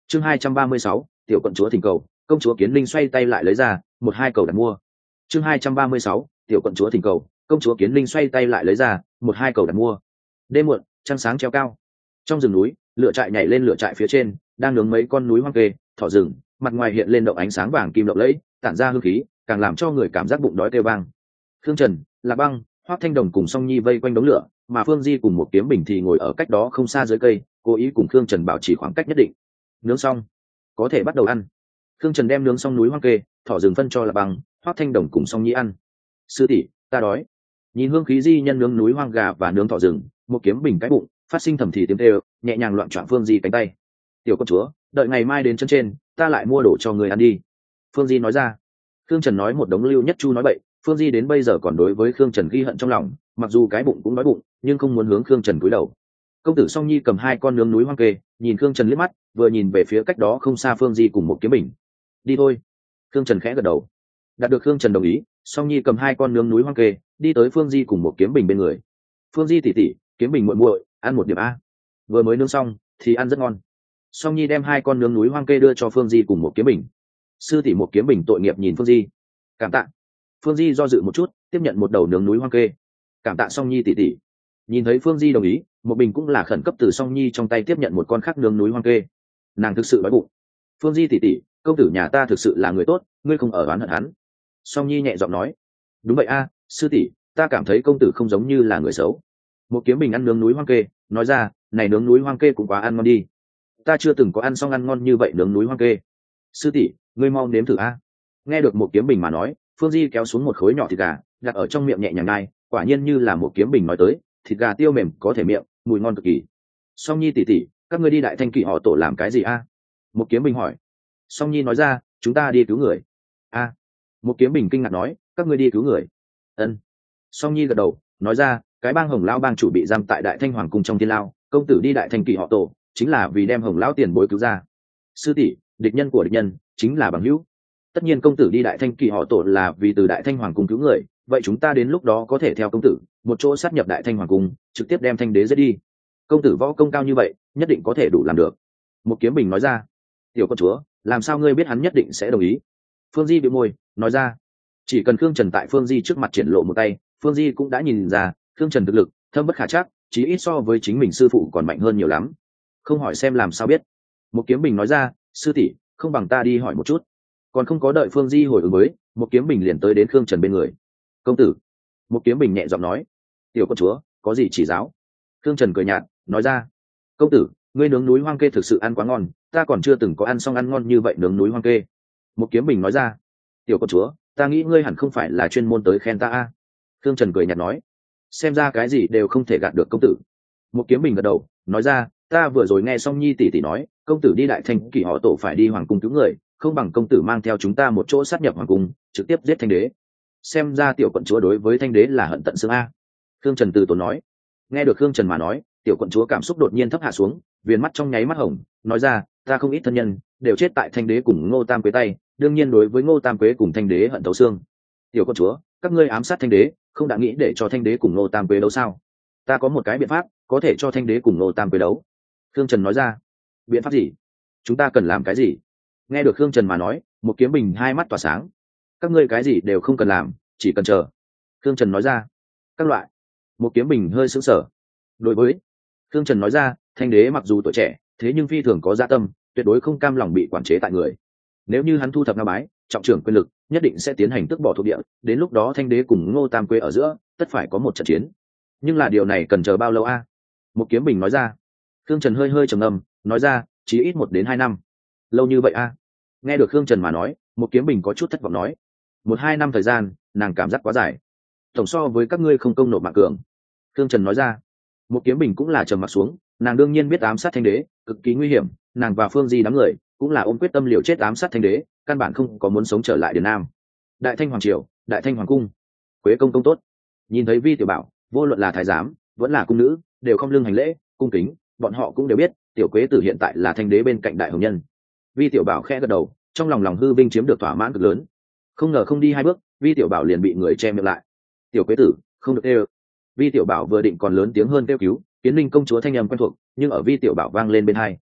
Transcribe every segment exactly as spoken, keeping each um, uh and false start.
chương hai trăm ba mươi sáu, tiểu quận chúa thỉnh cầu, công chúa Kiến Linh xoay tay lại lấy ra một hai cầu đặt mua. chương hai trăm ba mươi sáu, tiểu quận chúa thỉnh cầu, công chúa Kiến Linh xoay tay lại lấy ra một hai cầu đặt mua. Đêm muộn, trăng sáng treo cao. Trong rừng núi, lửa trại nhảy lên lửa trại phía trên, đang nướng mấy con núi hoang kê, thỏ rừng, mặt ngoài hiện lên động ánh sáng vàng kim lộng lẫy, tản ra hương khí, càng làm cho người cảm giác bụng đói kêu vang. Khương Trần, Lạc Băng, Hoắc Thanh Đồng cùng Song Nhi vây quanh đống lửa, mà Phương Di cùng một kiếm bình thì ngồi ở cách đó không xa dưới cây, cố ý cùng Khương Trần bảo trì khoảng cách nhất định. Nướng xong, có thể bắt đầu ăn. Khương Trần đem nướng xong núi hoang kê, thỏ rừng phân cho Lạc Băng, Hoắc Thanh Đồng cùng Song Nhi ăn. Sư tỷ, ta đói. Nhìn hương khí di nhân nướng núi hoang gà và nướng thỏ rừng, một kiếm bình cái bụng phát sinh thầm thì tiếng kêu, nhẹ nhàng loạn trọn Phương Di cánh tay. Tiểu công chúa, đợi ngày mai đến chân trên, ta lại mua đồ cho người ăn đi. Phương Di nói ra. Khương Trần nói một đống lưu nhất chu nói bậy. Phương Di đến bây giờ còn đối với Khương Trần ghi hận trong lòng, mặc dù cái bụng cũng nói bụng, nhưng không muốn hướng Khương Trần cúi đầu. Công tử Song Nhi cầm hai con nướng núi hoang kê, nhìn Khương Trần liếc mắt, vừa nhìn về phía cách đó không xa Phương Di cùng một kiếm bình. Đi thôi. Khương Trần khẽ gật đầu. Đạt được Khương Trần đồng ý, Song Nhi cầm hai con nướng núi hoang kê, đi tới Phương Di cùng một kiếm bình bên người. Phương Di tỉ tỉ, kiếm bình muội muội, ăn một điểm a. Vừa mới nướng xong, thì ăn rất ngon. Song Nhi đem hai con nướng núi hoang kê đưa cho Phương Di cùng một kiếm bình. Sư tỷ một kiếm bình tội nghiệp nhìn Phương Di. Cảm tạ. Phương Di do dự một chút, tiếp nhận một đầu nướng núi hoang kê. Cảm tạ Song Nhi tỉ tỉ. Nhìn thấy Phương Di đồng ý, một bình cũng là khẩn cấp từ Song Nhi trong tay tiếp nhận một con khác nướng núi hoang kê. Nàng thực sự đói bụng. Phương Di tỉ tỉ, công tử nhà ta thực sự là người tốt, ngươi không ở oán hận hắn. Song Nhi nhẹ giọng nói. Đúng vậy a, sư tỷ, ta cảm thấy công tử không giống như là người xấu. Một kiếm bình ăn nướng núi hoang kê, nói ra, này nướng núi hoang kê cũng quá ăn ngon đi. Ta chưa từng có ăn xong ăn ngon như vậy nướng núi hoang kê. Sư tỷ, ngươi mau nếm thử a. Nghe được một kiếm bình mà nói, Phương Di kéo xuống một khối nhỏ thịt gà, đặt ở trong miệng nhẹ nhàng nhai, quả nhiên như là một kiếm bình nói tới, thịt gà tiêu mềm có thể miệng, mùi ngon cực kỳ. Song Nhi tỉ tỉ, các ngươi đi Đại Thanh Kỵ họ tổ làm cái gì a? Một kiếm bình hỏi. Song Nhi nói ra, chúng ta đi cứu người. A. Một kiếm bình kinh ngạc nói, các ngươi đi cứu người? Ân. Song Nhi gật đầu, nói ra, cái bang Hồng Lão bang chủ bị giam tại Đại Thanh Hoàng cung trong thiên lao, công tử đi Đại Thanh Kỵ họ tổ, chính là vì đem Hồng Lão tiền bối cứu ra. Sư tỷ, địch nhân của địch nhân chính là bằng hữu. Tất nhiên công tử đi Đại Thanh Kỵ họ tổ là vì từ Đại Thanh Hoàng cung cứu người, vậy chúng ta đến lúc đó có thể theo công tử một chỗ sát nhập Đại Thanh Hoàng cung, trực tiếp đem Thanh đế giết đi. Công tử võ công cao như vậy, nhất định có thể đủ làm được. Một kiếm bình nói ra. Tiểu công chúa, làm sao ngươi biết hắn nhất định sẽ đồng ý? Phương Di bĩu môi, nói ra. Chỉ cần Khương Trần tại Phương Di trước mặt triển lộ một tay, Phương Di cũng đã nhìn ra, Khương Trần thực lực thâm bất khả trắc, chí ít so với chính mình sư phụ còn mạnh hơn nhiều lắm. Không hỏi xem làm sao biết. Một kiếm bình nói ra, sư tỷ, không bằng ta đi hỏi một chút. Còn không có đợi Phương Di hồi ứng mới, một kiếm bình liền tới đến Khương Trần bên người. Công tử. Một kiếm bình nhẹ giọng nói. Tiểu công chúa, có gì chỉ giáo? Khương Trần cười nhạt, nói ra. Công tử, ngươi nướng núi hoang kê thực sự ăn quá ngon, ta còn chưa từng có ăn xong ăn ngon như vậy nướng núi hoang kê. Một kiếm bình nói ra. Tiểu công chúa, ta nghĩ ngươi hẳn không phải là chuyên môn tới khen ta a. Khương Trần cười nhạt nói. Xem ra cái gì đều không thể gạt được công tử. Một kiếm bình gật đầu, nói ra, ta vừa rồi nghe Song Nhi tỷ tỷ nói, công tử đi Đại Thanh Kỵ họ tổ phải đi hoàng cung cứu người, không bằng công tử mang theo chúng ta một chỗ sát nhập hoàng cung, trực tiếp giết Thanh đế. Xem ra tiểu quận chúa đối với Thanh đế là hận tận xương a. Khương Trần từ tốn nói. Nghe được Khương Trần mà nói, tiểu quận chúa cảm xúc đột nhiên thấp hạ xuống, viền mắt trong nháy mắt hồng, nói ra, ta không ít thân nhân đều chết tại Thanh đế cùng Ngô Tam Quế tay, đương nhiên đối với Ngô Tam Quế cùng Thanh đế hận thấu xương. Tiểu quận chúa, các ngươi ám sát Thanh đế, không đã nghĩ để cho Thanh đế cùng Ngô Tam Quế đấu sao? Ta có một cái biện pháp, có thể cho Thanh đế cùng Ngô Tam Quế đấu. Khương Trần nói ra. Biện pháp gì? Chúng ta cần làm cái gì? Nghe được Khương Trần mà nói, một kiếm bình hai mắt tỏa sáng. Các ngươi cái gì đều không cần làm, chỉ cần chờ. Khương Trần nói ra. Các loại. Một kiếm bình hơi sững sờ. Đối với Khương Trần nói ra, Thanh đế mặc dù tuổi trẻ, thế nhưng phi thường có dạ tâm, tuyệt đối không cam lòng bị quản chế tại người. Nếu như hắn thu thập Nga bái, trọng trưởng quyền lực, nhất định sẽ tiến hành tước bỏ thuộc địa, đến lúc đó Thanh đế cùng Ngô Tam Quế ở giữa, tất phải có một trận chiến. Nhưng là điều này cần chờ bao lâu a? Một kiếm bình nói ra. Khương Trần hơi hơi trầm ngâm, nói ra, chỉ ít một đến hai năm. Lâu như vậy a? Nghe được Khương Trần mà nói, một kiếm bình có chút thất vọng nói. Một hai năm thời gian, nàng cảm giác quá dài. Tổng so với các ngươi không công nộp mạng cường. Khương Trần nói ra. Một kiếm bình cũng là trầm mặt xuống, nàng đương nhiên biết ám sát Thanh đế cực kỳ nguy hiểm, nàng và Phương Di đám người cũng là ôm quyết tâm liều chết ám sát Thanh đế, căn bản không có muốn sống trở lại Điền Nam. Đại Thanh Hoàng triều, Đại Thanh Hoàng cung. Quế công công tốt. Nhìn thấy Vi tiểu bảo, vô luận là thái giám vẫn là cung nữ, đều không lưng hành lễ, cung kính, bọn họ cũng đều biết tiểu Quế tử hiện tại là Thanh đế bên cạnh đại hồng nhân. Vi tiểu bảo khẽ gật đầu, trong lòng lòng hư vinh chiếm được thỏa mãn cực lớn. Không ngờ không đi hai bước, Vi tiểu bảo liền bị người che miệng lại. Tiểu Quế tử, không được kêu. Vi tiểu bảo vừa định còn lớn tiếng hơn kêu cứu, Kiến Linh công chúa thanh âm quen thuộc, nhưng ở Vi tiểu bảo vang lên bên hai.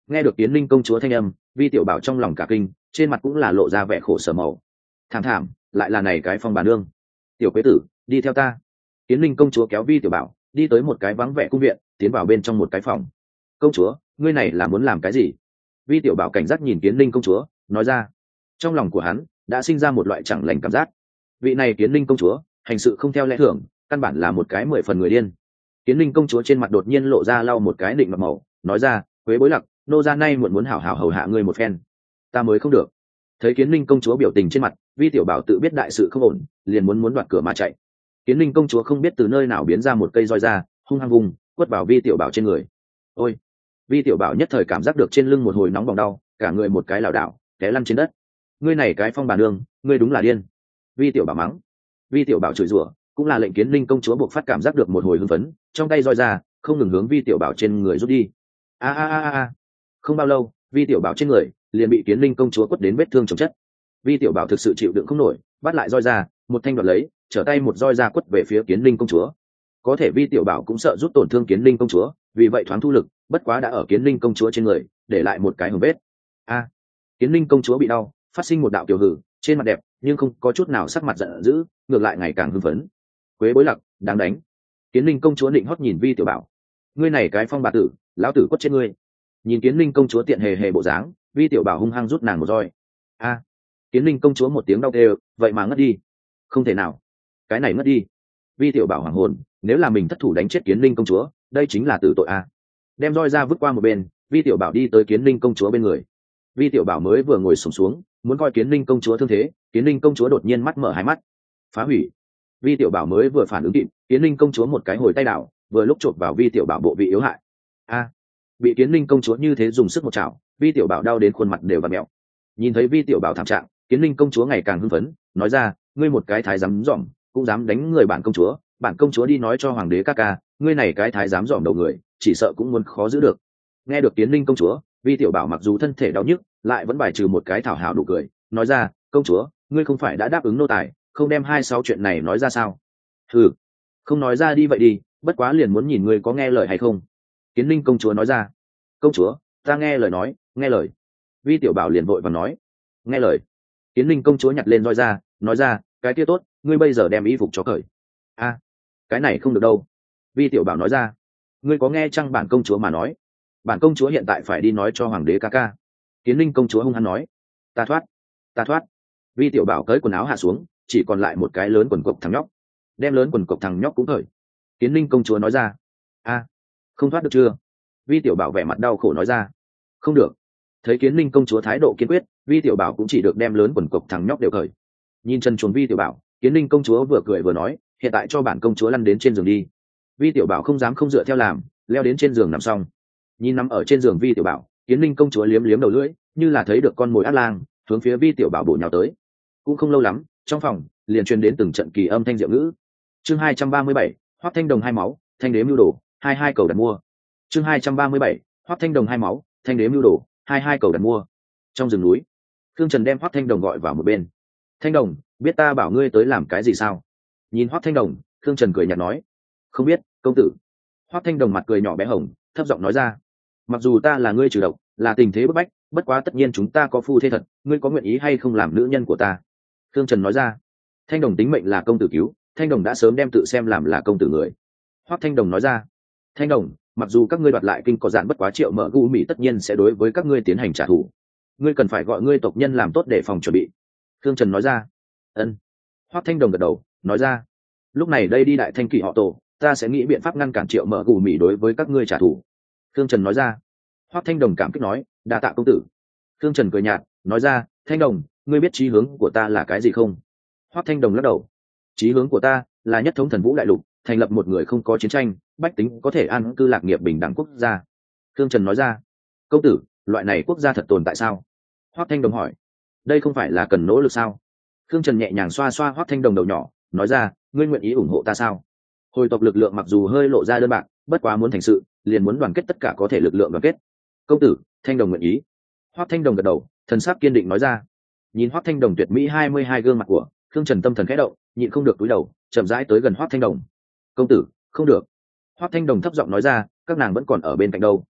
Nghe được Kiến Linh công chúa thanh âm, Vi Tiểu Bảo trong lòng cả kinh, trên mặt cũng là lộ ra vẻ khổ sở màu. Thảm thảm, lại là này cái phong bà nương. Tiểu quế tử, đi theo ta. Kiến Linh công chúa kéo Vi Tiểu Bảo đi tới một cái vắng vẻ cung viện, tiến vào bên trong một cái phòng. Công chúa, ngươi này là muốn làm cái gì? Vi Tiểu Bảo cảnh giác nhìn Kiến Linh công chúa, nói ra. Trong lòng của hắn đã sinh ra một loại chẳng lành cảm giác. Vị này Kiến Linh công chúa hành sự không theo lẽ thường, căn bản là một cái mười phần người điên. Kiến Linh công chúa trên mặt đột nhiên lộ ra lau một cái định mặt màu, nói ra, quế bối lặc, nô gia nay muộn muốn hảo hảo hầu hạ ngươi một phen, ta mới không được. Thấy Kiến Linh công chúa biểu tình trên mặt, Vi Tiểu Bảo tự biết đại sự không ổn, liền muốn muốn đoạt cửa mà chạy. Kiến Linh công chúa không biết từ nơi nào biến ra một cây roi ra, hung hăng vùng quất vào Vi Tiểu Bảo trên người. Ôi! Vi Tiểu Bảo nhất thời cảm giác được trên lưng một hồi nóng bỏng đau, cả người một cái lảo đảo té lăn trên đất. Ngươi này cái phong bà nương, ngươi đúng là điên. Vi Tiểu Bảo mắng. Vi Tiểu Bảo chửi rủa, cũng là lệnh Kiến Linh công chúa buộc phát cảm giác được một hồi hưng phấn, trong tay roi ra không ngừng hướng Vi Tiểu Bảo trên người rút đi. A a a a! Không bao lâu, Vi Tiểu Bảo trên người liền bị Kiến Linh công chúa quất đến vết thương chồng chất. Vi Tiểu Bảo thực sự chịu đựng không nổi, bắt lại roi ra, một thanh đoạt lấy, trở tay một roi ra quất về phía Kiến Linh công chúa. Có thể Vi Tiểu Bảo cũng sợ rút tổn thương Kiến Linh công chúa, vì vậy thoáng thu lực, bất quá đã ở Kiến Linh công chúa trên người để lại một cái hở vết. A! Kiến Linh công chúa bị đau, phát sinh một đạo tiểu hử, trên mặt đẹp nhưng không có chút nào sắc mặt giận dữ, ngược lại ngày càng hưng phấn. Quế bối lặc, đáng đánh. Kiến Linh công chúa định hót nhìn Vi Tiểu Bảo. Ngươi này cái phong bà tử, lão tử quất chết ngươi. Nhìn Kiến Linh công chúa tiện hề hề bộ dáng, Vi Tiểu Bảo hung hăng rút nàng một roi. A! Kiến Linh công chúa một tiếng đau kêu, vậy mà ngất đi. Không thể nào, cái này ngất đi. Vi Tiểu Bảo hoảng hồn, nếu là mình thất thủ đánh chết Kiến Linh công chúa, đây chính là tử tội a. Đem roi ra vứt qua một bên, Vi Tiểu Bảo đi tới Kiến Linh công chúa bên người. Vi Tiểu Bảo mới vừa ngồi xổm xuống, muốn coi Kiến Linh công chúa thương thế, Kiến Linh công chúa đột nhiên mắt mở hai mắt. Phá hủy. Vi Tiểu Bảo mới vừa phản ứng kịp, Kiến Linh công chúa một cái hồi tay đảo, vừa lúc chộp vào Vi Tiểu Bảo bộ vị yếu hại. A! Bị Kiến Linh công chúa như thế dùng sức một chảo, Vi Tiểu Bảo đau đến khuôn mặt đều vặn mèo. Nhìn thấy Vi Tiểu Bảo thảm trạng, Kiến Linh công chúa ngày càng hưng phấn, nói ra, ngươi một cái thái giám dỏm, cũng dám đánh người bản công chúa, bản công chúa đi nói cho hoàng đế ca ca, ngươi này cái thái giám dỏm đầu người, chỉ sợ cũng muốn khó giữ được. Nghe được Kiến Linh công chúa, Vi Tiểu Bảo mặc dù thân thể đau nhức, lại vẫn bài trừ một cái thảo hảo đủ cười, nói ra, công chúa, ngươi không phải đã đáp ứng nô tài, không đem hai sáu chuyện này nói ra sao? Ừ, không nói ra đi vậy đi, bất quá liền muốn nhìn ngươi có nghe lời hay không. Kiến Linh công chúa nói ra. Công chúa, ta nghe lời nói, nghe lời. Vi Tiểu Bảo liền vội và nói, nghe lời. Kiến Linh công chúa nhặt lên roi ra, nói ra, cái kia tốt, ngươi bây giờ đem y phục cho cởi. A, cái này không được đâu. Vi Tiểu Bảo nói ra, ngươi có nghe chăng bản công chúa mà nói? Bản công chúa hiện tại phải đi nói cho hoàng đế ca ca. Kiến Linh công chúa hung hăng nói, ta thoát, ta thoát. Vi Tiểu Bảo cởi quần áo hạ xuống, chỉ còn lại một cái lớn quần cộc thằng nhóc. Đem lớn quần cộc thằng nhóc cũng cởi. Kiến Linh công chúa nói ra, a, không thoát được chưa? Vi Tiểu Bảo vẻ mặt đau khổ nói ra, không được. Thấy Kiến Linh công chúa thái độ kiên quyết, Vi Tiểu Bảo cũng chỉ được đem lớn quần cộc thằng nhóc đều cởi. Nhìn chân chuồng Vi Tiểu Bảo, Kiến Linh công chúa vừa cười vừa nói, hiện tại cho bản công chúa lăn đến trên giường đi. Vi Tiểu Bảo không dám không dựa theo làm, leo đến trên giường nằm xong. Nhìn nằm ở trên giường Vi Tiểu Bảo, Kiến Linh công chúa liếm liếm đầu lưỡi, như là thấy được con mồi ác lang, hướng phía Vi Tiểu Bảo bổ nhào tới. Cũng không lâu lắm, trong phòng liền truyền đến từng trận kỳ âm thanh diệu ngữ. Chương hai trăm ba mươi bảy, Hoắc Thanh Đồng hai máu, thanh đếm lưu đồ, hai hai cầu đặt mua. Chương hai trăm ba mươi bảy, Hoắc Thanh Đồng hai máu, thanh đếm lưu đồ, hai hai cầu đặt mua. Trong rừng núi, Khương Trần đem Hoắc Thanh Đồng gọi vào một bên. Thanh Đồng, biết ta bảo ngươi tới làm cái gì sao? Nhìn Hoắc Thanh Đồng, Khương Trần cười nhạt nói, không biết, công tử. Hoắc Thanh Đồng mặt cười nhỏ bé hồng, thấp giọng nói ra, mặc dù ta là ngươi trừ độc, là tình thế bức bách, bất quá tất nhiên chúng ta có phu thế thật, ngươi có nguyện ý hay không làm nữ nhân của ta? Khương Trần nói ra, Thanh Đồng tính mệnh là công tử cứu, Thanh Đồng đã sớm đem tự xem làm là công tử người. Hoắc Thanh Đồng nói ra, Thanh Đồng, mặc dù các ngươi đoạt lại kinh có dạn bất quá triệu mở gu mỹ tất nhiên sẽ đối với các ngươi tiến hành trả thù, ngươi cần phải gọi ngươi tộc nhân làm tốt để phòng chuẩn bị. Khương Trần nói ra. Ân. Hoắc Thanh Đồng gật đầu, nói ra, lúc này đây đi đại thanh kỵ họ tổ, ta sẽ nghĩ biện pháp ngăn cản triệu mở gu mỹ đối với các ngươi trả thù. Khương Trần nói ra. Hoắc Thanh Đồng cảm kích nói, đa tạ công tử. Khương Trần cười nhạt, nói ra, Thanh Đồng, ngươi biết chí hướng của ta là cái gì không? Hoắc Thanh Đồng lắc đầu. Chí hướng của ta là nhất thống thần vũ đại lục, thành lập một người không có chiến tranh, bách tính có thể an cư lạc nghiệp bình đẳng quốc gia. Khương Trần nói ra. Công tử, loại này quốc gia thật tồn tại sao? Hoắc Thanh Đồng hỏi. Đây không phải là cần nỗ lực sao? Khương Trần nhẹ nhàng xoa xoa Hoắc Thanh Đồng đầu nhỏ, nói ra, ngươi nguyện ý ủng hộ ta sao? Hồi tộc lực lượng mặc dù hơi lộ ra đơn bạc, bất quá muốn thành sự, liền muốn đoàn kết tất cả có thể lực lượng đoàn kết. Công tử, Thanh Đồng nguyện ý. Hoắc Thanh Đồng gật đầu, thần sắc kiên định nói ra. Nhìn Hoắc Thanh Đồng tuyệt mỹ hai mươi hai gương mặt của, Khương Trần tâm thần khẽ động, nhịn không được cúi đầu, chậm rãi tới gần Hoắc Thanh Đồng. Công tử, không được. Hoắc Thanh Đồng thấp giọng nói ra, các nàng vẫn còn ở bên cạnh đâu.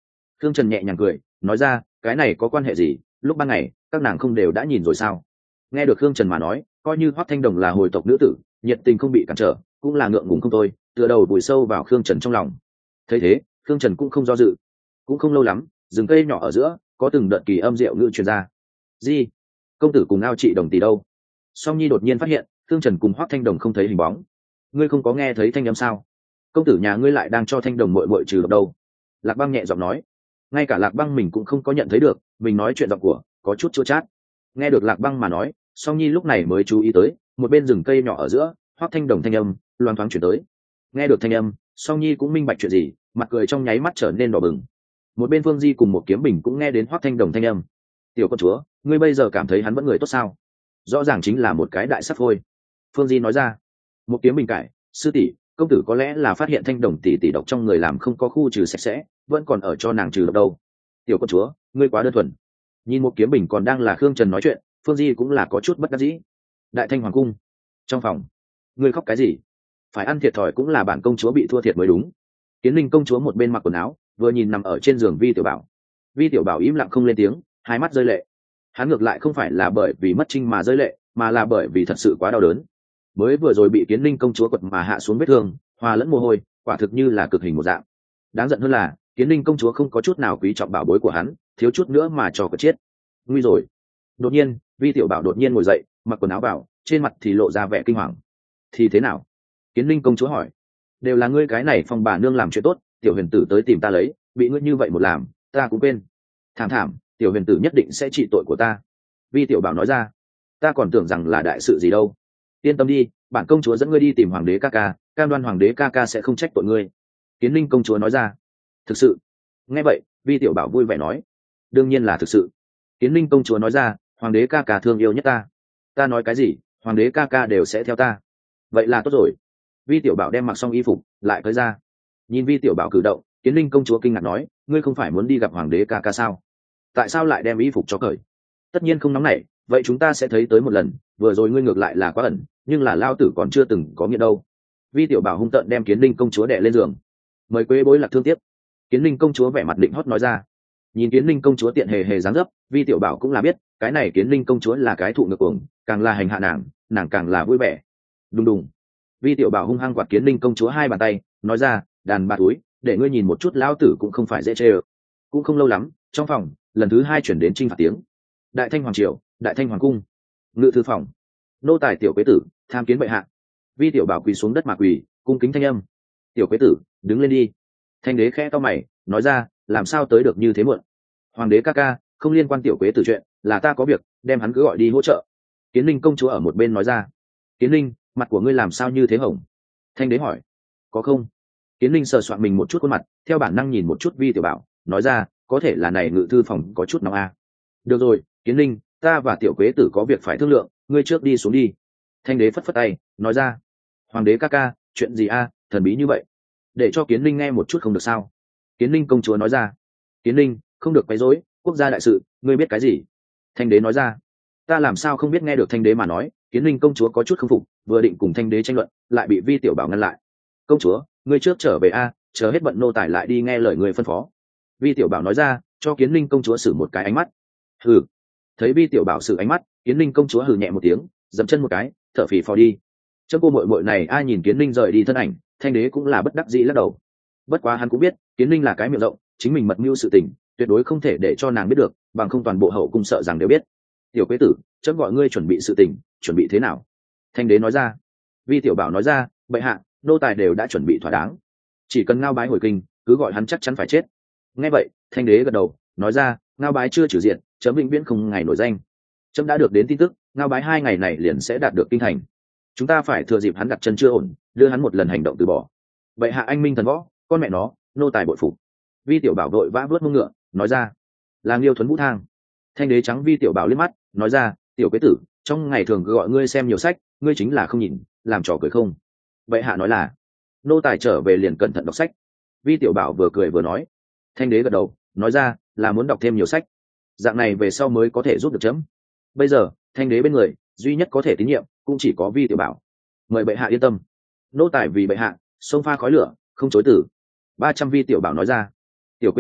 Khương Trần nhẹ nhàng cười nói ra, cái này có quan hệ gì, lúc ban ngày các nàng không đều đã nhìn rồi sao? Nghe được Khương Trần mà nói, coi như Hoắc Thanh Đồng là hồi tộc nữ tử, nhiệt tình không bị cản trở, cũng là ngượng ngùng không thôi, tựa đầu vùi sâu vào Khương Trần trong lòng. Thấy thế, Khương Trần cũng không do dự. Cũng không lâu lắm, rừng cây nhỏ ở giữa có từng đợt kỳ âm diệu ngữ truyền ra. Di, công tử cùng ao chị Đồng tỷ đâu? Song Nhi đột nhiên phát hiện Khương Trần cùng Hoắc Thanh Đồng không thấy hình bóng. Ngươi không có nghe thấy thanh âm sao? Công tử nhà ngươi lại đang cho Thanh Đồng muội muội trừ độc đâu? Lạc Băng nhẹ giọng nói. Ngay cả Lạc Băng mình cũng không có nhận thấy được, mình nói chuyện giọng của có chút chua chát. Nghe được Lạc Băng mà nói, Song Nhi lúc này mới chú ý tới một bên rừng cây nhỏ ở giữa Hoắc Thanh Đồng thanh âm loan thoáng chuyển tới. Nghe được thanh âm, Song Nhi cũng minh bạch chuyện gì, mặt cười trong nháy mắt trở nên đỏ bừng. Một bên Phương Di cùng một Kiếm Bình cũng nghe đến Hoắc Thanh Đồng thanh âm. Tiểu công chúa, ngươi bây giờ cảm thấy hắn vẫn người tốt sao? Rõ ràng chính là một cái đại sắp thôi. Phương Di nói ra. Một Kiếm Bình cãi, sư tỷ, công tử có lẽ là phát hiện Thanh Đồng tỷ tỷ độc trong người làm không có khu trừ sạch sẽ, vẫn còn ở cho nàng trừ độc đâu. Tiểu công chúa, ngươi quá đơn thuần. Nhìn một Kiếm Bình còn đang là Khương Trần nói chuyện, Phương Di cũng là có chút bất đắc dĩ. Đại Thanh hoàng cung, trong phòng, ngươi khóc cái gì? Phải ăn thiệt thòi cũng là bản công chúa bị thua thiệt mới đúng. Kiến Linh công chúa một bên mặc quần áo, vừa nhìn nằm ở trên giường Vi Tiểu Bảo. Vi Tiểu Bảo im lặng không lên tiếng, hai mắt rơi lệ. Hắn ngược lại không phải là bởi vì mất trinh mà rơi lệ, mà là bởi vì thật sự quá đau đớn. Mới vừa rồi bị Kiến Linh công chúa quật mà hạ xuống vết thương, hòa lẫn mồ hôi, quả thực như là cực hình một dạng. Đáng giận hơn là, Kiến Linh công chúa không có chút nào quý trọng bảo bối của hắn, thiếu chút nữa mà cho cật chết. Nguy rồi. Đột nhiên, Vi Tiểu Bảo đột nhiên ngồi dậy, mặc quần áo vào, trên mặt thì lộ ra vẻ kinh hoàng. Thì thế nào? Kiến Linh công chúa hỏi. Đều là ngươi cái này phong bà nương làm chuyện tốt, tiểu huyền tử tới tìm ta lấy, bị ngươi như vậy một làm, ta cũng quên. Thảm thảm, tiểu huyền tử nhất định sẽ trị tội của ta. Vi Tiểu Bảo nói ra. Ta còn tưởng rằng là đại sự gì đâu. Yên tâm đi, bản công chúa dẫn ngươi đi tìm hoàng đế ca ca, cam đoan hoàng đế ca ca sẽ không trách tội ngươi. Kiến Linh công chúa nói ra. Thực sự? Nghe vậy, Vi Tiểu Bảo vui vẻ nói. Đương nhiên là thực sự. Kiến Linh công chúa nói ra, hoàng đế ca ca thương yêu nhất ta. Ta nói cái gì, hoàng đế ca ca đều sẽ theo ta. Vậy là tốt rồi. Vi Tiểu Bảo đem mặc xong y phục lại tới ra. Nhìn Vi Tiểu Bảo cử động, Kiến Linh công chúa kinh ngạc nói, ngươi không phải muốn đi gặp hoàng đế ca ca sao? Tại sao lại đem y phục cho cởi? Tất nhiên không nóng nảy, vậy chúng ta sẽ thấy tới một lần, vừa rồi ngươi ngược lại là quá ẩn, nhưng là lao tử còn chưa từng có nghĩa đâu. Vi Tiểu Bảo hung tợn đem Kiến Linh công chúa đè lên giường. Mời quê bối lạc thương tiếp. Kiến Linh công chúa vẻ mặt định hót nói ra. Nhìn Kiến Linh công chúa tiện hề hề dáng dấp, Vi Tiểu Bảo cũng là biết, cái này Kiến Linh công chúa là cái thụ ngược cuồng, càng là hành hạ nàng, nàng càng là vui vẻ. Đùng đùng. Vi Tiểu Bảo hung hăng quạt Kiến Linh công chúa hai bàn tay, nói ra, đàn bà túi, để ngươi nhìn một chút lão tử cũng không phải dễ chơi. Cũng không lâu lắm, trong phòng lần thứ hai chuyển đến trinh phạt tiếng. Đại Thanh hoàng triều, Đại Thanh hoàng cung, ngự thư phòng, nô tài tiểu quế tử tham kiến bệ hạ. Vi Tiểu Bảo quỳ xuống đất mà quỳ, cung kính thanh âm. Tiểu quế tử, đứng lên đi. Thanh đế khẽ cau mày, nói ra, làm sao tới được như thế muộn? Hoàng đế ca ca, không liên quan tiểu quế tử chuyện, là ta có việc, đem hắn cứ gọi đi hỗ trợ. Kiến Linh công chúa ở một bên nói ra. Kiến Linh, mặt của ngươi làm sao như thế hồng? Thanh đế hỏi. Có không? Kiến Linh sờ soạn mình một chút khuôn mặt, theo bản năng nhìn một chút Vi Tiểu Bảo, nói ra, có thể là này ngự thư phòng có chút nóng a. À. Được rồi, Kiến Linh, ta và tiểu quế tử có việc phải thương lượng, ngươi trước đi xuống đi. Thanh đế phất phất tay, nói ra. Hoàng đế ca ca, chuyện gì a, à, thần bí như vậy? Để cho Kiến Linh nghe một chút không được sao? Kiến Linh công chúa nói ra. Kiến Linh, không được quấy rối, quốc gia đại sự, ngươi biết cái gì? Thanh đế nói ra. Ta làm sao không biết? Nghe được Thanh đế mà nói, Kiến Linh công chúa có chút không phục, vừa định cùng Thanh đế tranh luận, lại bị Vi Tiểu Bảo ngăn lại. Công chúa, ngươi trước trở về a, chờ hết bận nô tài lại đi nghe lời người phân phó. Vi Tiểu Bảo nói ra, cho Kiến Linh công chúa xử một cái ánh mắt. Hừ. Thấy Vi Tiểu Bảo xử ánh mắt, Kiến Linh công chúa hừ nhẹ một tiếng, dậm chân một cái, thở phì phò đi. Chớ cô muội muội này ai nhìn Kiến Linh rời đi thân ảnh, Thanh đế cũng là bất đắc dĩ lắc đầu. Bất quá hắn cũng biết, Kiến Linh là cái miệng rộng, chính mình mật mưu sự tình, tuyệt đối không thể để cho nàng biết được, bằng không toàn bộ hậu cung sợ rằng đều biết. Tiểu quế tử, chấm gọi ngươi chuẩn bị sự tình, chuẩn bị thế nào? Thanh đế nói ra. Vi Tiểu Bảo nói ra, bệ hạ, nô tài đều đã chuẩn bị thỏa đáng, chỉ cần Ngao Bái hồi kinh, cứ gọi hắn chắc chắn phải chết. Nghe vậy, Thanh đế gật đầu, nói ra, Ngao Bái chưa trừ diện, chấm vĩnh viễn không ngày nổi danh. Chấm đã được đến tin tức, Ngao Bái hai ngày này liền sẽ đạt được kinh thành. Chúng ta phải thừa dịp hắn đặt chân chưa ổn, đưa hắn một lần hành động từ bỏ. Bệ hạ anh minh thần võ, con mẹ nó, nô tài bội phục. Vi Tiểu Bảo đội vã vớt mông ngựa, nói ra. Là Liêu Thuấn Vũ Thang. Thanh đế trắng Vi Tiểu Bảo liếc mắt, nói ra, tiểu quế tử, trong ngày thường gọi ngươi xem nhiều sách, ngươi chính là không nhìn, làm trò cười không? Bệ hạ nói là, nô tài trở về liền cẩn thận đọc sách. Vi Tiểu Bảo vừa cười vừa nói. Thanh đế gật đầu, nói ra, là muốn đọc thêm nhiều sách, dạng này về sau mới có thể giúp được chấm. Bây giờ Thanh đế bên người duy nhất có thể tín nhiệm cũng chỉ có Vi Tiểu Bảo. Mời bệ hạ yên tâm, nô tài vì bệ hạ sông pha khói lửa không chối từ. Ba trăm Vi Tiểu Bảo nói ra. Tiểu quế tử,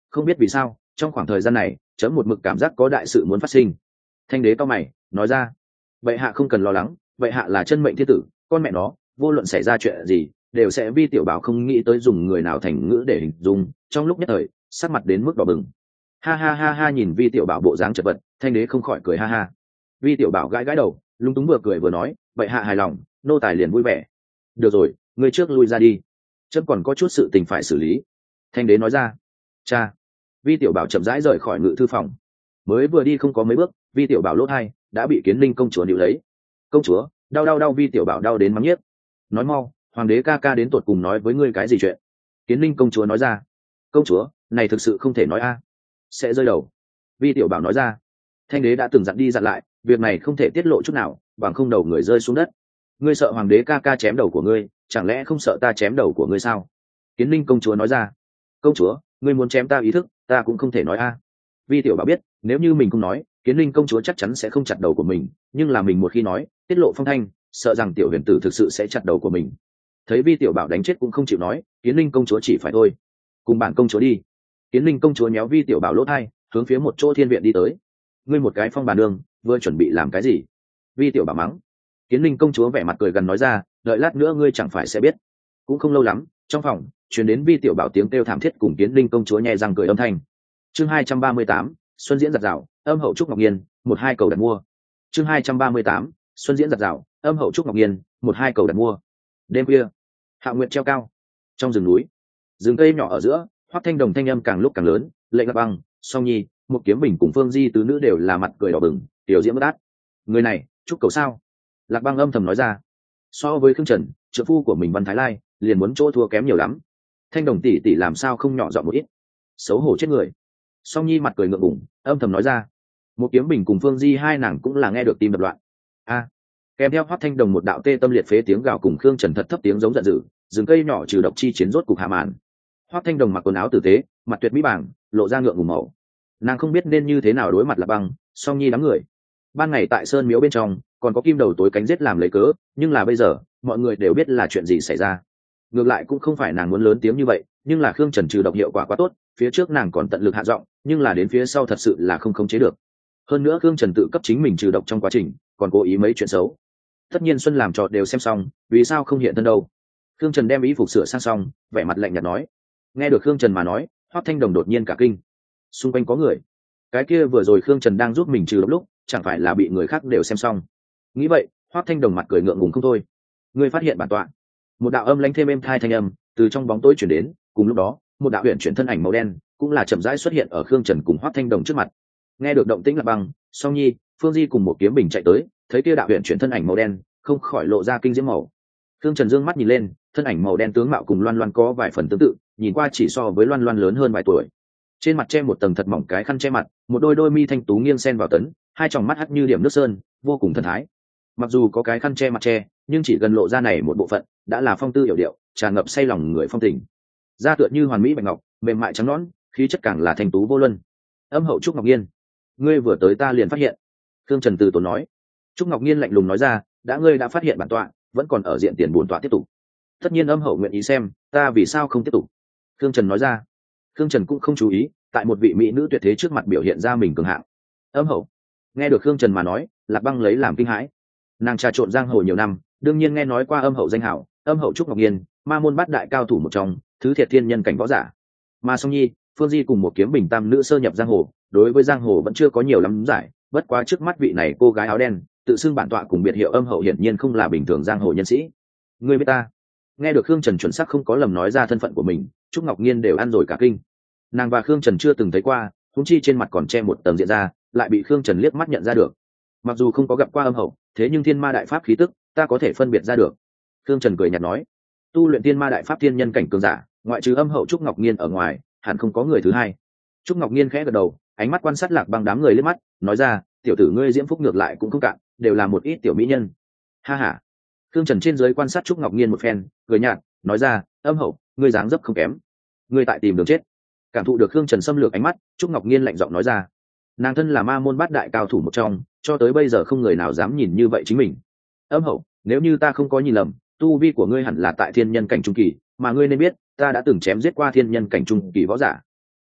không biết vì sao trong khoảng thời gian này chấm một mực cảm giác có đại sự muốn phát sinh. Thanh đế cao mày nói ra, vậy hạ không cần lo lắng, vậy hạ là chân mệnh thiên tử, con mẹ nó vô luận xảy ra chuyện gì đều sẽ vi tiểu bảo không nghĩ tới dùng người nào thành ngữ để hình dung, trong lúc nhất thời sắc mặt đến mức đỏ bừng. Ha ha ha ha, nhìn vi tiểu bảo bộ dáng chật vật, thanh đế không khỏi cười ha ha. Vi tiểu bảo gãi gãi đầu lúng túng vừa cười vừa nói, vậy hạ hài lòng, nô tài liền vui vẻ. Được rồi, người trước lui ra đi, chấm còn có chút sự tình phải xử lý. Thanh đế nói ra. Cha. Vi tiểu bảo chậm rãi rời khỏi ngự thư phòng, mới vừa đi không có mấy bước vi tiểu bảo lốt hai đã bị Kiến Linh công chúa níu lấy. Công chúa, đau đau đau, vi tiểu bảo đau đến mắng nhiếc. Nói mau, hoàng đế ca ca đến tột cùng nói với ngươi cái gì chuyện? Kiến Linh công chúa nói ra. Công chúa, này thực sự không thể nói a, sẽ rơi đầu. Vi tiểu bảo nói ra. Thanh đế đã từng dặn đi dặn lại, việc này không thể tiết lộ chút nào, bằng không đầu người rơi xuống đất. Ngươi sợ hoàng đế ca ca chém đầu của ngươi, chẳng lẽ không sợ ta chém đầu của ngươi sao? Kiến Linh công chúa nói ra. Công chúa, ngươi muốn chém ta ý thức, ta cũng không thể nói a. Vi tiểu bảo biết nếu như mình không nói, Kiến Linh công chúa chắc chắn sẽ không chặt đầu của mình, nhưng là mình một khi nói tiết lộ phong thanh, sợ rằng tiểu huyền tử thực sự sẽ chặt đầu của mình. Thấy vi tiểu bảo đánh chết cũng không chịu nói, Kiến Linh công chúa chỉ phải thôi, cùng bản công chúa đi. Kiến Linh công chúa nhéo vi tiểu bảo lỗ hai, hướng phía một chỗ thiên viện đi tới. Ngươi một cái phong bà nương, vừa chuẩn bị làm cái gì? Vi tiểu bảo mắng. Kiến Linh công chúa vẻ mặt cười gần nói ra, đợi lát nữa ngươi chẳng phải sẽ biết. Cũng không lâu lắm, trong phòng truyền đến vi tiểu bảo tiếng kêu thảm thiết cùng Kiến Linh công chúa nhẹ răng cười âm thanh. Chương hai trăm ba mươi tám, xuân diễn giặt rào, âm hậu trúc ngọc nghiên, một hai cầu đặt mua. Chương hai trăm ba mươi tám, xuân diễn giặt rào, âm hậu trúc ngọc nghiên, một hai cầu đặt mua. Đêm khuya, hạ nguyệt treo cao trong rừng núi, rừng cây nhỏ ở giữa, Hoắc Thanh Đồng thanh âm càng lúc càng lớn, Lệnh Lạc Băng, Song Nhi, một kiếm bình cùng Phương Di tứ nữ đều là mặt cười đỏ bừng, tiểu diễm bất át. Người này trúc cầu sao? Lạc Băng âm thầm nói ra. So với Khương Trần, trợ phu của mình Văn Thái Lai liền muốn chỗ thua kém nhiều lắm. Thanh Đồng tỷ tỷ làm sao không nhỏ giọng một ít, xấu hổ chết người. Song Nhi mặt cười ngượng ngùng, âm thầm nói ra. Một kiếm bình cùng Phương Di hai nàng cũng là nghe được tim đập loạn. A, kèm theo Hoắc Thanh Đồng một đạo tê tâm liệt phế tiếng gào cùng Khương Trần thật thấp tiếng giống giận dữ, rừng cây nhỏ trừ độc chi chiến rốt cục hạ màn. Hoắc Thanh Đồng mặc quần áo tử tế, mặt tuyệt mỹ bảng, lộ ra ngượng ngùng màu. Nàng không biết nên như thế nào đối mặt Lạc Băng, Song Nhi đám người. Ban ngày tại sơn miếu bên trong, còn có kim đầu tối cánh giết làm lấy cớ, nhưng là bây giờ, mọi người đều biết là chuyện gì xảy ra. Ngược lại cũng không phải nàng muốn lớn tiếng như vậy, nhưng là Khương Trần trừ độc hiệu quả quá tốt, phía trước nàng còn tận lực hạ giọng, nhưng là đến phía sau thật sự là không khống chế được. Hơn nữa Khương Trần tự cấp chính mình trừ độc trong quá trình, còn cố ý mấy chuyện xấu. Tất nhiên Xuân làm trò đều xem xong, vì sao không hiện thân đâu? Khương Trần đem ý phục sửa sang xong, vẻ mặt lạnh nhạt nói. Nghe được Khương Trần mà nói, Hoắc Thanh Đồng đột nhiên cả kinh. Xung quanh có người. Cái kia vừa rồi Khương Trần đang giúp mình trừ độc lúc, chẳng phải là bị người khác đều xem xong. Nghĩ vậy, Hoắc Thanh Đồng mặt cười ngượng ngùng không thôi. Ngươi phát hiện bản tọa. Một đạo âm lãnh thêm êm thai thanh âm từ trong bóng tối chuyển đến, cùng lúc đó, một đạo huyền chuyển thân ảnh màu đen cũng là chậm rãi xuất hiện ở Khương Trần cùng Hoắc Thanh Đồng trước mặt. Nghe được động tĩnh Lạc Băng, Song Nhi, Phương Di cùng một kiếm bình chạy tới, thấy kia đạo huyền chuyển thân ảnh màu đen, không khỏi lộ ra kinh diễm màu. Khương Trần dương mắt nhìn lên, thân ảnh màu đen tướng mạo cùng Loan Loan có vài phần tương tự, nhìn qua chỉ so với Loan Loan lớn hơn vài tuổi. Trên mặt che một tầng thật mỏng cái khăn che mặt, một đôi đôi mi thanh tú nghiêng xen vào tấn, hai tròng mắt hắt như điểm nước sơn, vô cùng thần thái. Mặc dù có cái khăn che mặt che, nhưng chỉ gần lộ ra này một bộ phận, đã là phong tư hiểu điệu, tràn ngập say lòng người phong tình. Da tựa như hoàn mỹ bạch ngọc, mềm mại trắng nõn, khí chất càng là thanh tú vô luân. Âm hậu Trúc Ngọc Nghiên, ngươi vừa tới ta liền phát hiện. Khương Trần từ tốn nói. Trúc Ngọc Nghiên lạnh lùng nói ra, đã ngươi đã phát hiện bản tọa, vẫn còn ở diện tiền buồn tọa tiếp tục. Tất nhiên âm hậu nguyện ý xem, ta vì sao không tiếp tục? Khương Trần nói ra. Khương Trần cũng không chú ý, tại một vị mỹ nữ tuyệt thế trước mặt biểu hiện ra mình cường hạng. Âm hậu. Nghe được Khương Trần mà nói, Lạc Băng lấy làm kinh hãi. Nàng trà trộn giang hồ nhiều năm, đương nhiên nghe nói qua âm hậu danh hảo, âm hậu Trúc Ngọc Nghiên, ma môn bát đại cao thủ một trong, thứ thiệt thiên nhân cảnh võ giả. Mà Song Nhi, Phương Di cùng một kiếm bình tam nữ sơ nhập giang hồ, đối với giang hồ vẫn chưa có nhiều lắm giải, bất quá trước mắt vị này cô gái áo đen, tự xưng bản tọa cùng biệt hiệu âm hậu hiển nhiên không là bình thường giang hồ nhân sĩ. Ngươi biết ta? Nghe được Khương Trần chuẩn xác không có lầm nói ra thân phận của mình, Trúc Ngọc Nghiên đều ăn rồi cả kinh. Nàng và Khương Trần chưa từng thấy qua, huống chi trên mặt còn che một tầng diện da, lại bị Khương Trần liếc mắt nhận ra được. Mặc dù không có gặp qua âm hậu, thế nhưng thiên ma đại pháp khí tức, ta có thể phân biệt ra được. Khương Trần cười nhạt nói, tu luyện thiên ma đại pháp thiên nhân cảnh cường giả, ngoại trừ âm hậu Trúc Ngọc Nghiên ở ngoài, hẳn không có người thứ hai. Trúc Ngọc Nghiên khẽ gật đầu, ánh mắt quan sát Lạc Băng đám người liếc mắt, nói ra, tiểu tử ngươi diễm phúc ngược lại cũng không cạn, đều là một ít tiểu mỹ nhân. Ha ha. Khương Trần trên dưới quan sát Trúc Ngọc Nghiên một phen, cười nhạt, nói ra, âm hậu, ngươi dáng dấp không kém, ngươi tại tìm đường chết. Cảm thụ được Khương Trần xâm lược ánh mắt, Trúc Ngọc Nghiên lạnh giọng nói ra, nàng thân là ma môn bát đại cao thủ một trong, cho tới bây giờ không người nào dám nhìn như vậy chính mình. Âm hậu, nếu như ta không có nhìn lầm, tu vi của ngươi hẳn là tại thiên nhân cảnh trung kỳ, mà ngươi nên biết, ta đã từng chém giết qua thiên nhân cảnh trung kỳ võ giả.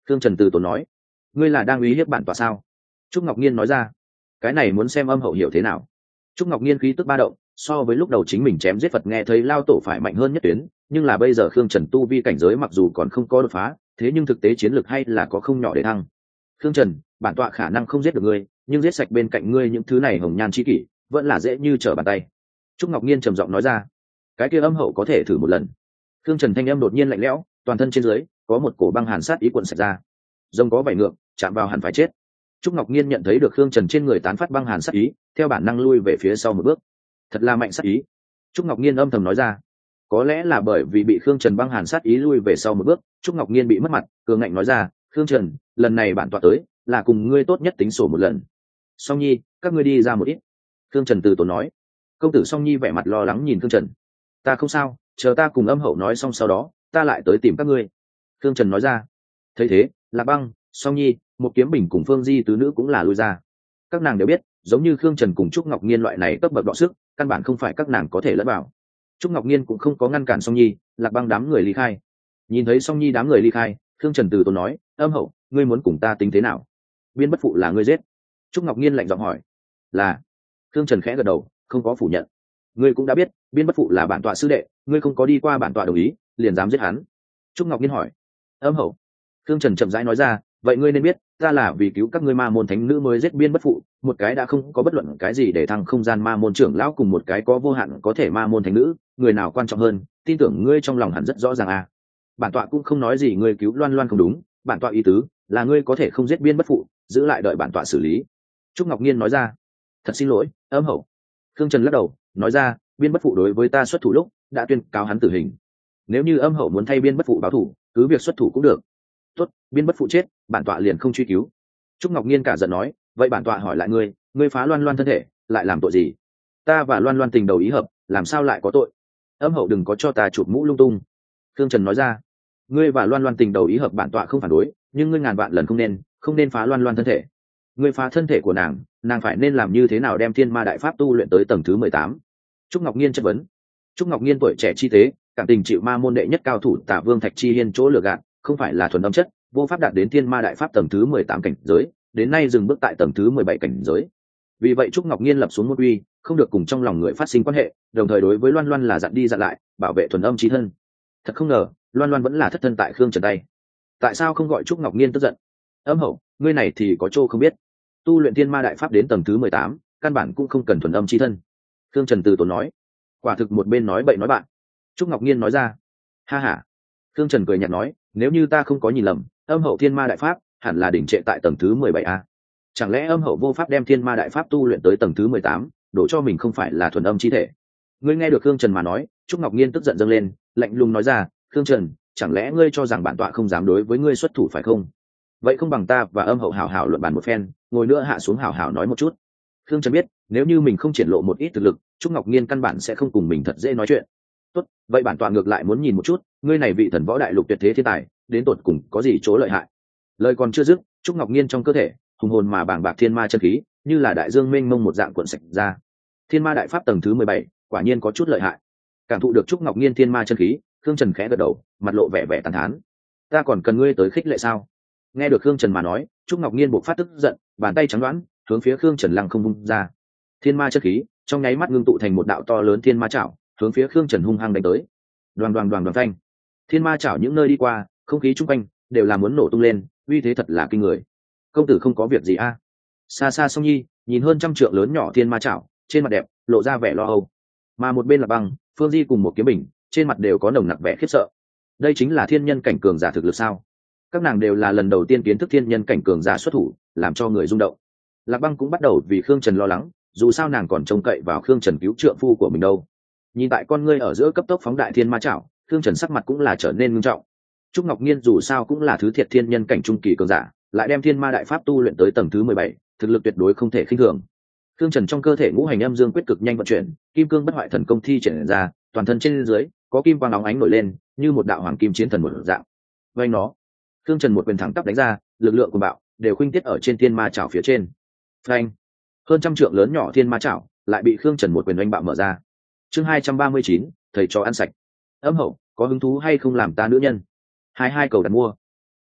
Khương Trần từ tốn nói. Ngươi là đang uy hiếp bản tọa sao? Trúc Ngọc Nhiên nói ra. Cái này muốn xem âm hậu hiểu thế nào. Trúc Ngọc Nhiên khí tức ba động, so với lúc đầu chính mình chém giết Phật nghe thấy lao tổ phải mạnh hơn nhất tuyến, nhưng là bây giờ Khương Trần tu vi cảnh giới mặc dù còn không có đột phá, thế nhưng thực tế chiến lược hay là có không nhỏ để thăng. Khương Trần, bản tọa khả năng không giết được ngươi, nhưng giết sạch bên cạnh ngươi những thứ này hồng nhan chi kỷ, vẫn là dễ như trở bàn tay. Trúc Ngọc Nhiên trầm giọng nói ra. Cái kia âm hậu có thể thử một lần. Khương Trần thanh âm đột nhiên lạnh lẽo, toàn thân trên dưới có một cổ băng hàn sát ý cuộn sạch ra. Rồng có vảy ngược, chạm vào hẳn phải chết. Trúc Ngọc Nhiên nhận thấy được Khương Trần trên người tán phát băng hàn sát ý, theo bản năng lui về phía sau một bước. Thật là mạnh sát ý. Trúc Ngọc Nhiên âm thầm nói ra. Có lẽ là bởi vì bị Khương Trần băng hàn sát ý lui về sau một bước, Trúc Ngọc Nhiên bị mất mặt, cường ngạnh nói ra, "Khương Trần, lần này bản tọa tới, là cùng ngươi tốt nhất tính sổ một lần. Song Nhi, các ngươi đi ra một ít." Khương Trần từ tốn nói. Công tử Song Nhi vẻ mặt lo lắng nhìn Khương Trần. "Ta không sao, chờ ta cùng âm hậu nói xong sau đó, ta lại tới tìm các ngươi." Khương Trần nói ra. Thấy thế, Lạc Băng, Song Nhi, một kiếm bình cùng Phương Di tứ nữ cũng là lui ra. Các nàng đều biết, giống như Khương Trần cùng Trúc Ngọc Nhiên loại này cấp bậc đọ sức, căn bản không phải các nàng có thể lẫn vào. Trúc Ngọc Nhiên cũng không có ngăn cản Song Nhi, Lạc Băng đám người ly khai. Nhìn thấy Song Nhi đám người ly khai, Khương Trần từ tốn nói, "Âm hậu, ngươi muốn cùng ta tính thế nào? Biên bất phụ là ngươi giết?" Trúc Ngọc Nhiên lạnh giọng hỏi. "Là." Khương Trần khẽ gật đầu, không có phủ nhận. "Ngươi cũng đã biết, Biên bất phụ là bản tọa sư đệ, ngươi không có đi qua bản tọa đồng ý, liền dám giết hắn." Trúc Ngọc Nhiên hỏi. "Âm hậu." Khương Trần chậm rãi nói ra, "Vậy ngươi nên biết, ta là vì cứu các ngươi ma môn thánh nữ mới giết Biên bất phụ, một cái đã không có bất luận cái gì để thăng không gian ma môn trưởng lão cùng một cái có vô hạn có thể ma môn thánh nữ, người nào quan trọng hơn, tin tưởng ngươi trong lòng hẳn rất rõ ràng à. Bản tọa cũng không nói gì ngươi cứu Loan Loan không đúng, bản tọa ý tứ là ngươi có thể không giết Biên bất phụ, giữ lại đợi bản tọa xử lý." Trúc Ngọc Nhiên nói ra. "Thật xin lỗi, Âm hậu." Khương Trần lắc đầu, nói ra, "Biên bất phụ đối với ta xuất thủ lúc đã tuyên cáo hắn tử hình. Nếu như Âm hậu muốn thay Biên bất phụ báo thủ, cứ việc xuất thủ cũng được." "Tốt, Biên bất phụ chết, bản tọa liền không truy cứu." Trúc Ngọc Nhiên cả giận nói, "Vậy bản tọa hỏi lại ngươi, ngươi phá Loan Loan thân thể, lại làm tội gì? Ta và Loan Loan tình đầu ý hợp, làm sao lại có tội? Âm hậu đừng có cho ta chụp mũ lung tung." Khương Trần nói ra. "Ngươi và Loan Loan tình đầu ý hợp bản tọa không phản đối, nhưng ngươi ngàn vạn lần không nên, không nên phá Loan Loan thân thể. Ngươi phá thân thể của nàng, nàng phải nên làm như thế nào đem Thiên Ma Đại Pháp tu luyện tới tầng thứ mười tám?" Trúc Ngọc Nhiên chất vấn. Trúc Ngọc Nhiên tuổi trẻ chi tế, cảm tình chịu ma môn đệ nhất cao thủ Tả Vương Thạch Chi Hiên chỗ lừa gạt, không phải là thuần âm chất, vô pháp đạt đến Thiên Ma Đại Pháp tầng thứ mười tám cảnh giới, đến nay dừng bước tại tầng thứ mười bảy cảnh giới. Vì vậy Trúc Ngọc Nhiên lập xuống môn uy, không được cùng trong lòng người phát sinh quan hệ, đồng thời đối với Loan Loan là dặn đi dặn lại, bảo vệ thuần âm chí thân. Thật không ngờ, Loan Loan vẫn là thất thân tại Khương Trần tay. Tại sao không gọi Trúc Ngọc Nhiên tức giận? "Âm hậu, ngươi này thì có chỗ không biết, tu luyện Thiên Ma Đại Pháp đến tầng thứ mười tám, căn bản cũng không cần thuần âm chí thân." Khương Trần từ tốn nói. Quả thực một bên nói bậy nói bạn. Trúc Ngọc Nhiên nói ra. "Ha ha." Khương Trần cười nhạt nói, "Nếu như ta không có nhìn lầm, Âm hậu Thiên Ma Đại Pháp hẳn là đỉnh trệ tại tầng thứ mười bảy a. Chẳng lẽ Âm hậu vô pháp đem Thiên Ma Đại Pháp tu luyện tới tầng thứ mười tám, đổ cho mình không phải là thuần âm chi thể?" Ngươi nghe được Khương Trần mà nói, Trúc Ngọc Nhiên tức giận dâng lên, lạnh lùng nói ra, "Khương Trần, chẳng lẽ ngươi cho rằng bản tọa không dám đối với ngươi xuất thủ phải không? Vậy không bằng ta và Âm hậu hảo hảo luận bàn một phen, ngồi nữa hạ xuống hảo hảo nói một chút." Khương Trần biết, nếu như mình không triển lộ một ít thực lực, Trúc Ngọc Nhiên căn bản sẽ không cùng mình thật dễ nói chuyện. "Tốt, vậy bản tọa ngược lại muốn nhìn một chút, ngươi này vị thần võ đại lục tuyệt thế thiên tài, đến tột cùng có gì chỗ lợi hại." Lời còn chưa dứt, Trúc Ngọc Nhiên trong cơ thể hùng hồn mà bàng bạc thiên ma chân khí, như là đại dương mênh mông một dạng cuộn sạch ra. Thiên Ma Đại Pháp tầng thứ mười bảy, quả nhiên có chút lợi hại. Cảm thụ được Trúc Ngọc Nhiên thiên ma chân khí, Khương Trần khẽ gật đầu, mặt lộ vẻ vẻ tàn thán. "Ta còn cần ngươi tới khích lệ sao?" Nghe được Khương Trần mà nói, Trúc Ngọc Nhiên bộc phát tức giận, bàn tay trắng đoán hướng phía Khương Trần lăng không vung ra. Thiên ma chân khí trong nháy mắt ngưng tụ thành một đạo to lớn thiên ma chảo, hướng phía Khương Trần hung hăng đánh tới. Đoàn đoàn đoàn đoàn thanh, thiên ma chảo những nơi đi qua, không khí chung quanh đều là muốn nổ tung lên, uy thế thật là kinh người. "Công tử không có việc gì a?" À? Xa xa Song Nhi nhìn hơn trăm trượng lớn nhỏ thiên ma chảo, trên mặt đẹp lộ ra vẻ lo âu. Mà một bên là Băng, Phương Di cùng một kiếm bình, trên mặt đều có nồng nặc vẻ khiếp sợ. Đây chính là thiên nhân cảnh cường giả thực lực sao? Các nàng đều là lần đầu tiên kiến thức thiên nhân cảnh cường giả xuất thủ, làm cho người rung động. Lạc Băng cũng bắt đầu vì Khương Trần lo lắng, dù sao nàng còn trông cậy vào Khương Trần cứu trượng phu của mình đâu. Nhìn tại con ngươi ở giữa cấp tốc phóng đại thiên ma chảo, Khương Trần sắc mặt cũng là trở nên nghiêm trọng. Trúc Ngọc Nhiên dù sao cũng là thứ thiệt thiên nhân cảnh trung kỳ cường giả, lại đem Thiên Ma Đại Pháp tu luyện tới tầng thứ mười bảy, thực lực tuyệt đối không thể khinh thường. Khương Trần trong cơ thể ngũ hành âm dương quyết cực nhanh vận chuyển, kim cương bất hoại thần công thi triển ra, toàn thân trên dưới có kim quang óng ánh nổi lên, như một đạo hoàng kim chiến thần một dạng. Vây nó, Khương Trần một quyền thẳng tắp đánh ra, lực lượng của bạo đều khuynh tiết ở trên thiên ma chảo phía trên. Phanh! Hơn trăm trượng lớn nhỏ thiên ma chảo lại bị Khương Trần một quyền oanh bạo mở ra. Chương hai trăm ba mươi chín, thầy cho ăn sạch. Âm hậu, có hứng thú hay không làm ta nữ nhân? Hai hai cầu đặt mua.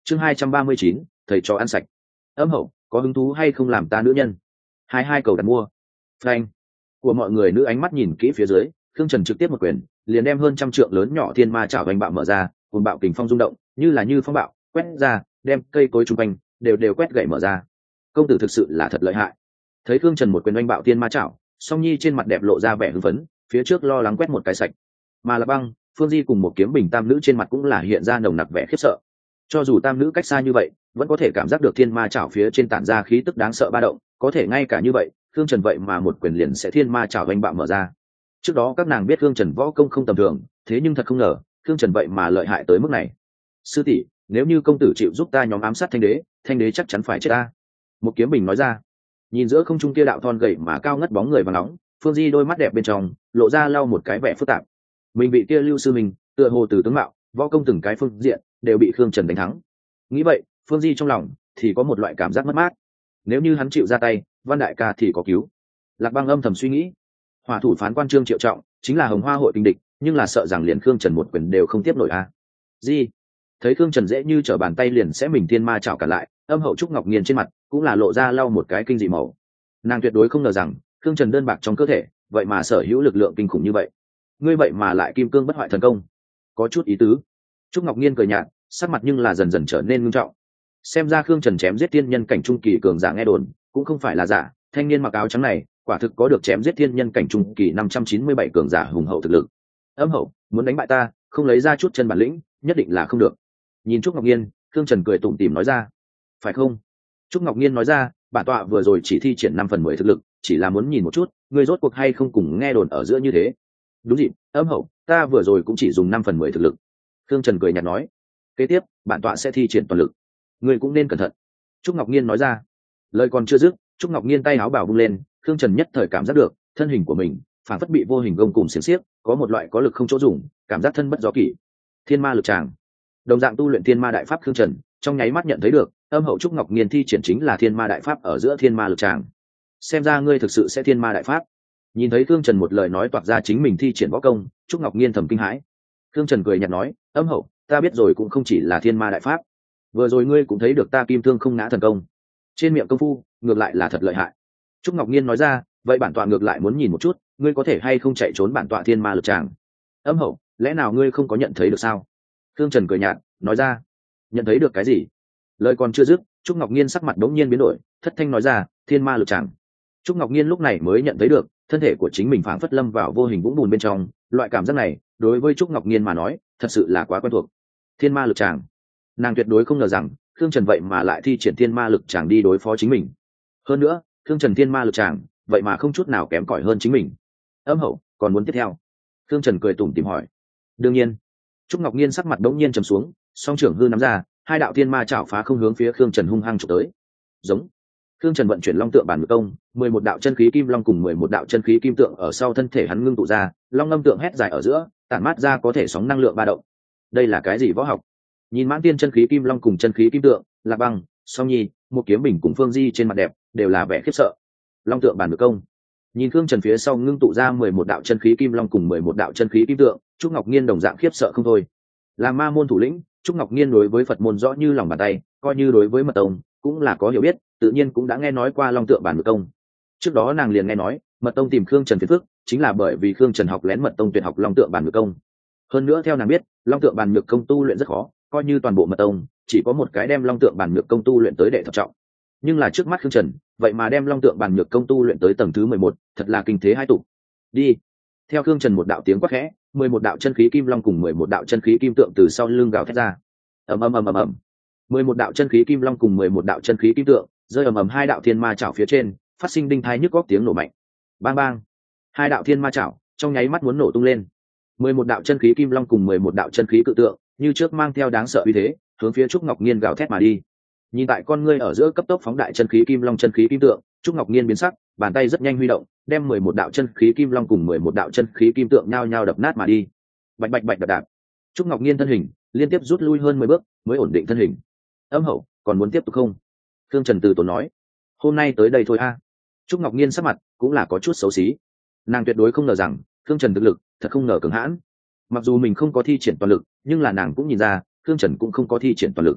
chương hai trăm ba mươi chín, thầy trò ăn sạch. Âm hậu, có hứng thú hay không làm ta nữ nhân? Hai hai cầu đặt mua. Frank của mọi người nữ ánh mắt nhìn kỹ phía dưới, Khương Trần trực tiếp một quyền, liền đem hơn trăm trượng lớn nhỏ thiên ma chảo hoành bạo mở ra, cùng bạo kình phong rung động, như là như phong bạo, quét ra, đem cây cối trung quanh đều đều quét gãy mở ra. Công tử thực sự là thật lợi hại. Thấy Khương Trần một quyền oanh bạo thiên ma chảo, Song Nhi trên mặt đẹp lộ ra vẻ hưng phấn, phía trước lo lắng quét một cái sạch. Mà là Băng, Phương Di cùng một kiếm bình tam nữ trên mặt cũng là hiện ra nồng nặc vẻ khiếp sợ. Cho dù tam nữ cách xa như vậy, vẫn có thể cảm giác được thiên ma chảo phía trên tản ra khí tức đáng sợ ba động, có thể ngay cả như vậy, Khương Trần vậy mà một quyền liền sẽ thiên ma chảo oanh bạo mở ra. Trước đó các nàng biết Khương Trần võ công không tầm thường, thế nhưng thật không ngờ, Khương Trần vậy mà lợi hại tới mức này. Sư tỷ, nếu như công tử chịu giúp ta nhóm ám sát Thanh Đế, Thanh Đế chắc chắn phải chết ta. Một kiếm bình nói ra. Nhìn giữa không trung kia đạo thon gầy mà cao ngất bóng người và nóng, Phương Di đôi mắt đẹp bên trong lộ ra lau một cái vẻ phức tạp. Mình bị kia Lưu sư mình, tựa hồ từ tướng mạo, võ công từng cái phương diện đều bị Khương Trần đánh thắng. Nghĩ vậy, Phương Di trong lòng thì có một loại cảm giác mất mát. Nếu như hắn chịu ra tay, Văn đại ca thì có cứu. Lạc Băng âm thầm suy nghĩ. Hỏa thủ phán quan Trương Triệu Trọng chính là Hồng Hoa hội kình địch, nhưng là sợ rằng liền Khương Trần một quyền đều không tiếp nổi a. À. Di, thấy Khương Trần dễ như trở bàn tay liền sẽ mình thiên ma chảo cả lại, âm hậu Trúc Ngọc Nghiên trên mặt cũng là lộ ra lau một cái kinh dị màu. Nàng tuyệt đối không ngờ rằng Khương Trần đơn bạc trong cơ thể, vậy mà sở hữu lực lượng kinh khủng như vậy. Ngươi vậy mà lại kim cương bất hoại thần công, có chút ý tứ. Trúc Ngọc Nghiên cười nhạt, sắc mặt nhưng là dần dần trở nên nghiêm trọng. Xem ra Khương Trần chém giết thiên nhân cảnh trung kỳ cường giả nghe đồn, cũng không phải là giả, thanh niên mặc áo trắng này, quả thực có được chém giết thiên nhân cảnh trung kỳ năm trăm chín mươi bảy cường giả hùng hậu thực lực. Âm hậu, muốn đánh bại ta, không lấy ra chút chân bản lĩnh, nhất định là không được. Nhìn Trúc Ngọc Nghiên, Khương Trần cười tủm tỉm nói ra. Phải không? Trúc Ngọc Nghiên nói ra, bản tọa vừa rồi chỉ thi triển năm phần mười thực lực, chỉ là muốn nhìn một chút, ngươi rốt cuộc hay không cùng nghe đồn ở giữa như thế. Đúng dịp, âm hậu, ta vừa rồi cũng chỉ dùng năm phần mười thực lực. Khương Trần cười nhạt nói. Kế tiếp, bản tọa sẽ thi triển toàn lực. Ngươi cũng nên cẩn thận. Trúc Ngọc Nghiên nói ra. Lời còn chưa dứt, Trúc Ngọc Nghiên tay áo bào bung lên, Khương Trần nhất thời cảm giác được, thân hình của mình phản phất bị vô hình gông cùm xiềng xiếc, có một loại có lực không chỗ dùng, cảm giác thân bất do kỷ. Thiên ma lực tràng. Đồng dạng tu luyện thiên ma đại pháp Khương Trần, trong nháy mắt nhận thấy được, âm hậu Trúc Ngọc Nghiên thi triển chính là thiên ma đại pháp ở giữa thiên ma lực tràng. Xem ra ngươi thực sự sẽ thiên ma đại pháp. Nhìn thấy Khương Trần một lời nói toạc ra chính mình thi triển võ công, Trúc Ngọc Nghiên thầm kinh hãi. Khương Trần cười nhạt nói, âm hậu, ta biết rồi cũng không chỉ là thiên ma đại pháp. Vừa rồi ngươi cũng thấy được ta kim thương không ngã thần công. Trên miệng công phu, ngược lại là thật lợi hại. Trúc Ngọc Nghiên nói ra, vậy bản tọa ngược lại muốn nhìn một chút, ngươi có thể hay không chạy trốn bản tọa thiên ma lực tràng. Âm hậu, lẽ nào ngươi không có nhận thấy được sao? Khương Trần cười nhạt, nói ra, nhận thấy được cái gì? Lời còn chưa dứt, Trúc Ngọc Nghiên sắc mặt đống nhiên biến đổi, thất thanh nói ra, thiên ma lực tràng. Trúc Ngọc Nghiên lúc này mới nhận thấy được, thân thể của chính mình phảng phất lâm vào vô hình vũng bùn bên trong, loại cảm giác này, đối với Trúc Ngọc Nghiên mà nói, thật sự là quá quen thuộc. Thiên ma lực tràng. Nàng tuyệt đối không ngờ rằng, Khương Trần vậy mà lại thi triển thiên ma lực tràng đi đối phó chính mình. Hơn nữa, Khương Trần thiên ma lực tràng, vậy mà không chút nào kém cỏi hơn chính mình. Âm hậu, còn muốn tiếp theo? Khương Trần cười tủm tỉm hỏi. Đương nhiên. Trúc Ngọc Nghiên sắc mặt đống nhiên trầm xuống, song trưởng hư nắm ra, hai đạo thiên ma chảo phá không hướng phía Khương Trần hung hăng chụp tới. Giống. Khương Trần vận chuyển long tượng bản ngự công, mười một đạo chân khí kim long cùng mười một đạo chân khí kim tượng ở sau thân thể hắn ngưng tụ ra, long ngâm tượng hét dài ở giữa, tản mát ra có thể sóng năng lượng ba động. Đây là cái gì võ học? Nhìn mãn tiên chân khí kim long cùng chân khí kim tượng, Lạc Băng, Song Nhi, một kiếm bình cùng Phương Di trên mặt đẹp đều là vẻ khiếp sợ. Long tượng bản ngự công. Nhìn Khương Trần phía sau ngưng tụ ra mười một đạo chân khí kim long cùng mười một đạo chân khí kim tượng, Trúc Ngọc Nghiên đồng dạng khiếp sợ không thôi. Là ma môn thủ lĩnh, Trúc Ngọc Nghiên đối với Phật môn rõ như lòng bàn tay, coi như đối với mật tông cũng là có hiểu biết, tự nhiên cũng đã nghe nói qua long tượng bản ngự công. Trước đó nàng liền nghe nói, mật tông tìm Khương Trần phiền phức, chính là bởi vì Khương Trần học lén mật tông tuyệt học long tượng bản ngự công. Hơn nữa theo nàng biết, long tượng bản ngự công tu luyện rất khó, coi như toàn bộ mật tông chỉ có một cái đem long tượng bản ngự công tu luyện tới đệ thập trọng. Nhưng là trước mắt Khương Trần, vậy mà đem long tượng bản ngự công tu luyện tới tầng thứ mười một, thật là kinh thế hai tục. Đi. Theo Khương Trần một đạo tiếng quát khẽ, mười một đạo chân khí kim long cùng mười một đạo chân khí kim tượng từ sau lưng gào thét ra. Ầm ầm ầm ầm ầm. mười một đạo chân khí kim long cùng mười một đạo chân khí kim tượng, rơi ầm ầm hai đạo thiên ma chảo phía trên, phát sinh đinh thai nhức góc tiếng nổ mạnh. Bang bang. Hai đạo thiên ma chảo trong nháy mắt muốn nổ tung lên. mười một đạo chân khí kim long cùng mười một đạo chân khí cự tượng, như trước mang theo đáng sợ uy thế, hướng phía Trúc Ngọc Nghiên gào thét mà đi. Nhìn tại con ngươi ở giữa cấp tốc phóng đại chân khí kim long chân khí kim tượng, Trúc Ngọc Nghiên biến sắc, bàn tay rất nhanh huy động, đem mười một đạo chân khí kim long cùng mười một đạo chân khí kim tượng nhao nhao đập nát mà đi. Bạch bạch bạch đập đạp. Trúc Ngọc Nghiên thân hình liên tiếp rút lui hơn mười bước, mới ổn định thân hình. Âm hậu, còn muốn tiếp tục không? Khương Trần từ tốn nói. Hôm nay tới đây thôi a. À. Trúc Ngọc Nghiên sắc mặt cũng là có chút xấu xí. Nàng tuyệt đối không ngờ rằng Khương Trần thực lực thật không ngờ cường hãn. Mặc dù mình không có thi triển toàn lực, nhưng là nàng cũng nhìn ra Khương Trần cũng không có thi triển toàn lực.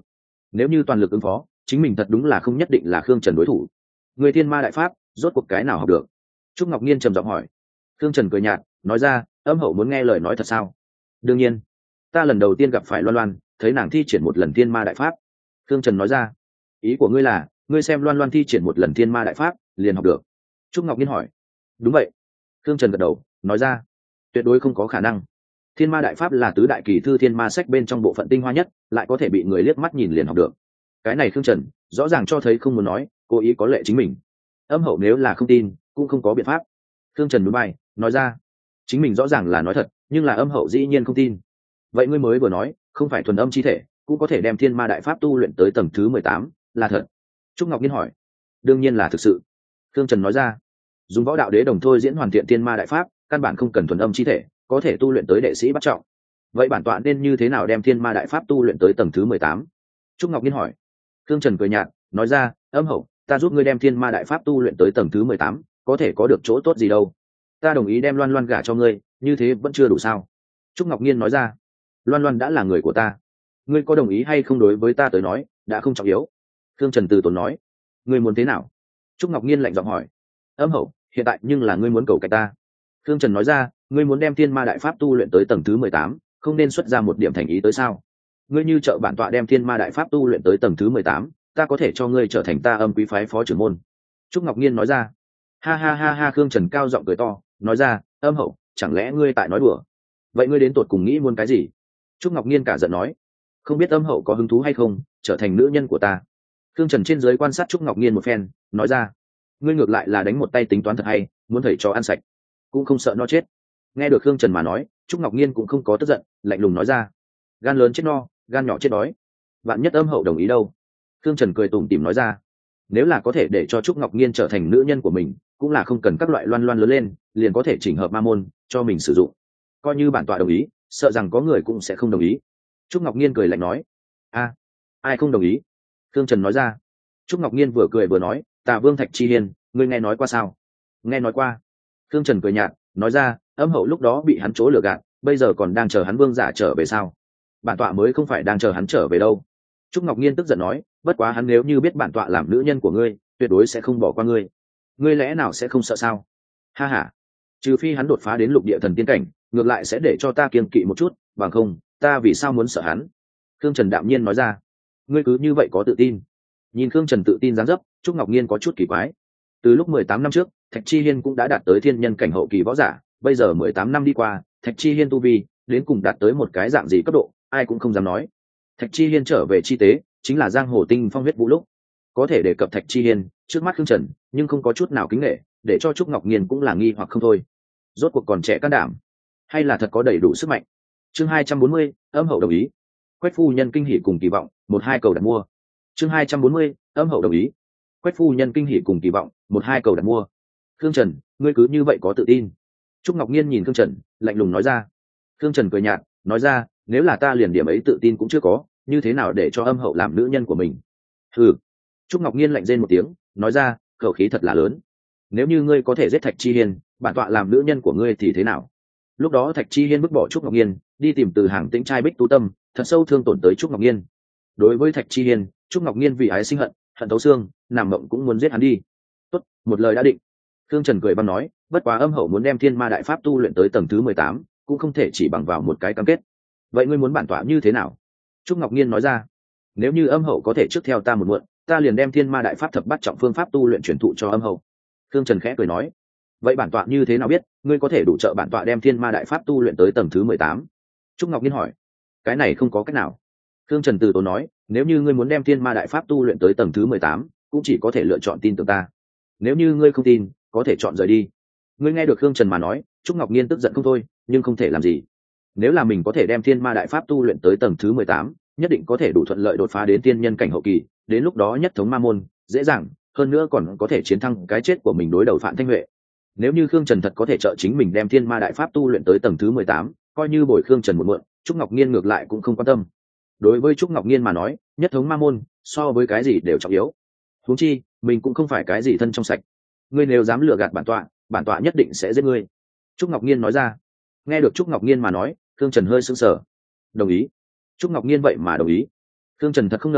nếu như toàn lực ứng phó chính mình thật đúng là không nhất định là khương trần đối thủ. Người thiên ma đại pháp rốt cuộc cái nào học được? Trúc Ngọc Nhiên trầm giọng hỏi. Khương Trần cười nhạt nói ra, âm hậu muốn nghe lời nói thật sao? Đương nhiên, ta lần đầu tiên gặp phải Loan Loan, thấy nàng thi triển một lần thiên ma đại pháp. Khương Trần nói ra. Ý của ngươi là ngươi xem Loan Loan thi triển một lần thiên ma đại pháp liền học được? Trúc Ngọc Nhiên hỏi. Đúng vậy. Khương Trần gật đầu nói ra. Tuyệt đối không có khả năng. Thiên ma đại pháp là tứ đại kỳ thư thiên ma sách bên trong bộ phận tinh hoa nhất, lại có thể bị người liếc mắt nhìn liền học được. Cái này Khương Trần rõ ràng cho thấy không muốn nói, cố ý có lệ chính mình. Âm hậu nếu là không tin cũng không có biện pháp. Khương Trần núi bay nói ra, chính mình rõ ràng là nói thật, nhưng là âm hậu dĩ nhiên không tin. Vậy ngươi mới vừa nói không phải thuần âm chi thể cũng có thể đem thiên ma đại pháp tu luyện tới tầng thứ mười tám, là thật? Trúc Ngọc Nhiên hỏi. Đương nhiên là thực sự. Khương Trần nói ra. Dùng võ đạo đế đồng thôi diễn hoàn thiện thiên ma đại pháp, căn bản không cần thuần âm chi thể, có thể tu luyện tới đệ sĩ bắt trọng. Vậy bản tọa nên như thế nào đem thiên ma đại pháp tu luyện tới tầng thứ mười tám? Trúc Ngọc Nhiên hỏi. Khương Trần cười nhạt nói ra, âm hậu, ta giúp ngươi đem thiên ma đại pháp tu luyện tới tầng thứ mười tám, có thể có được chỗ tốt gì đâu? Ta đồng ý đem Loan Loan gả cho ngươi, như thế vẫn chưa đủ sao? Trúc Ngọc Nhiên nói ra. Loan Loan đã là người của ta, ngươi có đồng ý hay không đối với ta tới nói đã không trọng yếu. Khương Trần từ tốn nói. Ngươi muốn thế nào? Trúc Ngọc Nhiên lạnh giọng hỏi. Âm hậu, hiện tại nhưng là ngươi muốn cầu cạnh ta. Khương Trần nói ra, ngươi muốn đem thiên ma đại pháp tu luyện tới tầng thứ mười tám, không nên xuất ra một điểm thành ý tới sao? Ngươi như trợ bản tọa đem thiên ma đại pháp tu luyện tới tầng thứ mười tám, ta có thể cho ngươi trở thành ta âm quý phái phó trưởng môn. Trúc Ngọc Nhiên nói ra. Ha ha ha ha. Khương Trần cao giọng cười to nói ra, âm hậu, chẳng lẽ ngươi tại nói đùa? Vậy ngươi đến tột cùng nghĩ muốn cái gì? Trúc Ngọc Nhiên cả giận nói. Không biết âm hậu có hứng thú hay không trở thành nữ nhân của ta? Khương Trần trên dưới quan sát Trúc Ngọc Nhiên một phen nói ra. Ngươi ngược lại là đánh một tay tính toán thật hay, muốn thầy cho ăn sạch cũng không sợ no chết. Nghe được Khương Trần mà nói, Trúc Ngọc Nhiên cũng không có tức giận, lạnh lùng nói ra. Gan lớn chết no, gan nhỏ chết đói. Vạn nhất âm hậu đồng ý đâu? Khương Trần cười tủm tỉm nói ra. Nếu là có thể để cho Trúc Ngọc Nhiên trở thành nữ nhân của mình, cũng là không cần các loại loan loan lớn lên, liền có thể chỉnh hợp ma môn cho mình sử dụng. Coi như bản tọa đồng ý, sợ rằng có người cũng sẽ không đồng ý. Trúc Ngọc Nhiên cười lạnh nói. A, ai không đồng ý? Khương Trần nói ra. Trúc Ngọc Nhiên vừa cười vừa nói, Tà Vương Thạch Chi Hiên, ngươi nghe nói qua sao? Nghe nói qua. Khương Trần cười nhạt nói ra, âm hậu lúc đó bị hắn chỗ lừa gạt, bây giờ còn đang chờ hắn vương giả trở về sao? Bản tọa mới không phải đang chờ hắn trở về đâu. Trúc Ngọc Nhiên tức giận nói, bất quá hắn nếu như biết bản tọa làm nữ nhân của ngươi, tuyệt đối sẽ không bỏ qua ngươi. Ngươi lẽ nào sẽ không sợ sao? Ha ha, trừ phi hắn đột phá đến lục địa thần tiên cảnh, ngược lại sẽ để cho ta kiêng kỵ một chút, bằng không ta vì sao muốn sợ hắn? Khương Trần đạm nhiên nói ra. Ngươi cứ như vậy có tự tin? Nhìn Khương Trần tự tin dáng dấp, Trúc Ngọc Nhiên có chút kỳ quái. Từ lúc mười tám năm trước, Thạch Chi Hiên cũng đã đạt tới thiên nhân cảnh hậu kỳ võ giả, bây giờ mười tám năm đi qua, Thạch Chi Hiên tu vi đến cùng đạt tới một cái dạng gì cấp độ, ai cũng không dám nói. Thạch Chi Hiên trở về chi tế, chính là giang hồ tinh phong huyết vũ lúc. Có thể đề cập Thạch Chi Hiên, trước mắt Khương Trần, nhưng không có chút nào kính nể, để cho Trúc Ngọc Nhiên cũng là nghi hoặc không thôi. Rốt cuộc còn trẻ can đảm, hay là thật có đầy đủ sức mạnh? Chương hai trăm bốn mươi, âm hậu đồng ý. Quách phu nhân kinh hỉ cùng kỳ vọng, một hai cầu đặt mua. Chương hai trăm bốn mươi, âm hậu đồng ý. Quách phu nhân kinh hỉ cùng kỳ vọng, một hai cầu đặt mua. Khương Trần, ngươi cứ như vậy có tự tin? Trúc Ngọc Nhiên nhìn Khương Trần, lạnh lùng nói ra. Khương Trần cười nhạt nói ra, nếu là ta liền điểm ấy tự tin cũng chưa có, như thế nào để cho âm hậu làm nữ nhân của mình? Hừ. Trúc Ngọc Nhiên lạnh rên một tiếng nói ra, khẩu khí thật là lớn. Nếu như ngươi có thể giết Thạch Chi Hiên, bản tọa làm nữ nhân của ngươi thì thế nào? Lúc đó Thạch Chi Hiên vứt bỏ Trúc Ngọc Nhiên, đi tìm từ hàng tĩnh trai Bích Tu Tâm, thật sâu thương tổn tới Trúc Ngọc Nhiên. Đối với Thạch Chi Hiên, Trúc Ngọc Nhiên vì ái sinh hận, hận thấu xương, nằm mộng cũng muốn giết hắn đi. Tốt, một lời đã định. Khương Trần cười băng nói, bất quá âm hậu muốn đem thiên ma đại pháp tu luyện tới tầng thứ mười tám, cũng không thể chỉ bằng vào một cái cam kết. Vậy ngươi muốn bản tọa như thế nào? Trúc Ngọc Nhiên nói ra. Nếu như âm hậu có thể trước theo ta một muộn, ta liền đem thiên ma đại pháp thập bát trọng phương pháp tu luyện truyền thụ cho âm hậu. Khương Trần khẽ cười nói. Vậy bản tọa như thế nào biết ngươi có thể đủ trợ bản tọa đem thiên ma đại pháp tu luyện tới tầng thứ mười tám? Trúc Ngọc Nhiên hỏi. Cái này không có cách nào. Khương Trần từ tốn nói, nếu như ngươi muốn đem thiên ma đại pháp tu luyện tới tầng thứ mười tám, cũng chỉ có thể lựa chọn tin tưởng ta. Nếu như ngươi không tin, có thể chọn rời đi. Ngươi nghe được Khương Trần mà nói, Trúc Ngọc Nhiên tức giận không thôi, nhưng không thể làm gì. Nếu là mình có thể đem thiên ma đại pháp tu luyện tới tầng thứ mười tám, nhất định có thể đủ thuận lợi đột phá đến tiên nhân cảnh hậu kỳ, đến lúc đó nhất thống ma môn, dễ dàng, hơn nữa còn có thể chiến thắng cái chết của mình đối đầu Phạm Thanh Huệ. Nếu như Khương Trần thật có thể trợ chính mình đem thiên ma đại pháp tu luyện tới tầng thứ mười tám, coi như bồi Khương Trần một mượn, Trúc Ngọc Nhiên ngược lại cũng không quan tâm. Đối với Trúc Ngọc Nhiên mà nói, nhất thống ma môn so với cái gì đều trọng yếu. Huống chi, mình cũng không phải cái gì thân trong sạch. Ngươi nếu dám lừa gạt bản tọa, bản tọa nhất định sẽ giết ngươi. Trúc Ngọc Nhiên nói ra. Nghe được Trúc Ngọc Nhiên mà nói, Khương Trần hơi sững sờ. Đồng ý. Trúc Ngọc Nhiên vậy mà đồng ý. Khương Trần thật không ngờ,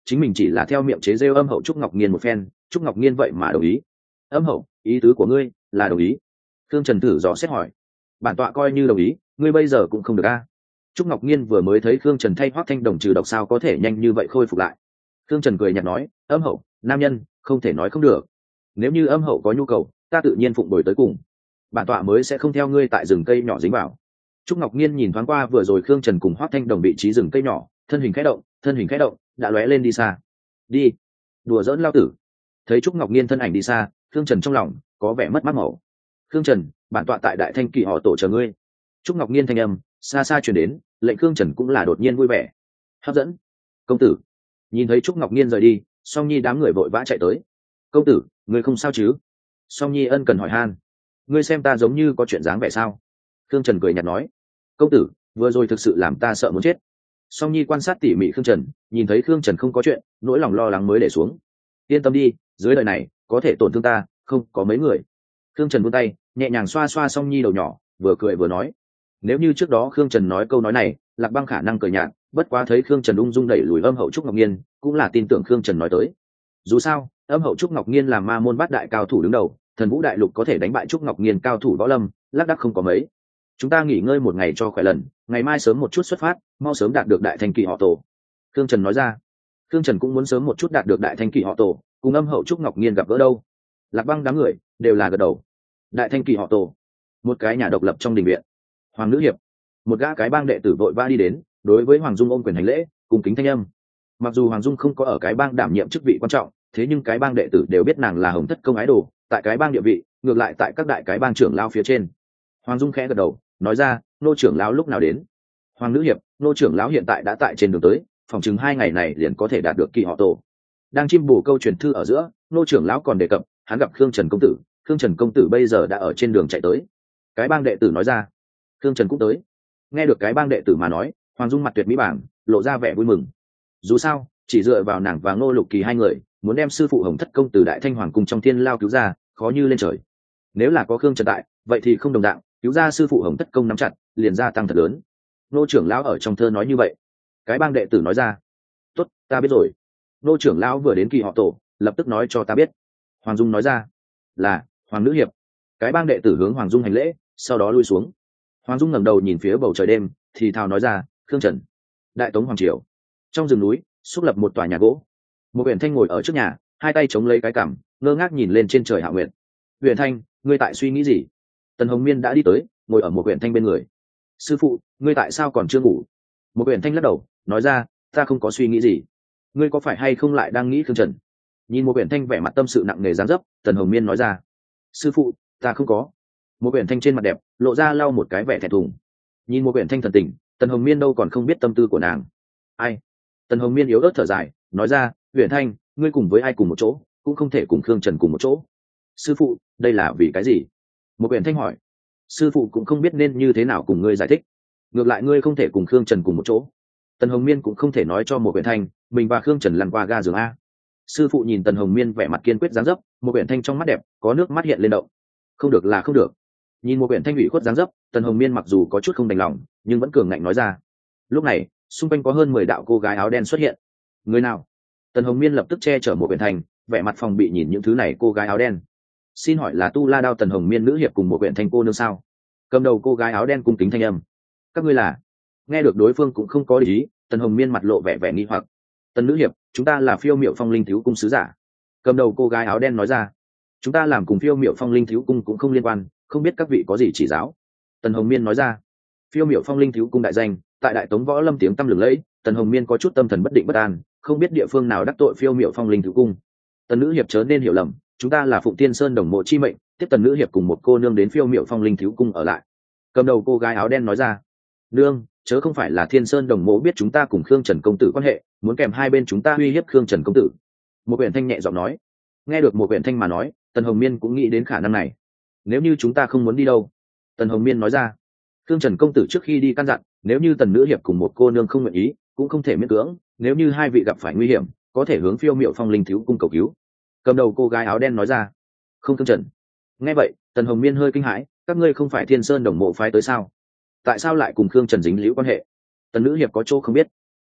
chính mình chỉ là theo miệng chế rêu âm hậu trúc ngọc nhiên một phen, trúc ngọc nhiên vậy mà đồng ý. Âm hậu, ý tứ của ngươi là đồng ý? Khương Trần thử dò xét hỏi. Bản tọa coi như đồng ý, ngươi bây giờ cũng không được a. Trúc Ngọc Nhiên vừa mới thấy Khương Trần thay Hoắc Thanh Đồng trừ độc sao có thể nhanh như vậy khôi phục lại. Khương Trần cười nhạt nói, âm hậu, nam nhân, không thể nói không được. Nếu như âm hậu có nhu cầu, ta tự nhiên phụng bồi tới cùng. Bản tọa mới sẽ không theo ngươi tại rừng cây nhỏ dính vào. Trúc Ngọc Nhiên nhìn thoáng qua vừa rồi Khương Trần cùng Hoắc Thanh Đồng vị trí rừng cây nhỏ, thân hình khẽ động, thân hình khẽ động, đã lóe lên đi xa. Đi, đùa giỡn lao tử. Thấy Trúc Ngọc Nhiên thân ảnh đi xa, Khương Trần trong lòng có vẻ mất mát màu. Khương Trần, bản tọa tại Đại Thanh Kỳ họ tổ chờ ngươi. Trúc Ngọc Nhiên thanh âm xa xa truyền đến, lệnh Khương Trần cũng là đột nhiên vui vẻ. Hấp dẫn. Công tử. Nhìn thấy Trúc Ngọc Nhiên rời đi, Song Nhi đám người vội vã chạy tới. Công tử, ngươi không sao chứ? Song Nhi ân cần hỏi han. Ngươi xem ta giống như có chuyện dáng vẻ sao? Khương Trần cười nhạt nói. Công tử, vừa rồi thực sự làm ta sợ muốn chết. Song Nhi quan sát tỉ mỉ Khương Trần, nhìn thấy Khương Trần không có chuyện, nỗi lòng lo lắng mới để xuống. Yên tâm đi, dưới đời này có thể tổn thương ta không có mấy người. Khương Trần vươn tay nhẹ nhàng xoa xoa Song Nhi đầu nhỏ, vừa cười vừa nói. Nếu như trước đó Khương Trần nói câu nói này, Lạc Băng khả năng cười nhạt, bất quá thấy Khương Trần ung dung đẩy lùi âm hậu trúc ngọc nhiên, cũng là tin tưởng Khương Trần nói tới. Dù sao, âm hậu trúc ngọc nhiên là ma môn bát đại cao thủ đứng đầu, thần vũ đại lục có thể đánh bại trúc ngọc nhiên cao thủ võ lâm, lác đác không có mấy. Chúng ta nghỉ ngơi một ngày cho khỏe lần, ngày mai sớm một chút xuất phát, mau sớm đạt được đại thanh kỳ họ tổ. Khương Trần nói ra. Khương Trần cũng muốn sớm một chút đạt được đại thanh kỳ họ tổ, cùng âm hậu trúc ngọc nhiên gặp gỡ đâu. Lạc Băng đám người đều là gật đầu. Đại thanh kỳ họ tổ, một cái nhà độc lập trong đình viện. Hoàng nữ hiệp, một gã cái bang đệ tử vội vã đi đến, đối với Hoàng Dung ôm quyền hành lễ, cùng kính thanh âm. Mặc dù Hoàng Dung không có ở cái bang đảm nhiệm chức vị quan trọng, thế nhưng cái bang đệ tử đều biết nàng là Hồng Thất công ái đồ, tại cái bang địa vị, ngược lại tại các đại cái bang trưởng lao phía trên. Hoàng Dung khẽ gật đầu, nói ra, nô trưởng lão lúc nào đến? Hoàng nữ hiệp, nô trưởng lão hiện tại đã tại trên đường tới, phòng chừng hai ngày này liền có thể đạt được kỳ họ tổ. Đang chim bổ câu truyền thư ở giữa, nô trưởng lão còn đề cập, hắn gặp Khương Trần công tử, Khương Trần công tử bây giờ đã ở trên đường chạy tới. Cái bang đệ tử nói ra, Khương Trần cũng tới. Nghe được cái bang đệ tử mà nói, Hoàng Dung mặt tuyệt mỹ bảng, lộ ra vẻ vui mừng. Dù sao, chỉ dựa vào nàng và Ngô Lục Kỳ hai người, muốn đem sư phụ Hồng Thất công từ Đại Thanh Hoàng cung trong thiên lao cứu ra, khó như lên trời. Nếu là có Khương Trần tại, vậy thì không đồng dạng, cứu ra sư phụ Hồng Thất công nắm chặt, liền gia tăng thật lớn. Nô trưởng lão ở trong thơ nói như vậy. Cái bang đệ tử nói ra, tốt, ta biết rồi. Nô trưởng lão vừa đến kỳ họ tổ, lập tức nói cho ta biết. Hoàng Dung nói ra, là Hoàng nữ hiệp. Cái bang đệ tử hướng Hoàng Dung hành lễ, sau đó lui xuống. Hoàng Dung ngẩng đầu nhìn phía bầu trời đêm, thì thào nói ra, Khương Trần. Đại Tống hoàng triều, trong rừng núi xúc lập một tòa nhà gỗ. Một Uyển Thanh ngồi ở trước nhà, hai tay chống lấy cái cằm, ngơ ngác nhìn lên trên trời hạ nguyệt. Uyển Thanh, ngươi tại suy nghĩ gì? Tần Hồng Miên đã đi tới, ngồi ở một Uyển Thanh bên người. Sư phụ, ngươi tại sao còn chưa ngủ? Một Uyển Thanh lắc đầu, nói ra, ta không có suy nghĩ gì. Ngươi có phải hay không lại đang nghĩ Khương Trần? Nhìn một Uyển Thanh vẻ mặt tâm sự nặng nề dáng dấp, Tần Hồng Miên nói ra, sư phụ, ta không có. Một Uyển Thanh trên mặt đẹp lộ ra lau một cái vẻ thẹn thùng. Nhìn một Uyển Thanh thần tình, Tần Hồng Miên đâu còn không biết tâm tư của nàng. Ai? Tần Hồng Miên yếu ớt thở dài, nói ra, Uyển Thanh, ngươi cùng với ai cùng một chỗ, cũng không thể cùng Khương Trần cùng một chỗ. Sư phụ, đây là vì cái gì? Một Uyển Thanh hỏi. Sư phụ cũng không biết nên như thế nào cùng ngươi giải thích. Ngược lại ngươi không thể cùng Khương Trần cùng một chỗ. Tần Hồng Miên cũng không thể nói cho một Uyển Thanh, mình và Khương Trần lăn qua ga giường a. Sư phụ nhìn Tần Hồng Miên vẻ mặt kiên quyết dáng dấp, một Uyển Thanh trong mắt đẹp có nước mắt hiện lên động. Không được là không được. Nhìn một Uyển Thanh ủy khuất dáng dấp, Tần Hồng Miên mặc dù có chút không đành lòng, nhưng vẫn cường ngạnh nói ra. Lúc này, xung quanh có hơn mười đạo cô gái áo đen xuất hiện. Người nào? Tần Hồng Miên lập tức che chở một Uyển Thanh, vẻ mặt phòng bị nhìn những thứ này cô gái áo đen. Xin hỏi là Tu La Đao Tần Hồng Miên nữ hiệp cùng một Uyển Thanh cô nương sao? Cầm đầu cô gái áo đen cung kính thanh âm. Các ngươi là? Nghe được đối phương cũng không có ý, Tần Hồng Miên mặt lộ vẻ vẻ nghi hoặc. Tần nữ hiệp, chúng ta là Phiêu Miệu Phong Linh Thiếu cung sứ giả. Cầm đầu cô gái áo đen nói ra. Chúng ta làm cùng Phiêu Miệu Phong Linh Thiếu cung cũng không liên quan, không biết các vị có gì chỉ giáo. Tần Hồng Miên nói ra. Phiêu Miệu Phong Linh Thiếu cung đại danh, tại Đại Tống võ lâm tiếng tăm lừng lẫy. Tần Hồng Miên có chút tâm thần bất định bất an, không biết địa phương nào đắc tội Phiêu Miệu Phong Linh Thiếu cung. Tần nữ hiệp chớ nên hiểu lầm, chúng ta là Phụng Tiên Sơn đồng mộ chi mệnh, tiếp Tần nữ hiệp cùng một cô nương đến Phiêu Miệu Phong Linh Thiếu cung ở lại. Cầm đầu cô gái áo đen nói ra. Nương, chớ không phải là Thiên Sơn đồng mộ biết chúng ta cùng Khương Trần công tử quan hệ, muốn kèm hai bên chúng ta uy hiếp Khương Trần công tử. Một Uyển Thanh nhẹ giọng nói. Nghe được một Uyển Thanh mà nói, Tần Hồng Miên cũng nghĩ đến khả năng này. Nếu như chúng ta không muốn đi đâu? Tần Hồng Miên nói ra. Khương Trần công tử trước khi đi căn dặn, nếu như Tần nữ hiệp cùng một cô nương không nguyện ý, cũng không thể miễn cưỡng, nếu như hai vị gặp phải nguy hiểm, có thể hướng Phiêu Miệu Phong Linh Thiếu cung cầu cứu. Cầm đầu cô gái áo đen nói ra. Không Khương Trần. Nghe vậy, Tần Hồng Miên hơi kinh hãi, các ngươi không phải Thiên Sơn đồng mộ phái tới sao? Tại sao lại cùng Khương Trần dính liễu quan hệ? Tần nữ hiệp có chỗ không biết.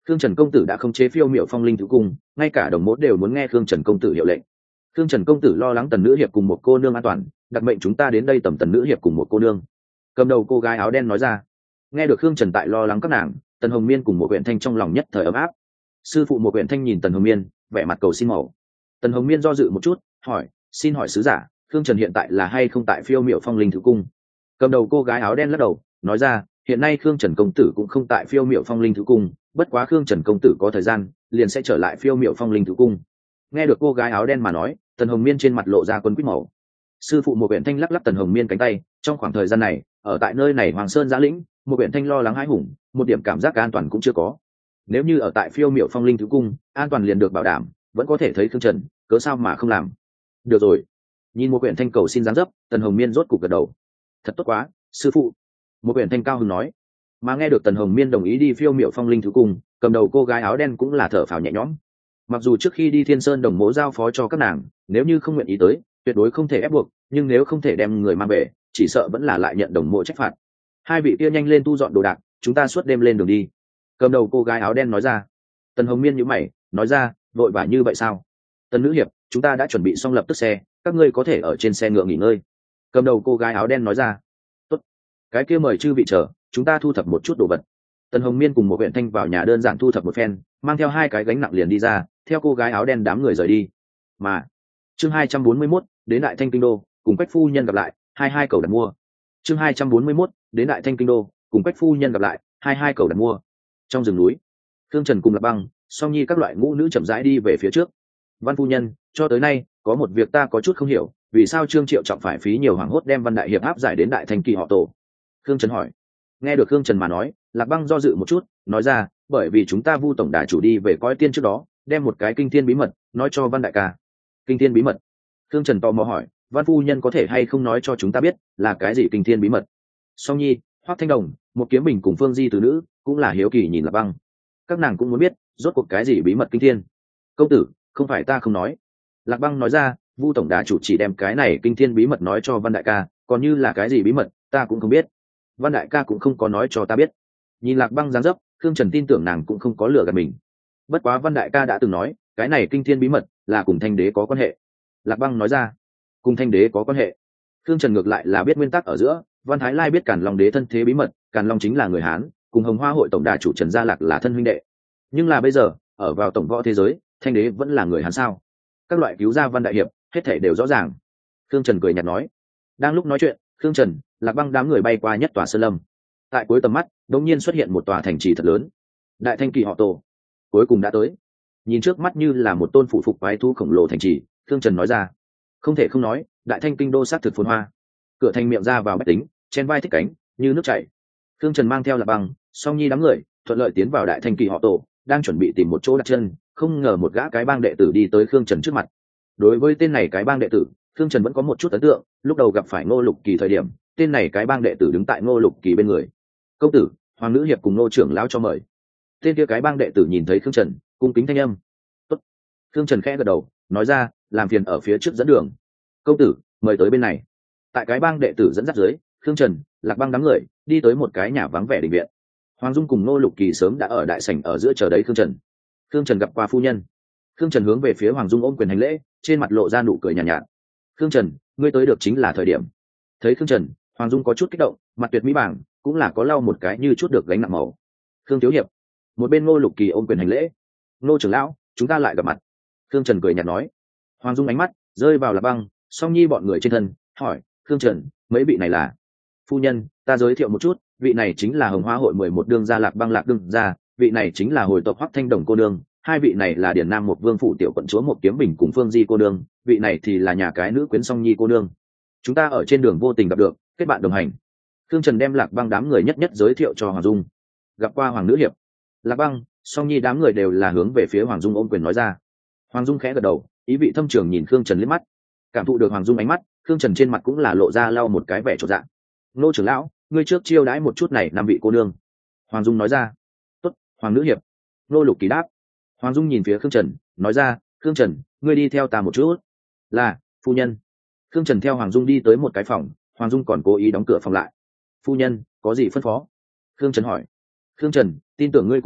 Khương Trần công tử đã không chế phiêu miểu phong linh thú cung, ngay cả đồng mốt đều muốn nghe Khương Trần công tử hiệu lệnh. Khương Trần công tử lo lắng tần nữ hiệp cùng một cô nương an toàn, đặc mệnh chúng ta đến đây tầm tần nữ hiệp cùng một cô nương. Cầm đầu cô gái áo đen nói ra. Nghe được Khương Trần tại lo lắng các nàng, Tần Hồng Miên cùng một huyện thanh trong lòng nhất thời ấm áp. Sư phụ một huyện thanh nhìn Tần Hồng Miên, vẻ mặt cầu xin màu. Tần Hồng Miên do dự một chút, hỏi, xin hỏi sứ giả, Khương Trần hiện tại là hay không tại phiêu miểu phong linh thú cung? Cầm đầu cô gái áo đen lắc đầu, nói ra, hiện nay Khương Trần công tử cũng không tại phiêu miểu phong linh thú cung, bất quá Khương Trần công tử có thời gian, liền sẽ trở lại phiêu miểu phong linh thú cung. Nghe được cô gái áo đen mà nói, Tần Hồng Miên trên mặt lộ ra quân quýt màu. Sư phụ một huyện thanh lắc lắc Tần Hồng Miên cánh tay, trong khoảng thời gian này, ở tại nơi này Hoàng Sơn Giã Lĩnh, một huyện thanh lo lắng hãi hùng, một điểm cảm giác an toàn cũng chưa có. Nếu như ở tại phiêu miểu phong linh thú cung, an toàn liền được bảo đảm, vẫn có thể thấy Khương Trần, cớ sao mà không làm? Được rồi. Nhìn một huyện thanh cầu xin dáng dấp, Tần Hồng Miên rốt cục gật đầu. Thật tốt quá, sư phụ. Một huyện thanh cao hứng nói. Mà nghe được Tần Hồng Miên đồng ý đi phiêu miểu phong linh thú cung, cầm đầu cô gái áo đen cũng là thở phào nhẹ nhõm. Mặc dù trước khi đi Thiên Sơn đồng mỗ giao phó cho các nàng, nếu như không nguyện ý tới, tuyệt đối không thể ép buộc, nhưng nếu không thể đem người mang về, chỉ sợ vẫn là lại nhận đồng mộ trách phạt. Hai vị kia nhanh lên tu dọn đồ đạc, chúng ta suốt đêm lên đường đi. Cầm đầu cô gái áo đen nói ra. Tần Hồng Miên nhíu mày, nói ra, vội vã như vậy sao? Tần nữ hiệp, chúng ta đã chuẩn bị xong lập tức xe, các ngươi có thể ở trên xe ngựa nghỉ ngơi. Cầm đầu cô gái áo đen nói ra. Tốt, cái kia mời chư vị chờ, chúng ta thu thập một chút đồ vật. Tần Hồng Miên cùng một huyện thanh vào nhà đơn giản thu thập một phen, mang theo hai cái gánh nặng liền đi ra, theo cô gái áo đen đám người rời đi. Mà chương hai trăm bốn mươi mốt, đến Đại Thanh kinh đô, cùng Quách phu nhân gặp lại, hai hai cầu đặt mua. Chương hai trăm bốn mươi mốt, đến Đại Thanh kinh đô, cùng Quách phu nhân gặp lại, hai hai cầu đặt mua. Trong rừng núi, Khương Trần cùng Lạc Băng, Song Nhi các loại ngũ nữ chậm rãi đi về phía trước. Văn phu nhân, cho tới nay, có một việc ta có chút không hiểu, vì sao Trương Triệu Trọng phải phí nhiều hoảng hốt đem Văn đại hiệp áp giải đến Đại Thanh kỳ họ tổ? Khương Trần hỏi. Nghe được Khương Trần mà nói, Lạc Băng do dự một chút, nói ra, bởi vì chúng ta Vu tổng đà chủ đi về coi tiên trước đó, đem một cái kinh thiên bí mật nói cho Văn đại ca. Kinh thiên bí mật? Khương Trần tò mò hỏi, Văn phu nhân có thể hay không nói cho chúng ta biết là cái gì kinh thiên bí mật? Song Nhi, Hoắc Thanh Đồng, một kiếm bình cùng Phương Di từ nữ cũng là hiếu kỳ nhìn Lạc Băng. Các nàng cũng muốn biết rốt cuộc cái gì bí mật kinh thiên. Công tử, không phải ta không nói. Lạc Băng nói ra, Vu tổng đà chủ chỉ đem cái này kinh thiên bí mật nói cho Văn đại ca, còn như là cái gì bí mật ta cũng không biết. Văn đại ca cũng không có nói cho ta biết. Nhìn Lạc Băng dáng dấp, Khương Trần tin tưởng nàng cũng không có lừa gạt mình. Bất quá Văn đại ca đã từng nói, cái này kinh thiên bí mật là cùng Thanh đế có quan hệ. Lạc Băng nói ra, cùng Thanh đế có quan hệ. Khương Trần ngược lại là biết nguyên tắc ở giữa, Văn Thái Lai biết Càn Long đế thân thế bí mật, Càn Long chính là người Hán, cùng Hồng Hoa hội tổng đà chủ Trần Gia Lạc là thân huynh đệ. Nhưng là bây giờ, ở vào tổng võ thế giới, Thanh đế vẫn là người Hán sao? Các loại cứu ra Văn đại hiệp, hết thảy đều rõ ràng. Khương Trần cười nhạt nói. Đang lúc nói chuyện, Khương Trần, Lạc Băng đám người bay qua nhất tòa sơn lâm. Tại cuối tầm mắt, đột nhiên xuất hiện một tòa thành trì thật lớn. Đại Thanh kỳ họ tổ cuối cùng đã tới. Nhìn trước mắt như là một tôn phụ phục quái thú khổng lồ thành trì, Khương Trần nói ra, không thể không nói, Đại Thanh kinh đô sát thực phồn hoa. Cửa thành miệng ra vào bách tính, trên vai thích cánh, như nước chảy. Khương Trần mang theo Lạc Băng, Song Nhi đám người, thuận lợi tiến vào Đại Thanh kỳ họ tổ, đang chuẩn bị tìm một chỗ đặt chân, không ngờ một gã cái bang đệ tử đi tới Khương Trần trước mặt. Đối với tên này cái bang đệ tử, Khương Trần vẫn có một chút ấn tượng, lúc đầu gặp phải Ngô Lục Kỳ thời điểm, tên này cái bang đệ tử đứng tại Ngô Lục Kỳ bên người. Công tử, Hoàng nữ hiệp cùng Ngô trưởng lão cho mời. Tên kia cái bang đệ tử nhìn thấy Khương Trần, cung kính thanh âm. Tốt. Khương Trần khẽ gật đầu, nói ra, làm phiền ở phía trước dẫn đường. Công tử, mời tới bên này. Tại cái bang đệ tử dẫn dắt dưới, Khương Trần, Lạc Băng đám người đi tới một cái nhà vắng vẻ đình viện. Hoàng Dung cùng Ngô Lục Kỳ sớm đã ở đại sảnh ở giữa chờ đấy Khương Trần. Khương Trần gặp qua phu nhân. Khương Trần hướng về phía Hoàng Dung ôm quyền hành lễ, trên mặt lộ ra nụ cười nhàn nhạt, nhạt. Khương Trần, ngươi tới được chính là thời điểm. Thấy Khương Trần, Hoàng Dung có chút kích động, mặt tuyệt mỹ bảng, cũng là có lau một cái như chút được gánh nặng màu. Khương thiếu hiệp. Một bên Ngô Lục Kỳ ôm quyền hành lễ. Ngô trưởng lão, chúng ta lại gặp mặt. Khương Trần cười nhạt nói. Hoàng Dung ánh mắt rơi vào Lạc Băng, Song Nhi bọn người trên thân, hỏi, Khương Trần, mấy vị này là? Phu nhân, ta giới thiệu một chút, vị này chính là Hồng Hoa hội mười một đương gia Lạc Băng Lạc đương gia, vị này chính là hồi tộc Hoắc Thanh Đồng cô đương, hai vị này là Điển Nam một vương phủ tiểu quận chúa một kiếm bình cùng Phương Di cô đương, vị này thì là nhà cái nữ quyến Song Nhi cô đương. Chúng ta ở trên đường vô tình gặp được, kết bạn đồng hành. Khương Trần đem Lạc Băng đám người nhất nhất giới thiệu cho Hoàng Dung. Gặp qua Hoàng nữ hiệp. Lạc Băng, Song Nhi đám người đều là hướng về phía Hoàng Dung ôm quyền nói ra. Hoàng Dung khẽ gật đầu, ý vị thâm trường nhìn Khương Trần liếc mắt. Cảm thụ được Hoàng Dung ánh mắt, Khương Trần trên mặt cũng là lộ ra lau một cái vẻ chột dạ. Nô trưởng lão, ngươi trước chiêu đãi một chút này năm vị cô nương. Hoàng Dung nói ra. Tốt, Hoàng nữ hiệp. Nô Lục Kỳ đáp. Hoàng Dung nhìn phía Khương Trần, nói ra, Khương Trần, ngươi đi theo ta một chút. Là, phu nhân. Khương Trần theo Hoàng Dung đi tới một cái phòng, Hoàng Dung còn cố ý đóng cửa phòng lại. Phu nhân, có gì phân phó? Khương Trần hỏi. Khương Trần, tin tưởng ngươi cũng biết,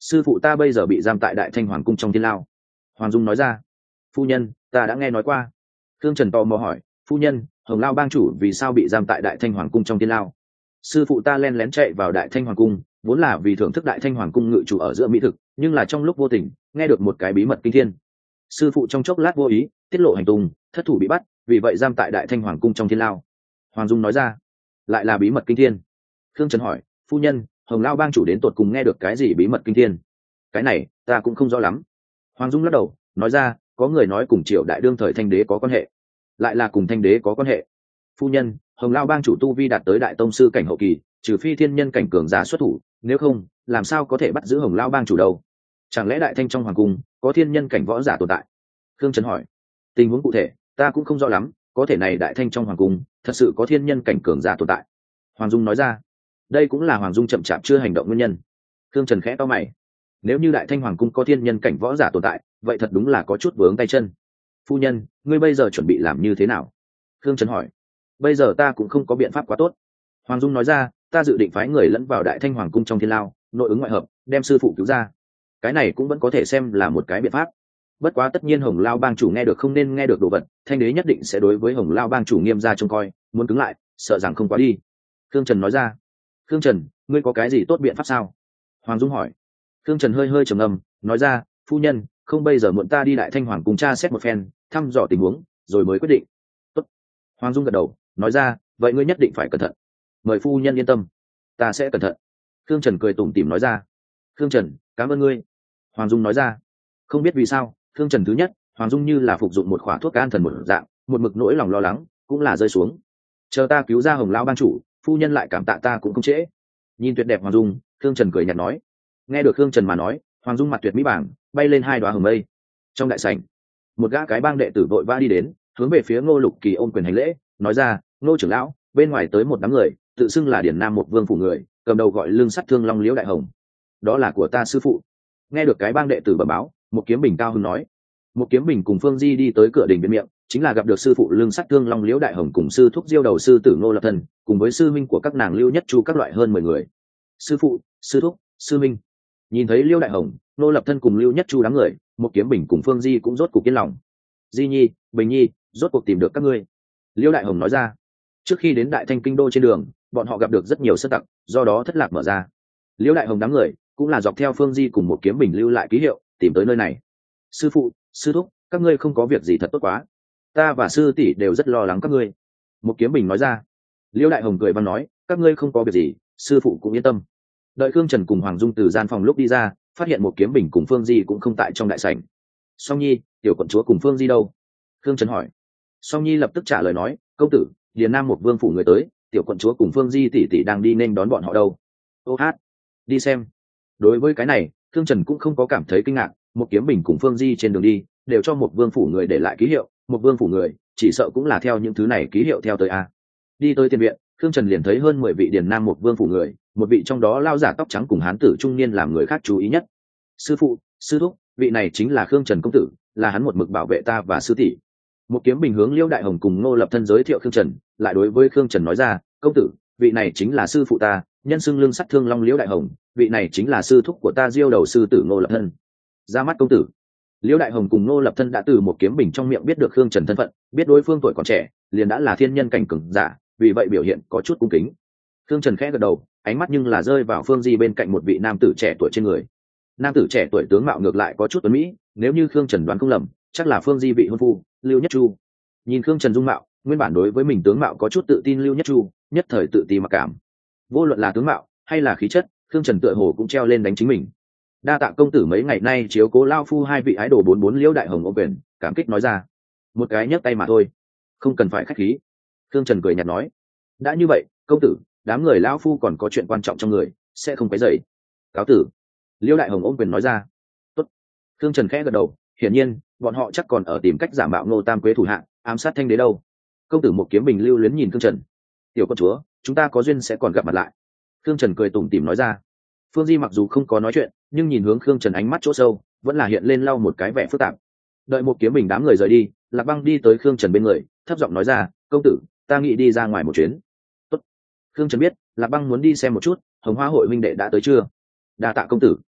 sư phụ ta bây giờ bị giam tại đại thanh hoàng cung trong thiên lao. Hoàng Dung nói ra. Phu nhân, ta đã nghe nói qua. Khương Trần tò mò hỏi, phu nhân, Hồng Lao bang chủ vì sao bị giam tại đại thanh hoàng cung trong thiên lao? Sư phụ ta len lén chạy vào đại thanh hoàng cung, vốn là vì thưởng thức đại thanh hoàng cung ngự chủ ở giữa mỹ thực, nhưng là trong lúc vô tình nghe được một cái bí mật kinh thiên. Sư phụ trong chốc lát vô ý tiết lộ hành tung, thất thủ bị bắt, vì vậy giam tại đại thanh hoàng cung trong thiên lao. Hoàng Dung nói ra. Lại là bí mật kinh thiên? Khương Trần hỏi, phu nhân, Hồng Lao bang chủ đến tột cùng nghe được cái gì bí mật kinh thiên? Cái này ta cũng không rõ lắm. Hoàng Dung lắc đầu nói ra, có người nói cùng Triệu đại đương thời thanh đế có quan hệ. Lại là cùng thanh đế có quan hệ? Phu nhân, Hồng Lao bang chủ tu vi đạt tới đại tông sư cảnh hậu kỳ, trừ phi thiên nhân cảnh cường giả xuất thủ, nếu không làm sao có thể bắt giữ Hồng Lao bang chủ đâu? Chẳng lẽ đại thanh trong hoàng cung có thiên nhân cảnh võ giả tồn tại? Khương Trần hỏi. Tình huống cụ thể ta cũng không rõ lắm, có thể này đại thanh trong hoàng cung thật sự có thiên nhân cảnh cường giả tồn tại. Hoàng Dung nói ra. Đây cũng là Hoàng Dung chậm chạp chưa hành động nguyên nhân. Khương Trần khẽ to mày. Nếu như đại thanh hoàng cung có thiên nhân cảnh võ giả tồn tại, vậy thật đúng là có chút vướng tay chân. Phu nhân, ngươi bây giờ chuẩn bị làm như thế nào? Khương Trần hỏi. Bây giờ ta cũng không có biện pháp quá tốt. Hoàng Dung nói ra, ta dự định phái người lẫn vào đại thanh hoàng cung trong thiên lao, nội ứng ngoại hợp, đem sư phụ cứu ra. Cái này cũng vẫn có thể xem là một cái biện pháp. Bất quá tất nhiên Hồng Lao bang chủ nghe được không nên nghe được đồ vật, thanh đế nhất định sẽ đối với Hồng Lao bang chủ nghiêm ra trông coi, muốn cứng lại sợ rằng không quá đi. Khương Trần nói ra. Khương Trần, ngươi có cái gì tốt biện pháp sao? Hoàng Dung hỏi. Khương Trần hơi hơi trầm ngâm nói ra, phu nhân, không bây giờ muộn ta đi đại thanh hoàng cùng cha xét một phen, thăm dò tình huống rồi mới quyết định. Tốt. Hoàng Dung gật đầu nói ra, vậy ngươi nhất định phải cẩn thận. Mời phu nhân yên tâm, ta sẽ cẩn thận. Khương Trần cười tủm tỉm nói ra. Khương Trần, cảm ơn ngươi. Hoàng Dung nói ra. Không biết vì sao, Khương Trần thứ nhất, Hoàng Dung như là phục dụng một khỏa thuốc an thần một dạng, một mực nỗi lòng lo lắng cũng là rơi xuống. Chờ ta cứu ra Hồng Lao bang chủ, phu nhân lại cảm tạ ta cũng không trễ. Nhìn tuyệt đẹp Hoàng Dung, Khương Trần cười nhạt nói. Nghe được Khương Trần mà nói, Hoàng Dung mặt tuyệt mỹ bảng bay lên hai đoá hồng mây. Trong đại sảnh, một gã cái bang đệ tử vội vã đi đến, hướng về phía Ngô Lục Kỳ ôm quyền hành lễ, nói ra, Ngô trưởng lão, bên ngoài tới một đám người, tự xưng là Điển Nam một vương phủ người, cầm đầu gọi Lương Sắt Thương Long Liễu Đại Hồng. Đó là của ta sư phụ. Nghe được cái bang đệ tử bẩm báo, một kiếm bình cao hứng nói. Một kiếm bình cùng Phương Di đi tới cửa đình bên miệng, chính là gặp được sư phụ Lương Sắt Thương Long Liễu Đại Hồng cùng sư thúc Diêu đầu sư tử Ngô Lập Thần, cùng với sư minh của các nàng Lưu Nhất Chu các loại hơn mười người. Sư phụ, sư thúc, sư minh. Nhìn thấy Liêu Đại Hồng, Ngô Lập Thân cùng Lưu Nhất Chu đám người, một kiếm bình cùng Phương Di cũng rốt cuộc yên lòng. Di Nhi, Bình Nhi, rốt cuộc tìm được các ngươi. Liêu Đại Hồng nói ra. Trước khi đến Đại Thanh kinh đô trên đường, bọn họ gặp được rất nhiều sơn tặc, do đó thất lạc mở ra. Liêu Đại Hồng đám người cũng là dọc theo Phương Di cùng một kiếm bình lưu lại ký hiệu, tìm tới nơi này. Sư phụ, sư thúc, các ngươi không có việc gì thật tốt quá. Ta và sư tỷ đều rất lo lắng các ngươi. Một kiếm bình nói ra. Liêu Đại Hồng cười và nói, các ngươi không có việc gì, sư phụ cũng yên tâm. Đợi Khương Trần cùng Hoàng Dung từ gian phòng lúc đi ra, phát hiện một kiếm bình cùng Phương Di cũng không tại trong đại sảnh. Song Nhi, tiểu quận chúa cùng Phương Di đâu? Khương Trần hỏi. Song Nhi lập tức trả lời nói, công tử, Điền Nam một vương phủ người tới, tiểu quận chúa cùng Phương Di tỷ tỷ đang đi nên đón bọn họ đâu. Ô hát, đi xem. Đối với cái này, Khương Trần cũng không có cảm thấy kinh ngạc, một kiếm bình cùng Phương Di trên đường đi, đều cho một vương phủ người để lại ký hiệu, một vương phủ người, chỉ sợ cũng là theo những thứ này ký hiệu theo tới a. Đi tới tiền viện, Khương Trần liền thấy hơn mười vị Điền Nam một vương phủ người, một vị trong đó lao giả tóc trắng cùng hán tử trung niên làm người khác chú ý nhất. Sư phụ, sư thúc, vị này chính là Khương Trần công tử, là hắn một mực bảo vệ ta và sư tỷ. Một kiếm bình hướng Liêu Đại Hồng cùng Ngô Lập Thân giới thiệu Khương Trần, lại đối với Khương Trần nói ra, công tử, vị này chính là sư phụ ta, nhân xưng Lương Sắt Thương Long Liễu Đại Hồng, vị này chính là sư thúc của ta Diêu đầu sư tử Ngô Lập Thân. Ra mắt công tử. Liễu Đại Hồng cùng Ngô Lập Thân đã từ một kiếm bình trong miệng biết được Khương Trần thân phận, biết đối phương tuổi còn trẻ, liền đã là thiên nhân cảnh cường giả, vì vậy biểu hiện có chút cung kính. Khương Trần khẽ gật đầu, ánh mắt nhưng là rơi vào Phương Di bên cạnh một vị nam tử trẻ tuổi trên người. Nam tử trẻ tuổi tướng mạo ngược lại có chút tuấn mỹ, nếu như Khương Trần đoán không lầm, chắc là Phương Di vị hôn phu, Lưu Nhất Chu. Nhìn Khương Trần dung mạo, nguyên bản đối với mình tướng mạo có chút tự tin Lưu Nhất Chu, nhất thời tự ti mặc cảm. Vô luận là tướng mạo hay là khí chất, Khương Trần tựa hồ cũng treo lên đánh chính mình. Đa tạ công tử mấy ngày nay chiếu cố lao phu hai vị ái đồ bốn bốn Liễu Đại Hồng ô quyền, cảm kích nói ra. Một cái nhấc tay mà thôi, không cần phải khách khí. Khương Trần cười nhạt nói. Đã như vậy, công tử, đám người lão phu còn có chuyện quan trọng trong người, sẽ không quấy rầy. Cáo tử. Liễu Đại Hồng ôm quyền nói ra. Tốt. Khương Trần khẽ gật đầu, hiển nhiên bọn họ chắc còn ở tìm cách giả mạo Ngô Tam Quế thủ hạ, ám sát Thanh Đế đâu. Công tử một kiếm bình lưu luyến nhìn Khương Trần. Tiểu công chúa, chúng ta có duyên sẽ còn gặp mặt lại. Khương Trần cười tủm tỉm nói ra. Phương Di mặc dù không có nói chuyện, nhưng nhìn hướng Khương Trần ánh mắt chỗ sâu, vẫn là hiện lên lau một cái vẻ phức tạp. Đợi một kiếm bình đám người rời đi, Lạc Băng đi tới Khương Trần bên người, thấp giọng nói ra, công tử, ta nghĩ đi ra ngoài một chuyến. Tốt. Khương Trần biết Lạc Băng muốn đi xem một chút Hồng Hoa hội huynh đệ đã tới chưa. Đa tạ công tử.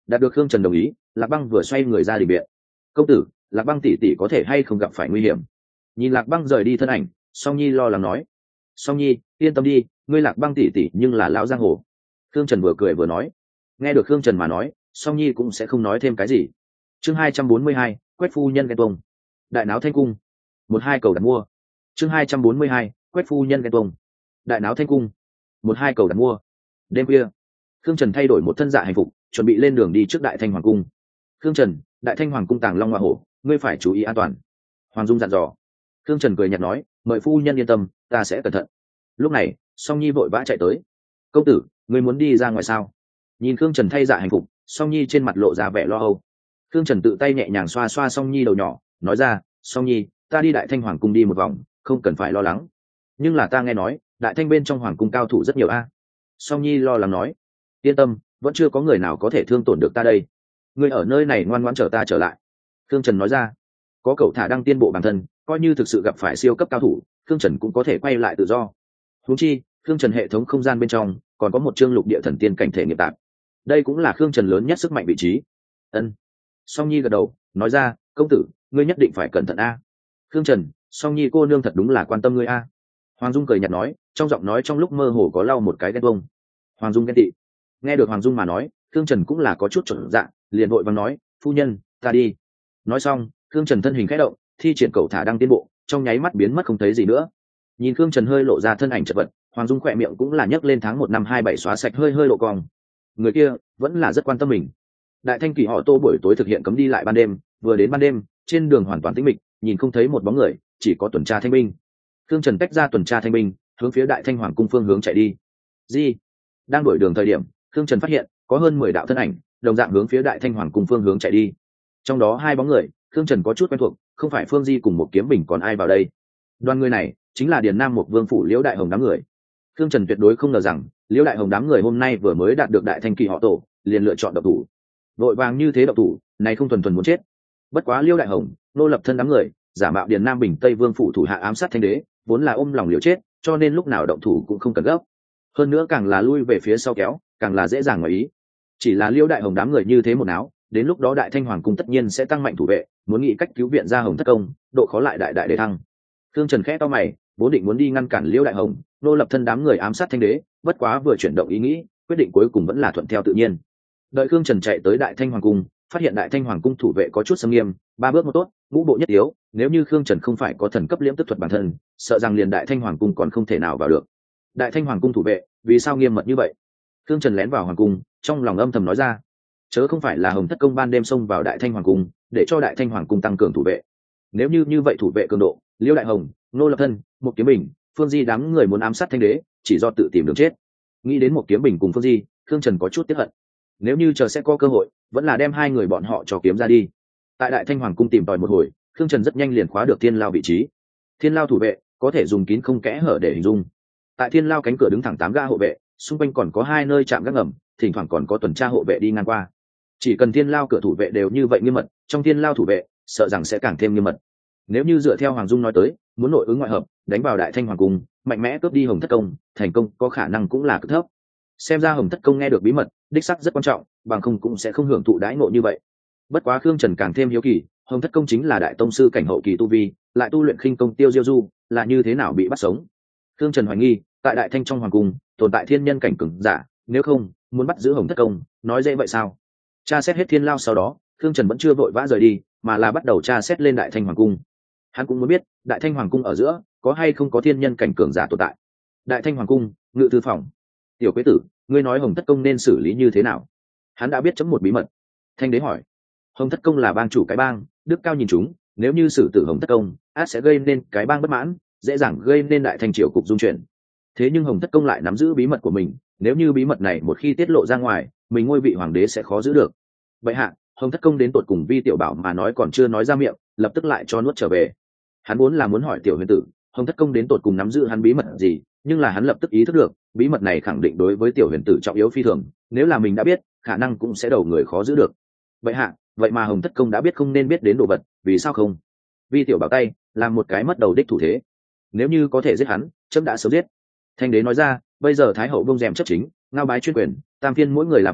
đạt được khương trần đồng ý, Lạc Băng vừa xoay người ra đình viện. Công tử, Lạc Băng tỷ tỷ có thể hay không gặp phải nguy hiểm? Nhìn Lạc Băng rời đi thân ảnh, Song Nhi lo lắng nói. Song Nhi, yên tâm đi, ngươi Lạc Băng tỷ tỷ nhưng là lão giang hồ. Khương Trần vừa cười vừa nói. Nghe được Khương Trần mà nói, Song Nhi cũng sẽ không nói thêm cái gì. Chương hai trăm bốn mươi hai, Quét phu nhân ghen tuông. Đại náo thanh cung. Một hai cầu đặt mua. Chương hai trăm bốn mươi hai, Quét phu nhân ghen tuông. Đại náo thanh cung. Một hai cầu đặt mua. Đêm khuya, Khương Trần thay đổi một thân dạ hành phục, chuẩn bị lên đường đi trước Đại Thanh Hoàng cung. Khương Trần, Đại Thanh Hoàng cung tàng long hoa hổ, ngươi phải chú ý an toàn. Hoàng Dung dặn dò. Khương Trần cười nhạt nói, mời phu nhân yên tâm, ta sẽ cẩn thận. Lúc này, Song Nhi vội vã chạy tới. Công tử, ngươi muốn đi ra ngoài sao? Nhìn Khương Trần thay dạ hành phục, Song Nhi trên mặt lộ ra vẻ lo âu. Khương Trần tự tay nhẹ nhàng xoa xoa Song Nhi đầu nhỏ, nói ra, Song Nhi, ta đi Đại Thanh Hoàng cung đi một vòng, không cần phải lo lắng. Nhưng là ta nghe nói, Đại Thanh bên trong hoàng cung cao thủ rất nhiều a. Song Nhi lo lắng nói, yên tâm, vẫn chưa có người nào có thể thương tổn được ta đây. Ngươi ở nơi này ngoan ngoãn chờ ta trở lại. Khương Trần nói ra, có cậu thả đăng tiên bộ bản thân, coi như thực sự gặp phải siêu cấp cao thủ, Khương Trần cũng có thể quay lại tự do. Huống chi, Khương Trần hệ thống không gian bên trong còn có một chương lục địa thần tiên cảnh thể nghiệp tạp, đây cũng là Khương Trần lớn nhất sức mạnh vị trí. Ân. Song Nhi gật đầu, nói ra, công tử, ngươi nhất định phải cẩn thận a. Khương Trần, Song Nhi cô nương thật đúng là quan tâm ngươi a. Hoàng Dung cười nhạt nói, trong giọng nói trong lúc mơ hồ có lau một cái ghen tuông. Hoàng Dung ghen tị. Nghe được Hoàng Dung mà nói, Khương Trần cũng là có chút chuẩn dạ, liền vội vàng nói, phu nhân, ta đi. Nói xong, Khương Trần thân hình khẽ động, thi triển cậu thả đăng tiên bộ, trong nháy mắt biến mất không thấy gì nữa. Nhìn Khương Trần hơi lộ ra thân ảnh chật vật, Hoàng Dung khỏe miệng cũng là nhấc lên tháng một năm hai bảy xóa sạch hơi hơi lộ cong. Người kia vẫn là rất quan tâm mình. Đại Thanh Kỳ họ Tô buổi tối thực hiện cấm đi lại ban đêm, vừa đến ban đêm, trên đường hoàn toàn tĩnh mịch, nhìn không thấy một bóng người, chỉ có tuần tra thanh binh. Khương Trần tách ra tuần tra thanh binh, hướng phía Đại Thanh Hoàng cung phương hướng chạy đi. Gì? Đang đổi đường thời điểm, Khương Trần phát hiện có hơn mười đạo thân ảnh, đồng dạng hướng phía Đại Thanh Hoàng cung phương hướng chạy đi. Trong đó hai bóng người, Khương Trần có chút quen thuộc, không phải Phương Di cùng một kiếm bình còn ai vào đây. Đoàn người này chính là Điền Nam một vương phủ Liễu Đại Hồng đám người. Khương Trần tuyệt đối không ngờ rằng Liễu Đại Hồng đám người hôm nay vừa mới đạt được Đại Thanh Kỳ họ Tổ, liền lựa chọn độc thủ. Vội vàng như thế độc thủ, này không thuần thuần muốn chết. Bất quá Liễu Đại Hồng, nô lập thân đám người, giả mạo Điền Nam Bình Tây vương phủ thủ hạ ám sát Thanh đế, vốn là ôm lòng liều chết, cho nên lúc nào động thủ cũng không cần gấp. Hơn nữa càng là lui về phía sau kéo, càng là dễ dàng ngoài ý. Chỉ là Liễu Đại Hồng đám người như thế một áo, đến lúc đó Đại Thanh Hoàng cung tất nhiên sẽ tăng mạnh thủ vệ, muốn nghĩ cách cứu viện ra Hồng thất công, độ khó lại đại đại để thăng. Khương Trần khẽ to mày, vốn định muốn đi ngăn cản Liễu Đại Hồng, nô lập thân đám người ám sát Thanh đế, bất quá vừa chuyển động ý nghĩ, quyết định cuối cùng vẫn là thuận theo tự nhiên. Đợi Khương Trần chạy tới Đại Thanh Hoàng cung, phát hiện Đại Thanh Hoàng cung thủ vệ có chút xâm nghiêm, ba bước một tốt, ngũ bộ nhất yếu, nếu như Khương Trần không phải có thần cấp liễm tức thuật bản thân, sợ rằng liền Đại Thanh Hoàng cung còn không thể nào vào được. Đại Thanh Hoàng cung thủ vệ, vì sao nghiêm mật như vậy? Khương Trần lén vào hoàng cung, trong lòng âm thầm nói ra, chớ không phải là Hồng thất công ban đêm xông vào Đại Thanh Hoàng cung, để cho Đại Thanh Hoàng cung tăng cường thủ vệ. Nếu như như vậy thủ vệ cường độ, Liễu Đại Hồng, nô lập thân, một kiếm bình, Phương Di đám người muốn ám sát Thanh đế, chỉ do tự tìm đường chết. Nghĩ đến một kiếm bình cùng Phương Di, Khương Trần có chút tiếc hận. Nếu như chờ sẽ có cơ hội, vẫn là đem hai người bọn họ cho kiếm ra đi. Tại Đại Thanh Hoàng cung tìm tòi một hồi, Khương Trần rất nhanh liền khóa được Thiên Lao vị trí. Thiên Lao thủ vệ có thể dùng kín không kẽ hở để hình dung. Tại Thiên Lao cánh cửa đứng thẳng tám ga hộ vệ, xung quanh còn có hai nơi chạm gác ngầm, thỉnh thoảng còn có tuần tra hộ vệ đi ngang qua. Chỉ cần Thiên Lao cửa thủ vệ đều như vậy nghiêm mật, trong Thiên Lao thủ vệ sợ rằng sẽ càng thêm nghiêm mật. Nếu như dựa theo Hoàng Dung nói tới, muốn nội ứng ngoại hợp, đánh vào Đại Thanh Hoàng cung, mạnh mẽ cướp đi Hồng thất công, thành công có khả năng cũng là cực thấp. Xem ra Hồng thất công nghe được bí mật, đích sắc rất quan trọng, bằng không cũng sẽ không hưởng thụ đãi ngộ như vậy. Bất quá Khương Trần càng thêm hiếu kỳ, Hồng thất công chính là đại tông sư cảnh hậu kỳ tu vi, lại tu luyện khinh công tiêu diêu du, là như thế nào bị bắt sống? Khương Trần hoài nghi, tại Đại Thanh trong hoàng cung tồn tại thiên nhân cảnh cường giả, nếu không muốn bắt giữ Hồng thất công, nói dễ vậy sao? Tra xét hết Thiên Lao sau đó, Khương Trần vẫn chưa vội vã rời đi, mà là bắt đầu tra xét lên Đại Thanh hoàng cung. Hắn cũng muốn biết, Đại Thanh hoàng cung ở giữa có hay không có thiên nhân cảnh cường giả tồn tại. Đại Thanh hoàng cung, ngự thư phòng. Tiểu Quế Tử, ngươi nói Hồng thất công nên xử lý như thế nào? Hắn đã biết chấm một bí mật. Thanh đế hỏi. Hồng thất công là bang chủ cái bang, đức cao nhìn chúng, nếu như xử tử Hồng thất công, át sẽ gây nên cái bang bất mãn, dễ dàng gây nên Đại Thanh triều cục dung chuyển. Thế nhưng Hồng thất công lại nắm giữ bí mật của mình, nếu như bí mật này một khi tiết lộ ra ngoài, mình ngôi vị hoàng đế sẽ khó giữ được. Vậy hạ, Hồng thất công đến tột cùng Vi tiểu bảo mà nói còn chưa nói ra miệng, lập tức lại cho nuốt trở về. Hắn vốn là muốn hỏi tiểu huyền tử, Hồng thất công đến tột cùng nắm giữ hắn bí mật gì, nhưng là hắn lập tức ý thức được, bí mật này khẳng định đối với tiểu huyền tử trọng yếu phi thường, nếu là mình đã biết, khả năng cũng sẽ đầu người khó giữ được. Vậy hạ, vậy mà Hồng thất công đã biết không nên biết đến đồ vật, vì sao không? Vi tiểu bảo tay làm một cái mất đầu đích thủ thế. Nếu như có thể giết hắn, chấm đã sớm giết. Thanh đế nói ra, bây giờ thái hậu bông rèm chấp chính, ngao bái chuyên quyền, tam phiên mỗi người là vua,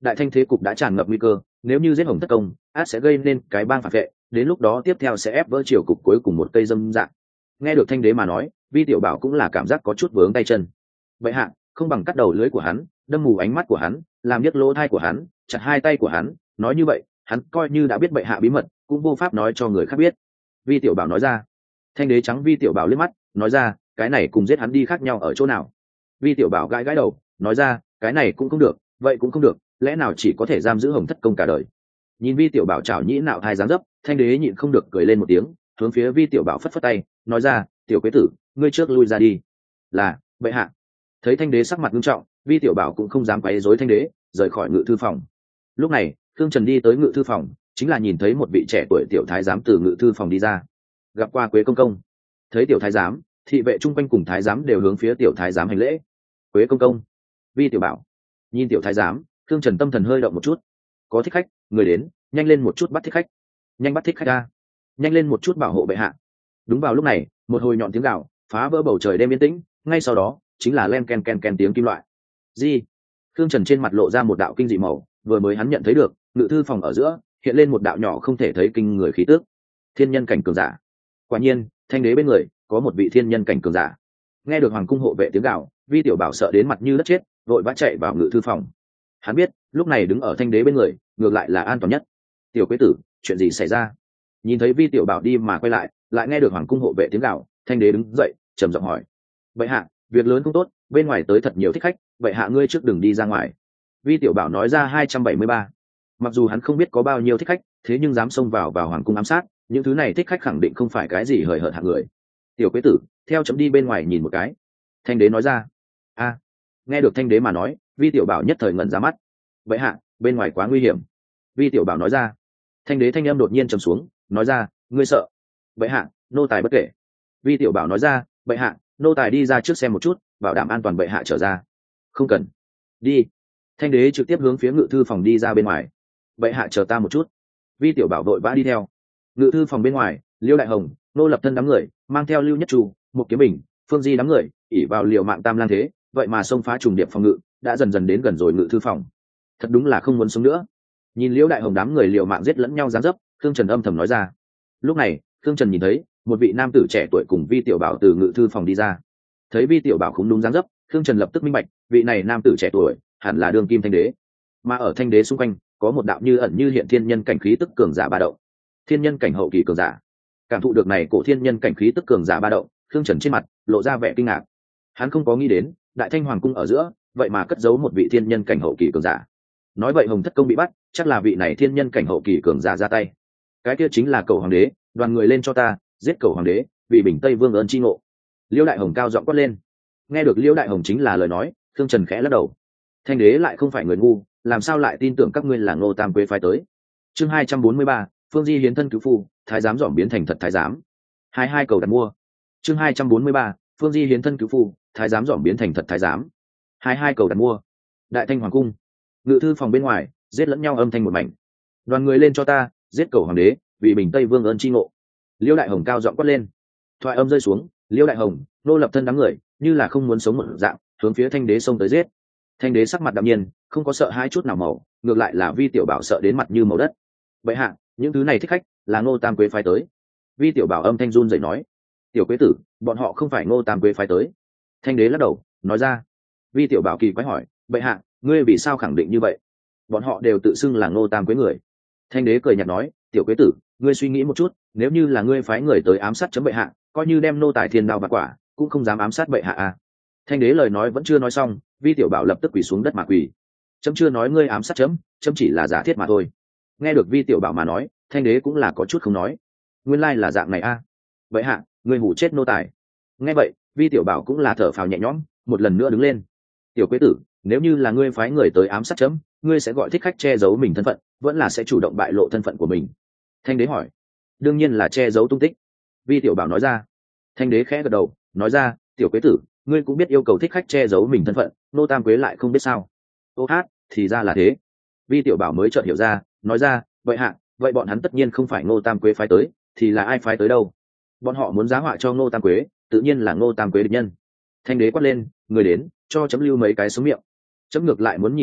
đại thanh thế cục đã tràn ngập nguy cơ, nếu như giết hồng thất công át sẽ gây nên cái bang phản vệ, đến lúc đó tiếp theo sẽ ép vỡ triều cục cuối cùng một cây dâm dạng. Nghe được thanh đế mà nói, vi tiểu bảo cũng là cảm giác có chút vướng tay chân. Vậy hạ không bằng cắt đầu lưới của hắn, đâm mù ánh mắt của hắn, làm điếc lỗ thai của hắn, chặt hai tay của hắn, nói như vậy hắn coi như đã biết bệ hạ bí mật cũng vô pháp nói cho người khác biết. Vi tiểu bảo nói ra. Thanh đế trắng vi tiểu bảo liếc mắt, nói ra, cái này cùng giết hắn đi khác nhau ở chỗ nào? Vi tiểu bảo gãi gãi đầu, nói ra, cái này cũng không được, vậy cũng không được, lẽ nào chỉ có thể giam giữ hồng thất công cả đời? Nhìn vi tiểu bảo chảo nhĩ nạo thai dáng dấp, thanh đế nhịn không được cười lên một tiếng, hướng phía vi tiểu bảo phất phất tay, nói ra, tiểu quế tử, ngươi trước lui ra đi. Là bệ hạ. Thấy thanh đế sắc mặt nghiêm trọng, vi tiểu bảo cũng không dám quấy rối thanh đế, rời khỏi ngự thư phòng. Lúc này Khương Trần đi tới ngự thư phòng, chính là nhìn thấy một vị trẻ tuổi tiểu thái giám từ ngự thư phòng đi ra. Gặp qua Quế công công. Thấy tiểu thái giám, thị vệ chung quanh cùng thái giám đều hướng phía tiểu thái giám hành lễ. Quế công công. Vi tiểu bảo. Nhìn tiểu thái giám, Khương Trần tâm thần hơi động một chút. Có thích khách, người đến, nhanh lên một chút bắt thích khách. Nhanh bắt thích khách ra. Nhanh lên một chút bảo hộ bệ hạ. Đúng vào lúc này, một hồi nhọn tiếng gào phá vỡ bầu trời đêm yên tĩnh, ngay sau đó chính là len ken ken ken tiếng kim loại. Gì? Khương Trần trên mặt lộ ra một đạo kinh dị màu, vừa mới hắn nhận thấy được, ngự thư phòng ở giữa hiện lên một đạo nhỏ không thể thấy kinh người khí tức. Thiên nhân cảnh cường giả. Quả nhiên, thanh đế bên người có một vị thiên nhân cảnh cường giả. Nghe được hoàng cung hộ vệ tiếng gào, vi tiểu bảo sợ đến mặt như đất chết, vội vã chạy vào ngự thư phòng. Hắn biết, lúc này đứng ở thanh đế bên người, ngược lại là an toàn nhất. Tiểu quế tử, chuyện gì xảy ra? Nhìn thấy vi tiểu bảo đi mà quay lại, lại nghe được hoàng cung hộ vệ tiếng gào, thanh đế đứng dậy, trầm giọng hỏi: bệ hạ, việc lớn không tốt, bên ngoài tới thật nhiều thích khách, bệ hạ ngươi trước đừng đi ra ngoài. Vi tiểu bảo nói ra hai trăm bảy mươi ba. Mặc dù hắn không biết có bao nhiêu thích khách, thế nhưng dám xông vào vào hoàng cung ám sát, những thứ này thích khách khẳng định không phải cái gì hời hợt hạng người. Tiểu quế tử, theo chấm đi bên ngoài nhìn một cái. Thanh đế nói ra. A. Nghe được thanh đế mà nói, vi tiểu bảo nhất thời ngẩn ra mắt. Bệ hạ, bên ngoài quá nguy hiểm. Vi tiểu bảo nói ra. Thanh đế thanh âm đột nhiên trầm xuống, nói ra, ngươi sợ? Bệ hạ, nô tài bất kể. Vi tiểu bảo nói ra, bệ hạ, nô tài đi ra trước xem một chút, bảo đảm an toàn bệ hạ trở ra. Không cần. Đi. Thanh đế trực tiếp hướng phía ngự thư phòng đi ra bên ngoài. Bệ hạ chờ ta một chút. Vi tiểu bảo vội vã đi theo. Ngự thư phòng bên ngoài, Liêu Đại Hồng, nô lập thân đám người mang theo Lưu Nhất Chu, một kiếm bình, Phương Di đám người ỉ vào liều mạng tam lang thế, vậy mà xông phá trùng điệp phòng ngự, đã dần dần đến gần rồi ngự thư phòng. Thật đúng là không muốn sống nữa. Nhìn Liêu Đại Hồng đám người liều mạng giết lẫn nhau giáng dấp, Khương Trần âm thầm nói ra. Lúc này Khương Trần nhìn thấy một vị nam tử trẻ tuổi cùng Vi tiểu bảo từ ngự thư phòng đi ra. Thấy Vi tiểu bảo không đúng dáng dấp, Khương Trần lập tức minh bạch, vị này nam tử trẻ tuổi hẳn là đương kim thanh đế. Mà ở thanh đế xung quanh có một đạo như ẩn như hiện thiên nhân cảnh khí tức cường giả ba động. Thiên nhân cảnh hậu kỳ cường giả. Cảm thụ được này cổ thiên nhân cảnh khí tức cường giả ba động, Khương Trần trên mặt lộ ra vẻ kinh ngạc. Hắn không có nghĩ đến, đại thanh hoàng cung ở giữa vậy mà cất giấu một vị thiên nhân cảnh hậu kỳ cường giả. Nói vậy hồng thất công bị bắt, chắc là vị này thiên nhân cảnh hậu kỳ cường giả ra tay. Cái kia chính là cầu hoàng đế, đoàn người lên cho ta, giết cầu hoàng đế, vì bình tây vương ơn chi ngộ. Liêu Đại Hồng cao giọng quát lên. Nghe được Liêu Đại Hồng chính là lời nói, Khương Trần khẽ lắc đầu. Thanh đế lại không phải người ngu, làm sao lại tin tưởng các ngươi là Ngô Tam Quế phái tới? Chương hai trăm bốn mươi ba, Phương Di hiến thân cứu phu, thái giám dòm biến thành thật thái giám. Hai hai cầu đặt mua. Chương hai trăm bốn mươi ba, Phương Di hiến thân cứu phu, thái giám dòm biến thành thật thái giám. Hai hai cầu đặt mua. Đại thanh hoàng cung, ngự thư phòng bên ngoài, giết lẫn nhau âm thanh một mảnh. Đoàn người lên cho ta, giết cầu hoàng đế, vì bình tây vương ơn chi ngộ. Liêu Đại Hồng cao giọng quát lên. Thoại âm rơi xuống, Liêu Đại Hồng, nô lập thân đám người như là không muốn sống một dạng, hướng phía thanh đế xông tới giết. Thanh đế sắc mặt đạm nhiên, không có sợ hai chút nào màu, ngược lại là Vi tiểu bảo sợ đến mặt như màu đất. Bệ hạ, những thứ này thích khách là Ngô Tam Quế phái tới. Vi tiểu bảo âm thanh run rẩy nói. Tiểu quế tử, bọn họ không phải Ngô Tam Quế phái tới. Thanh đế lắc đầu, nói ra. Vi tiểu bảo kỳ quái hỏi, bệ hạ, ngươi vì sao khẳng định như vậy? Bọn họ đều tự xưng là Ngô Tam Quế người. Thanh đế cười nhạt nói, tiểu quế tử, ngươi suy nghĩ một chút, nếu như là ngươi phái người tới ám sát chấm bệ hạ, coi như đem nô tài thiên đao bạc quả, cũng không dám ám sát bệ hạ à? Thanh đế lời nói vẫn chưa nói xong, Vi tiểu bảo lập tức quỳ xuống đất mà quỳ. Chấm chưa nói ngươi ám sát chấm, chấm chỉ là giả thiết mà thôi. Nghe được Vi tiểu bảo mà nói, thanh đế cũng là có chút không nói. Nguyên lai là dạng này a. À? Vậy hạ, ngươi hủ chết nô tài. Nghe vậy, Vi tiểu bảo cũng là thở phào nhẹ nhõm, một lần nữa đứng lên. Tiểu quế tử, nếu như là ngươi phái người tới ám sát chấm, ngươi sẽ gọi thích khách che giấu mình thân phận, vẫn là sẽ chủ động bại lộ thân phận của mình? Thanh đế hỏi. Đương nhiên là che giấu tung tích. Vi tiểu bảo nói ra. Thanh đế khẽ gật đầu, nói ra, tiểu quế tử, ngươi cũng biết yêu cầu thích khách che giấu mình thân phận, nô Tam Quế lại không biết sao? Ô hát, thì ra là thế. Vi tiểu bảo mới chợt hiểu ra, nói ra, vậy hạ, vậy bọn hắn tất nhiên không phải Ngô Tam Quế phái tới, thì là ai phái tới đâu? Bọn họ muốn giá họa cho Ngô Tam Quế, tự nhiên là Ngô Tam Quế địch nhân. Thanh đế quát lên, người đến, cho chấm lưu mấy cái xuống miệng. Chấm ngược lại muốn nhìn một chút,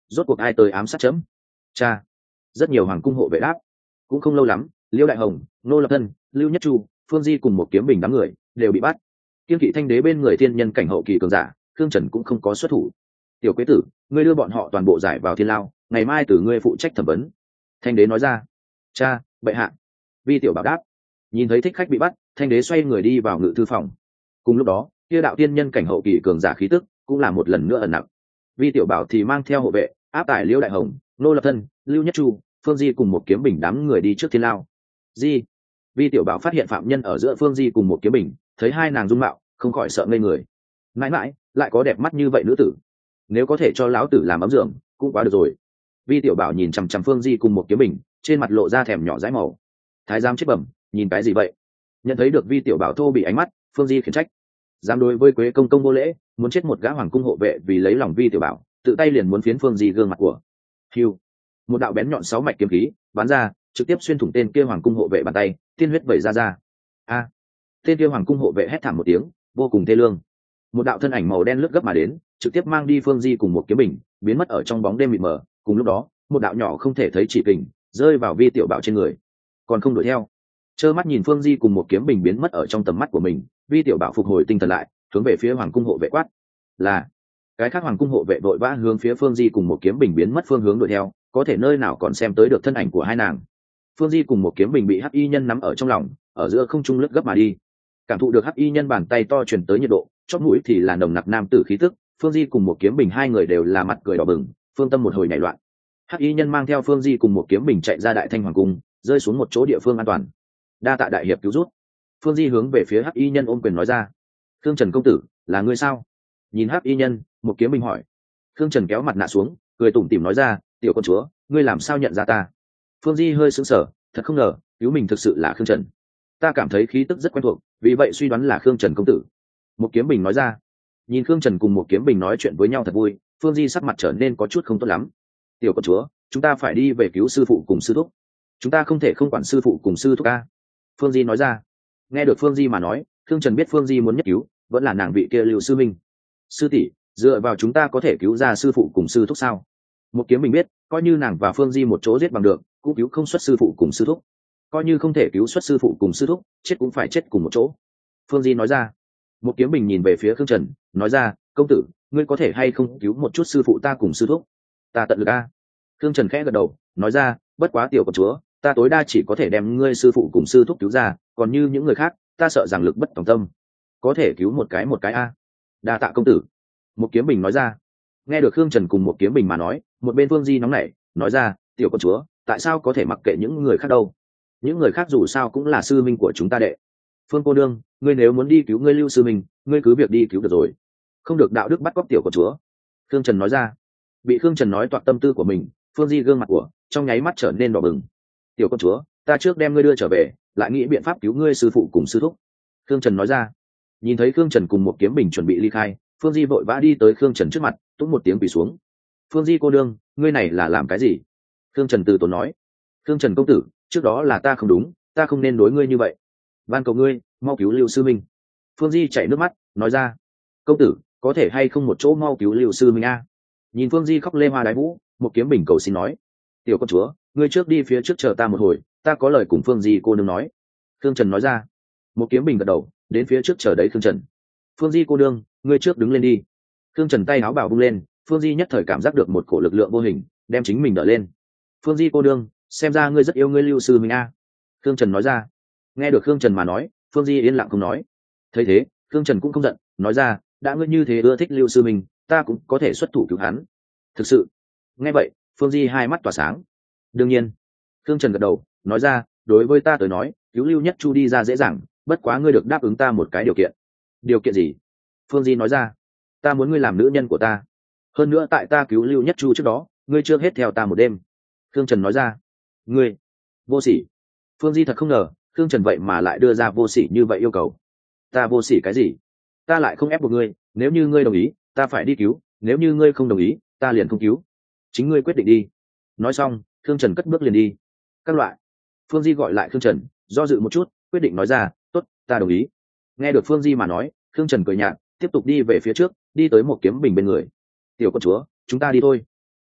rốt cuộc ai tới ám sát chấm? Cha, rất nhiều hoàng cung hộ vệ đáp. Cũng không lâu lắm, Liêu Đại Hồng, Nô Lập Thân, Lưu Nhất Chu, Phương Di cùng một kiếm bình đám người đều bị bắt. Kiên kỵ thanh đế bên người thiên nhân cảnh hậu kỳ cường giả, Khương Trần cũng không có xuất thủ. Tiểu Quế Tử, ngươi đưa bọn họ toàn bộ giải vào thiên lao, ngày mai từ ngươi phụ trách thẩm vấn. Thanh đế nói ra. Cha, bệ hạ. Vi tiểu bảo đáp. Nhìn thấy thích khách bị bắt, thanh đế xoay người đi vào ngự thư phòng. Cùng lúc đó, kia đạo tiên nhân cảnh hậu kỳ cường giả khí tức cũng là một lần nữa ẩn nặng. Vi tiểu bảo thì mang theo hộ vệ áp tải Liêu Đại Hồng, Nô Lập Thân, Lưu Nhất Chu, Phương Di cùng một kiếm bình đám người đi trước thiên lao. Di. Vi tiểu bảo phát hiện phạm nhân ở giữa Phương Di cùng một kiếm bình, thấy hai nàng dung mạo không khỏi sợ ngây người. Mãi mãi lại có đẹp mắt như vậy nữ tử, nếu có thể cho lão tử làm ấm giường cũng quá được rồi. Vi tiểu bảo nhìn chằm chằm Phương Di cùng một kiếm bình, trên mặt lộ ra thèm nhỏ dãi màu. Thái giám chết bẩm, nhìn cái gì vậy? Nhận thấy được Vi tiểu bảo thô bị ánh mắt, Phương Di khiển trách. Dám đối với Quế công công vô lễ, muốn chết một gã hoàng cung hộ vệ vì lấy lòng Vi tiểu bảo, tự tay liền muốn phiến Phương Di gương mặt của. Hiu, một đạo bén nhọn sáu mạch kiếm khí bắn ra, trực tiếp xuyên thủng tên kia hoàng cung hộ vệ bàn tay, tiên huyết vẩy ra ra. A! Tên kia hoàng cung hộ vệ hét thảm một tiếng, vô cùng thê lương. Một đạo thân ảnh màu đen lướt gấp mà đến, trực tiếp mang đi Phương Di cùng một kiếm bình, biến mất ở trong bóng đêm mịt mờ. Cùng lúc đó, một đạo nhỏ không thể thấy chỉ kình rơi vào Vi tiểu bảo trên người, còn không đuổi theo. Trơ mắt nhìn Phương Di cùng một kiếm bình biến mất ở trong tầm mắt của mình, Vi tiểu bảo phục hồi tinh thần lại, hướng về phía hoàng cung hộ vệ quát. Là cái khác hoàng cung hộ vệ vội vã hướng phía Phương Di cùng một kiếm bình biến mất phương hướng đuổi theo, có thể nơi nào còn xem tới được thân ảnh của hai nàng. Phương Di cùng một kiếm bình bị hắc y nhân nắm ở trong lòng, ở giữa không trung lướt gấp mà đi. Cảm thụ được hắc y nhân bàn tay to truyền tới nhiệt độ, chóp mũi thì là nồng nặc nam tử khí tức. Phương Di cùng một kiếm bình hai người đều là mặt cười đỏ bừng, phương tâm một hồi nảy loạn. Hắc y nhân mang theo Phương Di cùng một kiếm bình chạy ra đại thanh hoàng cung, rơi xuống một chỗ địa phương an toàn. Đa tạ đại hiệp cứu rút. Phương Di hướng về phía hắc y nhân ôm quyền nói ra. Khương Trần công tử, là ngươi sao? Nhìn hắc y nhân, một kiếm bình hỏi. Khương Trần kéo mặt nạ xuống, cười tủm tỉm nói ra, tiểu con chúa, ngươi làm sao nhận ra ta? Phương Di hơi sững sờ, thật không ngờ cứu mình thực sự là Khương Trần. Ta cảm thấy khí tức rất quen thuộc, vì vậy suy đoán là Khương Trần công tử. Một kiếm bình nói ra. Nhìn Khương Trần cùng một kiếm bình nói chuyện với nhau thật vui, Phương Di sắc mặt trở nên có chút không tốt lắm. Tiểu con chúa, chúng ta phải đi về cứu sư phụ cùng sư thúc, chúng ta không thể không quản sư phụ cùng sư thúc ca. Phương Di nói ra. Nghe được Phương Di mà nói, Khương Trần biết Phương Di muốn nhất cứu vẫn là nàng vị kia Lưu sư minh. Sư tỷ, dựa vào chúng ta có thể cứu ra sư phụ cùng sư thúc sao? Một kiếm bình biết, coi như nàng và Phương Di một chỗ giết bằng được, cũng cứu không xuất sư phụ cùng sư thúc. Coi như không thể cứu xuất sư phụ cùng sư thúc, chết cũng phải chết cùng một chỗ. Phương Di nói ra. Một kiếm bình nhìn về phía Khương Trần, nói ra, công tử, ngươi có thể hay không cứu một chút sư phụ ta cùng sư thúc? Ta tận lực a. Khương Trần khẽ gật đầu, nói ra, bất quá tiểu công chúa, ta tối đa chỉ có thể đem ngươi sư phụ cùng sư thúc cứu ra, còn như những người khác, ta sợ rằng lực bất tòng tâm. Có thể cứu một cái một cái a. Đa tạ công tử. Một kiếm bình nói ra. Nghe được Khương Trần cùng một kiếm bình mà nói, một bên Phương Di nóng nảy, nói ra, tiểu công chúa, tại sao có thể mặc kệ những người khác đâu? Những người khác dù sao cũng là sư minh của chúng ta đệ. Phương cô nương, ngươi nếu muốn đi cứu ngươi Lưu sư minh, ngươi cứ việc đi cứu được rồi, không được đạo đức bắt cóc tiểu công chúa. Khương Trần nói ra. Bị Khương Trần nói toạc tâm tư của mình, Phương Di gương mặt của trong nháy mắt trở nên đỏ bừng. Tiểu công chúa, ta trước đem ngươi đưa trở về, lại nghĩ biện pháp cứu ngươi sư phụ cùng sư thúc. Khương Trần nói ra. Nhìn thấy Khương Trần cùng một kiếm bình chuẩn bị ly khai, Phương Di vội vã đi tới Khương Trần trước mặt, túc một tiếng quỳ xuống. Phương Di cô đương, ngươi này là làm cái gì? Khương Trần từ tốn nói. Khương Trần công tử, trước đó là ta không đúng, ta không nên đối ngươi như vậy, van cầu ngươi mau cứu Lưu sư minh. Phương Di chảy nước mắt, nói ra. Công tử, có thể hay không một chỗ mau cứu Lưu sư minh a? Nhìn Phương Di khóc lê hoa đái vũ, một kiếm bình cầu xin nói. Tiểu công chúa, ngươi trước đi phía trước chờ ta một hồi, ta có lời cùng Phương Di cô nương nói. Khương Trần nói ra. Một kiếm bình gật đầu, đến phía trước chờ đấy Khương Trần. Phương Di cô nương, ngươi trước đứng lên đi. Khương Trần tay áo bảo vung lên, Phương Di nhất thời cảm giác được một cổ lực lượng vô hình đem chính mình đỡ lên. Phương Di cô nương, xem ra ngươi rất yêu ngươi Lưu sư minh a. Khương Trần nói ra. Nghe được Khương Trần mà nói, Phương Di yên lặng không nói. Thấy thế, Khương Trần cũng không giận, nói ra, đã ngươi như thế ưa thích Lưu sư minh, ta cũng có thể xuất thủ cứu hắn. Thực sự? Nghe vậy, Phương Di hai mắt tỏa sáng. Đương nhiên. Khương Trần gật đầu, nói ra, đối với ta tới nói, cứu Lưu Nhất Chu đi ra dễ dàng, bất quá ngươi được đáp ứng ta một cái điều kiện. Điều kiện gì? Phương Di nói ra. Ta muốn ngươi làm nữ nhân của ta. Hơn nữa tại ta cứu Lưu Nhất Chu trước đó, ngươi chưa hết theo ta một đêm. Khương Trần nói ra. Ngươi vô sỉ. Phương Di thật không ngờ Khương Trần vậy mà lại đưa ra vô sỉ như vậy yêu cầu. Ta vô sỉ cái gì? Ta lại không ép buộc ngươi, nếu như ngươi đồng ý ta phải đi cứu, nếu như ngươi không đồng ý ta liền không cứu, chính ngươi quyết định đi. Nói xong, Khương Trần cất bước liền đi. Các loại. Phương Di gọi lại Khương Trần, do dự một chút, quyết định nói ra, tốt, ta đồng ý. Nghe được Phương Di mà nói, Khương Trần cười nhạt, tiếp tục đi về phía trước, đi tới một kiếm bình bên người. Tiểu công chúa, chúng ta đi thôi.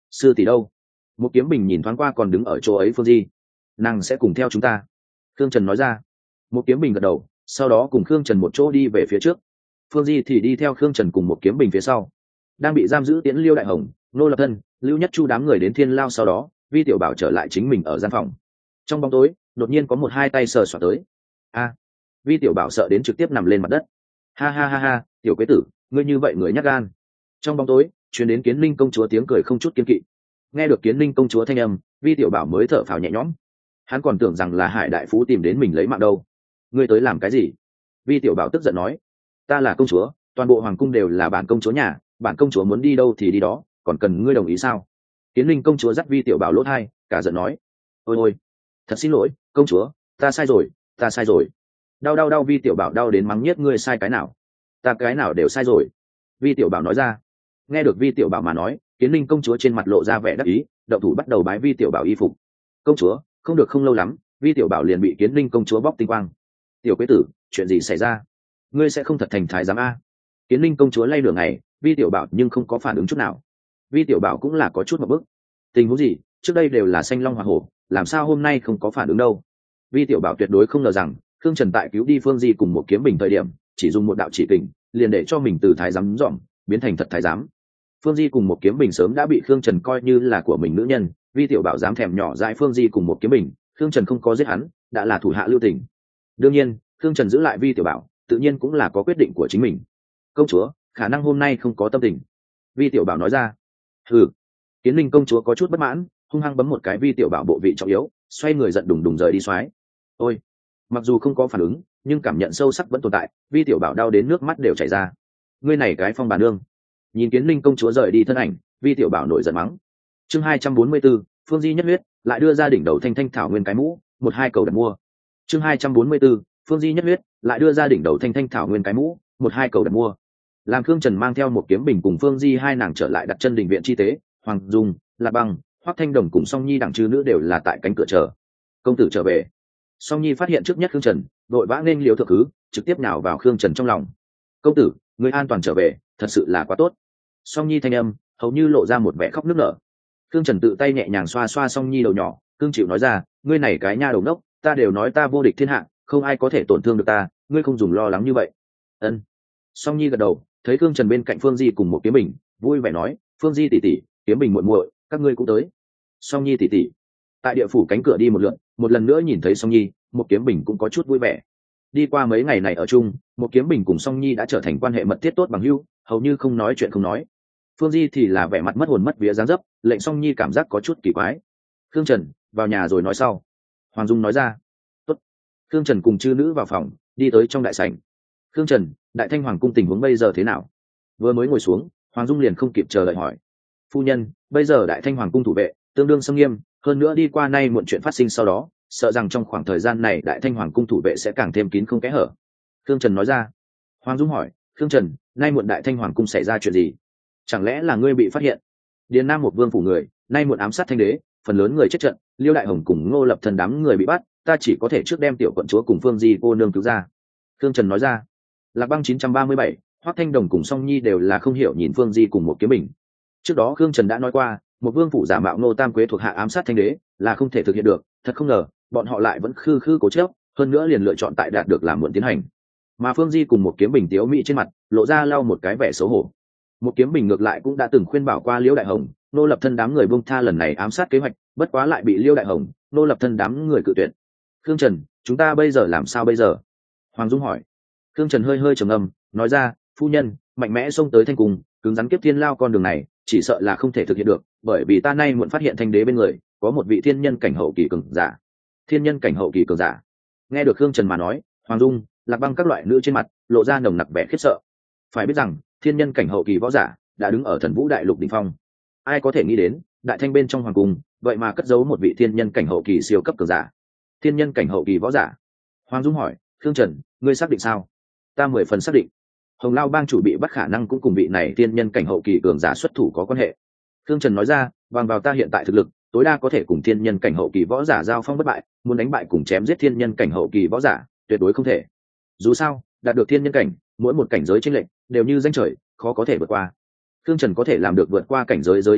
sư tỷ đâu? Một kiếm bình nhìn thoáng qua còn đứng ở chỗ ấy phương di. Nàng sẽ cùng theo chúng ta. Khương Trần nói ra. Một kiếm bình gật đầu, sau đó cùng Khương Trần một chỗ đi về phía trước. Phương di thì đi theo Khương Trần cùng một kiếm bình phía sau. Đang bị giam giữ tiễn Liêu Đại Hồng, Nô Lập Thân, Lưu Nhất Chu đám người đến Thiên Lao sau đó, Vi Tiểu Bảo trở lại chính mình ở gian phòng. Trong bóng tối, đột nhiên có một hai tay sờ soạt tới. A! Vi Tiểu Bảo sợ đến trực tiếp nằm lên mặt đất. Ha ha ha ha, tiểu quế tử, ngươi như vậy người nhát gan. Trong bóng tối, truyền đến Kiến Linh công chúa tiếng cười không chút kiên kỵ. Nghe được Kiến Linh công chúa thanh âm, Vi Tiểu Bảo mới thở phào nhẹ nhõm. Hắn còn tưởng rằng là Hải đại phú tìm đến mình lấy mạng đâu. Ngươi tới làm cái gì? Vi Tiểu Bảo tức giận nói. Ta là công chúa, toàn bộ hoàng cung đều là bản công chúa nhà, bản công chúa muốn đi đâu thì đi đó, còn cần ngươi đồng ý sao? Kiến Linh công chúa dắt Vi Tiểu Bảo lỗ hai, cả giận nói. Ôi ôi, thật xin lỗi, công chúa, ta sai rồi, ta sai rồi. Đau đau đau. Vi Tiểu Bảo đau đến mắng nhiếc, ngươi sai cái nào? Ta cái nào đều sai rồi. Vi Tiểu Bảo nói ra. Nghe được Vi Tiểu Bảo mà nói, Kiến Linh công chúa trên mặt lộ ra vẻ đắc ý, động thủ bắt đầu bái Vi Tiểu Bảo y phục. Công chúa, không được, không lâu lắm, Vi Tiểu Bảo liền bị Kiến Linh công chúa bóc tinh quang. Tiểu quế tử, chuyện gì xảy ra? Ngươi sẽ không thật thành thái giám a? Kiến Linh công chúa lay đường này, Vi Tiểu Bảo nhưng không có phản ứng chút nào. Vi Tiểu Bảo cũng là có chút một bức. Tình huống gì? Trước đây đều là xanh long hỏa hổ, làm sao hôm nay không có phản ứng đâu? Vi Tiểu Bảo tuyệt đối không ngờ rằng Khương Trần tại cứu đi Phương Di cùng một kiếm bình thời điểm, chỉ dùng một đạo chỉ kình, liền để cho mình từ thái giám dọn biến thành thật thái giám. Phương Di cùng một kiếm bình sớm đã bị Khương Trần coi như là của mình nữ nhân, Vi Tiểu Bảo dám thèm nhỏ dại Phương Di cùng một kiếm bình, Khương Trần không có giết hắn, đã là thủ hạ lưu tình. Đương nhiên, Khương Trần giữ lại Vi Tiểu Bảo, tự nhiên cũng là có quyết định của chính mình. Công chúa, khả năng hôm nay không có tâm tình. Vi Tiểu Bảo nói ra. Hừ. Kiến Linh công chúa có chút bất mãn, hung hăng bấm một cái Vi Tiểu Bảo bộ vị trọng yếu, xoay người giận đùng đùng rời đi xoáy. Ôi, mặc dù không có phản ứng, nhưng cảm nhận sâu sắc vẫn tồn tại. Vi Tiểu Bảo đau đến nước mắt đều chảy ra. Ngươi này cái phong bà nương. Nhìn Kiến Linh công chúa rời đi thân ảnh, Vi Tiểu Bảo nổi giận mắng. Chương hai trăm bốn mươi 4, Phương Di nhất huyết, lại đưa ra đỉnh đầu thanh thanh thảo nguyên cái mũ, một hai cầu đặt mua. Chương hai trăm bốn mươi 4, Phương Di nhất huyết, lại đưa ra đỉnh đầu thanh thanh thảo nguyên cái mũ, một hai cầu đặt mua. Làm Khương Trần mang theo một kiếm bình cùng Phương Di hai nàng trở lại đặt chân đình viện chi tế, Hoàng Dung, Lạc Băng, Hoắc Thanh Đồng cùng Song Nhi đẳng chư nữ đều là tại cánh cửa chờ. Công tử trở về. Song Nhi phát hiện trước nhất Khương Trần, đội vã nên liều thượng cứ, trực tiếp nhào vào Khương Trần trong lòng. Công tử, người an toàn trở về, thật sự là quá tốt. Song Nhi thanh âm hầu như lộ ra một vẻ khóc nức nở. Khương Trần tự tay nhẹ nhàng xoa xoa Song Nhi đầu nhỏ, cương chịu nói ra, ngươi này cái nha đầu đốc, ta đều nói ta vô địch thiên hạ, không ai có thể tổn thương được ta, ngươi không dùng lo lắng như vậy. Ân. Song Nhi gật đầu, thấy Khương Trần bên cạnh Phương Di cùng một kiếm bình, vui vẻ nói, Phương Di tỷ tỷ, kiếm bình muội muội, các ngươi cũng tới. Song Nhi tỷ tỷ. Tại địa phủ cánh cửa đi một lượt, một lần nữa nhìn thấy Song Nhi, một kiếm bình cũng có chút vui vẻ. Đi qua mấy ngày này ở chung, một kiếm bình cùng Song Nhi đã trở thành quan hệ mật thiết tốt bằng hữu, hầu như không nói chuyện không nói. Phương Di thì là vẻ mặt mất hồn mất vía dáng dấp, lệnh Song Nhi cảm giác có chút kỳ quái. Khương Trần, vào nhà rồi nói sau. Hoàng Dung nói ra. Tốt. Khương Trần cùng chư nữ vào phòng, đi tới trong đại sảnh. Khương Trần, Đại Thanh Hoàng cung tình huống bây giờ thế nào? Vừa mới ngồi xuống, Hoàng Dung liền không kịp chờ đợi hỏi. Phu nhân, bây giờ Đại Thanh Hoàng cung thủ vệ tương đương xâm nghiêm, hơn nữa đi qua nay muộn chuyện phát sinh sau đó, sợ rằng trong khoảng thời gian này Đại Thanh Hoàng cung thủ vệ sẽ càng thêm kín không kẽ hở. Khương Trần nói ra. Hoàng Dung hỏi, Khương Trần, nay muộn Đại Thanh Hoàng cung xảy ra chuyện gì? Chẳng lẽ là ngươi bị phát hiện? Điền Nam một vương phủ người, nay muộn ám sát Thanh đế, phần lớn người chết trận, Liêu Đại Hồng cùng Ngô Lập Thần đám người bị bắt, ta chỉ có thể trước đem tiểu quận chúa cùng Phương Di cô nương cứu ra. Khương Trần nói ra. Lạc Băng chín trăm ba mươi bảy, Hoắc Thanh Đồng cùng Song Nhi đều là không hiểu nhìn Phương Di cùng một kiếm bình. Trước đó Khương Trần đã nói qua, một vương phủ giả mạo Ngô Tam Quế thuộc hạ ám sát Thanh đế là không thể thực hiện được, thật không ngờ, bọn họ lại vẫn khư khư cố chấp, hơn nữa liền lựa chọn tại đạt được làm muộn tiến hành. Mà Phương Di cùng một kiếm bình tiếu mỹ trên mặt, lộ ra lau một cái vẻ xấu hổ. Một kiếm bình ngược lại cũng đã từng khuyên bảo qua Liêu Đại Hồng, Ngô Lập Thân đám người buông tha lần này ám sát kế hoạch, bất quá lại bị Liêu Đại Hồng, Ngô Lập Thân đám người cự tuyệt. Khương Trần, chúng ta bây giờ làm sao bây giờ? Hoàng Dung hỏi. Khương Trần hơi hơi trầm ngâm, nói ra, phu nhân, mạnh mẽ xông tới Thanh cung, cứng rắn kiếp thiên lao con đường này, chỉ sợ là không thể thực hiện được, bởi vì ta nay muộn phát hiện Thanh đế bên người có một vị thiên nhân cảnh hậu kỳ cường giả. Thiên nhân cảnh hậu kỳ cường giả. Nghe được Khương Trần mà nói, Hoàng Dung, Lạc Băng các loại nữ trên mặt lộ ra nồng nặc vẻ khiếp sợ. Phải biết rằng, thiên nhân cảnh hậu kỳ võ giả đã đứng ở Thần Vũ Đại Lục đỉnh phong. Ai có thể nghĩ đến, Đại Thanh bên trong hoàng cung, vậy mà cất giấu một vị thiên nhân cảnh hậu kỳ siêu cấp cường giả. Thiên nhân cảnh hậu kỳ võ giả. Hoàng Dung hỏi, Khương Trần, ngươi xác định sao? Ta mười phần xác định. Hồng Lao bang chủ bị bắt khả năng cũng cùng vị này thiên nhân cảnh hậu kỳ cường giả xuất thủ có quan hệ. Khương Trần nói ra, bằng vào ta hiện tại thực lực, tối đa có thể cùng thiên nhân cảnh hậu kỳ võ giả giao phong bất bại, muốn đánh bại cùng chém giết thiên nhân cảnh hậu kỳ võ giả, tuyệt đối không thể. Dù sao, đạt được thiên nhân cảnh, mỗi một cảnh giới chênh lệch đều như danh trời, khó có thể vượt qua. Khương Trần có thể làm được vượt qua cảnh giới giới chiến đấu,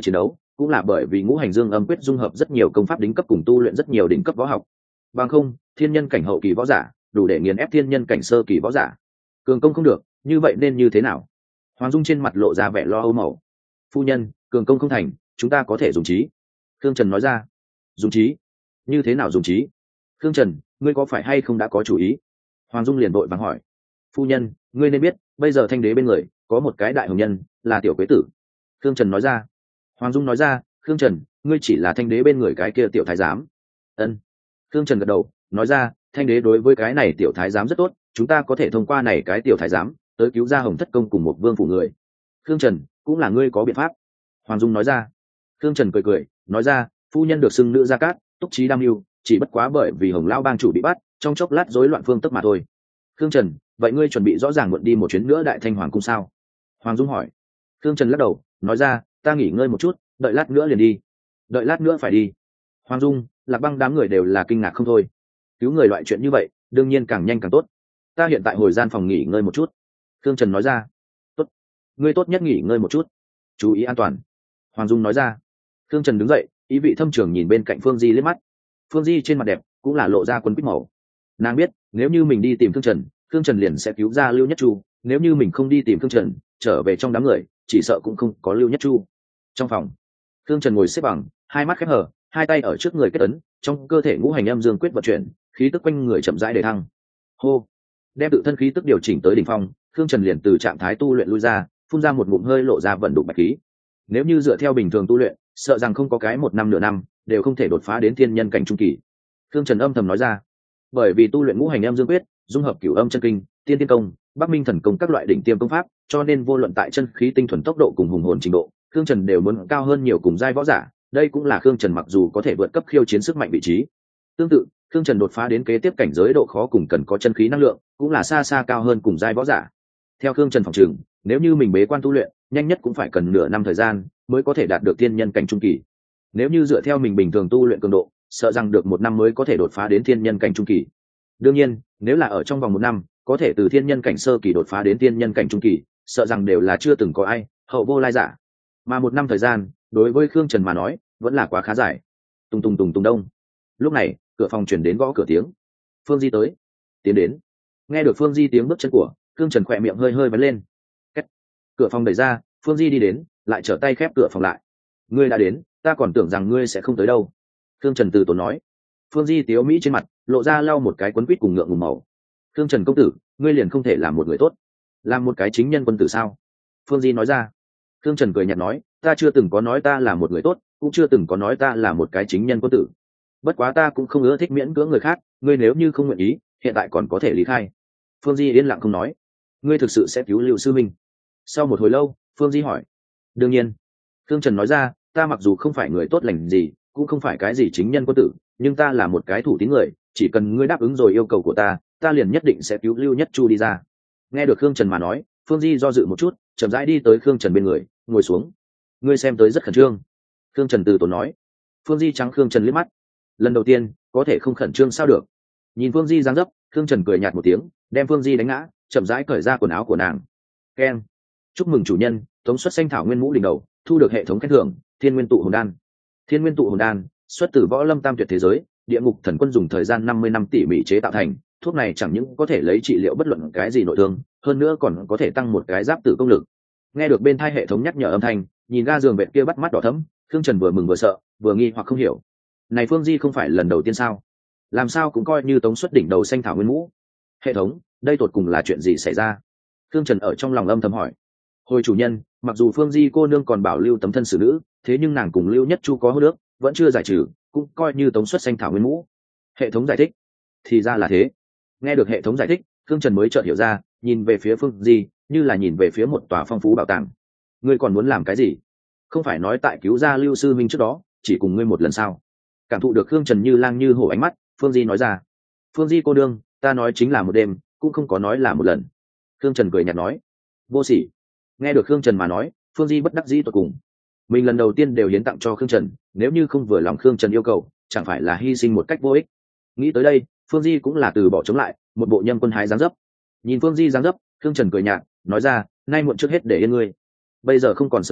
cũng là bởi vì ngũ hành dương âm quyết dung hợp rất nhiều công pháp đỉnh cấp cùng tu luyện rất nhiều đỉnh cấp võ học. Bằng không, thiên nhân cảnh hậu kỳ võ giả đủ để nghiền ép thiên nhân cảnh sơ kỳ võ giả. Cường công không được, như vậy nên như thế nào? Hoàng Dung trên mặt lộ ra vẻ lo âu màu. Phu nhân, cường công không thành, chúng ta có thể dùng trí. Khương Trần nói ra. Dùng trí? Như thế nào dùng trí? Khương Trần, ngươi có phải hay không đã có chủ ý? Hoàng Dung liền vội vàng hỏi. Phu nhân, ngươi nên biết, bây giờ thanh đế bên người có một cái đại hồng nhân, là tiểu quế tử. Khương Trần nói ra. Hoàng Dung nói ra, Khương Trần, ngươi chỉ là thanh đế bên người cái kia tiểu thái giám. Ân. Khương Trần gật đầu, nói ra, thanh đế đối với cái này tiểu thái giám rất tốt, chúng ta có thể thông qua này cái tiểu thái giám tới cứu ra Hồng Thất Công cùng một vương phủ người. Khương Trần, cũng là ngươi có biện pháp. Hoàng Dung nói ra. Khương Trần cười cười, nói ra, phu nhân được xưng nữ gia cát, túc trí đam mưu, chỉ bất quá bởi vì Hồng Lão bang chủ bị bắt, trong chốc lát rối loạn phương tức mà thôi. Khương Trần, vậy ngươi chuẩn bị rõ ràng muộn đi một chuyến nữa Đại Thanh Hoàng cung sao? Hoàng Dung hỏi. Khương Trần lắc đầu, nói ra, ta nghỉ ngơi một chút, đợi lát nữa liền đi. Đợi lát nữa phải đi? Hoàng Dung, Lạc Băng đám người đều là kinh ngạc không thôi. Cứu người loại chuyện như vậy, đương nhiên càng nhanh càng tốt. Ta hiện tại hồi gian phòng nghỉ ngơi một chút. Khương Trần nói ra. Tốt, ngươi tốt nhất nghỉ ngơi một chút, chú ý an toàn. Hoàng Dung nói ra. Khương Trần đứng dậy, ý vị thâm trường nhìn bên cạnh Phương Di liếc mắt. Phương Di trên mặt đẹp cũng là lộ ra quân quýt màu. Nàng biết, nếu như mình đi tìm Khương Trần, Khương Trần liền sẽ cứu ra Lưu Nhất Chu. Nếu như mình không đi tìm Khương Trần, trở về trong đám người, chỉ sợ cũng không có Lưu Nhất Chu. Trong phòng, Khương Trần ngồi xếp bằng, hai mắt khép hờ, hai tay ở trước người kết ấn, trong cơ thể ngũ hành âm dương quyết vận chuyển, khí tức quanh người chậm rãi để thăng. Hô, đem tự thân khí tức điều chỉnh tới đỉnh phong, Khương Trần liền từ trạng thái tu luyện lui ra, phun ra một ngụm hơi lộ ra vận đục bạch khí. Nếu như dựa theo bình thường tu luyện, sợ rằng không có cái một năm nửa năm đều không thể đột phá đến thiên nhân cảnh trung kỳ. Khương Trần âm thầm nói ra. Bởi vì tu luyện ngũ hành âm dương quyết, dung hợp cửu âm chân kinh, tiên tiên công, bắc minh thần công các loại đỉnh tiêm công pháp, cho nên vô luận tại chân khí tinh thuần tốc độ cùng hùng hồn trình độ, Khương Trần đều muốn cao hơn nhiều cùng giai võ giả. Đây cũng là Khương Trần mặc dù có thể vượt cấp khiêu chiến sức mạnh vị trí. Tương tự, Khương Trần đột phá đến kế tiếp cảnh giới độ khó cùng cần có chân khí năng lượng, cũng là xa xa cao hơn cùng giai võ giả. Theo Khương Trần phòng trường, nếu như mình bế quan tu luyện, nhanh nhất cũng phải cần nửa năm thời gian mới có thể đạt được thiên nhân cảnh trung kỳ. Nếu như dựa theo mình bình thường tu luyện cường độ, sợ rằng được một năm mới có thể đột phá đến thiên nhân cảnh trung kỳ. Đương nhiên, nếu là ở trong vòng một năm, có thể từ thiên nhân cảnh sơ kỳ đột phá đến thiên nhân cảnh trung kỳ, sợ rằng đều là chưa từng có ai, hậu vô lai giả. Mà một năm thời gian, đối với Khương Trần mà nói, vẫn là quá khá dài. Tung tung tung tung đông. Lúc này, cửa phòng chuyển đến gõ cửa tiếng. Phương Di tới. Tiến đến. Nghe được Phương Di tiếng bước chân của, Khương Trần khỏe miệng hơi hơi vấn lên. Cách. Cửa phòng đẩy ra, Phương Di đi đến, lại trở tay khép cửa phòng lại. Ngươi đã đến, ta còn tưởng rằng ngươi sẽ không tới đâu. Khương Trần từ tốn nói. Phương Di tiếu mỹ trên mặt lộ ra lau một cái quấn quýt cùng ngượng ngùng màu. Khương Trần công tử, ngươi liền không thể làm một người tốt, làm một cái chính nhân quân tử sao? Phương Di nói ra. Khương Trần cười nhạt nói, ta chưa từng có nói ta là một người tốt, cũng chưa từng có nói ta là một cái chính nhân quân tử. Bất quá ta cũng không ưa thích miễn cưỡng người khác, ngươi nếu như không nguyện ý, hiện tại còn có thể lý khai. Phương Di yên lặng không nói. Ngươi thực sự sẽ cứu Lưu sư minh? Sau một hồi lâu, Phương Di hỏi. Đương nhiên. Khương Trần nói ra, ta mặc dù không phải người tốt lành gì, cũng không phải cái gì chính nhân quân tử, nhưng ta là một cái thủ tín người, chỉ cần ngươi đáp ứng rồi yêu cầu của ta, ta liền nhất định sẽ cứu Lưu Nhất Chu đi ra. Nghe được Khương Trần mà nói, Phương Di do dự một chút, chậm rãi đi tới Khương Trần bên người, ngồi xuống. Ngươi xem tới rất khẩn trương. Khương Trần từ tốn nói. Phương Di trắng Khương Trần liếc mắt. Lần đầu tiên, có thể không khẩn trương sao được? Nhìn Phương Di dáng dấp, Khương Trần cười nhạt một tiếng, đem Phương Di đánh ngã, chậm rãi cởi ra quần áo của nàng. Keng. Chúc mừng chủ nhân, tống xuất xanh thảo nguyên mũ đỉnh đầu, thu được hệ thống khen thưởng, Thiên Nguyên tụ hồn đan. Thiên Nguyên tụ hồn đan, xuất từ võ lâm tam tuyệt thế giới, địa ngục thần quân dùng thời gian năm mươi năm tỉ mỉ chế tạo thành, thuốc này chẳng những có thể lấy trị liệu bất luận cái gì nội thương, hơn nữa còn có thể tăng một cái giáp tử công lực. Nghe được bên tai hệ thống nhắc nhở âm thanh, nhìn ga giường bệnh kia bắt mắt đỏ thẫm, Khương Trần vừa mừng vừa sợ, vừa nghi hoặc không hiểu. Này Phương Di không phải lần đầu tiên sao? Làm sao cũng coi như tống xuất đỉnh đầu xanh thảo nguyên mũ. Hệ thống, đây tột cùng là chuyện gì xảy ra? Khương Trần ở trong lòng âm thầm hỏi. Hồi chủ nhân, mặc dù Phương Di cô nương còn bảo lưu tấm thân xử nữ, thế nhưng nàng cùng Lưu Nhất Chu có hôn ước, vẫn chưa giải trừ, cũng coi như tống xuất xanh thảo nguyên mũ. Hệ thống giải thích. Thì ra là thế. Nghe được hệ thống giải thích, Khương Trần mới chợt hiểu ra, nhìn về phía Phương Di, như là nhìn về phía một tòa phong phú bảo tàng. Ngươi còn muốn làm cái gì? Không phải nói tại cứu ra Lưu sư minh trước đó, chỉ cùng ngươi một lần sao? Cảm thụ được Khương Trần như lang như hổ ánh mắt, Phương Di nói ra. Phương Di cô đương, ta nói chính là một đêm, cũng không có nói là một lần. Khương Trần cười nhạt nói. Vô sỉ. Nghe được Khương Trần mà nói, Phương Di bất đắc dĩ tột cùng. Mình lần đầu tiên đều hiến tặng cho Khương Trần, nếu như không vừa lòng Khương Trần yêu cầu, chẳng phải là hy sinh một cách vô ích. Nghĩ tới đây, Phương Di cũng là từ bỏ chống lại, một bộ nhâm quân hái dáng dấp. Nhìn Phương Di dáng dấp, Khương Trần cười nhạt, nói ra, nay muộn trước hết để yên ngươi. Bây giờ không còn sớm sủa,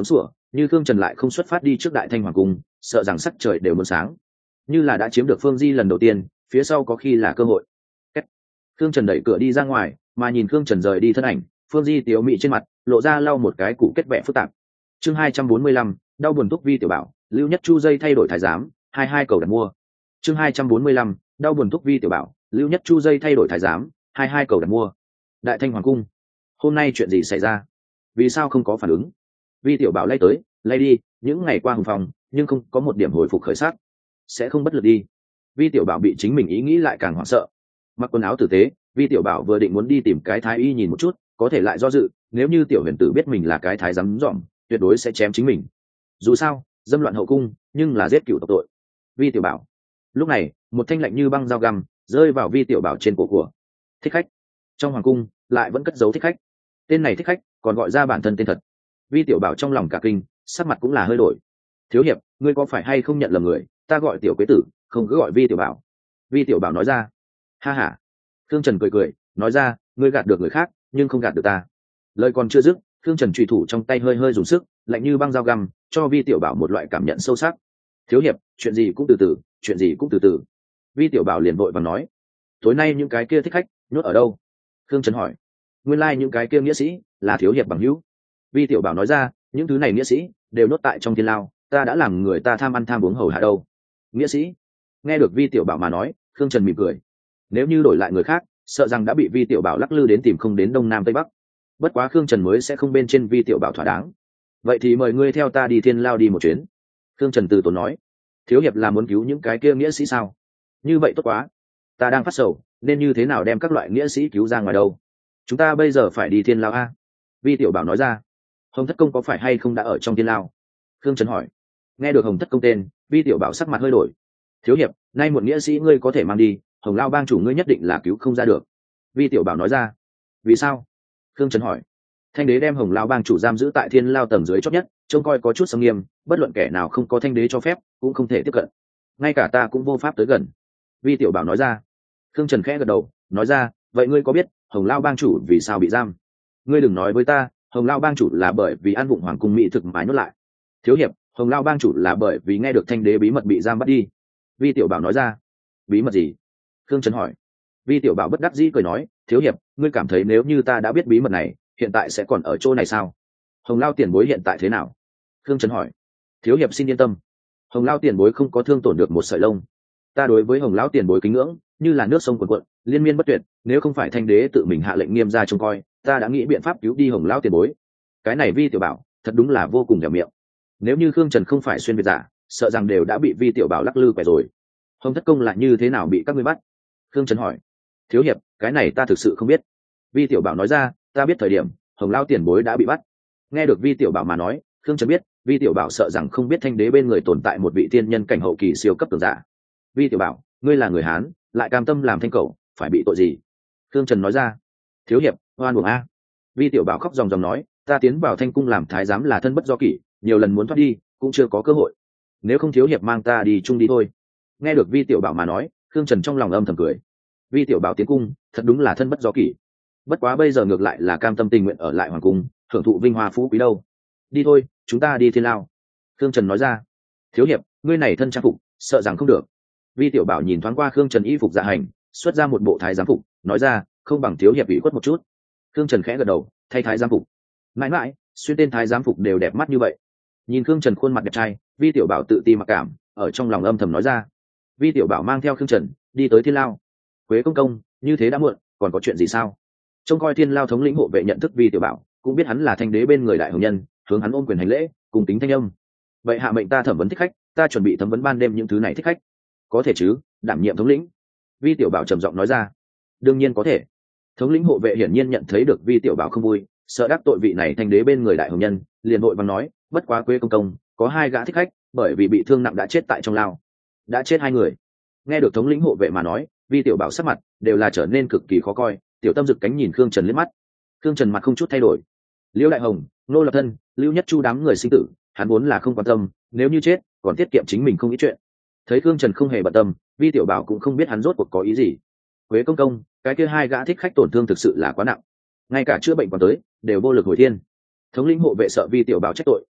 như Khương Trần lại không xuất phát đi trước Đại Thanh Hoàng cung, sợ rằng sắc trời đều muốn sáng. Như là đã chiếm được Phương Di lần đầu tiên, phía sau có khi là cơ hội. Kết. Khương Trần đẩy cửa đi ra ngoài, mà nhìn Khương Trần rời đi thân ảnh, Phương Di tiếu mị trên mặt lộ ra lau một cái củ kết vẽ phức tạp. Chương hai trăm bốn mươi lăm, đau buồn Túc Vi tiểu bảo, Lưu Nhất Chu dây thay đổi thái giám, hai hai cầu đặt mua. Chương hai trăm bốn mươi lăm, đau buồn Túc Vi tiểu bảo, Lưu Nhất Chu dây thay đổi thái giám, hai hai cầu đặt mua. Đại Thanh Hoàng cung, hôm nay chuyện gì xảy ra? Vì sao không có phản ứng? Vi tiểu bảo lay tới, lay đi, những ngày qua hùng phòng, nhưng không có một điểm hồi phục khởi sắc, sẽ không bất lực đi. Vi tiểu bảo bị chính mình ý nghĩ lại càng hoảng sợ. Mặc quần áo tử tế, Vi tiểu bảo vừa định muốn đi tìm cái thái y nhìn một chút, có thể lại do dự, nếu như tiểu huyền tử biết mình là cái thái giám dỏm, tuyệt đối sẽ chém chính mình. Dù sao, dâm loạn hậu cung, nhưng là giết cựu tộc tội. Vi tiểu bảo. Lúc này, một thanh lạnh như băng dao găm rơi vào Vi tiểu bảo trên cổ của. Thích khách. Trong hoàng cung lại vẫn cất giấu thích khách. Tên này thích khách còn gọi ra bản thân tên thật. Vi tiểu bảo trong lòng cả kinh, sắc mặt cũng là hơi đổi. Thiếu hiệp, ngươi có phải hay không nhận lầm người, ta gọi tiểu quế tử, không cứ gọi Vi tiểu bảo. Vi tiểu bảo nói ra. Ha ha. Khương Trần cười cười, nói ra, ngươi gạt được người khác, nhưng không gạt được ta. Lời còn chưa dứt, Khương Trần trùy thủ trong tay hơi hơi dùng sức, lạnh như băng dao găm, cho Vi tiểu bảo một loại cảm nhận sâu sắc. Thiếu hiệp, chuyện gì cũng từ từ, chuyện gì cũng từ từ. Vi tiểu bảo liền vội vàng nói. Tối nay những cái kia thích khách nhốt ở đâu? Khương Trần hỏi. Nguyên lai like những cái kia nghĩa sĩ là thiếu hiệp bằng hữu. Vi tiểu bảo nói ra, những thứ này nghĩa sĩ đều nhốt tại trong thiên lao, ta đã làm người ta tham ăn tham uống hầu hạ đâu. Nghĩa sĩ? Nghe được Vi tiểu bảo mà nói, Khương Trần mỉm cười. Nếu như đổi lại người khác, sợ rằng đã bị Vi tiểu bảo lắc lư đến tìm không đến đông nam tây bắc. Bất quá Khương Trần mới sẽ không bên trên Vi tiểu bảo thỏa đáng. Vậy thì mời ngươi theo ta đi thiên lao đi một chuyến. Khương Trần từ tốn nói. Thiếu hiệp là muốn cứu những cái kia nghĩa sĩ sao? Như vậy tốt quá. Ta đang phát sầu, nên như thế nào đem các loại nghĩa sĩ cứu ra ngoài đâu? Chúng ta bây giờ phải đi thiên lao a. Vi tiểu bảo nói ra. Hồng Thất Công có phải hay không đã ở trong thiên lao? Khương Trần hỏi. Nghe được Hồng Thất Công tên, Vi tiểu bảo sắc mặt hơi đổi. Thiếu hiệp, nay một nghĩa sĩ ngươi có thể mang đi, Hồng Lao bang chủ ngươi nhất định là cứu không ra được. Vi tiểu bảo nói ra. Vì sao? Khương Trần hỏi. Thanh đế đem Hồng Lao bang chủ giam giữ tại thiên lao tầng dưới chót nhất, trông coi có chút sâm nghiêm, bất luận kẻ nào không có thanh đế cho phép cũng không thể tiếp cận, ngay cả ta cũng vô pháp tới gần. Vi tiểu bảo nói ra. Khương Trần khẽ gật đầu, nói ra, vậy ngươi có biết Hồng Lao bang chủ vì sao bị giam? Ngươi đừng nói với ta, Hồng Lao bang chủ là bởi vì ăn vụng hoàng cung mỹ thực mà nhốt lại. Thiếu hiệp, Hồng Lao bang chủ là bởi vì nghe được thanh đế bí mật bị giam bắt đi. Vi tiểu bảo nói ra. Bí mật gì? Khương Trần hỏi. Vi tiểu bảo bất đắc dĩ cười nói, thiếu hiệp, ngươi cảm thấy nếu như ta đã biết bí mật này, hiện tại sẽ còn ở chỗ này sao? Hồng Lao tiền bối hiện tại thế nào? Khương Trần hỏi. Thiếu hiệp xin yên tâm, Hồng Lao tiền bối không có thương tổn được một sợi lông. Ta đối với Hồng Lão tiền bối kính ngưỡng như là nước sông cuồn cuộn, liên miên bất tuyệt, nếu không phải thanh đế tự mình hạ lệnh nghiêm ra trông coi, ta đã nghĩ biện pháp cứu đi Hồng Lão tiền bối. Cái này Vi tiểu bảo thật đúng là vô cùng dẻo miệng. Nếu như Khương Trần không phải xuyên việt giả, sợ rằng đều đã bị Vi tiểu bảo lắc lư quẻ rồi. Hồng Thất Công lại như thế nào bị các ngươi bắt? Khương Trần hỏi. Thiếu hiệp, cái này ta thực sự không biết. Vi tiểu bảo nói ra, ta biết thời điểm Hồng Lão tiền bối đã bị bắt. Nghe được Vi tiểu bảo mà nói, Khương Trần biết Vi tiểu bảo sợ rằng không biết thanh đế bên người tồn tại một vị tiên nhân cảnh hậu kỳ siêu cấp cường giả. Vi tiểu bảo, ngươi là người Hán, lại cam tâm làm thanh cẩu, phải bị tội gì? Khương Trần nói ra. Thiếu hiệp, oan uổng a. Vi tiểu bảo khóc ròng ròng nói, ta tiến vào thanh cung làm thái giám là thân bất do kỷ, nhiều lần muốn thoát đi cũng chưa có cơ hội, nếu không thiếu hiệp mang ta đi chung đi thôi. Nghe được Vi tiểu bảo mà nói, Khương Trần trong lòng âm thầm cười. Vi tiểu bảo tiến cung thật đúng là thân bất do kỷ, bất quá bây giờ ngược lại là cam tâm tình nguyện ở lại hoàng cung hưởng thụ vinh hoa phú quý đâu. Đi thôi, chúng ta đi thiên lao. Khương Trần nói ra. Thiếu hiệp, ngươi này thân trang phục sợ rằng không được. Vi tiểu bảo nhìn thoáng qua Khương Trần y phục dạ hành, xuất ra một bộ thái giám phục, nói ra, không bằng thiếu hiệp ủy khuất một chút. Khương Trần khẽ gật đầu, thay thái giám phục. Mãi mãi xuyên tên thái giám phục đều đẹp mắt như vậy. Nhìn Khương Trần khuôn mặt đẹp trai, Vi tiểu bảo tự ti mặc cảm, ở trong lòng âm thầm nói ra. Vi tiểu bảo mang theo Khương Trần đi tới thiên lao. Quế công công, như thế đã muộn, còn có chuyện gì sao? Trông coi thiên lao thống lĩnh hộ vệ nhận thức Vi tiểu bảo, cũng biết hắn là thanh đế bên người đại hồng nhân, hướng hắn ôm quyền hành lễ, cùng tính thanh âm. Vậy hạ mệnh ta thẩm vấn thích khách, ta chuẩn bị thẩm vấn ban đêm những thứ này thích khách. Có thể chứ, đảm nhiệm thống lĩnh. Vi tiểu bảo trầm giọng nói ra. Đương nhiên có thể. Thống lĩnh hộ vệ hiển nhiên nhận thấy được Vi tiểu bảo không vui, sợ đắc tội vị này thanh đế bên người đại hồng nhân, liền vội vàng nói, bất quá Quế công công, có hai gã thích khách bởi vì bị thương nặng đã chết tại trong lao. Đã chết hai người. Nghe được thống lĩnh hộ vệ mà nói, Vi tiểu bảo sắc mặt đều là trở nên cực kỳ khó coi, tiểu tâm rực cánh nhìn Khương Trần liếc mắt. Khương Trần mặt không chút thay đổi. Liễu đại hồng, Nô Lập Thân, Lưu Nhất Chu đám người sinh tử, hắn vốn là không quan tâm, nếu như chết còn tiết kiệm chính mình không ít chuyện. Thấy Khương Trần không hề bận tâm, Vi tiểu bảo cũng không biết hắn rốt cuộc có ý gì. Quế công công, cái kia hai gã thích khách tổn thương thực sự là quá nặng, ngay cả chữa bệnh còn tới đều vô lực hồi thiên. Thống lĩnh hộ vệ sợ Vi tiểu bảo trách tội,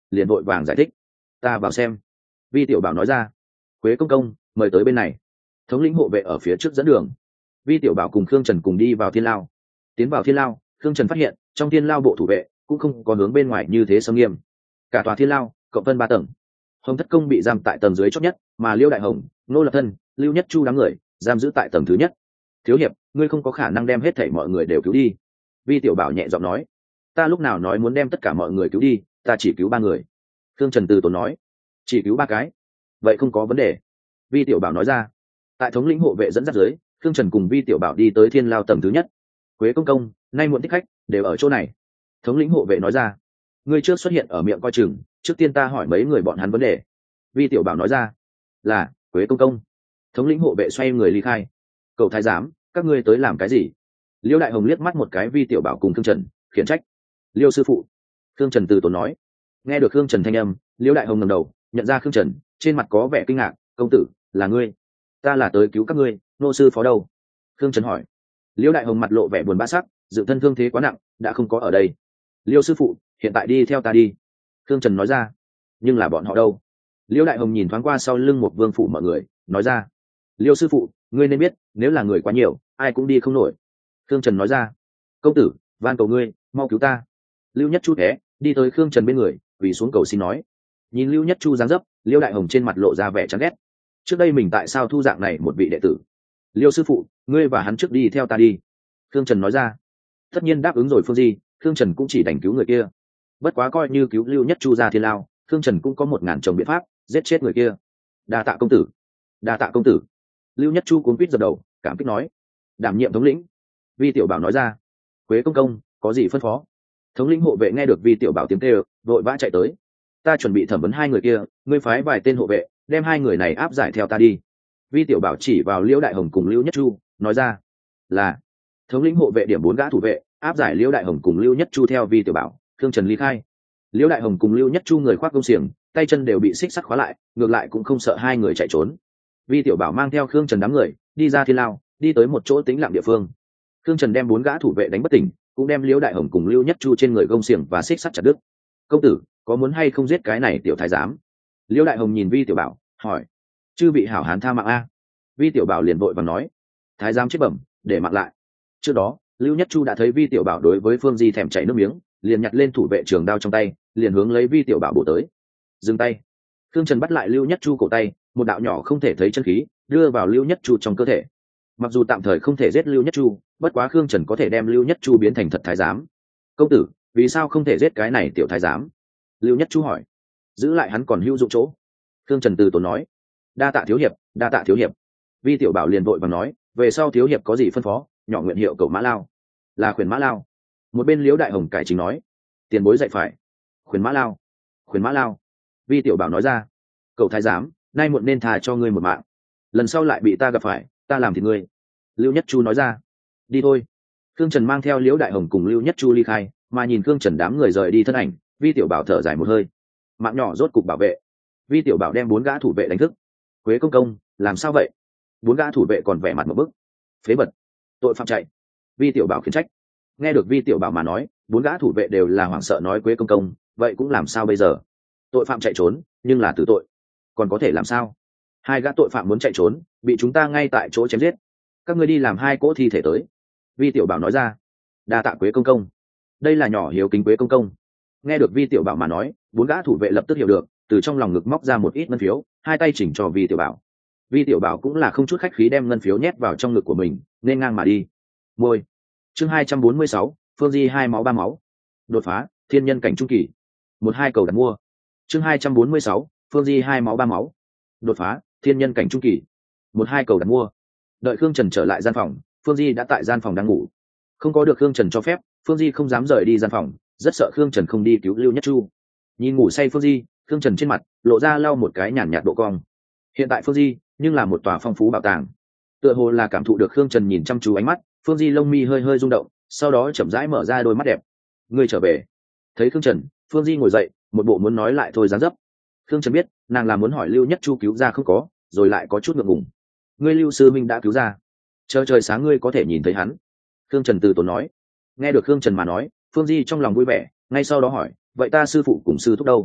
liền vội vàng giải thích. Ta vào xem. Vi tiểu bảo nói ra. Quế công công, mời tới bên này. Thống lĩnh hộ vệ ở phía trước dẫn đường. Vi tiểu bảo cùng Khương Trần cùng đi vào thiên lao. Tiến vào thiên lao, Khương Trần phát hiện trong thiên lao bộ thủ vệ cũng không có hướng bên ngoài như thế sâm nghiêm. Cả tòa thiên lao cộng phân ba tầng. Hồng Thất Công bị giam tại tầng dưới chót nhất, mà Liêu Đại Hồng, Nô Lập Thân, Lưu Nhất Chu đám người giam giữ tại tầng thứ nhất. Thiếu hiệp, ngươi không có khả năng đem hết thảy mọi người đều cứu đi. Vi tiểu bảo nhẹ giọng nói. Ta lúc nào nói muốn đem tất cả mọi người cứu đi, ta chỉ cứu ba người. Khương Trần từ tốn nói. Chỉ cứu ba cái, vậy không có vấn đề. Vi tiểu bảo nói ra. Tại thống lĩnh hộ vệ dẫn dắt dưới, Khương Trần cùng Vi tiểu bảo đi tới thiên lao tầng thứ nhất. Quế công công, nay muộn thích khách đều ở chỗ này. Thống lĩnh hộ vệ nói ra. Ngươi trước xuất hiện ở miệng coi chừng, trước tiên ta hỏi mấy người bọn hắn vấn đề. Vi tiểu bảo nói ra. Là Quế công công. Thống lĩnh hộ vệ xoay người ly khai. Cậu thái giám, các ngươi tới làm cái gì? Liêu Đại Hồng liếc mắt một cái Vi tiểu bảo cùng Khương Trần, khiển trách. Liêu sư phụ. Khương Trần từ tốn nói. Nghe được Khương Trần thanh âm, Liêu Đại Hồng ngẩng đầu, nhận ra Khương Trần, trên mặt có vẻ kinh ngạc. Công tử, là ngươi? Ta là tới cứu các ngươi, nô sư phó đâu? Khương Trần hỏi. Liêu Đại Hồng mặt lộ vẻ buồn bã sắc, dự thân thương thế quá nặng, đã không có ở đây. Liêu sư phụ, hiện tại đi theo ta đi. Khương Trần nói ra. Nhưng là bọn họ đâu? Liêu Đại Hồng nhìn thoáng qua sau lưng một vương phủ mọi người, nói ra. Liêu sư phụ, ngươi nên biết, nếu là người quá nhiều, ai cũng đi không nổi. Khương Trần nói ra. Công tử, van cầu ngươi, mau cứu ta. Lưu Nhất Chu thế đi tới Khương Trần bên người, quỳ xuống cầu xin nói. Nhìn Lưu Nhất Chu dáng dấp, Liêu Đại Hồng trên mặt lộ ra vẻ chán ghét. Trước đây mình tại sao thu dạng này một vị đệ tử? Liêu sư phụ, ngươi và hắn trước đi theo ta đi. Khương Trần nói ra. Tất nhiên đáp ứng rồi Phương Di, Khương Trần cũng chỉ đành cứu người kia. Bất quá coi như cứu Lưu Nhất Chu ra thiên lao, Khương Trần cũng có một ngàn chồng biện pháp giết chết người kia. Đa tạ công tử. Đa tạ công tử. Lưu Nhất Chu cuốn quýt dập đầu, cảm kích nói. Đảm nhiệm thống lĩnh. Vi tiểu bảo nói ra. Quế công công, có gì phân phó? Thống lĩnh hộ vệ nghe được Vi tiểu bảo tiếng kêu, vội vã chạy tới. Ta chuẩn bị thẩm vấn hai người kia, ngươi phái vài tên hộ vệ đem hai người này áp giải theo ta đi. Vi tiểu bảo chỉ vào Liễu Đại Hồng cùng Lưu Nhất Chu, nói ra. Là. Thống lĩnh hộ vệ điểm bốn gã thủ vệ áp giải Liễu Đại Hồng cùng Lưu Nhất Chu theo Vi tiểu bảo. Khương Trần ly khai. Liễu Đại Hồng cùng Lưu Nhất Chu người khoác công xiềng, tay chân đều bị xích sắt khóa lại, ngược lại cũng không sợ hai người chạy trốn. Vi tiểu bảo mang theo Khương Trần đám người đi ra thiên lao, đi tới một chỗ tĩnh lặng địa phương. Khương Trần đem bốn gã thủ vệ đánh bất tỉnh, cũng đem Liễu Đại Hồng cùng Lưu Nhất Chu trên người gông xiềng và xích sắt chặt đứt. Công tử, có muốn hay không giết cái này tiểu thái giám? Liễu Đại Hồng nhìn Vi tiểu bảo, hỏi. Chư vị hảo hán tha mạng a. Vi tiểu bảo liền vội vàng nói. Thái giám chết bẩm, để mạng lại. Trước đó, Lưu Nhất Chu đã thấy Vi tiểu bảo đối với Phương Di thèm chảy nước miếng, liền nhặt lên thủ vệ trường đao trong tay, liền hướng lấy Vi tiểu bảo bổ tới. Dừng tay. Khương Trần bắt lại Lưu Nhất Chu cổ tay, một đạo nhỏ không thể thấy chân khí đưa vào Lưu Nhất Chu trong cơ thể. Mặc dù tạm thời không thể giết Lưu Nhất Chu, bất quá Khương Trần có thể đem Lưu Nhất Chu biến thành thật thái giám. Công tử, vì sao không thể giết cái này tiểu thái giám? Lưu Nhất Chu hỏi. Giữ lại hắn còn hữu dụng chỗ. Khương Trần từ tốn nói. Đa tạ thiếu hiệp, đa tạ thiếu hiệp. Vi tiểu bảo liền vội vàng nói, về sau thiếu hiệp có gì phân phó, nhỏ nguyện hiệu cầu mã lao. Là khuyển mã lao. Một bên Liễu Đại Hồng cải chính nói. Tiền bối dạy phải. Khuyển mã lao. Khuyển mã lao. Vi tiểu bảo nói ra. Cậu thái giám, nay muộn nên thà cho ngươi một mạng. Lần sau lại bị ta gặp phải, ta làm thì ngươi. Lưu Nhất Chu nói ra. Đi thôi. Khương Trần mang theo Liễu Đại Hồng cùng Lưu Nhất Chu ly khai, mà nhìn Khương Trần đám người rời đi thân ảnh, Vi tiểu bảo thở dài một hơi. Mạng nhỏ rốt cục bảo vệ. Vi tiểu bảo đem bốn gã thủ vệ đánh thức. Quế công công, làm sao vậy? Bốn gã thủ vệ còn vẻ mặt một bức. Phế bật. Tội phạm chạy. Vi tiểu bảo khiển trách. Nghe được Vi tiểu bảo mà nói, bốn gã thủ vệ đều là hoảng sợ nói Quế công công, vậy cũng làm sao bây giờ? Tội phạm chạy trốn, nhưng là tử tội, còn có thể làm sao? Hai gã tội phạm muốn chạy trốn, bị chúng ta ngay tại chỗ chém giết. Các ngươi đi làm hai cỗ thi thể tới. Vi tiểu bảo nói ra. Đa tạ Quế công công. Đây là nhỏ hiếu kính Quế công công. Nghe được Vi tiểu bảo mà nói, bốn gã thủ vệ lập tức hiểu được, từ trong lòng ngực móc ra một ít ngân phiếu, hai tay chỉnh cho Vi tiểu bảo. Vi tiểu bảo cũng là không chút khách khí đem ngân phiếu nhét vào trong ngực của mình, nên ngang mà đi. Môi. Chương hai trăm bốn mươi sáu, Phương Di hai máu ba máu. Đột phá, thiên nhân cảnh trung kỳ. Một hai cầu đặt mua. Chương hai trăm bốn mươi sáu, Phương Di hai máu ba máu. Đột phá, thiên nhân cảnh trung kỳ. Một hai cầu đặt mua. Đợi Khương Trần trở lại gian phòng, Phương Di đã tại gian phòng đang ngủ. Không có được Khương Trần cho phép, Phương Di không dám rời đi gian phòng, rất sợ Khương Trần không đi cứu Lưu Nhất Chu. Nhìn ngủ say Phương Di, Khương Trần trên mặt lộ ra lau một cái nhàn nhạt độ cong. Hiện tại Phương Di nhưng là một tòa phong phú bảo tàng. Tựa hồ là cảm thụ được Khương Trần nhìn chăm chú ánh mắt, Phương Di lông mi hơi hơi rung động, sau đó chậm rãi mở ra đôi mắt đẹp. Ngươi trở về. Thấy Khương Trần, Phương Di ngồi dậy, một bộ muốn nói lại thôi dáng dấp. Khương Trần biết, nàng là muốn hỏi Lưu Nhất Chu cứu ra không có, rồi lại có chút ngượng ngùng. Ngươi Lưu sư minh đã cứu ra, chờ trời sáng ngươi có thể nhìn thấy hắn. Khương Trần từ tốn nói. Nghe được Khương Trần mà nói, Phương Di trong lòng vui vẻ, ngay sau đó hỏi, vậy ta sư phụ cùng sư thúc đâu?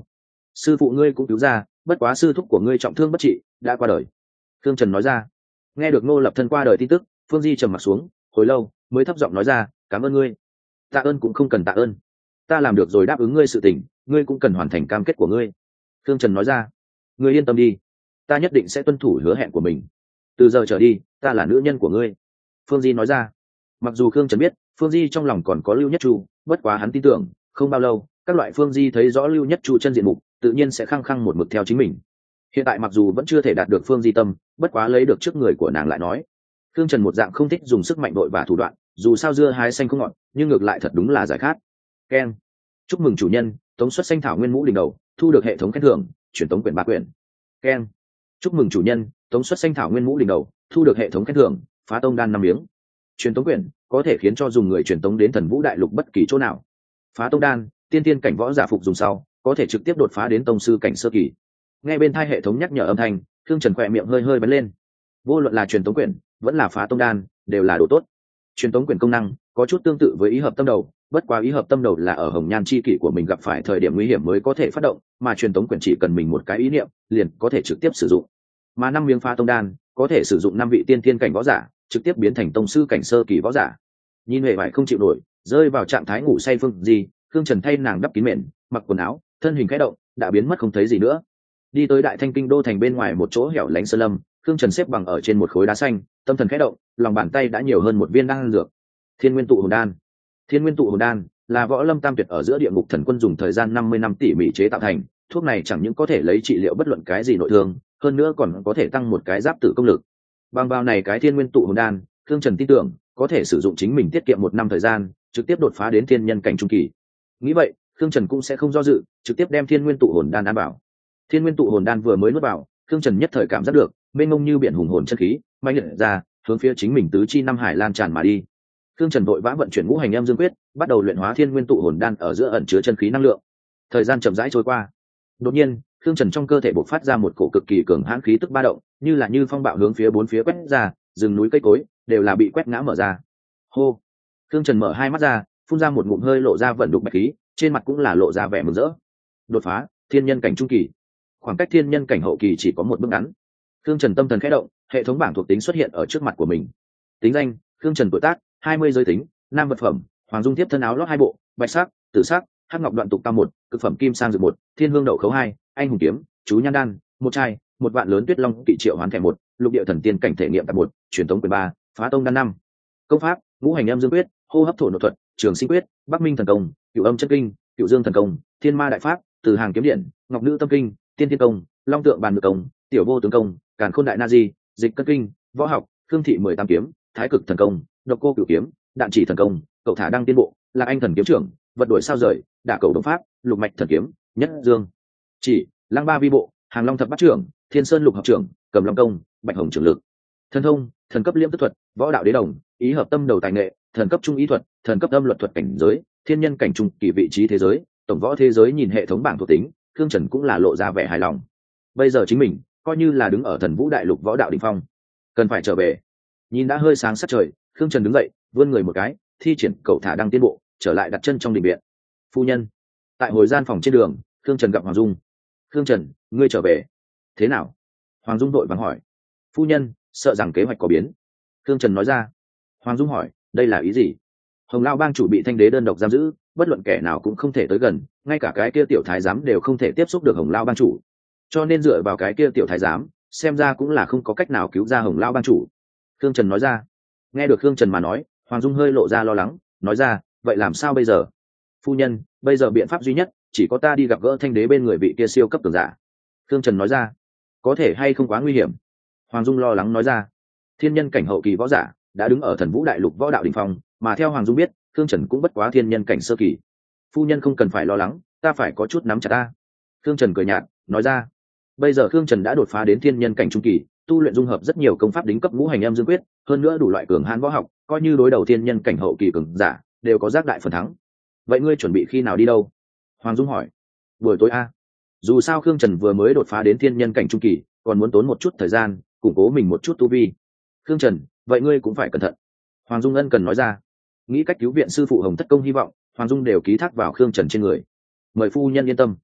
sư phụ ngươi cũng cứu ra, bất quá sư thúc của ngươi trọng thương bất trị, đã qua đời. Khương Trần nói ra. Nghe được Ngô Lập Thân qua đời tin tức, Phương Di trầm mặt xuống, hồi lâu mới thấp giọng nói ra, cảm ơn ngươi. Tạ ơn cũng không cần tạ ơn, ta làm được rồi, đáp ứng ngươi sự tình, ngươi cũng cần hoàn thành cam kết của ngươi. Khương Trần nói ra. Ngươi yên tâm đi, ta nhất định sẽ tuân thủ hứa hẹn của mình. Từ giờ trở đi, ta là nữ nhân của ngươi. Phương Di nói ra. Mặc dù Khương Trần biết Phương Di trong lòng còn có Lưu Nhất Chu, bất quá hắn tin tưởng không bao lâu các loại Phương Di thấy rõ Lưu Nhất Chu chân diện mục, tự nhiên sẽ khăng khăng một mực theo chính mình. Hiện tại mặc dù vẫn chưa thể đạt được Phương Di tâm, bất quá lấy được trước người của nàng lại nói. Khương Trần một dạng không thích dùng sức mạnh đội và thủ đoạn, dù sao dưa hái xanh không ngọt, nhưng ngược lại thật đúng là giải khát. Ken, chúc mừng chủ nhân tống xuất xanh thảo nguyên mũ đỉnh đầu, thu được hệ thống khen thưởng, truyền tống quyển ba quyển. Ken, chúc mừng chủ nhân tống xuất xanh thảo nguyên mũ đỉnh đầu, thu được hệ thống khen thưởng, phá tông đan năm miếng. Truyền tống quyển có thể khiến cho dùng người truyền tống đến thần vũ đại lục bất kỳ chỗ nào. Phá tông đan, tiên tiên cảnh võ giả phục dùng sau có thể trực tiếp đột phá đến tông sư cảnh sơ kỳ. Nghe bên tai hệ thống nhắc nhở âm thanh, Thương Trần khỏe miệng hơi hơi bắn lên. Vô luận là truyền tống quyển vẫn là phá tông đan đều là đồ tốt. Truyền tống quyển công năng có chút tương tự với ý hợp tâm đầu, bất quá ý hợp tâm đầu là ở hồng nhan chi kỷ của mình gặp phải thời điểm nguy hiểm mới có thể phát động, mà truyền tống quyển chỉ cần mình một cái ý niệm liền có thể trực tiếp sử dụng. Mà năm miếng phá tông đan có thể sử dụng năm vị tiên tiên cảnh võ giả trực tiếp biến thành tông sư cảnh sơ kỳ võ giả. Nhìn hệ vải không chịu nổi, rơi vào trạng thái ngủ say Phương Di, Thương Trần thay nàng đắp kín mền, mặc quần áo, thân hình khẽ động, đã biến mất không thấy gì nữa. Đi tới đại thanh kinh đô thành bên ngoài một chỗ hẻo lánh sơn lâm, Thương Trần xếp bằng ở trên một khối đá xanh, tâm thần khẽ động, lòng bàn tay đã nhiều hơn một viên đan dược. Thiên Nguyên Tụ Hồn Đan. Thiên Nguyên Tụ Hồn Đan là võ lâm tam tuyệt ở giữa địa ngục thần quân dùng thời gian năm mươi năm tỉ mỉ chế tạo thành, thuốc này chẳng những có thể lấy trị liệu bất luận cái gì nội thương, hơn nữa còn có thể tăng một cái giáp tử công lực. Bằng vào này cái Thiên Nguyên Tụ Hồn Đan, Thương Trần tin tưởng có thể sử dụng chính mình tiết kiệm một năm thời gian, trực tiếp đột phá đến thiên nhân cảnh trung kỳ. Nghĩ vậy, Thương Trần cũng sẽ không do dự, trực tiếp đem Thiên Nguyên Tụ Hồn Đan ăn vào. Thiên Nguyên Tụ Hồn Đan vừa mới nuốt vào, Thương Trần nhất thời cảm giác được mênh mông như biển hùng hồn chân khí, mạnh liệt ra, hướng phía chính mình tứ chi năm hải lan tràn mà đi. Thương Trần vội vã vận chuyển ngũ hành âm dương quyết, bắt đầu luyện hóa Thiên Nguyên Tụ Hồn Đan ở giữa ẩn chứa chân khí năng lượng. Thời gian chậm rãi trôi qua. Đột nhiên, Thương Trần trong cơ thể bộc phát ra một cổ cực kỳ cường hãn khí tức ba động, như là như phong bạo hướng phía bốn phía quét ra, rừng núi cây cối đều là bị quét ngã mở ra. Hô. Thương Trần mở hai mắt ra, phun ra một ngụm hơi lộ ra vận đục bạch khí, trên mặt cũng là lộ ra vẻ mừng rỡ. Đột phá thiên nhân cảnh trung kỳ. Khoảng cách thiên nhân cảnh hậu kỳ chỉ có một bước ngắn. Thương Trần tâm thần khẽ động, hệ thống bảng thuộc tính xuất hiện ở trước mặt của mình. Tính danh: Thương Trần, tuổi tác hai mươi, giới tính nam, vật phẩm hoàng dung tiếp thân áo lót hai bộ, bạch sắc, tử sắc, hắc ngọc đoạn tục tam một, cực phẩm kim sang dược một, thiên hương đậu khấu hai, anh hùng kiếm, chú nhan đan một chai, một vạn lớn tuyết long kỵ triệu hoán thẻ một, lục địa thần tiên cảnh thể nghiệm tập một, truyền thống quyền ba, phá tông đan năm. Công pháp: ngũ hành âm dương quyết, hô hấp thổ nội thuật, trường sinh quyết, bắc minh thần công, cửu âm chân kinh, cửu dương thần công, thiên ma đại pháp, từ hàng kiếm điện, ngọc nữ tâm kinh, tiên thiên công, long tượng bàn ngự công, tiểu vô tướng công, càn khôn đại na di, dịch cân kinh, võ học, thương thị mười tam kiếm, thái cực thần công, độc cô cửu kiếm, đạn chỉ thần công, cậu thả đăng tiên bộ, là anh thần kiếm trưởng, vật đuổi sao rời, đả cầu đồng pháp, lục mạch thần kiếm, nhất dương chỉ, lăng ba vi bộ, hàng long thập bát trưởng, thiên sơn lục hợp trưởng, cầm long công, bạch hồng trưởng lực. Thần thông: thần cấp liễm tức thuật, võ đạo đế đồng, ý hợp tâm đầu tài nghệ, thần cấp trung ý thuật, thần cấp âm luật thuật cảnh giới, thiên nhân cảnh trung kỳ vị trí thế giới, tổng võ thế giới. Nhìn hệ thống bảng thuộc tính, Thương Trần cũng là lộ ra vẻ hài lòng. Bây giờ chính mình coi như là đứng ở thần vũ đại lục võ đạo đỉnh phong, cần phải trở về. Nhìn đã hơi sáng sát trời, Thương Trần đứng dậy, vươn người một cái, thi triển cậu thả đăng tiên bộ, trở lại đặt chân trong đình viện. Phu nhân. Tại hồi gian phòng trên đường, Thương Trần gặp Hoàng Dung. Thương Trần, ngươi trở về thế nào? Hoàng Dung đội vàng hỏi. Phu nhân, sợ rằng kế hoạch có biến. Thương Trần nói ra. Hoàng Dung hỏi, đây là ý gì? Hồng Lao bang chủ bị Thanh đế đơn độc giam giữ, bất luận kẻ nào cũng không thể tới gần, ngay cả cái kia tiểu thái giám đều không thể tiếp xúc được Hồng Lao bang chủ, cho nên dựa vào cái kia tiểu thái giám, xem ra cũng là không có cách nào cứu ra Hồng Lao bang chủ. Thương Trần nói ra. Nghe được Thương Trần mà nói, Hoàng Dung hơi lộ ra lo lắng, nói ra, vậy làm sao bây giờ? Phu nhân, bây giờ biện pháp duy nhất chỉ có ta đi gặp gỡ Thanh đế bên người vị kia siêu cấp cường giả. Thương Trần nói ra. Có thể hay không quá nguy hiểm? Hoàng Dung lo lắng nói ra. Thiên nhân cảnh hậu kỳ võ giả đã đứng ở thần vũ đại lục võ đạo đỉnh phong, mà theo Hoàng Dung biết, Thương Trần cũng bất quá thiên nhân cảnh sơ kỳ. Phu nhân không cần phải lo lắng, ta phải có chút nắm chặt ta. Thương Trần cười nhạt, nói ra. Bây giờ Thương Trần đã đột phá đến thiên nhân cảnh trung kỳ, tu luyện dung hợp rất nhiều công pháp đỉnh cấp ngũ hành âm dương quyết, hơn nữa đủ loại cường hãn võ học, coi như đối đầu thiên nhân cảnh hậu kỳ cường giả, đều có giác đại phần thắng. Vậy ngươi chuẩn bị khi nào đi đâu? Hoàng Dung hỏi. Buổi tối a. Dù sao Thương Trần vừa mới đột phá đến thiên nhân cảnh trung kỳ, còn muốn tốn một chút thời gian củng cố mình một chút tu vi. Thương Trần, vậy ngươi cũng phải cẩn thận. Hoàng Dung ân cần nói ra. Nghĩ cách cứu viện sư phụ Hồng Thất Công hy vọng, Hoàng Dung đều ký thác vào Khương Trần trên người. Mời phu nhân yên tâm.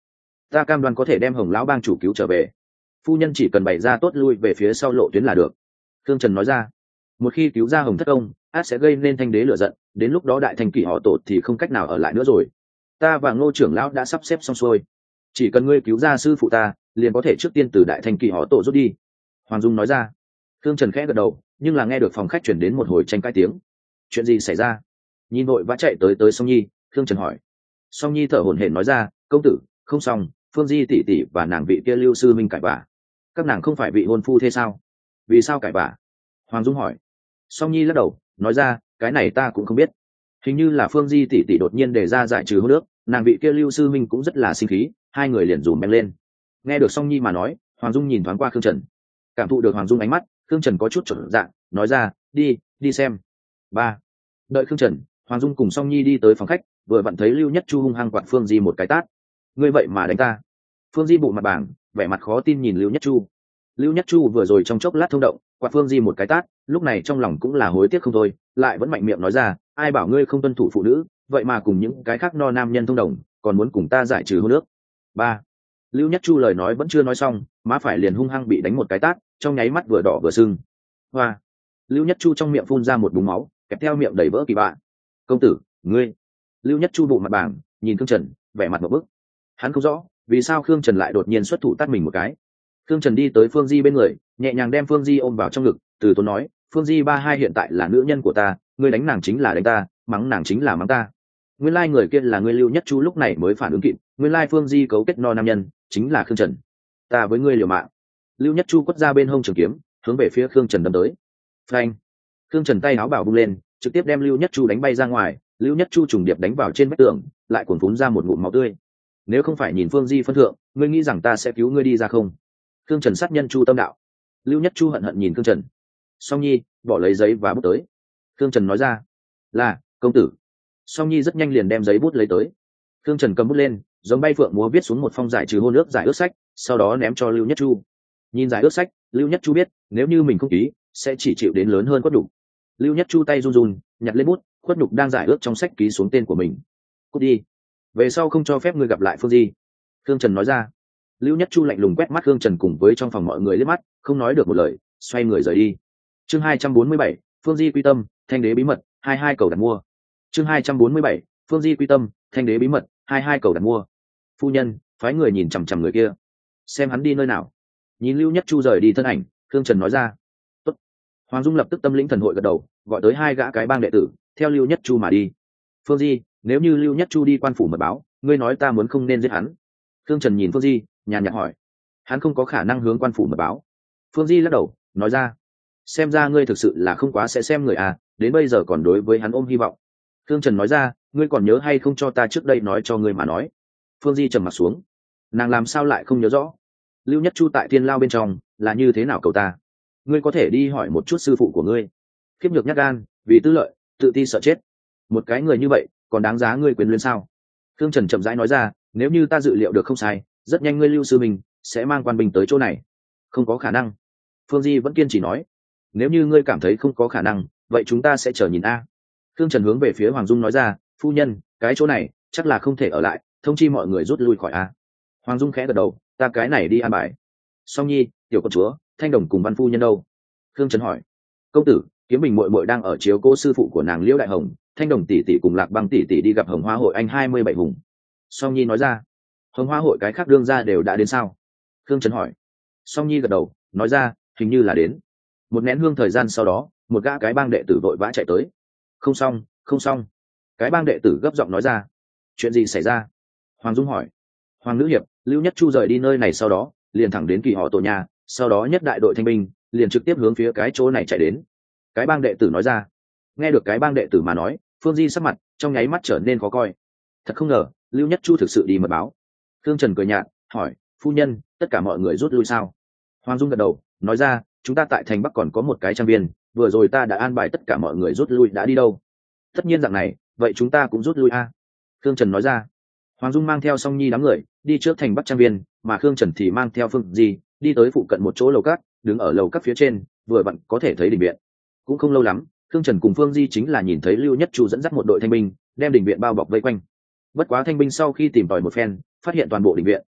ta cam đoan có thể đem Hồng lão bang chủ cứu trở về. Phu nhân chỉ cần bày ra tốt lui về phía sau lộ tuyến là được. Khương Trần nói ra. Một khi cứu ra Hồng thất công, át sẽ gây nên Thanh đế lửa giận, đến lúc đó đại thành kỷ họ tổ thì không cách nào ở lại nữa rồi. Ta và Ngô trưởng lão đã sắp xếp xong xuôi, chỉ cần ngươi cứu ra sư phụ ta, liền có thể trước tiên từ đại thành kỷ họ tổ rút đi. Hoàng Dung nói ra. Khương Trần khẽ gật đầu, nhưng là nghe được phòng khách chuyển đến một hồi tranh cãi tiếng. Chuyện gì xảy ra? Nhìn vội vã chạy tới tới Song Nhi, Khương Trần hỏi. Song Nhi thở hổn hển nói ra, công tử, không xong, Phương Di tỷ tỷ và nàng vị kia Lưu sư minh cãi vã. Các nàng không phải vị hôn phu thế sao? Vì sao cãi vã? Hoàng Dung hỏi. Song Nhi lắc đầu, nói ra, cái này ta cũng không biết. Hình như là Phương Di tỷ tỷ đột nhiên đề ra giải trừ hôn ước, nàng vị kia Lưu sư minh cũng rất là sinh khí, hai người liền dùm beng lên. Nghe được Song Nhi mà nói, Hoàng Dung nhìn thoáng qua Khương Trần, cảm thụ được Hoàng Dung ánh mắt, Khương Trần có chút chột dạ, nói ra, đi, đi xem. Ba. Đợi Khương Trần, Hoàng Dung cùng Song Nhi đi tới phòng khách, vừa vặn thấy Lưu Nhất Chu hung hăng quạt Phương Di một cái tát. Ngươi vậy mà đánh ta? Phương Di bụng mặt bảng, vẻ mặt khó tin nhìn Lưu Nhất Chu. Lưu Nhất Chu vừa rồi trong chốc lát thông động, quạt Phương Di một cái tát, lúc này trong lòng cũng là hối tiếc không thôi, lại vẫn mạnh miệng nói ra, ai bảo ngươi không tuân thủ phụ nữ, vậy mà cùng những cái khác no nam nhân thông đồng, còn muốn cùng ta giải trừ hôn ước. Ba. Lưu Nhất Chu lời nói vẫn chưa nói xong, má phải liền hung hăng bị đánh một cái tát, trong nháy mắt vừa đỏ vừa sưng. Hoa. Lưu Nhất Chu trong miệng phun ra một búng máu, kẹp theo miệng đầy vỡ kỳ bạ. Công tử, ngươi. Lưu Nhất Chu bụng mặt bảng, nhìn Khương Trần, vẻ mặt một bức. Hắn không rõ vì sao Khương Trần lại đột nhiên xuất thủ tát mình một cái. Khương Trần đi tới Phương Di bên người, nhẹ nhàng đem Phương Di ôm vào trong ngực, từ tốn nói, Phương Di ba hai hiện tại là nữ nhân của ta, ngươi đánh nàng chính là đánh ta, mắng nàng chính là mắng ta. Nguyên lai người kia là ngươi. Lưu Nhất Chu lúc này mới phản ứng kịp, nguyên lai Phương Di cấu kết no nam nhân chính là Khương Trần. Ta với ngươi liều mạng. Lưu Nhất Chu quất ra bên hông trường kiếm, hướng về phía Khương Trần đâm tới. Phanh. Khương Trần tay áo bảo bung lên, trực tiếp đem Lưu Nhất Chu đánh bay ra ngoài. Lưu Nhất Chu trùng điệp đánh vào trên vách tường, lại cuồn phún ra một ngụm máu tươi. Nếu không phải nhìn Phương Di phân thượng, ngươi nghĩ rằng ta sẽ cứu ngươi đi ra không? Khương Trần sát nhân Chu tâm đạo. Lưu Nhất Chu hận hận nhìn Khương Trần. Song Nhi bỏ lấy giấy và bút tới. Khương Trần nói ra, là công tử. Song Nhi rất nhanh liền đem giấy bút lấy tới. Khương Trần cầm bút lên, giống bay phượng múa viết xuống một phong giải trừ hôn ước giải ước sách, sau đó ném cho Lưu Nhất Chu. Nhìn giải ước sách, Lưu Nhất Chu biết nếu như mình không ký sẽ chỉ chịu đến lớn hơn khuất nhục. Lưu Nhất Chu tay run run nhặt lên bút, khuất nhục đang giải ước trong sách ký xuống tên của mình. Cút đi, về sau không cho phép ngươi gặp lại Phương Di. Khương Trần nói ra. Lưu Nhất Chu lạnh lùng quét mắt Khương Trần cùng với trong phòng mọi người liếc mắt, không nói được một lời, xoay người rời đi. Chương hai trăm bốn mươi bảy, Phương Di quy tâm, Thanh đế bí mật, hai hai cầu đặt mua. Chương hai trăm bốn mươi bảy, Phương Di quy tâm, Thanh đế bí mật, hai hai cầu đặt mua. Phu nhân, phái người nhìn chằm chằm người kia, xem hắn đi nơi nào. Nhìn Lưu Nhất Chu rời đi thân ảnh, Khương Trần nói ra. Tốt. Hoàng Dung lập tức tâm lĩnh thần hội gật đầu, gọi tới hai gã cái bang đệ tử, theo Lưu Nhất Chu mà đi. Phương Di, nếu như Lưu Nhất Chu đi quan phủ mật báo, ngươi nói ta muốn không nên giết hắn. Khương Trần nhìn Phương Di, nhàn nhạt hỏi. Hắn không có khả năng hướng quan phủ mật báo. Phương Di lắc đầu, nói ra. Xem ra ngươi thực sự là không quá sẽ xem người à, đến bây giờ còn đối với hắn ôm hy vọng. Khương Trần nói ra, ngươi còn nhớ hay không cho ta trước đây nói cho ngươi mà nói. Phương Di trầm mặt xuống. Nàng làm sao lại không nhớ rõ? Lưu Nhất Chu tại thiên lao bên trong là như thế nào cầu ta? Ngươi có thể đi hỏi một chút sư phụ của ngươi. Khiếp nhược nhát gan, vì tư lợi, tự ti sợ chết. Một cái người như vậy còn đáng giá ngươi quyền luyến sao? Khương Trần chậm rãi nói ra, nếu như ta dự liệu được không sai, rất nhanh ngươi Lưu sư mình sẽ mang quan binh tới chỗ này. Không có khả năng. Phương Di vẫn kiên trì nói. Nếu như ngươi cảm thấy không có khả năng, vậy chúng ta sẽ chờ nhìn a. Khương Trần hướng về phía Hoàng Dung nói ra, phu nhân, cái chỗ này chắc là không thể ở lại, thông chi mọi người rút lui khỏi a. Hoàng Dung khẽ gật đầu, ta cái này đi an bài. Song Nhi, tiểu công chúa, Thanh Đồng cùng Văn phu nhân đâu? Khương Trần hỏi. Công tử, Kiếm Bình muội muội đang ở chiếu cố sư phụ của nàng Liễu Đại Hồng, Thanh Đồng tỷ tỷ cùng Lạc Băng tỷ tỷ đi gặp Hồng Hoa hội anh hai mươi bảy hùng. Song Nhi nói ra. Hồng Hoa hội cái khác đương ra đều đã đến sao? Khương Trần hỏi. Song Nhi gật đầu, nói ra, hình như là đến. Một nén hương thời gian sau đó, một gã cái bang đệ tử vội vã chạy tới. Không xong, không xong. Cái bang đệ tử gấp giọng nói ra. Chuyện gì xảy ra? Hoàng Dung hỏi. Hoàng nữ hiệp, Lưu Nhất Chu rời đi nơi này sau đó, liền thẳng đến Kỳ họ tổ nhà, sau đó nhất đại đội thanh binh liền trực tiếp hướng phía cái chỗ này chạy đến. Cái bang đệ tử nói ra. Nghe được cái bang đệ tử mà nói, Phương Di sắc mặt trong nháy mắt trở nên khó coi. Thật không ngờ, Lưu Nhất Chu thực sự đi mật báo. Khương Trần cười nhạt, hỏi, phu nhân, tất cả mọi người rút lui sao? Hoàng Dung gật đầu, nói ra, chúng ta tại thành Bắc còn có một cái trang viên, vừa rồi ta đã an bài tất cả mọi người rút lui đã đi đâu. Tất nhiên dạng này, vậy chúng ta cũng rút lui a. Khương Trần nói ra. Hoàng Dung mang theo Song Nhi đám người đi trước thành Bắc trang viên, mà Khương Trần thì mang theo Phương Di đi tới phụ cận một chỗ lầu cát, đứng ở lầu cát phía trên, vừa vặn có thể thấy đình viện. Cũng không lâu lắm, Khương Trần cùng Phương Di chính là nhìn thấy Lưu Nhất Chu dẫn dắt một đội thanh binh đem đình viện bao bọc vây quanh. Bất quá thanh binh sau khi tìm tòi một phen, phát hiện toàn bộ đình viện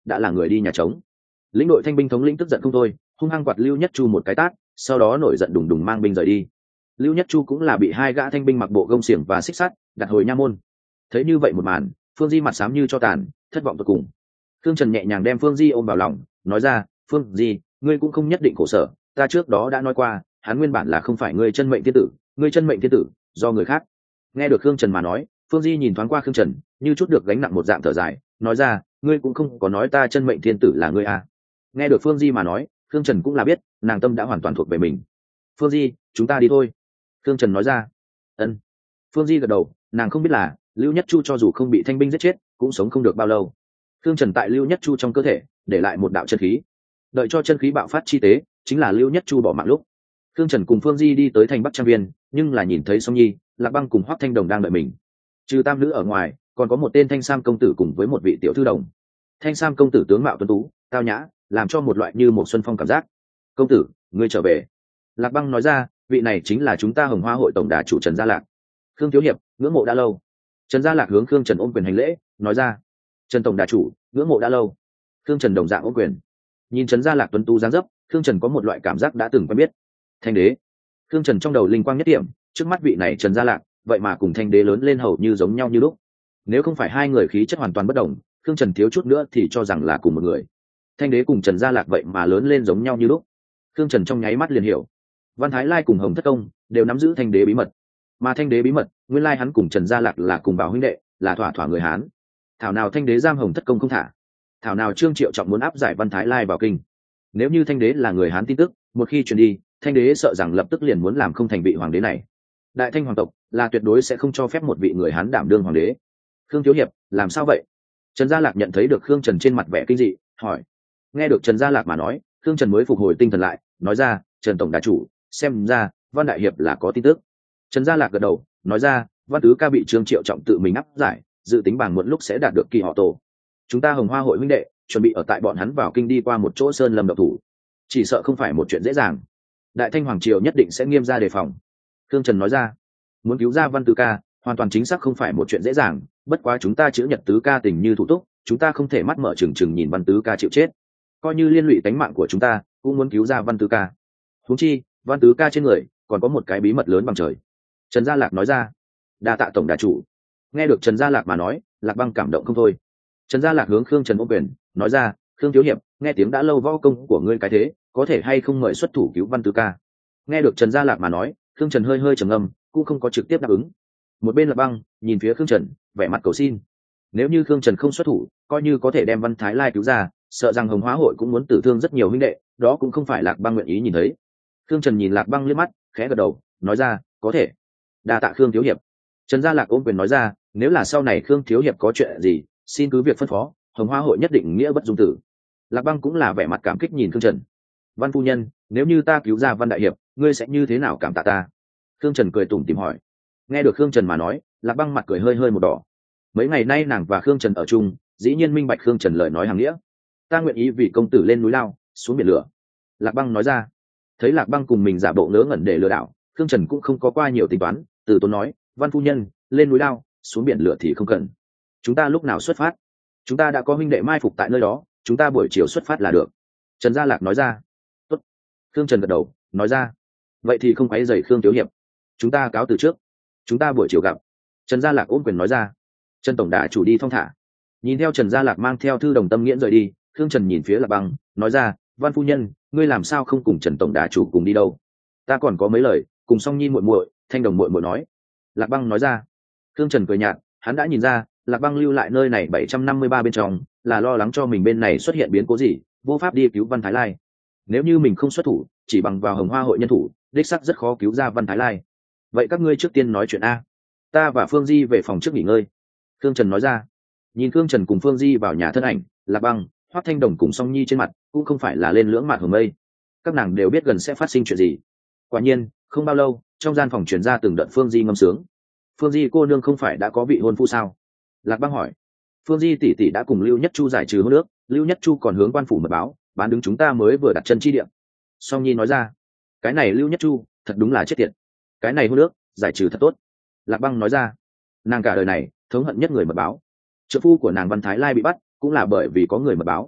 đã là người đi nhà trống. Lĩnh đội thanh binh thống lĩnh tức giận không thôi, hung hăng quạt Lưu Nhất Chu một cái tát, sau đó nổi giận đùng đùng mang binh rời đi. Lưu Nhất Chu cũng là bị hai gã thanh binh mặc bộ gông xiềng và xích sắt đặt hồi nha môn. Thấy như vậy một màn, Phương Di mặt xám như cho tàn, thất vọng tột cùng. Thương Trần nhẹ nhàng đem Phương Di ôm vào lòng, nói ra, Phương Di, ngươi cũng không nhất định khổ sở, ta trước đó đã nói qua, hắn nguyên bản là không phải ngươi chân mệnh thiên tử, ngươi chân mệnh thiên tử do người khác. Nghe được Thương Trần mà nói, Phương Di nhìn thoáng qua Thương Trần, như chút được gánh nặng một dạng thở dài, nói ra, ngươi cũng không có nói ta chân mệnh thiên tử là ngươi à. Nghe được Phương Di mà nói, Thương Trần cũng là biết, nàng tâm đã hoàn toàn thuộc về mình. Phương Di, chúng ta đi thôi. Thương Trần nói ra. Ân. Phương Di gật đầu, nàng không biết là, Lưu Nhất Chu cho dù không bị thanh binh giết chết, cũng sống không được bao lâu. Thương Trần tại Lưu Nhất Chu trong cơ thể, để lại một đạo chân khí. Đợi cho chân khí bạo phát chi tế, chính là Lưu Nhất Chu bỏ mạng lúc. Thương Trần cùng Phương Di đi tới thành Bắc Trang Viên, nhưng là nhìn thấy Song Nhi, Lạc Băng cùng Hoắc Thanh Đồng đang đợi mình. Trừ tam nữ ở ngoài, còn có một tên Thanh Sam công tử cùng với một vị tiểu thư đồng. Thanh Sam công tử tướng mạo tuấn tú, tao nhã, làm cho một loại như một xuân phong cảm giác. Công tử, ngươi trở về. Lạc Băng nói ra, vị này chính là chúng ta Hồng Hoa hội tổng đà chủ Trần Gia Lạc. Khương thiếu hiệp, ngưỡng mộ đã lâu. Trần Gia Lạc hướng Khương Trần ôm quyền hành lễ, nói ra, Trần tổng đà chủ, ngưỡng mộ đã lâu. Khương Trần đồng dạng ôm quyền. Nhìn Trần Gia Lạc tuấn tú dáng dấp, Khương Trần có một loại cảm giác đã từng quen biết. Thanh đế. Khương Trần trong đầu linh quang nhất điểm, trước mắt vị này Trần Gia Lạc, vậy mà cùng Thanh đế lớn lên hầu như giống nhau như lúc. Nếu không phải hai người khí chất hoàn toàn bất đồng, Khương Trần thiếu chút nữa thì cho rằng là cùng một người. Thanh đế cùng Trần Gia Lạc vậy mà lớn lên giống nhau như lúc. Khương Trần trong nháy mắt liền hiểu, Văn Thái Lai cùng Hồng Thất Công đều nắm giữ Thanh đế bí mật, mà Thanh đế bí mật, nguyên lai hắn cùng Trần Gia Lạc là cùng bảo huynh đệ, là thỏa thỏa người Hán. Thảo nào Thanh đế giam Hồng Thất Công không thả, thảo nào Trương Triệu Trọng muốn áp giải Văn Thái Lai vào kinh. Nếu như Thanh đế là người Hán tin tức, một khi truyền đi, Thanh đế sợ rằng lập tức liền muốn làm không thành vị hoàng đế này. Đại Thanh hoàng tộc là tuyệt đối sẽ không cho phép một vị người Hán đảm đương hoàng đế. Khương thiếu hiệp, làm sao vậy? Trần Gia Lạc nhận thấy được Khương Trần trên mặt vẻ kinh dị, hỏi. Nghe được Trần Gia Lạc mà nói, Khương Trần mới phục hồi tinh thần lại, nói ra, Trần tổng đà chủ, xem ra Văn đại hiệp là có tin tức. Trần Gia Lạc gật đầu, nói ra, Văn tứ ca bị Trương Triệu Trọng tự mình áp giải, dự tính bằng một lúc sẽ đạt được kỳ họ tổ. Chúng ta Hồng Hoa hội huynh đệ chuẩn bị ở tại bọn hắn vào kinh đi qua một chỗ sơn lâm độc thủ, chỉ sợ không phải một chuyện dễ dàng. Đại Thanh hoàng triều nhất định sẽ nghiêm ra đề phòng. Khương Trần nói ra, muốn cứu ra Văn tứ ca, hoàn toàn chính xác không phải một chuyện dễ dàng, bất quá chúng ta chữ Nhật tứ ca tình như thủ túc, chúng ta không thể mắt mở trừng trừng nhìn Văn tứ ca chịu chết, coi như liên lụy tánh mạng của chúng ta cũng muốn cứu ra Văn tứ ca. Huống chi Văn tứ ca trên người còn có một cái bí mật lớn bằng trời. Trần Gia Lạc nói ra. Đa tạ tổng đà chủ. Nghe được Trần Gia Lạc mà nói, Lạc Băng cảm động không thôi. Trần Gia Lạc hướng Khương Trần ôm quyền, nói ra, Khương thiếu hiệp, nghe tiếng đã lâu võ công của ngươi cái thế, có thể hay không mời xuất thủ cứu Văn tứ ca. Nghe được Trần Gia Lạc mà nói, Khương Trần hơi hơi trầm ngâm, cũng không có trực tiếp đáp ứng. Một bên Lạc Băng nhìn phía Khương Trần, vẻ mặt cầu xin. Nếu như Khương Trần không xuất thủ, coi như có thể đem Văn Thái Lai cứu ra, sợ rằng Hồng Hóa hội cũng muốn tử thương rất nhiều huynh đệ, đó cũng không phải Lạc Băng nguyện ý nhìn thấy. Khương Trần nhìn Lạc Băng liếc mắt, khẽ gật đầu, nói ra, có thể. Đa tạ Khương thiếu hiệp. Trần Gia Lạc ôm quyền nói ra, nếu là sau này Khương thiếu hiệp có chuyện gì, xin cứ việc phân phó, Hồng Hoa hội nhất định nghĩa bất dung tử. Lạc Băng cũng là vẻ mặt cảm kích nhìn Khương Trần. Văn phu nhân, nếu như ta cứu ra Văn đại hiệp, ngươi sẽ như thế nào cảm tạ ta? Khương Trần cười tủm tỉm hỏi. Nghe được Khương Trần mà nói, Lạc Băng mặt cười hơi hơi một đỏ. Mấy ngày nay nàng và Khương Trần ở chung, dĩ nhiên minh bạch Khương Trần lời nói hàng nghĩa. Ta nguyện ý vì công tử lên núi lao, xuống biển lửa. Lạc Băng nói ra. Thấy Lạc Băng cùng mình giả bộ ngớ ngẩn để lừa đảo, Khương Trần cũng không có qua nhiều tính toán, từ tốn nói, Văn phu nhân, lên núi lao, xuống biển lửa thì không cần. Chúng ta lúc nào xuất phát? Chúng ta đã có huynh đệ mai phục tại nơi đó, chúng ta buổi chiều xuất phát là được. Trần Gia Lạc nói ra. Tốt. Khương Trần gật đầu, nói ra. Vậy thì không quấy rầy Khương thiếu hiệp. Chúng ta cáo từ trước. Chúng ta buổi chiều gặp. Trần Gia Lạc ôm quyền nói ra. Trần tổng đà chủ đi thong thả. Nhìn theo Trần Gia Lạc mang theo thư đồng tâm nghiễn rời đi, Khương Trần nhìn phía Lạc Băng, nói ra, Văn phu nhân, ngươi làm sao không cùng Trần tổng đà chủ cùng đi đâu? Ta còn có mấy lời, cùng Song Nhi muội muội, Thanh đồng muội muội nói. Lạc Băng nói ra. Khương Trần cười nhạt, hắn đã nhìn ra, Lạc Băng lưu lại nơi này bảy trăm năm mươi ba bên trong, là lo lắng cho mình bên này xuất hiện biến cố gì, vô pháp đi cứu Văn Thái Lai. Nếu như mình không xuất thủ, chỉ bằng vào Hồng Hoa hội nhân thủ, đích sắc rất khó cứu ra Văn Thái Lai. Vậy các ngươi trước tiên nói chuyện a, ta và Phương Di về phòng trước nghỉ ngơi. Khương Trần nói ra. Nhìn Khương Trần cùng Phương Di vào nhà thân ảnh, Lạc Băng, Hoắc Thanh Đồng cùng Song Nhi trên mặt cũng không phải là lên lưỡng mạt hờm mây. Các nàng đều biết gần sẽ phát sinh chuyện gì. Quả nhiên, không bao lâu, trong gian phòng truyền ra từng đợt Phương Di ngâm sướng. Phương Di cô nương không phải đã có vị hôn phu sao? Lạc Băng hỏi. Phương Di tỷ tỷ đã cùng Lưu Nhất Chu giải trừ hôn ước, Lưu Nhất Chu còn hướng quan phủ mật báo, bán đứng chúng ta mới vừa đặt chân chi địa. Song Nhi nói ra. Cái này Lưu Nhất Chu thật đúng là chết tiệt. Cái này hôn ước giải trừ thật tốt. Lạc Băng nói ra. Nàng cả đời này thống hận nhất người mật báo. Trợ phu của nàng Văn Thái Lai bị bắt cũng là bởi vì có người mật báo.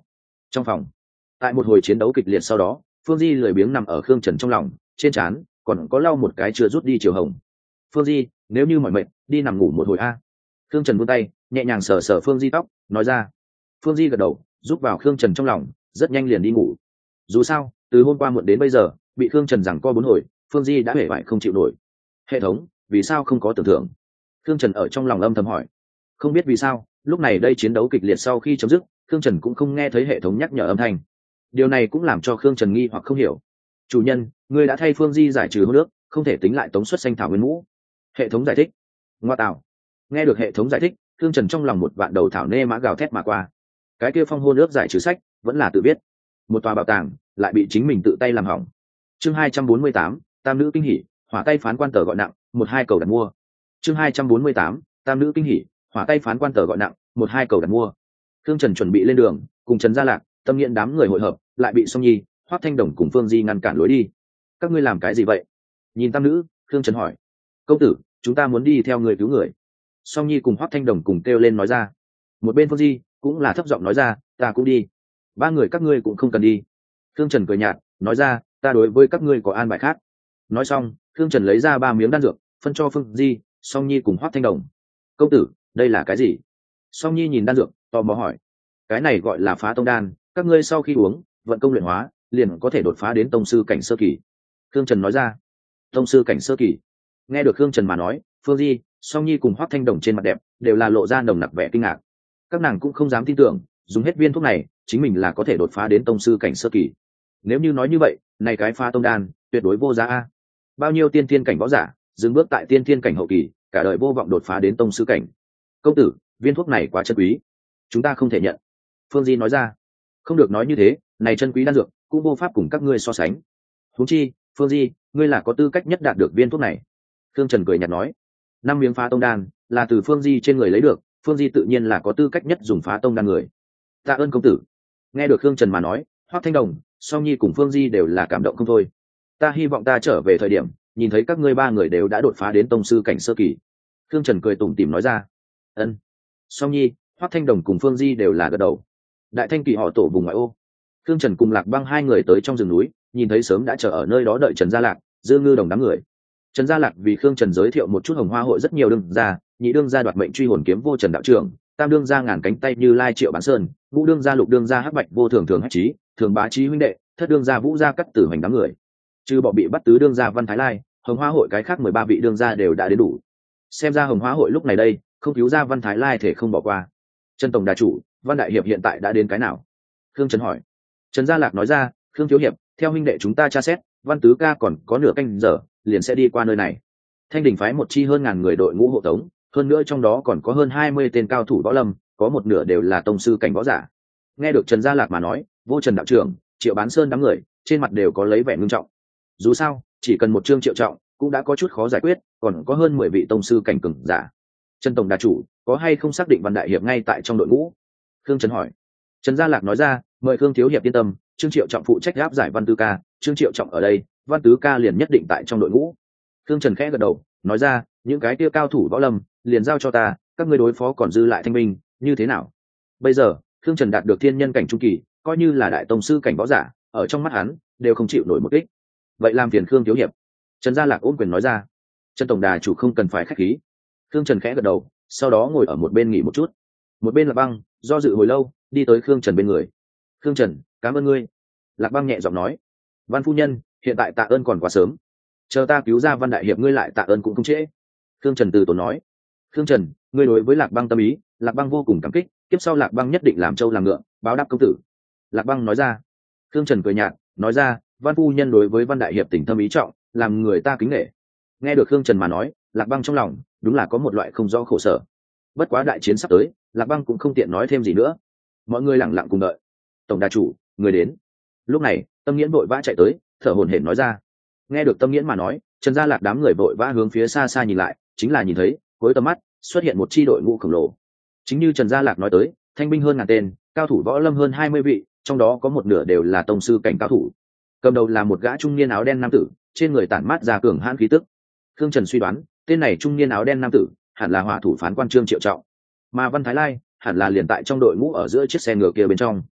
Trong phòng, tại một hồi chiến đấu kịch liệt sau đó, Phương Di lười biếng nằm ở Khương Trần trong lòng, trên trán còn có lau một cái chưa rút đi chiều hồng. Phương Di, nếu như mỏi mệt, đi nằm ngủ một hồi a. Khương Trần vươn tay nhẹ nhàng sờ sờ Phương Di tóc, nói ra. Phương Di gật đầu, giúp vào Khương Trần trong lòng, rất nhanh liền đi ngủ. Dù sao, từ hôm qua muộn đến bây giờ, bị Khương Trần giằng co bốn hồi, Phương Di đã hể vải không chịu nổi. Hệ thống, vì sao không có tưởng thưởng? Khương Trần ở trong lòng âm thầm hỏi. Không biết vì sao, lúc này đây chiến đấu kịch liệt sau khi chấm dứt, Khương Trần cũng không nghe thấy hệ thống nhắc nhở âm thanh. Điều này cũng làm cho Khương Trần nghi hoặc không hiểu. Chủ nhân, người đã thay Phương Di giải trừ hôn ước, không thể tính lại tống suất xanh thảo nguyên mũ. Hệ thống giải thích. Ngoa tạo. Nghe được hệ thống giải thích, Khương Trần trong lòng một vạn đầu thảo nê mã gào thét mà qua. Cái kia phong hôn ước giải trừ sách vẫn là tự viết, một tòa bảo tàng lại bị chính mình tự tay làm hỏng. Chương hai trăm bốn mươi tám, tam nữ kinh hỉ, hỏa tay phán quan tờ gọi nặng, một hai cầu đặt mua. Chương hai trăm bốn mươi tám, tam nữ kinh hỉ, hỏa tay phán quan tờ gọi nặng, một hai cầu đặt mua. Khương Trần chuẩn bị lên đường, cùng Trần Gia Lạc, Tâm Nghiễn đám người hội hợp, lại bị Song Nhi, Hoắc Thanh Đồng cùng Phương Di ngăn cản lối đi. Các ngươi làm cái gì vậy? Nhìn tam nữ, Khương Trần hỏi. Công tử, chúng ta muốn đi theo người cứu người. Song Nhi cùng Hoắc Thanh Đồng cùng kêu lên nói ra. Một bên Phương Di cũng là thấp giọng nói ra, ta cũng đi. Ba người các ngươi cũng không cần đi. Khương Trần cười nhạt, nói ra, ta đối với các ngươi có an bài khác. Nói xong, Khương Trần lấy ra ba miếng đan dược, phân cho Phương Di, Song Nhi cùng Hoắc Thanh Đồng. Công tử, đây là cái gì? Song Nhi nhìn đan dược, tò mò hỏi. Cái này gọi là phá tông đan, các ngươi sau khi uống, vận công luyện hóa, liền có thể đột phá đến tông sư cảnh sơ kỳ. Khương Trần nói ra. Tông sư cảnh sơ kỳ. Nghe được Khương Trần mà nói, Phương Di, Song Nhi cùng Hoắc Thanh Đồng trên mặt đẹp đều là lộ ra nồng nặc vẻ kinh ngạc. Các nàng cũng không dám tin tưởng, dùng hết viên thuốc này, chính mình là có thể đột phá đến tông sư cảnh sơ kỳ. Nếu như nói như vậy, này cái phá tông đan, tuyệt đối vô giá a. Bao nhiêu tiên thiên cảnh võ giả, dừng bước tại tiên thiên cảnh hậu kỳ, cả đời vô vọng đột phá đến tông sư cảnh. Công tử, viên thuốc này quá chân quý, chúng ta không thể nhận. Phương Di nói ra. Không được nói như thế, này chân quý đan dược, cũng vô pháp cùng các ngươi so sánh. Huống chi, Phương Di, ngươi là có tư cách nhất đạt được viên thuốc này. Khương Trần cười nhạt nói. Năm miếng phá tông đan là từ Phương Di trên người lấy được, Phương Di tự nhiên là có tư cách nhất dùng phá tông đan người. Tạ ơn công tử. Nghe được Khương Trần mà nói, Hoắc Thanh Đồng, Song Nhi cùng Phương Di đều là cảm động không thôi. Ta hy vọng ta trở về thời điểm, nhìn thấy các ngươi ba người đều đã đột phá đến tông sư cảnh sơ kỳ. Khương Trần cười tủm tỉm nói ra. Ân. Song Nhi, Hoắc Thanh Đồng cùng Phương Di đều là gật đầu. Đại Thanh Kỳ họ tổ vùng ngoại ô. Khương Trần cùng Lạc Băng hai người tới trong rừng núi, nhìn thấy sớm đã chờ ở nơi đó đợi Trần Gia Lạc, Dư Ngư Đồng đám người. Trần Gia Lạc vì Khương Trần giới thiệu một chút Hồng Hoa hội rất nhiều đương gia, nhị đương gia đoạt mệnh truy hồn kiếm vô Trần đạo trưởng, tam đương gia ngàn cánh tay Như Lai Triệu Bán Sơn, ngũ đương gia lục đương gia Hắc Bạch vô thường thường hách trí, thường bá trí huynh đệ, thất đương gia Vũ gia cắt tử hành đám người. Trừ bỏ bị bắt tứ đương gia Văn Thái Lai, Hồng Hoa hội cái khác mười ba vị đương gia đều đã đến đủ. Xem ra Hồng Hoa hội lúc này đây, không cứu ra Văn Thái Lai thể không bỏ qua. Trần tổng đà chủ, Văn đại hiệp hiện tại đã đến cái nào? Khương Trần hỏi. Trần Gia Lạc nói ra, Khương thiếu hiệp, theo huynh đệ chúng ta tra xét, Văn tứ ca còn có nửa canh giờ, liền sẽ đi qua nơi này. Thanh Đình phái một chi hơn ngàn người đội ngũ hộ tống, hơn nữa trong đó còn có hơn hai mươi tên cao thủ võ lâm, có một nửa đều là tông sư cảnh võ giả. Nghe được Trần Gia Lạc mà nói, vô Trần đạo trưởng, Triệu Bán Sơn đám người, trên mặt đều có lấy vẻ ngưng trọng. Dù sao, chỉ cần một chương Triệu trọng, cũng đã có chút khó giải quyết, còn có hơn mười vị tông sư cảnh cường giả. Trần tổng đà chủ, có hay không xác định Văn đại hiệp ngay tại trong đội ngũ? Khương Trần hỏi. Trần Gia Lạc nói ra, mời Khương thiếu hiệp yên tâm, Trương Triệu trọng phụ trách áp giải Văn tứ ca, Trương Triệu trọng ở đây, Văn tứ ca liền nhất định tại trong đội ngũ. Khương Trần khẽ gật đầu, nói ra, những cái kia cao thủ võ lâm, liền giao cho ta, các ngươi đối phó còn dư lại thanh minh, như thế nào? Bây giờ, Khương Trần đạt được thiên nhân cảnh trung kỳ, coi như là đại tông sư cảnh võ giả, ở trong mắt hắn, đều không chịu nổi một kích. Vậy làm phiền Khương thiếu hiệp. Trần Gia Lạc ôm quyền nói ra. Trần tổng đà chủ không cần phải khách khí. Khương Trần khẽ gật đầu, sau đó ngồi ở một bên nghỉ một chút. Một bên Lạc Băng, do dự hồi lâu, đi tới Khương Trần bên người. Khương Trần, cảm ơn ngươi. Lạc Băng nhẹ giọng nói. Văn phu nhân, hiện tại tạ ơn còn quá sớm, chờ ta cứu ra Văn đại hiệp ngươi lại tạ ơn cũng không trễ. Khương Trần từ tốn nói. Khương Trần, ngươi đối với Lạc Băng tâm ý, Lạc Băng vô cùng cảm kích, kiếp sau Lạc Băng nhất định làm trâu làm ngựa, báo đáp công tử. Lạc Băng nói ra. Khương Trần cười nhạt, nói ra, Văn phu nhân đối với Văn đại hiệp tình thâm ý trọng, làm người ta kính nể. Nghe được Khương Trần mà nói, Lạc Băng trong lòng đúng là có một loại không rõ khổ sở. Bất quá đại chiến sắp tới, Lạc Băng cũng không tiện nói thêm gì nữa. Mọi người lặng lặng cùng đợi. Tổng đà chủ, người đến. Lúc này, Tâm Nghiễn vội vã chạy tới, thở hổn hển nói ra. Nghe được Tâm Nghiễn mà nói, Trần Gia Lạc đám người vội vã hướng phía xa xa nhìn lại, chính là nhìn thấy, cuối tầm mắt xuất hiện một chi đội ngũ khổng lồ. Chính như Trần Gia Lạc nói tới, thanh binh hơn ngàn tên, cao thủ võ lâm hơn hai mươi vị, trong đó có một nửa đều là tông sư cảnh cao thủ. Cầm đầu là một gã trung niên áo đen nam tử, trên người tản mát ra cường hãn khí tức. Khương Trần suy đoán, tên này trung niên áo đen nam tử hẳn là hỏa thủ phán quan Trương Triệu Trọng, mà Văn Thái Lai hẳn là liền tại trong đội ngũ ở giữa chiếc xe ngựa kia bên trong.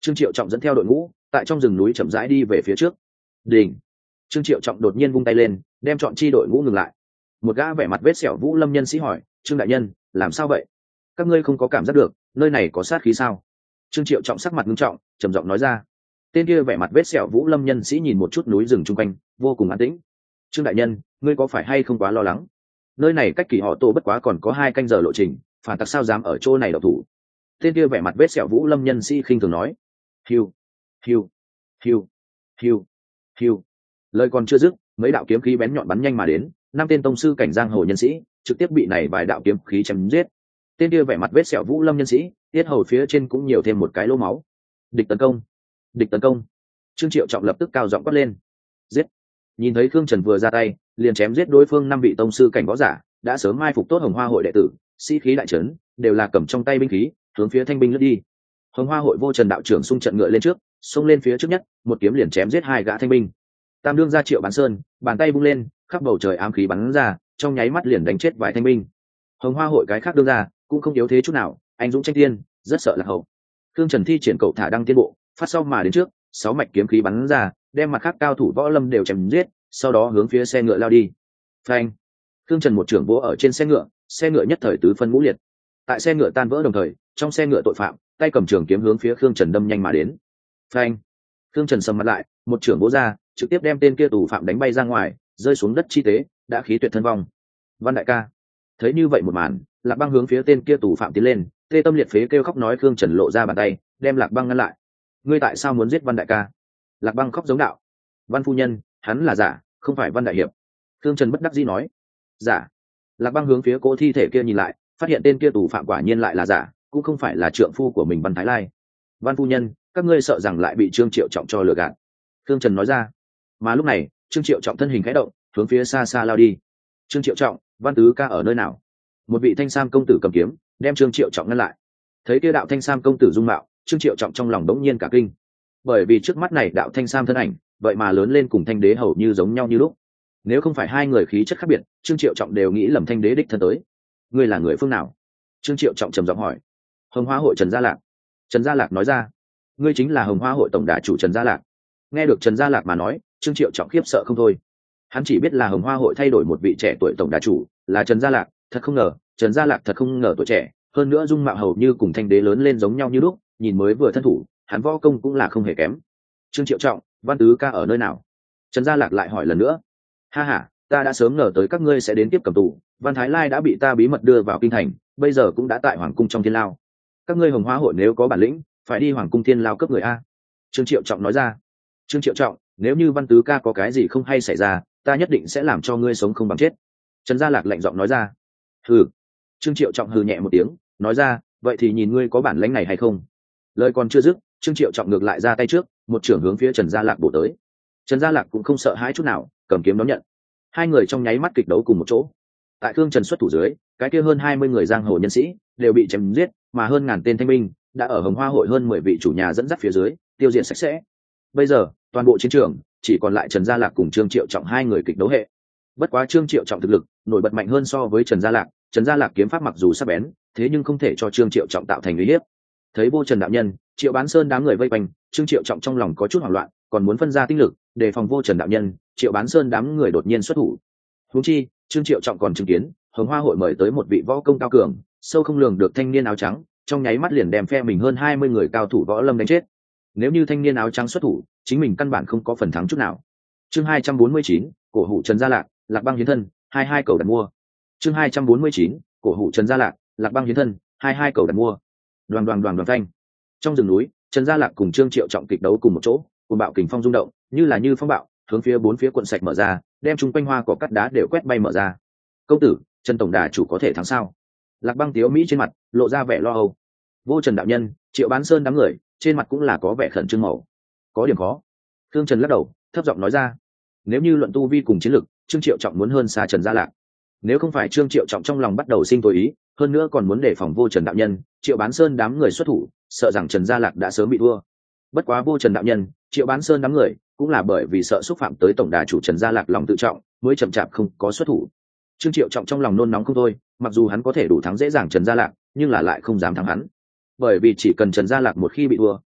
Trương Triệu Trọng dẫn theo đội ngũ tại trong rừng núi chậm rãi đi về phía trước. Đỉnh. Trương Triệu Trọng đột nhiên vung tay lên, đem chọn chi đội ngũ ngừng lại. Một gã vẻ mặt vết sẹo Vũ Lâm nhân sĩ hỏi: Trương đại nhân, làm sao vậy? Các ngươi không có cảm giác được nơi này có sát khí sao? Trương Triệu Trọng sắc mặt nghiêm trọng, trầm giọng nói ra. Tên kia vẻ mặt vết sẹo Vũ Lâm nhân sĩ nhìn một chút núi rừng chung quanh, vô cùng an tĩnh. Trương đại nhân, ngươi có phải hay không quá lo lắng? Nơi này cách Kỳ Họ Tô bất quá còn có hai canh giờ lộ trình, phản tặc sao dám ở chỗ này độc thủ? Tên kia vẻ mặt vết sẹo Vũ Lâm nhân sĩ khinh thường nói. Hiu, hiu, hiu, hiu, hiu. Lời còn chưa dứt, mấy đạo kiếm khí bén nhọn bắn nhanh mà đến, năm tên tông sư cảnh giang hồ nhân sĩ trực tiếp bị này vài đạo kiếm khí chém giết. Tên kia vẻ mặt vết sẹo Vũ Lâm nhân sĩ, tiết hầu phía trên cũng nhiều thêm một cái lỗ máu. Địch tấn công, địch tấn công. Trương Triệu Trọng lập tức cao giọng quát lên. Giết. Nhìn thấy Khương Trần vừa ra tay, liền chém giết đối phương năm vị tông sư cảnh võ giả, đã sớm mai phục tốt Hồng Hoa hội đệ tử, sĩ khí đại trấn, đều là cầm trong tay binh khí, hướng phía thanh binh lướt đi. Hồng Hoa hội Vô Trần đạo trưởng xung trận ngựa lên trước, xông lên phía trước nhất, một kiếm liền chém giết hai gã thanh binh. Tam đương ra Triệu Bán Sơn, bàn tay vung lên, khắp bầu trời ám khí bắn ra, trong nháy mắt liền đánh chết vài thanh binh. Hồng Hoa hội cái khác đương ra, cũng không yếu thế chút nào, anh dũng tranh tiên, rất sợ lạc hậu. Khương Trần thi triển cậu thả đăng tiên bộ, phát sau mà đến trước, sáu mạch kiếm khí bắn ra, đem mặt khác cao thủ võ lâm đều chém giết, sau đó hướng phía xe ngựa lao đi. Phanh! Khương Trần một trưởng vỗ ở trên xe ngựa, xe ngựa nhất thời tứ phân ngũ liệt. Tại xe ngựa tan vỡ đồng thời, trong xe ngựa tội phạm, tay cầm trường kiếm hướng phía Khương Trần đâm nhanh mà đến. Phanh! Khương Trần sầm mặt lại, một trưởng vỗ ra, trực tiếp đem tên kia tù phạm đánh bay ra ngoài, rơi xuống đất chi tế, đã khí tuyệt thân vong. Văn đại ca, thấy như vậy một màn, Lạc Băng hướng phía tên kia tù phạm tiến lên, tê tâm liệt phế kêu khóc nói. Khương Trần lộ ra bàn tay, đem Lạc Băng ngăn lại. Ngươi tại sao muốn giết Văn đại ca? Lạc Băng khóc giống đạo. Văn phu nhân, hắn là giả, không phải Văn đại hiệp. Khương Trần bất đắc dĩ nói. Giả? Lạc Băng hướng phía cỗ thi thể kia nhìn lại, phát hiện tên kia tù phạm quả nhiên lại là giả, cũng không phải là trượng phu của mình Văn Thái Lai. Văn phu nhân, các ngươi sợ rằng lại bị Trương Triệu Trọng cho lừa gạt. Khương Trần nói ra. Mà lúc này, Trương Triệu Trọng thân hình khẽ động, hướng phía xa xa lao đi. Trương Triệu Trọng, Văn tứ ca ở nơi nào? Một vị thanh sam công tử cầm kiếm, đem Trương Triệu Trọng ngăn lại. Thấy kia đạo thanh sam công tử dung mạo, Trương Triệu Trọng trong lòng đống nhiên cả kinh, bởi vì trước mắt này đạo thanh sam thân ảnh, vậy mà lớn lên cùng thanh đế hầu như giống nhau như lúc. Nếu không phải hai người khí chất khác biệt, Trương Triệu Trọng đều nghĩ lầm thanh đế đích thân tới. Ngươi là người phương nào? Trương Triệu Trọng trầm giọng hỏi. Hồng Hoa hội Trần Gia Lạc. Trần Gia Lạc nói ra. Ngươi chính là Hồng Hoa hội tổng đà chủ Trần Gia Lạc. Nghe được Trần Gia Lạc mà nói, Trương Triệu Trọng khiếp sợ không thôi. Hắn chỉ biết là Hồng Hoa hội thay đổi một vị trẻ tuổi tổng đà chủ, là Trần Gia Lạc, thật không ngờ, Trần Gia Lạc thật không ngờ tuổi trẻ, hơn nữa dung mạo hầu như cùng thanh đế lớn lên giống nhau như lúc, nhìn mới vừa thân thủ, hắn võ công cũng là không hề kém. Trương Triệu Trọng, Văn tứ ca ở nơi nào? Trần Gia Lạc lại hỏi lần nữa. Ha ha, ta đã sớm ngờ tới các ngươi sẽ đến tiếp cầm tù, Văn Thái Lai đã bị ta bí mật đưa vào kinh thành, bây giờ cũng đã tại hoàng cung trong thiên lao. Các ngươi Hồng Hoa hội nếu có bản lĩnh, phải đi hoàng cung thiên lao cướp người a. Trương Triệu Trọng nói ra. Trương Triệu Trọng, nếu như Văn tứ ca có cái gì không hay xảy ra, ta nhất định sẽ làm cho ngươi sống không bằng chết. Trần Gia Lạc lạnh giọng nói ra. Hừ. Trương Triệu Trọng hừ nhẹ một tiếng, nói ra, vậy thì nhìn ngươi có bản lĩnh này hay không. Lời còn chưa dứt, Trương Triệu Trọng ngược lại ra tay trước, một trưởng hướng phía Trần Gia Lạc bổ tới. Trần Gia Lạc cũng không sợ hãi chút nào, cầm kiếm đón nhận. Hai người trong nháy mắt kịch đấu cùng một chỗ. Tại Khương Trần xuất thủ dưới, cái kia hơn hai mươi người giang hồ nhân sĩ đều bị chém giết, mà hơn ngàn tên thanh binh đã ở Hồng Hoa hội hơn mười vị chủ nhà dẫn dắt phía dưới, tiêu diệt sạch sẽ. Bây giờ, toàn bộ chiến trường chỉ còn lại Trần Gia Lạc cùng Trương Triệu Trọng hai người kịch đấu hệ. Bất quá Trương Triệu Trọng thực lực nổi bật mạnh hơn so với Trần Gia Lạc, Trần Gia Lạc kiếm pháp mặc dù sắc bén, thế nhưng không thể cho Trương Triệu Trọng tạo thành uy hiếp. Thấy Vô Trần đạo nhân, Triệu Bán Sơn đám người vây quanh, Trương Triệu Trọng trong lòng có chút hoảng loạn, còn muốn phân ra tinh lực để phòng Vô Trần đạo nhân, Triệu Bán Sơn đám người đột nhiên xuất thủ. Huống chi, Trương Triệu Trọng còn chứng kiến, Hồng Hoa hội mời tới một vị võ công cao cường, sâu không lường được thanh niên áo trắng, trong nháy mắt liền đem phe mình hơn hai mươi người cao thủ võ lâm đánh chết. Nếu như thanh niên áo trắng xuất thủ, chính mình căn bản không có phần thắng chút nào. Chương hai trăm bốn mươi chín, cổ hủ Trần Gia Lạc, Lạc Băng hiến thân, hai hai cầu đặt mua. Chương hai trăm bốn mươi chín, cổ hủ Trần Gia Lạc, Lạc Băng hiến thân, hai hai cầu đặt mua. Đoàn đoàn đoàn đoàn thanh. Trong rừng núi, Trần Gia Lạc cùng Trương Triệu Trọng kịch đấu cùng một chỗ, cùng bạo kình phong rung động, như là như phong bạo, hướng phía bốn phía cuộn sạch mở ra, đem chung quanh hoa cỏ cắt đá đều quét bay mở ra. Công tử, Trần tổng đà chủ có thể thắng sao? Lạc Băng tiếu mỹ trên mặt lộ ra vẻ lo âu. Vô Trần đạo nhân, Triệu Bán Sơn đám người, trên mặt cũng là có vẻ khẩn trương màu. Có điểm khó. Thương Trần lắc đầu, thấp giọng nói ra. Nếu như luận tu vi cùng chiến lực, Trương Triệu Trọng muốn hơn xa Trần Gia Lạc. Nếu không phải Trương Triệu Trọng trong lòng bắt đầu sinh tối ý, hơn nữa còn muốn đề phòng Vô Trần đạo nhân, Triệu Bán Sơn đám người xuất thủ, sợ rằng Trần Gia Lạc đã sớm bị thua. Bất quá Vô Trần đạo nhân, Triệu Bán Sơn đám người cũng là bởi vì sợ xúc phạm tới tổng đà chủ Trần Gia Lạc lòng tự trọng, mới chậm chạp không có xuất thủ. Trương Triệu Trọng trong lòng nôn nóng không thôi, mặc dù hắn có thể đủ thắng dễ dàng Trần Gia Lạc, nhưng là lại không dám thắng hắn. Bởi vì chỉ cần Trần Gia Lạc một khi bị thua,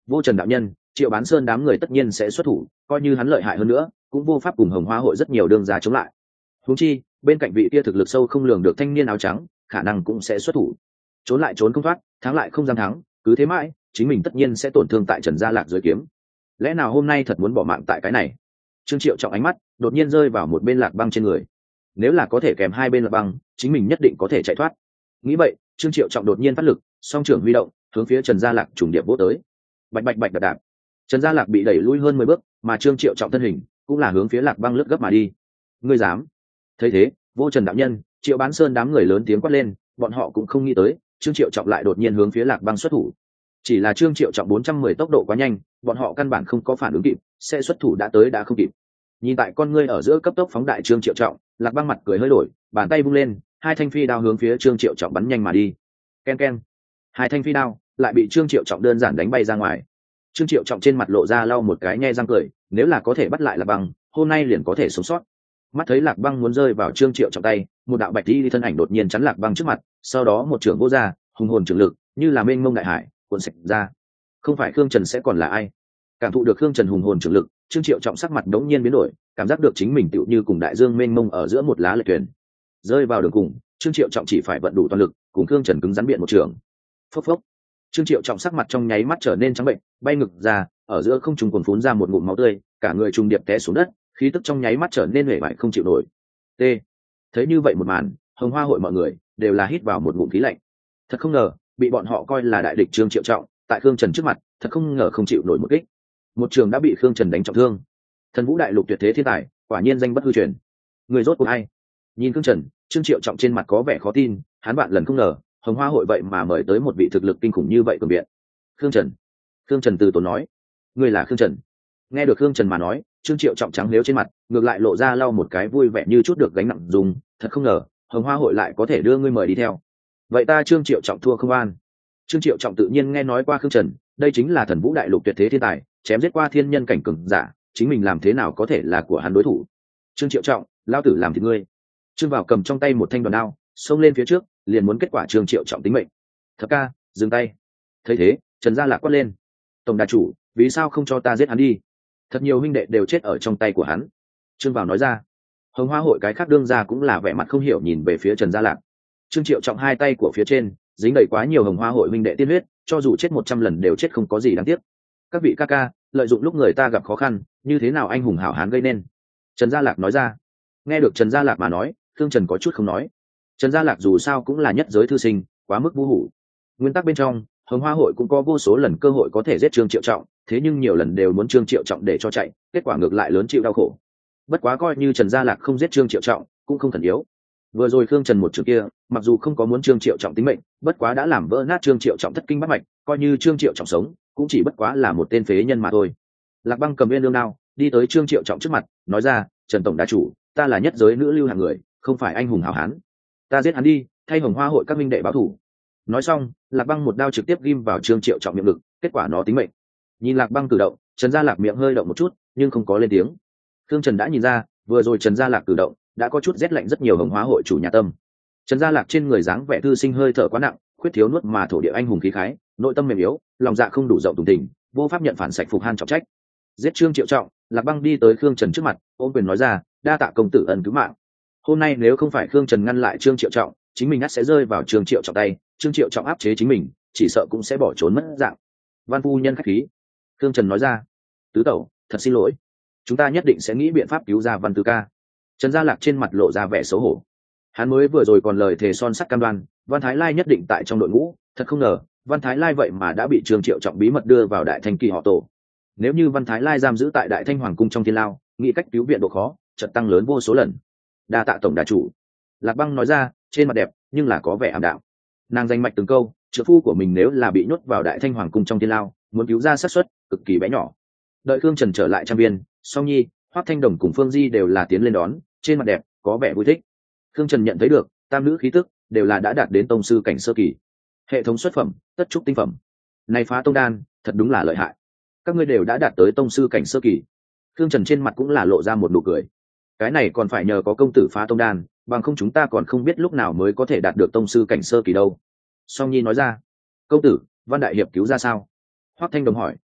Vô Trần đạo nhân, Triệu Bán Sơn đám người tất nhiên sẽ xuất thủ, coi như hắn lợi hại hơn nữa cũng vô pháp cùng Hồng Hoa hội rất nhiều đương gia chống lại. Huống chi bên cạnh vị kia thực lực sâu không lường được thanh niên áo trắng khả năng cũng sẽ xuất thủ. Trốn lại trốn không thoát, thắng lại không dám thắng, cứ thế mãi chính mình tất nhiên sẽ tổn thương tại Trần Gia Lạc dưới kiếm. Lẽ nào hôm nay thật muốn bỏ mạng tại cái này? Trương Triệu Trọng ánh mắt đột nhiên rơi vào một bên Lạc Băng trên người. Nếu là có thể kèm hai bên Lạc Băng, chính mình nhất định có thể chạy thoát. Nghĩ vậy, Trương Triệu Trọng đột nhiên phát lực, song trưởng huy động, hướng phía Trần Gia Lạc trùng điệp vỗ tới. Bạch bạch bạch đạp đạp. Trần Gia Lạc bị đẩy lui hơn mười bước, mà Trương Triệu Trọng thân hình cũng là hướng phía Lạc Băng lướt gấp mà đi. Ngươi dám? Thấy thế, Vô Trần đạo nhân, Triệu Bán Sơn đám người lớn tiếng quát lên, bọn họ cũng không nghĩ tới, Trương Triệu Trọng lại đột nhiên hướng phía Lạc Băng xuất thủ. Chỉ là Trương Triệu Trọng bốn trăm mười tốc độ quá nhanh, bọn họ căn bản không có phản ứng kịp, sẽ xuất thủ đã tới đã không kịp. Nhìn tại con ngươi ở giữa cấp tốc phóng đại Trương Triệu Trọng, Lạc Băng mặt cười hơi đổi, bàn tay vung lên, hai thanh phi đao hướng phía Trương Triệu Trọng bắn nhanh mà đi. Ken ken, hai thanh phi đao lại bị Trương Triệu Trọng đơn giản đánh bay ra ngoài. Trương Triệu Trọng trên mặt lộ ra lau một cái nhe răng cười, nếu là có thể bắt lại Lạc Băng, hôm nay liền có thể sống sót. Mắt thấy Lạc Băng muốn rơi vào Trương Triệu Trọng tay, một đạo bạch y thân ảnh đột nhiên chắn Lạc Băng trước mặt, sau đó một trưởng vô ra, hùng hồn trưởng lực, như là mênh mông đại hải, cuộn sạch ra. Không phải Khương Trần sẽ còn là ai? Cảm thụ được Khương Trần hùng hồn trưởng lực, Trương Triệu Trọng sắc mặt đống nhiên biến đổi, cảm giác được chính mình tựu như cùng đại dương mênh mông ở giữa một lá lệ thuyền. Rơi vào đường cùng, Trương Triệu Trọng chỉ phải vận đủ toàn lực, cùng Khương Trần cứng rắn biện một trường. Phốc phốc. Trương Triệu Trọng sắc mặt trong nháy mắt trở nên trắng bệnh, bay ngực ra, ở giữa không trung cuồn phún ra một ngụm máu tươi, cả người trùng điệp té xuống đất, khí tức trong nháy mắt trở nên uể oải không chịu nổi. T. Thấy như vậy một màn, Hồng Hoa hội mọi người đều là hít vào một ngụm khí lạnh. Thật không ngờ, bị bọn họ coi là đại địch Trương Triệu Trọng, tại Khương Trần trước mặt, thật không ngờ không chịu nổi một kích. Một trường đã bị Khương Trần đánh trọng thương. Thần Vũ đại lục tuyệt thế thiên tài, quả nhiên danh bất hư truyền. Người rốt cuộc ai? Nhìn Khương Trần, Trương Triệu Trọng trên mặt có vẻ khó tin, hắn bạn lần không ngờ, Hồng Hoa hội vậy mà mời tới một vị thực lực kinh khủng như vậy cường viện. Khương Trần. Khương Trần từ tốn nói, ngươi là Khương Trần. Nghe được Khương Trần mà nói, Trương Triệu Trọng trắng liếu trên mặt, ngược lại lộ ra lau một cái vui vẻ như chút được gánh nặng dùng, thật không ngờ, Hồng Hoa hội lại có thể đưa ngươi mời đi theo. Vậy ta Trương Triệu Trọng thua không an. Trương Triệu Trọng tự nhiên nghe nói qua Khương Trần, đây chính là Thần Vũ đại lục tuyệt thế thiên tài, chém giết qua thiên nhân cảnh cường giả, chính mình làm thế nào có thể là của hắn đối thủ. Trương Triệu Trọng, lao tử làm thì ngươi. Trương Vào cầm trong tay một thanh đoàn đao, xông lên phía trước, liền muốn kết quả Trương Triệu Trọng tính mệnh. Thập ca, dừng tay. Thấy thế, Trần Gia Lạc quát lên, tổng đà chủ, vì sao không cho ta giết hắn đi? Thật nhiều huynh đệ đều chết ở trong tay của hắn. Trương Vào nói ra. Hồng Hoa hội cái khác đương gia cũng là vẻ mặt không hiểu nhìn về phía Trần Gia Lạc. Trương Triệu Trọng hai tay của phía trên dính đầy quá nhiều Hồng Hoa hội huynh đệ tiên huyết, cho dù chết một trăm lần đều chết không có gì đáng tiếc. Các vị ca ca, lợi dụng lúc người ta gặp khó khăn, như thế nào anh hùng hảo hán gây nên? Trần Gia Lạc nói ra. Nghe được Trần Gia Lạc mà nói, Thương Trần có chút không nói. Trần Gia Lạc dù sao cũng là nhất giới thư sinh, quá mức vô hủ. Nguyên tắc bên trong, Hồng Hoa hội cũng có vô số lần cơ hội có thể giết Trương Triệu Trọng, thế nhưng nhiều lần đều muốn Trương Triệu Trọng để cho chạy, kết quả ngược lại lớn chịu đau khổ. Bất quá coi như Trần Gia Lạc không giết Trương Triệu Trọng, cũng không thần yếu. Vừa rồi Khương Trần một trường kia, mặc dù không có muốn Trương Triệu Trọng tính mệnh, bất quá đã làm vỡ nát Trương Triệu Trọng thất kinh bát mạch, coi như Trương Triệu Trọng sống, cũng chỉ bất quá là một tên phế nhân mà thôi. Lạc Băng cầm viên lương đao, đi tới Trương Triệu Trọng trước mặt, nói ra, Trần tổng đà chủ, ta là nhất giới nữ lưu hạng người, không phải anh hùng hảo hán, ta giết hắn đi, thay Hồng Hoa hội các minh đệ báo thù. Nói xong, Lạc Băng một đao trực tiếp ghim vào Trương Triệu Trọng miệng ngực, kết quả nó tính mệnh. Nhìn Lạc Băng cử động, Trần Gia Lạc miệng hơi động một chút, nhưng không có lên tiếng. Khương Trần đã nhìn ra, vừa rồi Trần Gia Lạc cử động đã có chút rét lạnh rất nhiều Hồng Hoa hội chủ nhà tâm. Trần Gia Lạc trên người dáng vẻ thư sinh hơi thở quá nặng, khuyết thiếu nuốt mà thổ địa anh hùng khí khái, nội tâm mềm yếu, lòng dạ không đủ rộng tùng tình, vô pháp nhận phản sạch phục han trọng trách. Giết Trương Triệu Trọng, Lạc Băng đi tới Khương Trần trước mặt, ôm quyền nói ra, đa tạ công tử ân cứu mạng. Hôm nay nếu không phải Khương Trần ngăn lại Trương Triệu Trọng, chính mình ắt sẽ rơi vào Trương Triệu Trọng tay, Trương Triệu Trọng áp chế chính mình, chỉ sợ cũng sẽ bỏ trốn mất dạng. Văn phu nhân khách khí. Khương Trần nói ra. Tứ tẩu, thật xin lỗi, chúng ta nhất định sẽ nghĩ biện pháp cứu ra Văn Tứ ca. Trần Gia Lạc trên mặt lộ ra vẻ xấu hổ. Hắn mới vừa rồi còn lời thề son sắt cam đoan, Văn Thái Lai nhất định tại trong đội ngũ, thật không ngờ, Văn Thái Lai vậy mà đã bị Trương Triệu Trọng bí mật đưa vào Đại Thanh Kỳ họ tổ. Nếu như Văn Thái Lai giam giữ tại Đại Thanh Hoàng cung trong thiên lao, nghĩ cách cứu viện độ khó, chợt tăng lớn vô số lần. Đa tạ tổng đà chủ. Lạc Băng nói ra, trên mặt đẹp nhưng là có vẻ ảm đạm. Nàng danh mạch từng câu, trợ phu của mình nếu là bị nhốt vào Đại Thanh Hoàng cung trong thiên lao, muốn cứu ra xác suất cực kỳ bé nhỏ. Đợi Khương Trần trở lại trang viên, Song Nhi, Hoắc Thanh Đồng cùng Phương Di đều là tiến lên đón, trên mặt đẹp có vẻ vui thích. Khương Trần nhận thấy được, tam nữ khí tức đều là đã đạt đến tông sư cảnh sơ kỳ. Hệ thống xuất phẩm, tất trúc tinh phẩm. Này phá tông đan, thật đúng là lợi hại. Các ngươi đều đã đạt tới tông sư cảnh sơ kỳ. Khương Trần trên mặt cũng là lộ ra một nụ cười. Cái này còn phải nhờ có công tử phá tông đan, bằng không chúng ta còn không biết lúc nào mới có thể đạt được tông sư cảnh sơ kỳ đâu. Song Nhi nói ra. Công tử, Văn đại hiệp cứu ra sao? Hoắc Thanh Đồng hỏi.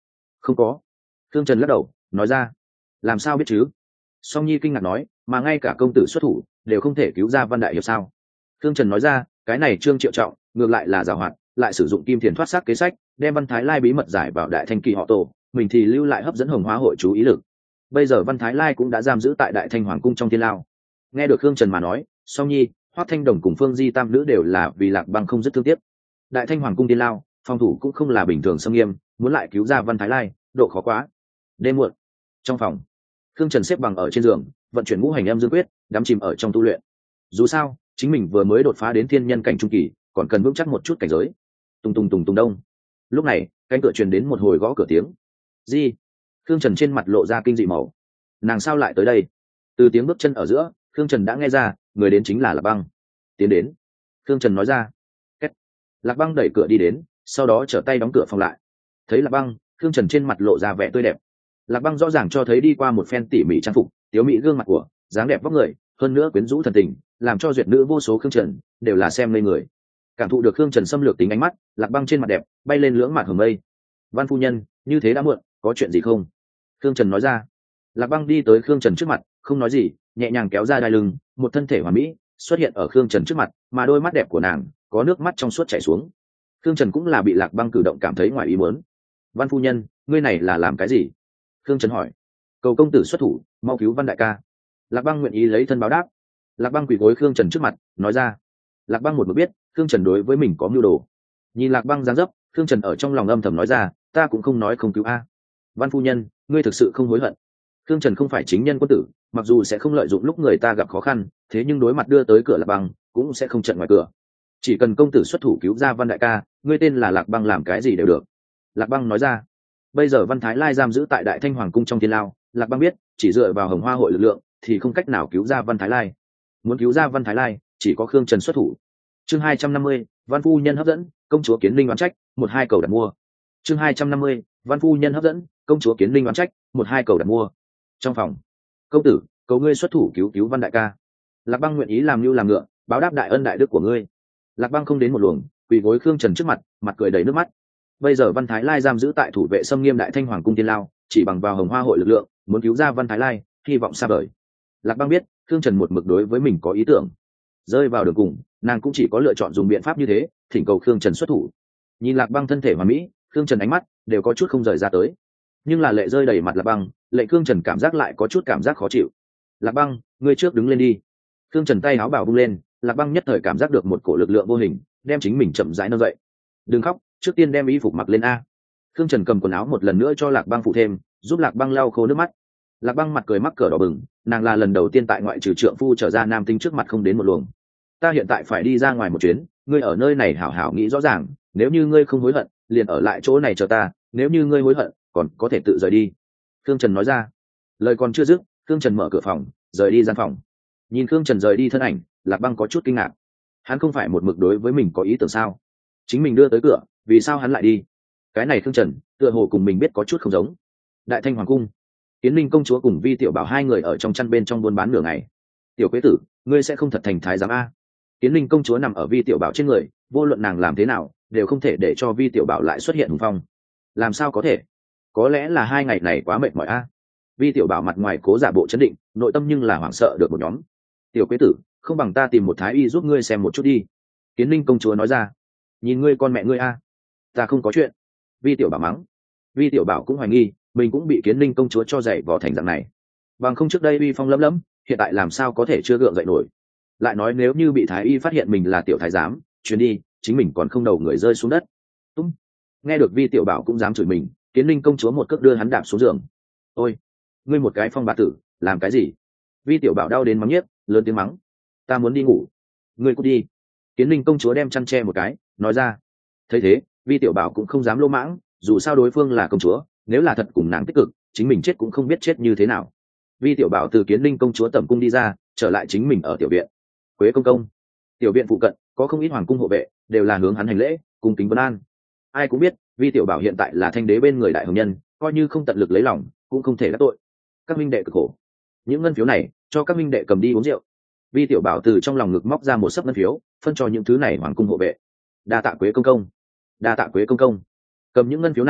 Không có. Khương Trần lắc đầu nói ra. Làm sao biết chứ? Song Nhi kinh ngạc nói, mà ngay cả công tử xuất thủ đều không thể cứu ra Văn đại hiệp sao? Khương Trần nói ra, cái này Trương Triệu Trọng ngược lại là giàu hoạt, lại sử dụng kim thiền thoát xác kế sách, đem Văn Thái Lai bí mật giải vào Đại Thanh Kỳ họ Tổ, mình thì lưu lại hấp dẫn Hồng Hóa hội chú ý lực. Bây giờ Văn Thái Lai cũng đã giam giữ tại Đại Thanh Hoàng cung trong thiên lao. Nghe được Khương Trần mà nói, Song Nhi, Hoắc Thanh Đồng cùng Phương Di tam nữ đều là vì Lạc Băng không dứt thương tiếc. Đại Thanh Hoàng cung thiên lao, phòng thủ cũng không là bình thường xâm nghiêm, muốn lại cứu ra Văn Thái Lai, độ khó quá. Đêm muộn, trong phòng, Khương Trần xếp bằng ở trên giường, vận chuyển ngũ hành âm dương quyết, đắm chìm ở trong tu luyện. Dù sao, chính mình vừa mới đột phá đến thiên nhân cảnh trung kỳ, còn cần vững chắc một chút cảnh giới. Tùng tùng tùng tùng đông. Lúc này, cánh cửa truyền đến một hồi gõ cửa tiếng. Gì? Khương Trần trên mặt lộ ra kinh dị màu. Nàng sao lại tới đây? Từ tiếng bước chân ở giữa, Khương Trần đã nghe ra, người đến chính là Lạc Băng. Tiến đến. Khương Trần nói ra. Kết. Lạc Băng đẩy cửa đi đến, sau đó trở tay đóng cửa phòng lại. Thấy Lạc Băng, Khương Trần trên mặt lộ ra vẻ tươi đẹp. Lạc Băng rõ ràng cho thấy đi qua một phen tỉ mỉ trang phục, tiếu mỹ gương mặt của, dáng đẹp vóc người, hơn nữa quyến rũ thần tình, làm cho duyệt nữ vô số Khương Trần đều là xem ngây người. Cảm thụ được Khương Trần xâm lược tính ánh mắt, Lạc Băng trên mặt đẹp bay lên lưỡng mạt hồng mây. Văn phu nhân, như thế đã muộn, có chuyện gì không? Khương Trần nói ra. Lạc Băng đi tới Khương Trần trước mặt, không nói gì, nhẹ nhàng kéo ra đai lưng, một thân thể hoàn mỹ xuất hiện ở Khương Trần trước mặt, mà đôi mắt đẹp của nàng có nước mắt trong suốt chảy xuống. Khương Trần cũng là bị Lạc Băng cử động cảm thấy ngoài ý muốn. Văn phu nhân, ngươi này là làm cái gì? Khương Trần hỏi. Cầu công tử xuất thủ, mau cứu Văn đại ca. Lạc Băng nguyện ý lấy thân báo đáp. Lạc Băng quỳ gối Khương Trần trước mặt, nói ra. Lạc Băng một mực biết Khương Trần đối với mình có mưu đồ. Nhìn Lạc Băng dáng dấp, Khương Trần ở trong lòng âm thầm nói ra, ta cũng không nói không cứu a. Văn phu nhân, ngươi thực sự không hối hận. Khương Trần không phải chính nhân quân tử, mặc dù sẽ không lợi dụng lúc người ta gặp khó khăn, thế nhưng đối mặt đưa tới cửa Lạc Băng cũng sẽ không trận ngoài cửa. Chỉ cần công tử xuất thủ cứu ra Văn đại ca, ngươi tên là Lạc Băng làm cái gì đều được. Lạc Băng nói ra. Bây giờ Văn Thái Lai giam giữ tại Đại Thanh Hoàng cung trong thiên lao, Lạc Băng biết chỉ dựa vào Hồng Hoa hội lực lượng thì không cách nào cứu ra Văn Thái Lai. Muốn cứu ra Văn Thái Lai, chỉ có Khương Trần xuất thủ. Chương hai trăm năm mươi, Văn phu nhân hấp dẫn, công chúa Kiến Linh oán trách, một hai cầu đặt mua. Chương hai trăm năm mươi, Văn phu nhân hấp dẫn, công chúa Kiến Linh oán trách, một hai cầu đặt mua. Trong phòng, công tử, cầu ngươi xuất thủ cứu cứu Văn đại ca. Lạc Băng nguyện ý làm như làm ngựa, báo đáp đại ân đại đức của ngươi. Lạc Băng không đến một luồng, quỳ gối Khương Trần trước mặt, mặt cười đầy nước mắt. Bây giờ Văn Thái Lai giam giữ tại thủ vệ xâm nghiêm Đại Thanh Hoàng cung thiên lao, chỉ bằng vào Hồng Hoa hội lực lượng, muốn cứu ra Văn Thái Lai, hy vọng xa vời. Lạc Băng biết Khương Trần một mực đối với mình có ý tưởng, rơi vào đường cùng, nàng cũng chỉ có lựa chọn dùng biện pháp như thế, thỉnh cầu Khương Trần xuất thủ. Nhìn Lạc Băng thân thể hoàn mỹ, Khương Trần ánh mắt đều có chút không rời ra tới, nhưng là lệ rơi đầy mặt Lạc Băng, lệ Khương Trần cảm giác lại có chút cảm giác khó chịu. Lạc Băng, ngươi trước đứng lên đi. Khương Trần tay áo bảo vung lên, Lạc Băng nhất thời cảm giác được một cổ lực lượng vô hình đem chính mình chậm rãi nâng dậy. Đừng khóc, trước tiên đem y phục mặc lên a. Khương Trần cầm quần áo một lần nữa cho Lạc Băng phụ thêm, giúp Lạc Băng lau khô nước mắt. Lạc Băng mặt cười mắc cỡ đỏ bừng, nàng là lần đầu tiên tại ngoại trừ trượng phu trở ra nam tinh trước mặt không đến một luồng. Ta hiện tại phải đi ra ngoài một chuyến, ngươi ở nơi này hảo hảo nghĩ rõ ràng, nếu như ngươi không hối hận, liền ở lại chỗ này chờ ta, nếu như ngươi hối hận, còn có thể tự rời đi. Khương Trần nói ra. Lời còn chưa dứt, Khương Trần mở cửa phòng, rời đi gian phòng. Nhìn Khương Trần rời đi thân ảnh, Lạc Băng có chút kinh ngạc. Hắn không phải một mực đối với mình có ý tưởng sao? Chính mình đưa tới cửa, vì sao hắn lại đi? Cái này Khương Trần, tựa hồ cùng mình biết có chút không giống. Đại Thanh Hoàng cung, Kiến Linh công chúa cùng Vi Tiểu Bảo hai người ở trong chăn bên trong buôn bán nửa ngày. Tiểu quế tử, ngươi sẽ không thật thành thái giám a? Kiến Linh công chúa nằm ở Vi Tiểu Bảo trên người, vô luận nàng làm thế nào, đều không thể để cho Vi Tiểu Bảo lại xuất hiện hùng phong. Làm sao có thể? Có lẽ là hai ngày này quá mệt mỏi a. Vi Tiểu Bảo mặt ngoài cố giả bộ chấn định, nội tâm nhưng là hoảng sợ được một nhóm. Tiểu quế tử, không bằng ta tìm một thái y giúp ngươi xem một chút đi. Kiến Linh công chúa nói ra. Nhìn ngươi con mẹ ngươi a. Ta không có chuyện. Vi Tiểu Bảo mắng. Vi Tiểu Bảo cũng hoài nghi mình cũng bị Kiến Linh công chúa cho dạy vò thành dạng này, bằng không trước đây uy phong lấm lấm, hiện tại làm sao có thể chưa gượng dậy nổi. Lại nói nếu như bị thái y phát hiện mình là tiểu thái giám, chuyến đi chính mình còn không đầu người rơi xuống đất. Tung. Nghe được Vi Tiểu Bảo cũng dám chửi mình, Kiến Linh công chúa một cước đưa hắn đạp xuống giường. Ôi, ngươi một cái phong bạt tử, làm cái gì? Vi Tiểu Bảo đau đến mắng nhiếc, lớn tiếng mắng. Ta muốn đi ngủ. Ngươi cút đi. Kiến Linh công chúa đem chăn che một cái, nói ra. Thấy thế, Vi Tiểu Bảo cũng không dám lô mãng, dù sao đối phương là công chúa, nếu là thật cùng nàng tích cực, chính mình chết cũng không biết chết như thế nào. Vi Tiểu Bảo từ Kiến Linh công chúa tẩm cung đi ra, trở lại chính mình ở tiểu viện. Quế công công. Tiểu viện phụ cận có không ít hoàng cung hộ vệ, đều là hướng hắn hành lễ, cung kính vân an. Ai cũng biết, Vi Tiểu Bảo hiện tại là thanh đế bên người đại hồng nhân, coi như không tận lực lấy lòng, cũng không thể đắc tội. Các minh đệ cực khổ, những ngân phiếu này cho các minh đệ cầm đi uống rượu. Vi Tiểu Bảo từ trong lòng ngực móc ra một sấp ngân phiếu, phân cho những thứ này hoàng cung hộ vệ. Đa tạ Quế công công. Đa tạ Quế công công. Cầm những ngân phiếu này,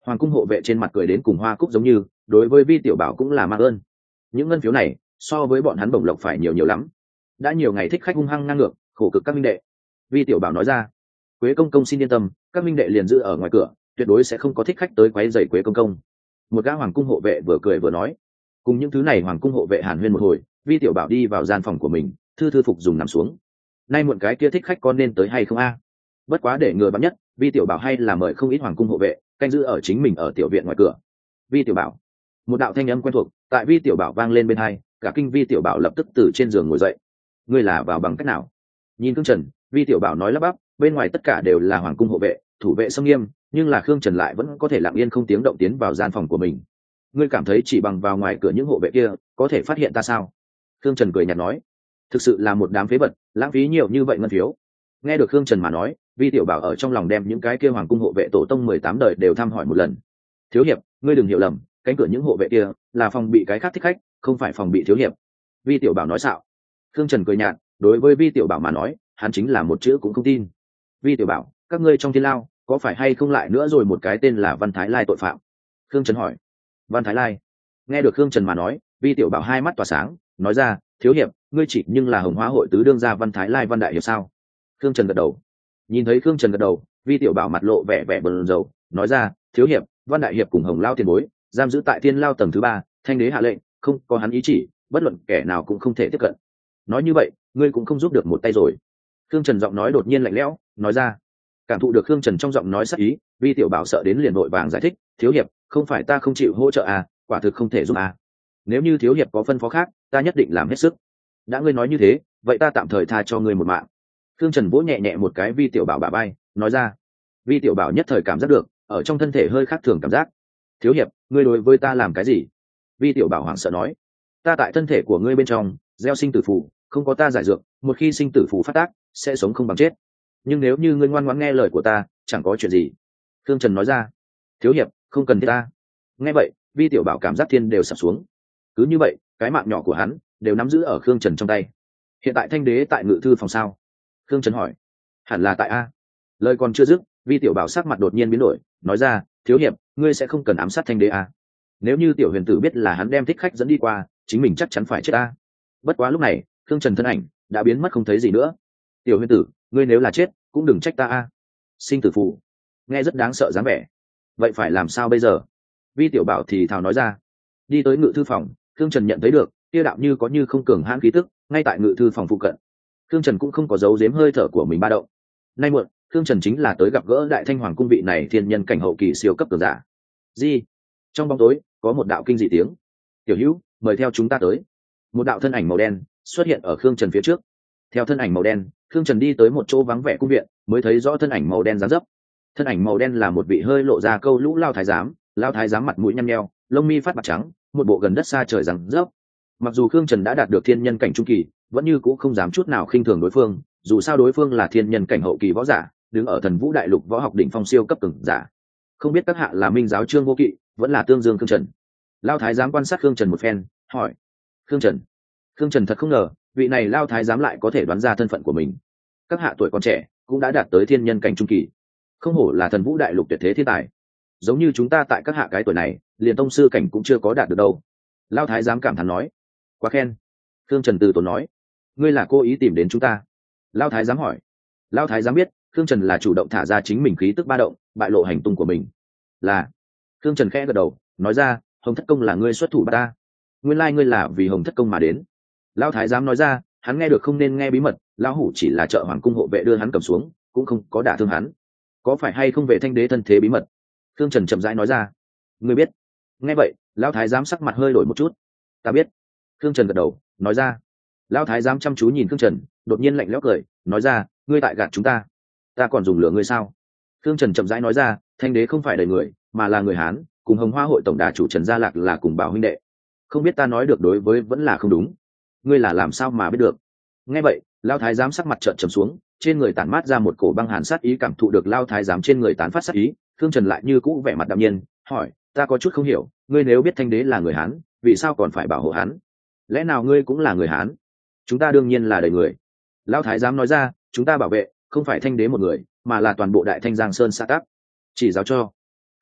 Hoàng cung hộ vệ trên mặt cười đến cùng hoa cúc giống như, đối với Vi Tiểu Bảo cũng là mang ơn. Những ngân phiếu này so với bọn hắn bổng lộc phải nhiều nhiều lắm. Đã nhiều ngày thích khách hung hăng ngang ngược, khổ cực các minh đệ. Vi Tiểu Bảo nói ra. Quế công công xin yên tâm, các minh đệ liền giữ ở ngoài cửa, tuyệt đối sẽ không có thích khách tới quấy rầy Quế công công. Một gã hoàng cung hộ vệ vừa cười vừa nói. Cùng những thứ này hoàng cung hộ vệ hàn huyên một hồi, Vi Tiểu Bảo đi vào gian phòng của mình, thư thư phục dùng nằm xuống. Nay muộn cái kia thích khách con nên tới hay không a? Bất quá để ngừa bắn nhất, Vi Tiểu Bảo hay là mời không ít hoàng cung hộ vệ canh giữ ở chính mình ở tiểu viện ngoài cửa. Vi Tiểu Bảo, một đạo thanh âm quen thuộc tại Vi Tiểu Bảo vang lên bên hai, cả kinh Vi Tiểu Bảo lập tức từ trên giường ngồi dậy. Ngươi là vào bằng cách nào? Nhìn Khương Trần, Vi Tiểu Bảo nói lắp bắp, bên ngoài tất cả đều là hoàng cung hộ vệ, thủ vệ xâm nghiêm, nhưng là Khương Trần lại vẫn có thể lặng yên không tiếng động tiến vào gian phòng của mình. Ngươi cảm thấy chỉ bằng vào ngoài cửa những hộ vệ kia có thể phát hiện ta sao? Khương Trần cười nhạt nói. Thực sự là một đám phế vật, lãng phí nhiều như vậy ngân phiếu. Nghe được Khương Trần mà nói, Vi Tiểu Bảo ở trong lòng đem những cái kia hoàng cung hộ vệ tổ tông mười tám đời đều thăm hỏi một lần. Thiếu hiệp, ngươi đừng hiểu lầm, cánh cửa những hộ vệ kia là phòng bị cái khác thích khách, không phải phòng bị thiếu hiệp. Vi Tiểu Bảo nói xạo. Khương Trần cười nhạt, đối với Vi Tiểu Bảo mà nói, hắn chính là một chữ cũng không tin. Vi Tiểu Bảo, các ngươi trong thiên lao có phải hay không lại nữa rồi một cái tên là Văn Thái Lai tội phạm? Khương Trần hỏi. Văn Thái Lai? Nghe được Khương Trần mà nói, Vi Tiểu Bảo hai mắt tỏa sáng, nói ra, thiếu hiệp, ngươi chỉ nhưng là Hồng Hóa hội tứ đương gia Văn Thái Lai Văn đại hiệp sao? Khương Trần gật đầu. Nhìn thấy Khương Trần gật đầu, Vi Tiểu Bảo mặt lộ vẻ vẻ bần dầu, nói ra, thiếu hiệp, Văn đại hiệp cùng Hồng Lao tiền bối giam giữ tại thiên lao tầng thứ ba, thanh đế hạ lệnh, không có hắn ý chỉ, bất luận kẻ nào cũng không thể tiếp cận. Nói như vậy, ngươi cũng không giúp được một tay rồi. Khương Trần giọng nói đột nhiên lạnh lẽo, nói ra. Cảm thụ được Khương Trần trong giọng nói sắc ý, Vi Tiểu Bảo sợ đến liền vội vàng giải thích, thiếu hiệp, không phải ta không chịu hỗ trợ à, quả thực không thể giúp à. Nếu như thiếu hiệp có phân phó khác, ta nhất định làm hết sức. Đã ngươi nói như thế, vậy ta tạm thời tha cho ngươi một mạng. Khương Trần vỗ nhẹ nhẹ một cái Vi Tiểu Bảo bả vai, nói ra. Vi Tiểu Bảo nhất thời cảm giác được ở trong thân thể hơi khác thường cảm giác. Thiếu hiệp, ngươi đối với ta làm cái gì? Vi Tiểu Bảo hoảng sợ nói. Ta tại thân thể của ngươi bên trong gieo sinh tử phù, không có ta giải dược, một khi sinh tử phù phát tác sẽ sống không bằng chết. Nhưng nếu như ngươi ngoan ngoãn nghe lời của ta, chẳng có chuyện gì. Khương Trần nói ra. Thiếu hiệp, không cần thiết ta. Nghe vậy, Vi Tiểu Bảo cảm giác thiên đều sập xuống. Cứ như vậy, cái mạng nhỏ của hắn đều nắm giữ ở Khương Trần trong tay. Hiện tại thanh đế tại ngự thư phòng sao? Khương Trần hỏi. Hẳn là tại a. Lời còn chưa dứt, Vi Tiểu Bảo sắc mặt đột nhiên biến đổi, nói ra, thiếu hiệp, ngươi sẽ không cần ám sát thanh đế a. Nếu như tiểu huyền tử biết là hắn đem thích khách dẫn đi qua, chính mình chắc chắn phải chết a. Bất quá lúc này, Khương Trần thân ảnh đã biến mất không thấy gì nữa. Tiểu huyền tử, ngươi nếu là chết cũng đừng trách ta a. Sinh tử phù, nghe rất đáng sợ dáng vẻ. Vậy phải làm sao bây giờ? Vi Tiểu Bảo thì thào nói ra. Đi tới ngự thư phòng, Khương Trần nhận thấy được kia đạo như có như không cường hãn khí tức ngay tại ngự thư phòng phụ cận. Khương Trần cũng không có giấu giếm hơi thở của mình ba động. Nay muộn, Khương Trần chính là tới gặp gỡ Đại Thanh Hoàng cung vị này thiên nhân cảnh hậu kỳ siêu cấp cường giả. Gì? Trong bóng tối có một đạo kinh dị tiếng. Tiểu Hữu, mời theo chúng ta tới. Một đạo thân ảnh màu đen xuất hiện ở Khương Trần phía trước. Theo thân ảnh màu đen, Khương Trần đi tới một chỗ vắng vẻ cung viện, mới thấy rõ thân ảnh màu đen dáng dấp. Thân ảnh màu đen là một vị hơi lộ ra câu lũ lao thái giám, lao thái giám mặt mũi nhăn nheo, lông mi phát bạc trắng, một bộ gần đất xa trời rằng dấp. Mặc dù Khương Trần đã đạt được thiên nhân cảnh trung kỳ, vẫn như cũ không dám chút nào khinh thường đối phương, dù sao đối phương là thiên nhân cảnh hậu kỳ võ giả, đứng ở Thần Vũ Đại Lục võ học đỉnh phong siêu cấp cường giả. Không biết các hạ là Minh giáo Trương Vô Kỵ, vẫn là tương dương Khương Trần. Lao thái giám quan sát Khương Trần một phen, hỏi. Khương Trần. Khương Trần thật không ngờ, vị này lao thái giám lại có thể đoán ra thân phận của mình. Các hạ tuổi còn trẻ, cũng đã đạt tới thiên nhân cảnh trung kỳ. Không hổ là Thần Vũ Đại Lục tuyệt thế thiên tài. Giống như chúng ta tại các hạ cái tuổi này, liền tông sư cảnh cũng chưa có đạt được đâu. Lao thái giám cảm thán nói. Quá khen. Khương Trần từ tốn nói. Ngươi là cố ý tìm đến chúng ta? Lao thái giám hỏi. Lao thái giám biết Khương Trần là chủ động thả ra chính mình khí tức ba động, bại lộ hành tung của mình. Là. Khương Trần khẽ gật đầu, nói ra, Hồng Thất Công là ngươi xuất thủ bắt ta. Nguyên lai ngươi là vì Hồng Thất Công mà đến. Lao thái giám nói ra, hắn nghe được không nên nghe bí mật, lão hủ chỉ là trợ hoàng cung hộ vệ đưa hắn cầm xuống, cũng không có đả thương hắn. Có phải hay không về thanh đế thân thế bí mật? Khương Trần chậm rãi nói ra. Ngươi biết? Nghe vậy, Lão thái giám sắc mặt hơi đổi một chút. Ta biết. Khương Trần gật đầu, nói ra. Lão thái giám chăm chú nhìn Khương Trần, đột nhiên lạnh lẽo cười, nói ra, ngươi tại gạt chúng ta. Ta còn dùng lửa ngươi sao? Khương Trần chậm rãi nói ra, thanh đế không phải đời người, mà là người Hán, cùng Hồng Hoa hội tổng đà chủ Trần Gia Lạc là cùng bảo huynh đệ. Không biết ta nói được đối với vẫn là không đúng. Ngươi là làm sao mà biết được? Nghe vậy, Lão thái giám sắc mặt trợn trầm xuống, trên người tản mát ra một cổ băng hàn sát ý, cảm thụ được Lão thái giám trên người tán phát sát ý, Khương Trần lại như cũ vẻ mặt đạm nhiên, hỏi, ta có chút không hiểu, ngươi nếu biết thanh đế là người Hán, vì sao còn phải bảo hộ hắn? Lẽ nào ngươi cũng là người Hán? Chúng ta đương nhiên là đời người. Lão thái giám nói ra, chúng ta bảo vệ không phải thanh đế một người, mà là toàn bộ Đại Thanh Giang Sơn xã tắc. Chỉ giáo cho.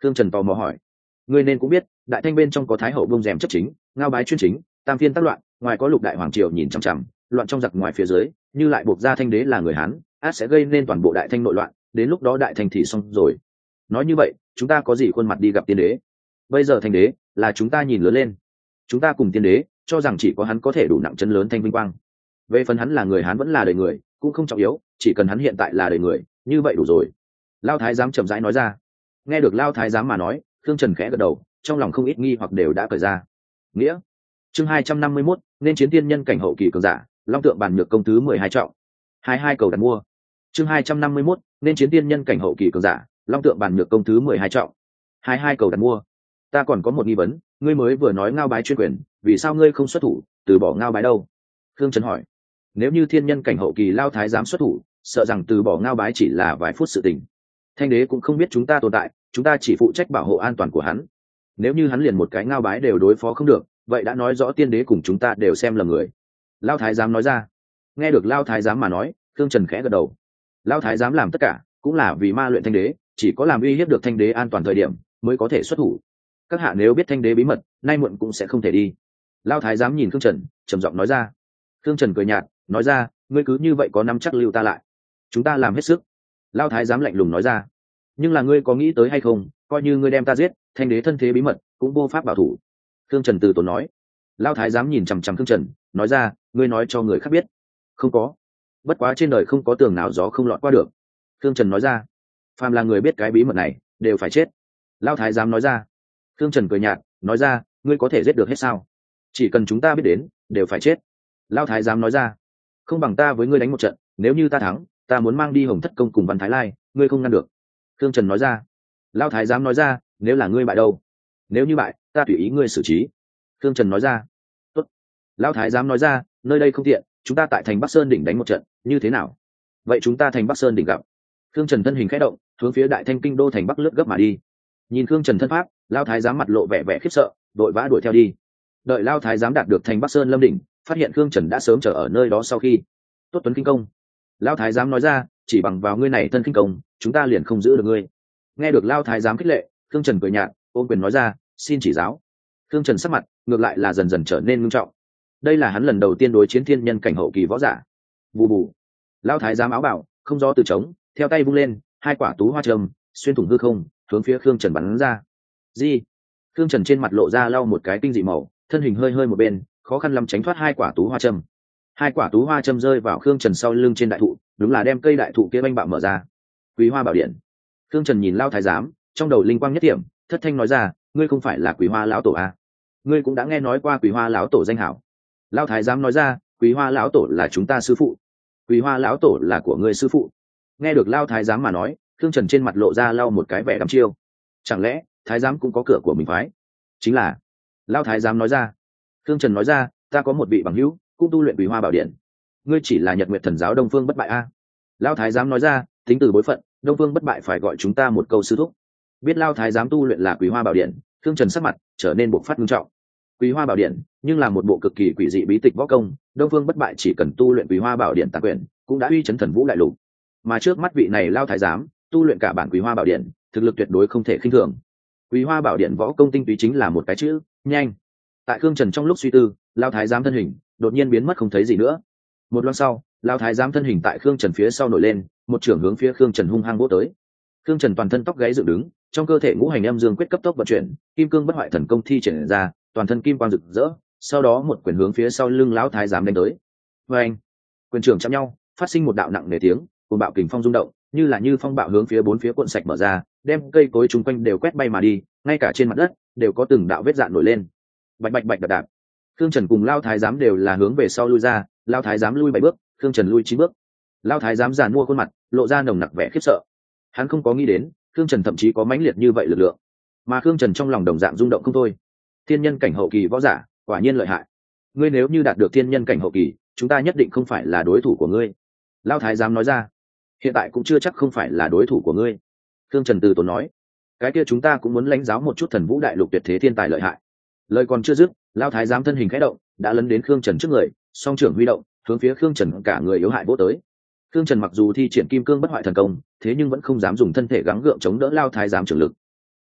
Khương Trần tò mò hỏi. Ngươi nên cũng biết, đại thanh bên trong có thái hậu bông rèm chấp chính, ngao bái chuyên chính, tam phiên tác loạn, ngoài có lục đại hoàng triều nhìn chằm chằm, loạn trong giặc ngoài phía dưới, như lại buộc ra thanh đế là người Hán, át sẽ gây nên toàn bộ đại thanh nội loạn, đến lúc đó đại thanh thì xong rồi. Nói như vậy, chúng ta có gì khuôn mặt đi gặp tiên đế? Bây giờ thanh đế là chúng ta nhìn lớn lên, chúng ta cùng tiên đế cho rằng chỉ có hắn có thể đủ nặng chân lớn thanh vinh quang. Về phần hắn là người Hán vẫn là đời người, cũng không trọng yếu, chỉ cần hắn hiện tại là đời người, như vậy đủ rồi. Lao thái giám chậm rãi nói ra. Nghe được Lao thái giám mà nói, Khương Trần khẽ gật đầu, trong lòng không ít nghi hoặc đều đã cởi ra. Nghĩa. Chương hai trăm năm mươi mốt, nên chiến tiên nhân cảnh hậu kỳ cường giả, long tượng bàn nhược công thứ mười hai trọng. hai hai cầu đặt mua. Chương hai trăm năm mươi mốt, nên chiến tiên nhân cảnh hậu kỳ cường giả, long tượng bàn nhược công thứ mười hai trọng. hai hai cầu đặt mua. Ta còn có một nghi vấn, ngươi mới vừa nói ngao bái chuyên quyền, vì sao ngươi không xuất thủ, từ bỏ ngao bái đâu? Khương Trần hỏi. Nếu như thiên nhân cảnh hậu kỳ Lao thái giám xuất thủ, sợ rằng từ bỏ ngao bái chỉ là vài phút sự tình. Thanh đế cũng không biết chúng ta tồn tại, chúng ta chỉ phụ trách bảo hộ an toàn của hắn. Nếu như hắn liền một cái ngao bái đều đối phó không được, vậy đã nói rõ tiên đế cùng chúng ta đều xem lầm người. Lao thái giám nói ra. Nghe được Lao thái giám mà nói, Khương Trần khẽ gật đầu. Lao thái giám làm tất cả cũng là vì ma luyện thanh đế, chỉ có làm uy hiếp được thanh đế an toàn thời điểm mới có thể xuất thủ. Các hạ nếu biết thanh đế bí mật, nay muộn cũng sẽ không thể đi. Lao thái giám nhìn Khương Trần trầm giọng nói ra. Khương Trần cười nhạt nói ra, ngươi cứ như vậy có nắm chắc lưu ta lại, chúng ta làm hết sức. Lao thái giám lạnh lùng nói ra. Nhưng là ngươi có nghĩ tới hay không, coi như ngươi đem ta giết, thanh đế thân thế bí mật cũng vô pháp bảo thủ. Khương Trần từ tốn nói. Lao thái giám nhìn chằm chằm Khương Trần nói ra, ngươi nói cho người khác biết. Không có, bất quá trên đời không có tường nào gió không lọt qua được. Khương Trần nói ra. Phàm là người biết cái bí mật này đều phải chết. Lao thái giám nói ra. Khương Trần cười nhạt nói ra, ngươi có thể giết được hết sao? Chỉ cần chúng ta biết đến đều phải chết. Lao thái giám nói ra. Không bằng ta với ngươi đánh một trận, nếu như ta thắng, ta muốn mang đi Hồng Thất Công cùng Văn Thái Lai, ngươi không ngăn được. Khương Trần nói ra. Lao thái giám nói ra, nếu là ngươi bại đâu? Nếu như bại, ta tùy ý ngươi xử trí. Khương Trần nói ra. Tốt. Lao thái giám nói ra, nơi đây không tiện, chúng ta tại thành Bắc Sơn đỉnh đánh một trận, như thế nào? Vậy chúng ta thành Bắc Sơn đỉnh gặp. Khương Trần thân hình khẽ động, hướng phía đại thanh kinh đô thành Bắc lướt gấp mà đi. Nhìn Khương Trần thân pháp, Lao thái giám mặt lộ vẻ vẻ khiếp sợ, đội vã đuổi theo đi. Đợi Lao thái giám đạt được thành Bắc Sơn lâm đỉnh, phát hiện Khương Trần đã sớm chờ ở nơi đó sau khi. Tốt tuấn kinh công. Lao thái giám nói ra, chỉ bằng vào ngươi này thân kinh công, chúng ta liền không giữ được ngươi. Nghe được Lao thái giám khích lệ, Khương Trần cười nhạt, ôm quyền nói ra, xin chỉ giáo. Khương Trần sắc mặt ngược lại là dần dần trở nên nghiêm trọng. Đây là hắn lần đầu tiên đối chiến thiên nhân cảnh hậu kỳ võ giả. Bù bù. Lao thái giám áo bảo không do từ trống, theo tay vung lên, hai quả tú hoa trầm xuyên thủng hư không, hướng phía Khương Trần bắn ra. Gì? Khương Trần trên mặt lộ ra lau một cái kinh dị màu, thân hình hơi hơi một bên, khó khăn lắm tránh thoát hai quả tú hoa châm. Hai quả tú hoa châm rơi vào Khương Trần sau lưng trên đại thụ, đúng là đem cây đại thụ kia banh bạo mở ra. Quý Hoa Bảo Điện. Khương Trần nhìn Lao thái giám, trong đầu linh quang nhất điểm, thất thanh nói ra, ngươi không phải là Quý Hoa lão tổ à? Ngươi cũng đã nghe nói qua Quý Hoa lão tổ danh hảo. Lao thái giám nói ra, Quý Hoa lão tổ là chúng ta sư phụ. Quý Hoa lão tổ là của ngươi sư phụ. Nghe được Lao thái giám mà nói, Khương Trần trên mặt lộ ra lau một cái vẻ đăm chiêu. Chẳng lẽ thái giám cũng có cửa của mình phái? Chính là. Lao thái giám nói ra. Khương Trần nói ra, ta có một vị bằng hữu cũng tu luyện Quý Hoa Bảo Điện. Ngươi chỉ là Nhật Nguyệt Thần giáo Đông Phương Bất Bại a? Lao thái giám nói ra, tính từ bối phận, Đông Phương Bất Bại phải gọi chúng ta một câu sư thúc. Biết Lao thái giám tu luyện là Quý Hoa Bảo Điện, Khương Trần sắc mặt trở nên bộc phát nghiêm trọng. Quý Hoa Bảo Điện nhưng là một bộ cực kỳ quỷ dị bí tịch võ công, Đông Phương Bất Bại chỉ cần tu luyện Quý Hoa Bảo Điện tà quyền, cũng đã uy chấn thần vũ đại lục. Mà trước mắt vị này Lao thái giám tu luyện cả bản Quý Hoa Bảo Điện, thực lực tuyệt đối không thể khinh thường. Quý Hoa Bảo Điện võ công tinh túy chính là một cái chữ, nhanh. Tại Khương Trần trong lúc suy tư, Lao thái giám thân hình đột nhiên biến mất không thấy gì nữa. Một lát sau, Lao thái giám thân hình tại Khương Trần phía sau nổi lên, một trưởng hướng phía Khương Trần hung hăng vỗ tới. Khương Trần toàn thân tóc gáy dựng đứng, trong cơ thể ngũ hành âm dương quyết cấp tốc vận chuyển, kim cương bất hoại thần công thi triển ra, toàn thân kim quang rực rỡ, sau đó một quyền hướng phía sau lưng lão thái giám đánh tới. Oeng! Quyền trưởng chạm nhau, phát sinh một đạo nặng nề tiếng, cuồng bạo kình phong rung động, như là như phong bạo hướng phía bốn phía cuộn sạch mở ra, đem cây cối chung quanh đều quét bay mà đi, ngay cả trên mặt đất đều có từng đạo vết rạn nổi lên. Bạch bạch bạch đạp đạp. Khương Trần cùng Lao thái giám đều là hướng về sau lui ra, Lao thái giám lui bảy bước, Khương Trần lui chín bước. Lao thái giám giàn mua khuôn mặt, lộ ra nồng nặc vẻ khiếp sợ. Hắn không có nghĩ đến, Khương Trần thậm chí có mãnh liệt như vậy lực lượng. Mà Khương Trần trong lòng đồng dạng rung động không thôi. Thiên nhân cảnh hậu kỳ võ giả, quả nhiên lợi hại. Ngươi nếu như đạt được thiên nhân cảnh hậu kỳ, chúng ta nhất định không phải là đối thủ của ngươi. Lao thái giám nói ra. Hiện tại cũng chưa chắc không phải là đối thủ của ngươi. Khương Trần từ tốn nói. Cái kia chúng ta cũng muốn lãnh giáo một chút thần vũ đại lục tuyệt thế thiên tài lợi hại. Lời còn chưa dứt, Lao thái giám thân hình khẽ động, đã lấn đến Khương Trần trước người, song trưởng huy động, hướng phía Khương Trần cả người yếu hại vỗ tới. Khương Trần mặc dù thi triển kim cương bất hoại thần công, thế nhưng vẫn không dám dùng thân thể gắng gượng chống đỡ Lao thái giám trưởng lực.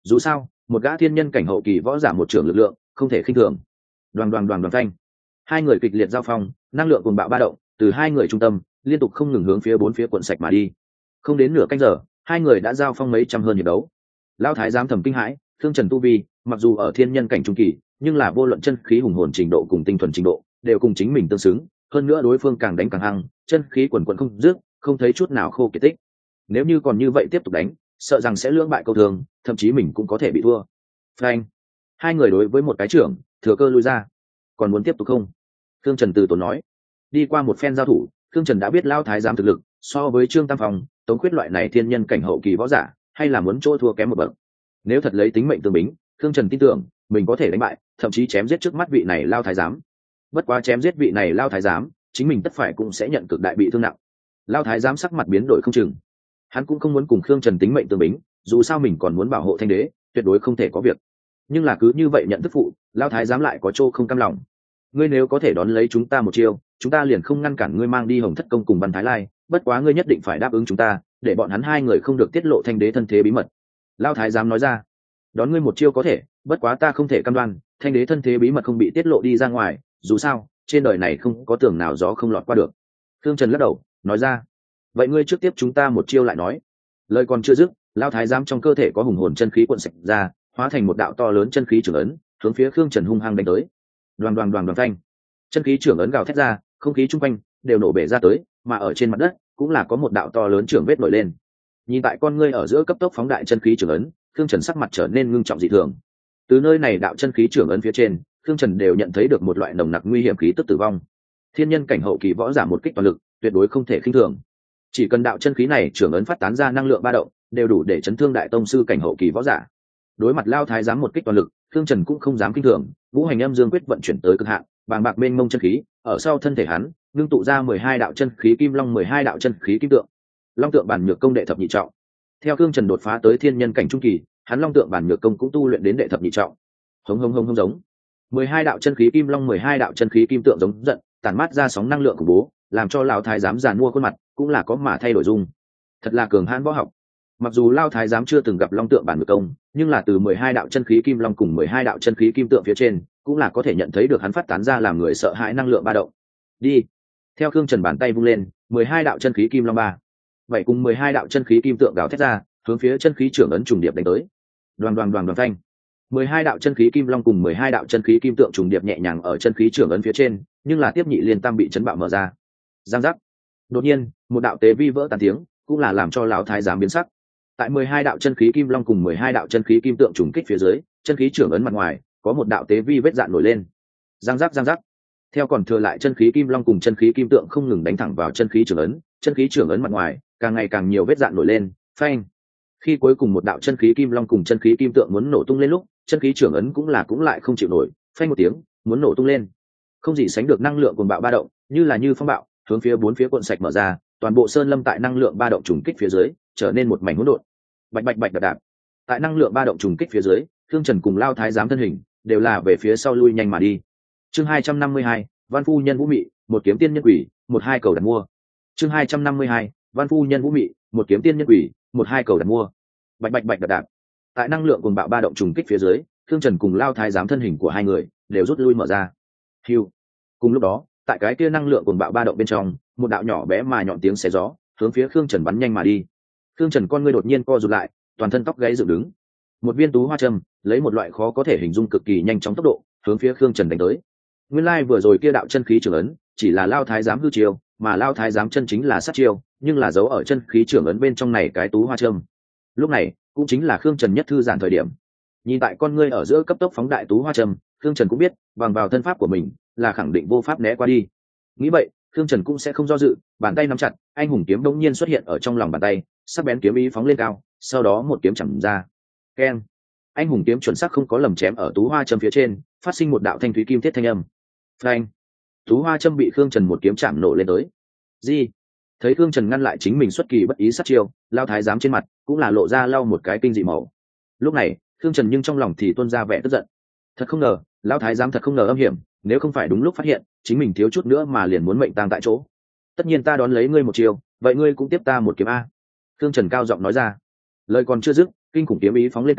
dù sao một gã thiên nhân cảnh hậu kỳ võ giả một trưởng lực lượng không thể khinh thường. Đoàn đoàn đoàn đoàn thanh, hai người kịch liệt giao phong, năng lượng cuồng bạo ba động từ hai người trung tâm liên tục không ngừng hướng phía bốn phía cuộn sạch mà đi. Không đến nửa canh giờ, hai người đã giao phong mấy trăm hơn hiệp đấu. Lão thái giám thầm kinh hãi, Thương Trần tu vi mặc dù ở thiên nhân cảnh trung kỳ, nhưng là vô luận chân khí hùng hồn trình độ cùng tinh thuần trình độ đều cùng chính mình tương xứng, hơn nữa đối phương càng đánh càng hăng, chân khí quần quần không dứt, không thấy chút nào khô kiệt tích. Nếu như còn như vậy tiếp tục đánh, sợ rằng sẽ lưỡng bại câu thường, thậm chí mình cũng có thể bị thua. Phanh! Hai người đối với một cái trưởng, thừa cơ lui ra. Còn muốn tiếp tục không? Thương Trần từ tốn nói. Đi qua một phen giao thủ, Thương Trần đã biết Lão thái giám thực lực so với Trương Tam Phong, Tống Khuyết loại này thiên nhân cảnh hậu kỳ võ giả, hay là muốn chỗ thua kém một bậc. Nếu thật lấy tính mệnh tương bính, Thương Trần tin tưởng mình có thể đánh bại, thậm chí chém giết trước mắt vị này Lão thái giám. Bất quá chém giết vị này Lão thái giám, chính mình tất phải cũng sẽ nhận cực đại bị thương nặng. Lão thái giám sắc mặt biến đổi không chừng. Hắn cũng không muốn cùng Khương Trần tính mệnh tương bính, dù sao mình còn muốn bảo hộ Thanh đế, tuyệt đối không thể có việc. Nhưng là cứ như vậy nhận thức phụ, Lão thái giám lại có chỗ không cam lòng. Ngươi nếu có thể đón lấy chúng ta một chiêu, chúng ta liền không ngăn cản ngươi mang đi Hồng Thất công cùng Văn Thái Lai, bất quá ngươi nhất định phải đáp ứng chúng ta, để bọn hắn hai người không được tiết lộ Thanh đế thân thế bí mật. Lão thái giám nói ra. Đón ngươi một chiêu có thể, bất quá ta không thể cam đoan Thanh đế thân thế bí mật không bị tiết lộ đi ra ngoài, dù sao trên đời này không có tường nào gió không lọt qua được. Thương Trần lắc đầu nói ra. Vậy ngươi trước tiếp chúng ta một chiêu lại nói. Lời còn chưa dứt, Lão thái giám trong cơ thể có hùng hồn chân khí cuộn sạch ra, hóa thành một đạo to lớn chân khí trưởng ấn, hướng phía Khương Trần hung hăng đánh tới. Đoàn đoàn đoàn đoàn thanh, chân khí trưởng ấn gào thét ra, không khí chung quanh đều nổ bể ra tới, mà ở trên mặt đất cũng là có một đạo to lớn trưởng vết nổi lên. Nhìn tại con ngươi ở giữa cấp tốc phóng đại chân khí trưởng ấn, Khương Trần sắc mặt trở nên ngưng trọng dị thường. Từ nơi này đạo chân khí trưởng ấn phía trên, Khương Trần đều nhận thấy được một loại nồng nặc nguy hiểm khí tức tử vong. Thiên nhân cảnh hậu kỳ võ giả một kích toàn lực, tuyệt đối không thể khinh thường. Chỉ cần đạo chân khí này trưởng ấn phát tán ra năng lượng ba động, đều đủ để chấn thương đại tông sư cảnh hậu kỳ võ giả. Đối mặt Lão thái giám một kích toàn lực, Khương Trần cũng không dám kinh thường, Vũ Hành Âm Dương quyết vận chuyển tới cực hạn, bàng bạc mênh mông chân khí, ở sau thân thể hắn, ngưng tụ ra mười hai đạo chân khí kim long, mười hai đạo chân khí kim tượng. Long tượng bản nhược công đệ thập nhị trọng. Theo Khương Trần đột phá tới thiên nhân cảnh trung kỳ, hắn long tượng bản nhược công cũng tu luyện đến đệ thập nhị trọng. Hống hống hống hống giống. mười hai đạo chân khí kim long, mười hai đạo chân khí kim tượng giống giận, tản mát ra sóng năng lượng khủng bố, làm cho lão thái giám giàn mua khuôn mặt, cũng là có mà thay đổi dung. Thật là cường hãn võ học. Mặc dù Lão thái giám chưa từng gặp long tượng bản nhược công, nhưng là từ mười hai đạo chân khí kim long cùng mười hai đạo chân khí kim tượng phía trên, cũng là có thể nhận thấy được hắn phát tán ra làm người sợ hãi năng lượng ba động. Đi. Theo Khương Trần bàn tay vung lên, mười hai đạo chân khí kim long ba, vậy cùng mười hai đạo chân khí kim tượng gào thét ra, hướng phía chân khí trưởng ấn trùng điệp đánh tới. Đoàn đoàn đoàn đoàn thanh, mười hai đạo chân khí kim long cùng mười hai đạo chân khí kim tượng trùng điệp nhẹ nhàng ở chân khí trưởng ấn phía trên, nhưng là tiếp nhị liên tam bị chấn bạo mở ra. Giang giác. Đột nhiên, một đạo tế vi vỡ tan tiếng, cũng là làm cho lão thái giám biến sắc. Tại mười hai đạo chân khí kim long cùng mười hai đạo chân khí kim tượng trùng kích phía dưới, chân khí trưởng ấn mặt ngoài có một đạo tế vi vết dạn nổi lên. Giang giác giang giác. Theo còn thừa lại chân khí kim long cùng chân khí kim tượng không ngừng đánh thẳng vào chân khí trưởng ấn, chân khí trưởng ấn mặt ngoài càng ngày càng nhiều vết dạn nổi lên. Phanh. Khi cuối cùng một đạo chân khí kim long cùng chân khí kim tượng muốn nổ tung lên lúc, chân khí trưởng ấn cũng là cũng lại không chịu nổi, phanh một tiếng, muốn nổ tung lên. Không gì sánh được năng lượng cuồng bạo ba động, như là như phong bạo, hướng phía bốn phía cuộn sạch mở ra, toàn bộ sơn lâm tại năng lượng ba động trùng kích phía dưới, trở nên một mảnh hỗn độn. Bạch bạch bạch đạp đạp. Tại năng lượng ba động trùng kích phía dưới, Thương Trần cùng Lão thái giám thân hình đều là về phía sau lui nhanh mà đi. Chương hai trăm năm mươi hai, Văn phu nhân Vũ Mị, một kiếm tiên nhân quỷ, một hai cầu đặt mua. Chương hai trăm năm mươi hai, Văn phu nhân Vũ Mị, một kiếm tiên nhân quỷ, một hai cầu đặt mua. Bạch bạch bạch đạp đạp. Tại năng lượng cuồng bạo ba động trùng kích phía dưới, Thương Trần cùng Lão thái giám thân hình của hai người đều rút lui mở ra. Hưu. Cùng lúc đó, tại cái kia năng lượng cuồng bạo ba động bên trong, một đạo nhỏ bé mà nhọn tiếng xé gió, hướng phía Khương Trần bắn nhanh mà đi. Khương Trần con ngươi đột nhiên co rụt lại, toàn thân tóc gáy dựng đứng. Một viên tú hoa châm, lấy một loại khó có thể hình dung cực kỳ nhanh chóng tốc độ, hướng phía Khương Trần đánh tới. Nguyên lai like vừa rồi kia đạo chân khí trưởng ấn, chỉ là Lão thái giám hư chiêu, mà Lão thái giám chân chính là sát chiêu, nhưng là giấu ở chân khí trưởng ấn bên trong này cái tú hoa châm. Lúc này, cũng chính là Khương Trần nhất thư giãn thời điểm. Nhìn tại con ngươi ở giữa cấp tốc phóng đại tú hoa châm, Khương Trần cũng biết, bằng vào thân pháp của mình, là khẳng định vô pháp né qua đi. Nghĩ vậy, Khương Trần cũng sẽ không do dự, bàn tay nắm chặt, anh hùng kiếm đống nhiên xuất hiện ở trong lòng bàn tay, sắc bén kiếm ý phóng lên cao, sau đó một kiếm chầm ra. Keng! Anh hùng kiếm chuẩn xác không có lầm chém ở tú hoa châm phía trên, phát sinh một đạo thanh thúy kim thiết thanh âm. Phanh! Tú hoa châm bị Khương Trần một kiếm chạm nổ lên tới. Gì? Thấy Khương Trần ngăn lại chính mình xuất kỳ bất ý sát chiêu, Lão thái giám trên mặt cũng là lộ ra lau một cái kinh dị màu. Lúc này, Khương Trần nhưng trong lòng thì tuôn ra vẻ tức giận. Thật không ngờ, Lão thái giám thật không ngờ âm hiểm, nếu không phải đúng lúc phát hiện, chính mình thiếu chút nữa mà liền muốn mệnh tang tại chỗ. Tất nhiên ta đón lấy ngươi một chiêu, vậy ngươi cũng tiếp ta một kiếm a. Khương Trần cao giọng nói ra. Lời còn chưa dứt, kinh khủng kiếm ý phóng lên cao,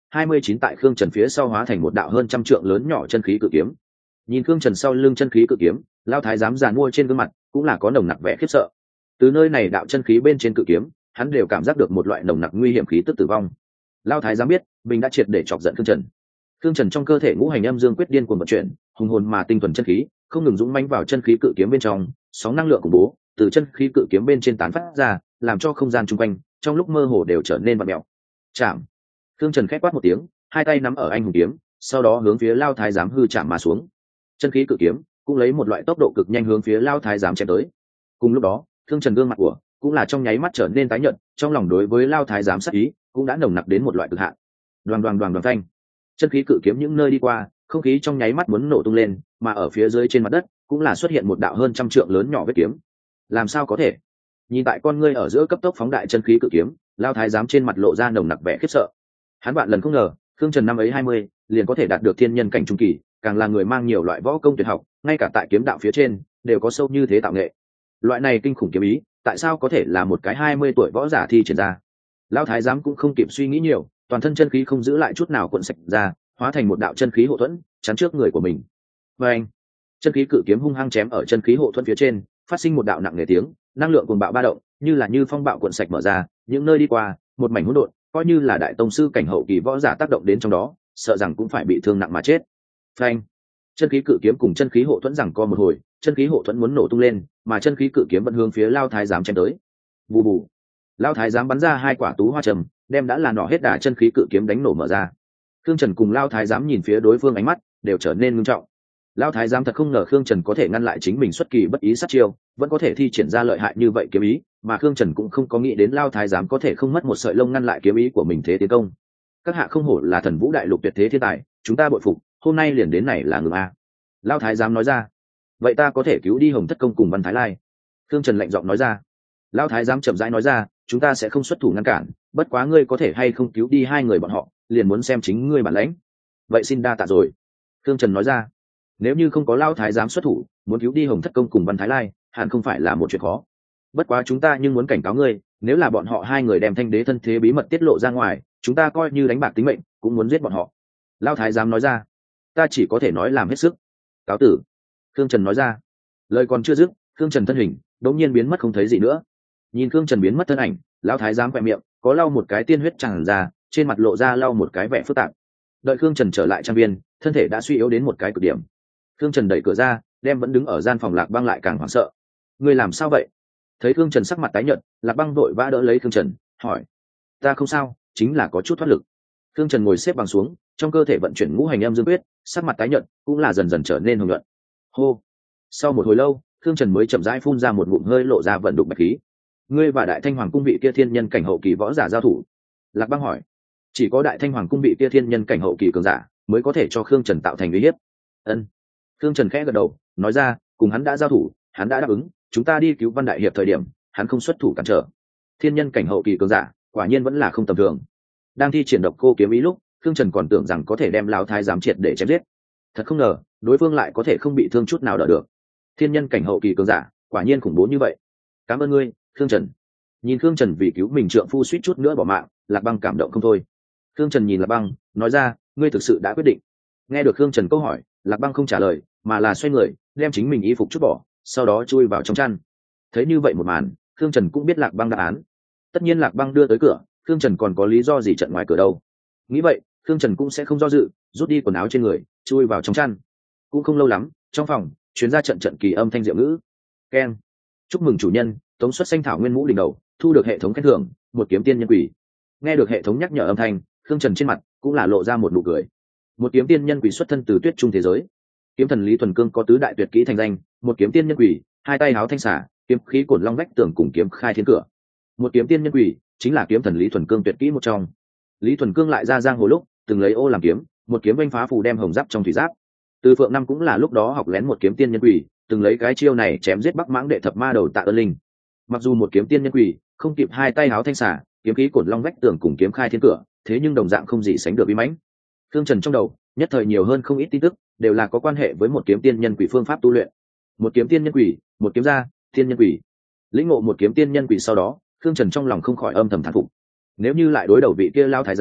hai mươi chín tại khương trần phía sau hóa thành một đạo hơn trăm trượng lớn nhỏ chân khí cự kiếm. Nhìn khương trần sau lưng chân khí cự kiếm, lao thái giám giàn mua trên gương mặt cũng là có nồng nặc vẻ khiếp sợ. Từ nơi này đạo chân khí bên trên cự kiếm, hắn đều cảm giác được một loại nồng nặc nguy hiểm khí tức tử vong. Lao thái giám biết mình đã triệt để chọc giận khương trần. Khương trần trong cơ thể ngũ hành âm dương quyết điên cuồng vận chuyển, hùng hồn mà tinh thuần chân khí không ngừng dũng mãnh vào chân khí cự kiếm bên trong, sóng năng lượng khủng bố từ chân khí cự kiếm bên trên tán phát ra, làm cho không gian chung quanh trong lúc mơ hồ đều trở nên vặn mèo. Chạm. Khương trần khép quát một tiếng, hai tay nắm ở anh hùng kiếm, sau đó hướng phía lao thái giám hư chạm mà xuống. Chân khí cự kiếm cũng lấy một loại tốc độ cực nhanh hướng phía lao thái giám chém tới. Cùng lúc đó, Khương trần gương mặt của cũng là trong nháy mắt trở nên tái nhợt, trong lòng đối với lao thái giám sát ý cũng đã nồng nặc đến một loại cực hạn. Đoàn đoàn đoàn đoàn thanh, chân khí cự kiếm những nơi đi qua, không khí trong nháy mắt muốn nổ tung lên, mà ở phía dưới trên mặt đất cũng là xuất hiện một đạo hơn trăm trượng lớn nhỏ vết kiếm. Làm sao có thể? Nhìn tại con ngươi ở giữa cấp tốc phóng đại chân khí cự kiếm, lao thái giám trên mặt lộ ra nồng nặc vẻ khiếp sợ. Hắn bạn lần không ngờ Khương trần năm ấy hai mươi liền có thể đạt được thiên nhân cảnh trung kỳ, càng là người mang nhiều loại võ công tuyệt học, ngay cả tại kiếm đạo phía trên đều có sâu như thế tạo nghệ. Loại này kinh khủng kiếm ý, tại sao có thể là một cái hai mươi tuổi võ giả thi triển ra? Lão thái giám cũng không kịp suy nghĩ nhiều, toàn thân chân khí không giữ lại chút nào cuộn sạch ra, hóa thành một đạo chân khí hộ thuẫn chắn trước người của mình. Và anh, chân khí cự kiếm hung hăng chém ở chân khí hộ thuẫn phía trên, phát sinh một đạo nặng nề tiếng, năng lượng cuồng bạo ba động, như là như phong bạo cuộn sạch mở ra, những nơi đi qua, một mảnh hỗn độn, coi như là đại tông sư cảnh hậu kỳ võ giả tác động đến trong đó, sợ rằng cũng phải bị thương nặng mà chết. Phanh, chân khí cự kiếm cùng chân khí hộ thuẫn rằng co một hồi, chân khí hộ thuẫn muốn nổ tung lên, mà chân khí cự kiếm vẫn hướng phía lao thái giám chém tới. Bù bù, lao thái giám bắn ra hai quả tú hoa trầm, đem đã là nỏ hết đà chân khí cự kiếm đánh nổ mở ra. Khương Trần cùng lao thái giám nhìn phía đối phương, ánh mắt đều trở nên nghiêm trọng. Lao thái giám thật không ngờ Khương Trần có thể ngăn lại chính mình xuất kỳ bất ý sát chiêu, vẫn có thể thi triển ra lợi hại như vậy kiếm ý, mà Khương Trần cũng không có nghĩ đến lao thái giám có thể không mất một sợi lông ngăn lại kiếm ý của mình thế tiến công. Các hạ không hổ là thần vũ đại lục tuyệt thế thiên tài, chúng ta bội phục, hôm nay liền đến này là ngừng a. Lao thái giám nói ra. Vậy ta có thể cứu đi Hồng Thất Công cùng Văn Thái Lai. Khương Trần lạnh giọng nói ra. Lao thái giám chậm rãi nói ra, chúng ta sẽ không xuất thủ ngăn cản, bất quá ngươi có thể hay không cứu đi hai người bọn họ, liền muốn xem chính ngươi bản lãnh. Vậy xin đa tạ rồi. Khương Trần nói ra. Nếu như không có Lao thái giám xuất thủ, muốn cứu đi Hồng Thất Công cùng Văn Thái Lai hẳn không phải là một chuyện khó. Bất quá chúng ta nhưng muốn cảnh cáo ngươi, nếu là bọn họ hai người đem thanh đế thân thế bí mật tiết lộ ra ngoài, chúng ta coi như đánh bạc tính mệnh cũng muốn giết bọn họ. Lao thái giám nói ra. Ta chỉ có thể nói làm hết sức. Cáo tử. Khương Trần nói ra. Lời còn chưa dứt, Khương Trần thân hình đột nhiên biến mất không thấy gì nữa. Nhìn Khương Trần biến mất thân ảnh, lão thái giám quẹt miệng, có lau một cái tiên huyết tràn ra, trên mặt lộ ra lau một cái vẻ phức tạp. Đợi Khương Trần trở lại trang viên, thân thể đã suy yếu đến một cái cực điểm. Khương Trần đẩy cửa ra, đem vẫn đứng ở gian phòng Lạc Băng lại càng hoảng sợ. Ngươi làm sao vậy? Thấy Khương Trần sắc mặt tái nhợt, Lạc Băng vội vã đỡ lấy Khương Trần, hỏi. Ta không sao, chính là có chút thoát lực. Khương Trần ngồi xếp bằng xuống, trong cơ thể vận chuyển ngũ hành âm dương quyết, sắc mặt tái nhợt cũng là dần dần trở nên hồng nhuận. Hô. Sau một hồi lâu, Khương Trần mới chậm rãi phun ra một ngụm hơi lộ ra vận đục bạch khí. Ngươi và Đại Thanh Hoàng cung vị kia thiên nhân cảnh hậu kỳ võ giả giao thủ? Lạc Băng hỏi. Chỉ có Đại Thanh Hoàng cung vị kia thiên nhân cảnh hậu kỳ cường giả mới có thể cho Khương Trần tạo thành uy hiếp. Ân. Khương Trần khẽ gật đầu, nói ra, cùng hắn đã giao thủ, hắn đã đáp ứng, chúng ta đi cứu Văn đại hiệp thời điểm, hắn không xuất thủ cản trở. Thiên nhân cảnh hậu kỳ cường giả, quả nhiên vẫn là không tầm thường. Đang thi triển độc cô kiếm ý lúc, Khương Trần còn tưởng rằng có thể đem lão thái giám triệt để chém giết. Thật không ngờ, đối phương lại có thể không bị thương chút nào đỡ được. Thiên nhân cảnh hậu kỳ cường giả, quả nhiên khủng bố như vậy. Cảm ơn ngươi, Khương Trần. Nhìn Khương Trần vì cứu mình trượng phu suýt chút nữa bỏ mạng, Lạc Băng cảm động không thôi. Khương Trần nhìn Lạc Băng, nói ra, ngươi thực sự đã quyết định. Nghe được Khương Trần câu hỏi, Lạc Băng không trả lời, mà là xoay người, đem chính mình y phục chút bỏ, sau đó chui vào trong chăn. Thấy như vậy một màn, Khương Trần cũng biết Lạc Băng đáp án. Tất nhiên Lạc Băng đưa tới cửa, Khương Trần còn có lý do gì trận ngoài cửa đâu. Nghĩ vậy, Khương Trần cũng sẽ không do dự, rút đi quần áo trên người, chui vào trong chăn. Cũng không lâu lắm, trong phòng chuyến ra trận trận kỳ âm thanh diệu ngữ. Keng. Chúc mừng chủ nhân, tống xuất xanh thảo nguyên mũ đỉnh đầu, thu được hệ thống khen thưởng, một kiếm tiên nhân quỷ. Nghe được hệ thống nhắc nhở âm thanh, Khương Trần trên mặt cũng là lộ ra một nụ cười. Một kiếm tiên nhân quỷ xuất thân từ tuyết trung thế giới. Kiếm thần Lý Thuần Cương có tứ đại tuyệt kỹ thành danh, một kiếm tiên nhân quỷ, hai tay háo thanh xả, kiếm khí cổn long vách tường cùng kiếm khai thiên cửa. Một kiếm tiên nhân quỷ chính là kiếm thần Lý Thuần Cương tuyệt kỹ một trong. Lý Thuần Cương lại ra giang hồ lúc, từng lấy ô làm kiếm, một kiếm vênh phá phù đem hồng giáp trong thủy giáp. Từ Phượng Năm cũng là lúc đó học lén một kiếm tiên nhân quỷ, từng lấy cái chiêu này chém giết Bắc Mãng đệ thập ma đầu Tạ Ân Linh. Mặc dù một kiếm tiên nhân quỷ không kịp hai tay háo thanh xả, kiếm khí cổn long vách tường cùng kiếm khai thiên cửa, thế nhưng đồng dạng không gì sánh được uy mãnh. Khương Trần trong đầu nhất thời nhiều hơn không ít tin tức, đều là có quan hệ với một kiếm tiên nhân quỷ phương pháp tu luyện. Một kiếm tiên nhân quỷ, một kiếm ra, tiên nhân quỷ. Lĩnh ngộ một kiếm tiên nhân quỷ sau đó, Khương Trần trong lòng không khỏi âm thầm thán phục. Nếu như lại đối đầu vị kia lao thái giám,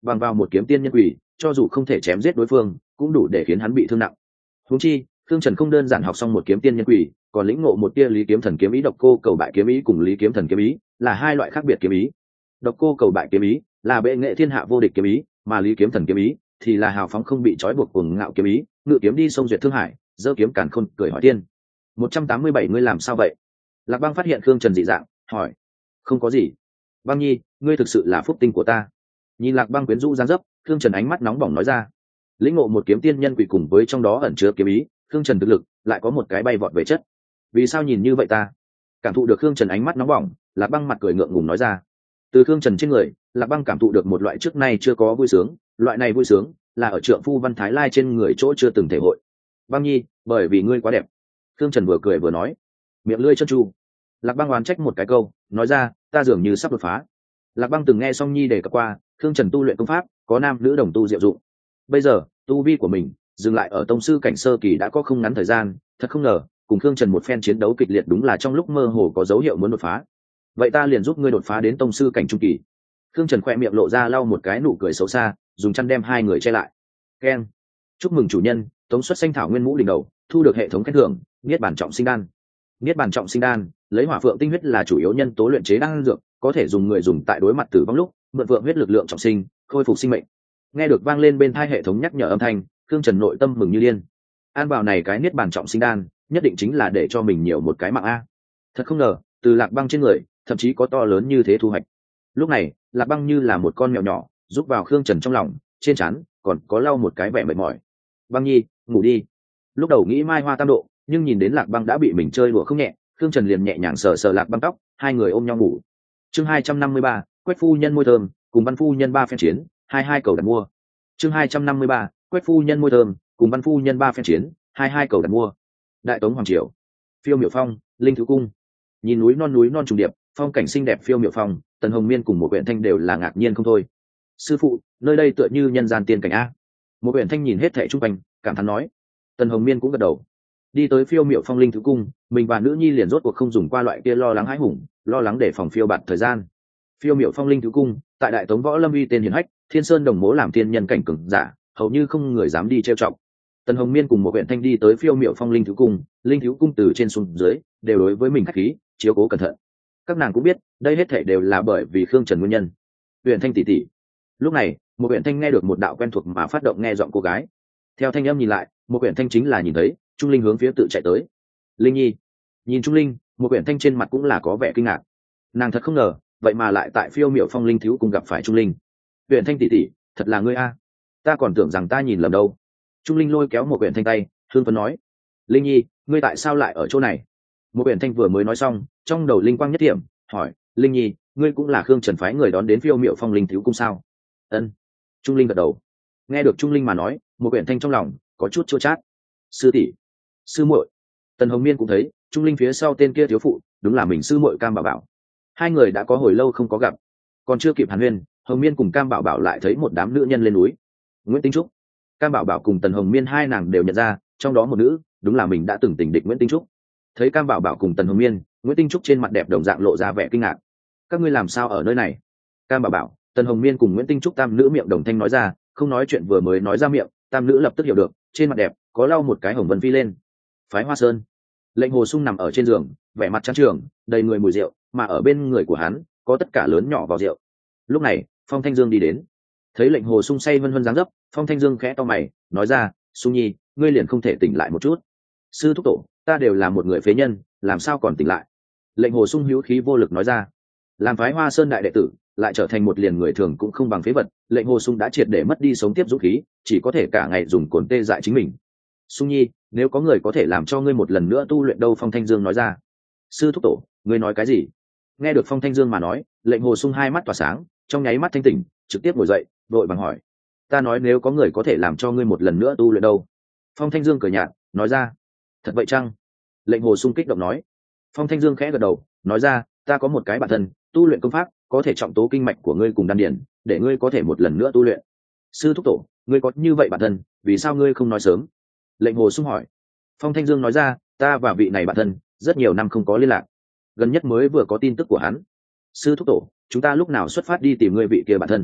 bằng vào một kiếm tiên nhân quỷ, cho dù không thể chém giết đối phương cũng đủ để khiến hắn bị thương nặng. Huống chi Thương Trần không đơn giản học xong một kiếm tiên nhân quỷ, còn lĩnh ngộ một tia lý kiếm thần kiếm ý. Độc cô cầu bại kiếm ý cùng lý kiếm thần kiếm ý là hai loại khác biệt kiếm ý. Độc cô cầu bại kiếm ý là bệ nghệ thiên hạ vô địch kiếm ý, mà lý kiếm thần kiếm ý thì là hào phóng không bị trói buộc cuồng ngạo kiếm ý, ngự kiếm đi sông duyệt thương hải, giơ kiếm càn khôn cười hỏi tiên. Một trăm tám mươi bảy ngươi làm sao vậy? Lạc Băng phát hiện Thương Trần dị dạng, hỏi. Không có gì. Băng nhi, ngươi thực sự là phúc tinh của ta. Nhìn Lạc Băng quyến rũ dáng dấp, Thương Trần ánh mắt nóng bỏng nói ra. Lĩnh ngộ một kiếm tiên nhân quỷ cùng với trong đó ẩn chứa kiếm ý, Thương Trần thực lực lại có một cái bay vọt về chất. Vì sao nhìn như vậy ta? Cảm thụ được Thương Trần ánh mắt nóng bỏng, Lạc Băng mặt cười ngượng ngùng nói ra. Từ Thương Trần trên người, Lạc Băng cảm thụ được một loại trước nay chưa có vui sướng, loại này vui sướng là ở trượng phu Văn Thái Lai trên người chỗ chưa từng thể hội. Băng nhi, bởi vì ngươi quá đẹp. Thương Trần vừa cười vừa nói, miệng lưỡi chân chu. Lạc Băng oán trách một cái câu, nói ra, ta dường như sắp đột phá. Lạc Băng từng nghe Song Nhi đề cập qua, Thương Trần tu luyện công pháp có nam nữ đồng tu diệu dụng. Bây giờ tu vi của mình dừng lại ở tông sư cảnh sơ kỳ đã có không ngắn thời gian, thật không ngờ cùng Thương Trần một phen chiến đấu kịch liệt, đúng là trong lúc mơ hồ có dấu hiệu muốn đột phá. Vậy ta liền giúp ngươi đột phá đến tông sư cảnh trung kỳ. Thương Trần khỏe miệng lộ ra lau một cái nụ cười xấu xa, dùng chăn đem hai người che lại. Keng, chúc mừng chủ nhân, tống xuất xanh thảo nguyên mũ đỉnh đầu, thu được hệ thống khen thưởng niết bàn trọng sinh đan. Niết bàn trọng sinh đan lấy hỏa phượng tinh huyết là chủ yếu nhân tố luyện chế đan dược, có thể dùng người dùng tại đối mặt tử vong lúc mượn phượng huyết lực lượng trọng sinh, khôi phục sinh mệnh. Nghe được vang lên bên tai hệ thống nhắc nhở âm thanh, Thương Trần nội tâm mừng như điên. An bảo này cái niết bàn trọng sinh đan nhất định chính là để cho mình nhiều một cái mạng a. Thật không ngờ từ Lạc Băng trên người thậm chí có to lớn như thế thu hoạch. Lúc này Lạc Băng như là một con mèo nhỏ giúp vào Thương Trần trong lòng, trên trán còn có lau một cái vẻ mệt mỏi. Băng nhi, ngủ đi. Lúc đầu nghĩ mai hoa tam độ, nhưng nhìn đến Lạc Băng đã bị mình chơi đùa không nhẹ, Thương Trần liền nhẹ nhàng sờ sờ Lạc Băng tóc, hai người ôm nhau ngủ. Chương hai trăm năm mươi ba, Quách phu nhân môi thơm cùng Văn phu nhân ba phen chiến, hai hai cầu đặt mua. Chương hai trăm năm mươi ba, Quách phu nhân môi thơm cùng Văn phu nhân ba phen chiến, hai hai cầu đặt mua. Đại Tống hoàng triều, Phiêu Miểu Phong, Linh Thứ Cung. Nhìn núi non núi non trùng điệp, phong cảnh xinh đẹp Phiêu Miểu Phong, Tần Hồng Miên cùng một Uyển Thanh đều là ngạc nhiên không thôi. Sư phụ, nơi đây tựa như nhân gian tiên cảnh a. Một Uyển Thanh nhìn hết thảy xung quanh, cảm thán nói. Tần Hồng Miên cũng gật đầu. Đi tới Phiêu Miểu Phong Linh Thứ Cung, mình và nữ nhi liền rốt cuộc không dùng qua loại kia lo lắng hãi hùng, lo lắng để phòng phiêu bạt thời gian. Phiêu Miểu Phong Linh Thứ Cung, tại Đại Tống võ lâm uy tên hiển hách, Thiên Sơn đồng mố làm thiên nhân cảnh cường giả, hầu như không người dám đi trêu chọc. Tần Hồng Miên cùng một Uyển Thanh đi tới Phiêu Miểu Phong Linh Thứ Cung, Linh Thứ Cung từ trên xuống dưới đều đối với mình khách khí, chiếu cố cẩn thận. Các nàng cũng biết, đây hết thảy đều là bởi vì Khương Trần nguyên nhân. Uyển Thanh tỷ tỷ. Lúc này, một Uyển Thanh nghe được một đạo quen thuộc mà phát động nghe giọng cô gái. Theo thanh âm nhìn lại, một Uyển Thanh chính là nhìn thấy Trung Linh hướng phía tự chạy tới. Linh nhi. Nhìn Trung Linh, một Uyển Thanh trên mặt cũng là có vẻ kinh ngạc. Nàng thật không ngờ, vậy mà lại tại Phiêu Miểu Phong Linh Thứ Cung gặp phải Trung Linh. Uyển Thanh tỷ tỷ, thật là ngươi a. Ta còn tưởng rằng ta nhìn lầm đâu. Trung Linh lôi kéo một Uyển Thanh tay, hương phấn nói. Linh nhi, ngươi tại sao lại ở chỗ này? Một Uyển Thanh vừa mới nói xong, trong đầu linh quang nhất điểm, hỏi, Linh nhi, ngươi cũng là Khương Trần phái người đón đến Phiêu Miểu Phong Linh Thứ Cung sao? Ân. Trung Linh gật đầu. Nghe được Trung Linh mà nói, một Uyển Thanh trong lòng có chút chua chát. Sư tỷ, sư muội. Tần Hồng Miên cũng thấy Trung Linh phía sau tên kia thiếu phụ đúng là mình sư muội Cam Bảo Bảo. Hai người đã có hồi lâu không có gặp, còn chưa kịp hàn huyên, Hồng Miên cùng Cam Bảo Bảo lại thấy một đám nữ nhân lên núi. Nguyễn Tinh Trúc. Cam Bảo Bảo cùng Tần Hồng Miên hai nàng đều nhận ra, trong đó một nữ đúng là mình đã từng tình địch Nguyễn Tinh Trúc. Thấy Cam Bảo Bảo cùng Tần Hồng Miên, Nguyễn Tinh Trúc trên mặt đẹp đồng dạng lộ ra vẻ kinh ngạc. Các ngươi làm sao ở nơi này? Cam Bảo Bảo, Tần Hồng Miên cùng Nguyễn Tinh Trúc tam nữ miệng đồng thanh nói ra, không nói chuyện vừa mới nói ra miệng, tam nữ lập tức hiểu được, trên mặt đẹp có lau một cái hồng vân phi lên. Phái Hoa Sơn. Lệnh Hồ Sung nằm ở trên giường, vẻ mặt chán trường, đầy người mùi rượu, mà ở bên người của hắn có tất cả lớn nhỏ vào rượu. Lúc này, Phong Thanh Dương đi đến, thấy Lệnh Hồ Sung say vân vân dáng dấp, Phong Thanh Dương khẽ to mày, nói ra, Sung nhi, ngươi liền không thể tỉnh lại một chút? Sư thúc tổ, ta đều là một người phế nhân, làm sao còn tỉnh lại? Lệnh Hồ Sung hữu khí vô lực nói ra. Làm phái Hoa Sơn đại đệ tử, lại trở thành một liền người thường cũng không bằng phế vật, Lệnh Hồ Sung đã triệt để mất đi sống tiếp dũng khí, chỉ có thể cả ngày dùng cồn tê dại chính mình. Sung nhi, nếu có người có thể làm cho ngươi một lần nữa tu luyện đâu? Phong Thanh Dương nói ra. Sư thúc tổ, ngươi nói cái gì? Nghe được Phong Thanh Dương mà nói, Lệnh Hồ Sung hai mắt tỏa sáng, trong nháy mắt thanh tỉnh, trực tiếp ngồi dậy, vội vàng hỏi. Ta nói nếu có người có thể làm cho ngươi một lần nữa tu luyện đâu? Phong Thanh Dương cười nhạt, nói ra. Thật vậy chăng? Lệnh Hồ Sung kích động nói. Phong Thanh Dương khẽ gật đầu, nói ra, ta có một cái bạn thân, tu luyện công pháp, có thể trọng tố kinh mạch của ngươi cùng đan điển, để ngươi có thể một lần nữa tu luyện. Sư thúc tổ, ngươi có như vậy bạn thân, vì sao ngươi không nói sớm? Lệnh Hồ Sung hỏi. Phong Thanh Dương nói ra, ta và vị này bạn thân rất nhiều năm không có liên lạc, gần nhất mới vừa có tin tức của hắn. Sư thúc tổ, chúng ta lúc nào xuất phát đi tìm ngươi vị kia bạn thân?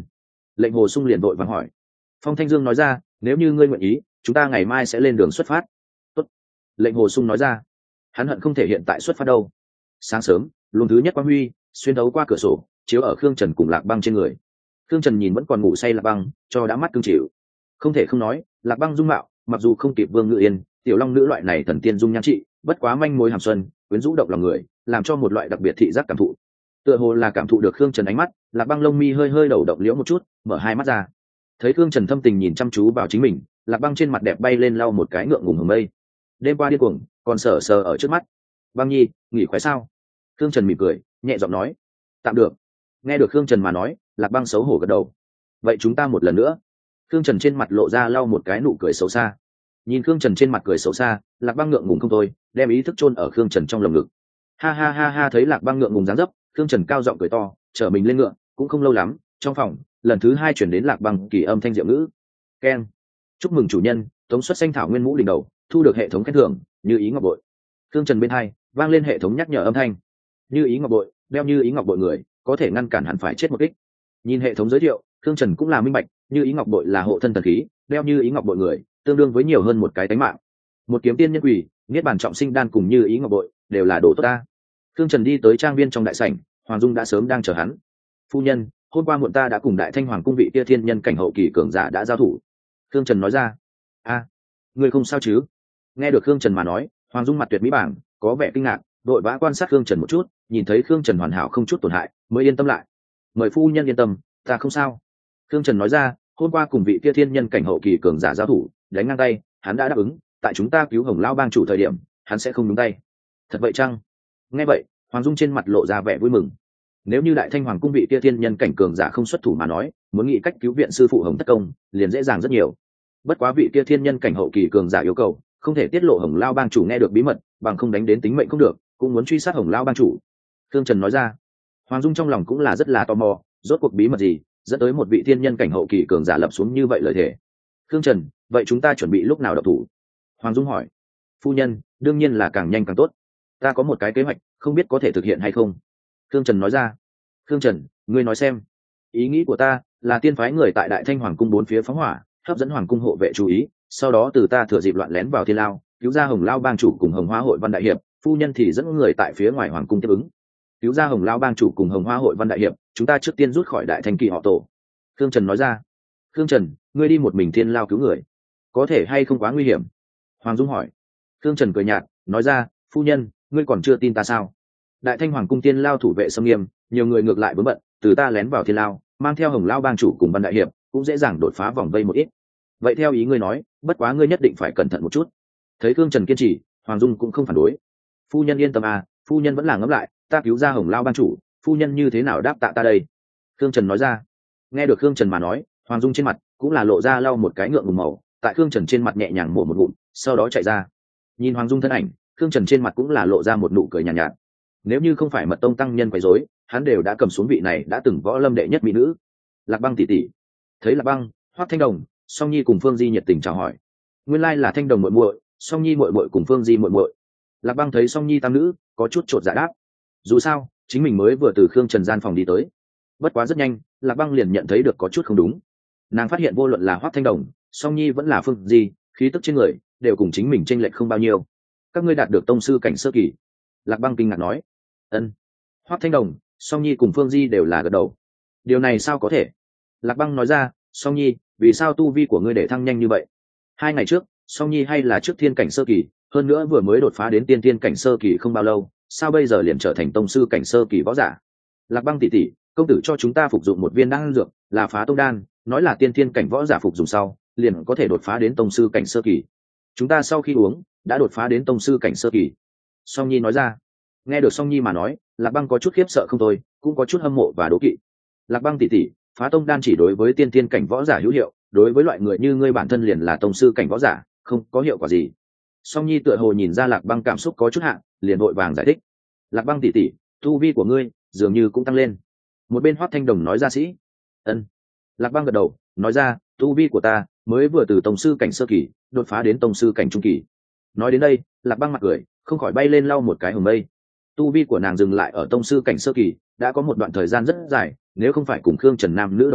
Lệnh Hồ Sung liền vội vàng hỏi. Phong Thanh Dương nói ra, nếu như ngươi nguyện ý, chúng ta ngày mai sẽ lên đường xuất phát. Tốt. Lệnh Hồ Sung nói ra. Hắn hận không thể hiện tại xuất phát đâu. Sáng sớm, luồng thứ nhất quang huy xuyên thấu qua cửa sổ, chiếu ở Khương Trần cùng Lạc Băng trên người. Khương Trần nhìn vẫn còn ngủ say Lạc Băng, cho đã mắt cương chịu. Không thể không nói, Lạc Băng dung mạo, mặc dù không kịp Vương Ngự Yên, tiểu long nữ loại này thần tiên dung nhan trị, bất quá manh mối hàm xuân, quyến rũ động lòng người, làm cho một loại đặc biệt thị giác cảm thụ. Tựa hồ là cảm thụ được Khương Trần ánh mắt, Lạc Băng lông mi hơi hơi đầu động liễu một chút, mở hai mắt ra. Thấy Khương Trần thâm tình nhìn chăm chú vào chính mình, Lạc Băng trên mặt đẹp bay lên lau một cái ngượng ngùng hừng mây. Đêm qua điên cuồng, còn sờ sờ ở trước mắt. Băng nhi, nghỉ khỏe sao? Khương Trần mỉm cười, nhẹ giọng nói. Tạm được. Nghe được Khương Trần mà nói, Lạc Băng xấu hổ gật đầu. Vậy chúng ta một lần nữa. Khương Trần trên mặt lộ ra lau một cái nụ cười xấu xa. Nhìn Khương Trần trên mặt cười xấu xa, Lạc Băng ngượng ngùng không thôi, đem ý thức chôn ở Khương Trần trong lồng ngực. Ha ha ha ha, thấy Lạc Băng ngượng ngùng dáng dấp, Khương Trần cao giọng cười to, chở mình lên ngựa. Cũng không lâu lắm, trong phòng lần thứ hai chuyển đến Lạc Băng kỳ âm thanh diệu ngữ. Keng. Chúc mừng chủ nhân, tống xuất xanh thảo nguyên mũ đỉnh đầu, thu được hệ thống khen thưởng, như ý ngọc bội. Khương Trần bên hai vang lên hệ thống nhắc nhở âm thanh. Như ý ngọc bội, đeo như ý ngọc bội người có thể ngăn cản hẳn phải chết một kích. Nhìn hệ thống giới thiệu, Khương Trần cũng là minh bạch, như ý ngọc bội là hộ thân thần khí, đeo như ý ngọc bội người tương đương với nhiều hơn một cái tánh mạng. Một kiếm tiên nhân quỷ, niết bàn trọng sinh đan cùng như ý ngọc bội đều là đồ tốt ta. Khương Trần đi tới trang viên trong đại sảnh, Hoàng Dung đã sớm đang chờ hắn. Phu nhân, hôm qua muộn ta đã cùng đại thanh hoàng cung vị kia thiên nhân cảnh hậu kỳ cường giả đã giao thủ. Khương Trần nói ra. A, à, ngươi không sao chứ? Nghe được Khương Trần mà nói, Hoàng Dung mặt tuyệt mỹ bảng, có vẻ kinh ngạc, đội vã quan sát Khương Trần một chút, nhìn thấy Khương Trần hoàn hảo không chút tổn hại, mới yên tâm lại. Mời phu nhân yên tâm, ta không sao. Khương Trần nói ra, hôm qua cùng vị kia thiên nhân cảnh hậu kỳ cường giả giao thủ, đánh ngang tay, hắn đã đáp ứng, tại chúng ta cứu Hồng Lao bang chủ thời điểm, hắn sẽ không đúng tay. Thật vậy chăng? Nghe vậy, Hoàng Dung trên mặt lộ ra vẻ vui mừng. Nếu như đại thanh hoàng cung vị kia thiên nhân cảnh cường giả không xuất thủ mà nói, muốn nghĩ cách cứu viện sư phụ Hồng Tất Công, liền dễ dàng rất nhiều. Bất quá vị kia thiên nhân cảnh hậu kỳ cường giả yêu cầu, không thể tiết lộ Hồng Lao bang chủ nghe được bí mật, bằng không đánh đến tính mệnh không được, cũng muốn truy sát Hồng Lao bang chủ. Khương Trần nói ra. Hoàng Dung trong lòng cũng là rất là tò mò, rốt cuộc bí mật gì dẫn tới một vị thiên nhân cảnh hậu kỳ cường giả lập xuống như vậy lời thề. Khương Trần, vậy chúng ta chuẩn bị lúc nào độc thủ? Hoàng Dung hỏi. Phu nhân, đương nhiên là càng nhanh càng tốt. Ta có một cái kế hoạch, không biết có thể thực hiện hay không. Khương Trần nói ra. Khương Trần, ngươi nói xem. Ý nghĩ của ta là tiên phái người tại đại thanh hoàng cung bốn phía phóng hỏa, hấp dẫn hoàng cung hộ vệ chú ý, sau đó từ ta thừa dịp loạn lén vào thiên lao, cứu ra Hồng Lao bang chủ cùng Hồng Hoa hội văn đại hiệp, phu nhân thì dẫn người tại phía ngoài hoàng cung tiếp ứng. Cứu ra Hồng Lao bang chủ cùng Hồng Hoa hội văn đại hiệp, chúng ta trước tiên rút khỏi đại thanh kỳ họ tổ. Khương Trần nói ra. Khương Trần, ngươi đi một mình thiên lao cứu người, có thể hay không quá nguy hiểm? Hoàng Dung hỏi. Khương Trần cười nhạt, nói ra, phu nhân, ngươi còn chưa tin ta sao? Đại thanh hoàng cung tiên lao thủ vệ xâm nghiêm, nhiều người ngược lại vướng bận, từ ta lén vào thiên lao, mang theo Hồng Lao bang chủ cùng văn đại hiệp, cũng dễ dàng đột phá vòng vây một ít. Vậy theo ý ngươi nói, bất quá ngươi nhất định phải cẩn thận một chút. Thấy Khương Trần kiên trì, Hoàng Dung cũng không phản đối. Phu nhân yên tâm à, phu nhân vẫn là ngẫm lại, ta cứu ra Hồng Lao bang chủ, phu nhân như thế nào đáp tạ ta đây? Khương Trần nói ra. Nghe được Khương Trần mà nói, Hoàng Dung trên mặt cũng là lộ ra lau một cái ngượng ngùng màu, tại Khương Trần trên mặt nhẹ nhàng mổ một ngụm, sau đó chạy ra. Nhìn Hoàng Dung thân ảnh, Khương Trần trên mặt cũng là lộ ra một nụ cười nhàn nhạt, nhạt. Nếu như không phải mật tông tăng nhân quấy rối, hắn đều đã cầm xuống vị này đã từng võ lâm đệ nhất mỹ nữ. Lạc Băng tỷ tỷ. Thấy Lạc Băng, Hoắc Thanh Đồng, Song Nhi cùng Phương Di nhiệt tình chào hỏi. Nguyên lai là Thanh Đồng muội muội, Song Nhi muội muội cùng Phương Di muội muội. Lạc Băng thấy Song Nhi tam nữ, có chút chột dạ đáp. Dù sao, chính mình mới vừa từ Khương Trần gian phòng đi tới. Bất quá rất nhanh, Lạc Băng liền nhận thấy được có chút không đúng. Nàng phát hiện vô luận là Hoắc Thanh Đồng, Song Nhi vẫn là Phương Di, khí tức trên người đều cùng chính mình chênh lệch không bao nhiêu. Các ngươi đạt được tông sư cảnh sơ kỳ. Lạc Băng kinh ngạc nói. Ân. Hoắc Thanh Đồng, Song Nhi cùng Phương Di đều là gật đầu. Điều này sao có thể? Lạc Băng nói ra, Song Nhi, vì sao tu vi của ngươi để thăng nhanh như vậy? Hai ngày trước, Song Nhi hay là trước thiên cảnh sơ kỳ, hơn nữa vừa mới đột phá đến tiên thiên cảnh sơ kỳ không bao lâu, sao bây giờ liền trở thành tông sư cảnh sơ kỳ võ giả? Lạc Băng tỷ tỷ, công tử cho chúng ta phục dụng một viên đan dược, là phá tông đan, nói là tiên thiên cảnh võ giả phục dụng sau, liền có thể đột phá đến tông sư cảnh sơ kỳ. Chúng ta sau khi uống, đã đột phá đến tông sư cảnh sơ kỳ. Song Nhi nói ra. Nghe được Song Nhi mà nói, Lạc Băng có chút khiếp sợ không thôi, cũng có chút hâm mộ và đố kỵ. Lạc Băng tỷ tỷ, phá tông đan chỉ đối với tiên thiên cảnh võ giả hữu hiệu, đối với loại người như ngươi bản thân liền là tông sư cảnh võ giả, không có hiệu quả gì. Song Nhi tựa hồ nhìn ra Lạc Băng cảm xúc có chút hạn, liền vội vàng giải thích. Lạc Băng tỷ tỷ, tu vi của ngươi dường như cũng tăng lên. Một bên Hoắc Thanh Đồng nói ra sĩ. Ân. Lạc Băng gật đầu, nói ra, tu vi của ta mới vừa từ tông sư cảnh sơ kỳ đột phá đến tông sư cảnh trung kỳ. Nói đến đây, Lạc Băng mặt cười, không khỏi bay lên lau một cái hồng mây. Tu vi của nàng dừng lại ở tông sư cảnh sơ kỳ đã có một đoạn thời gian rất dài, nếu không phải cùng Khương Trần nam nữ đồng tu,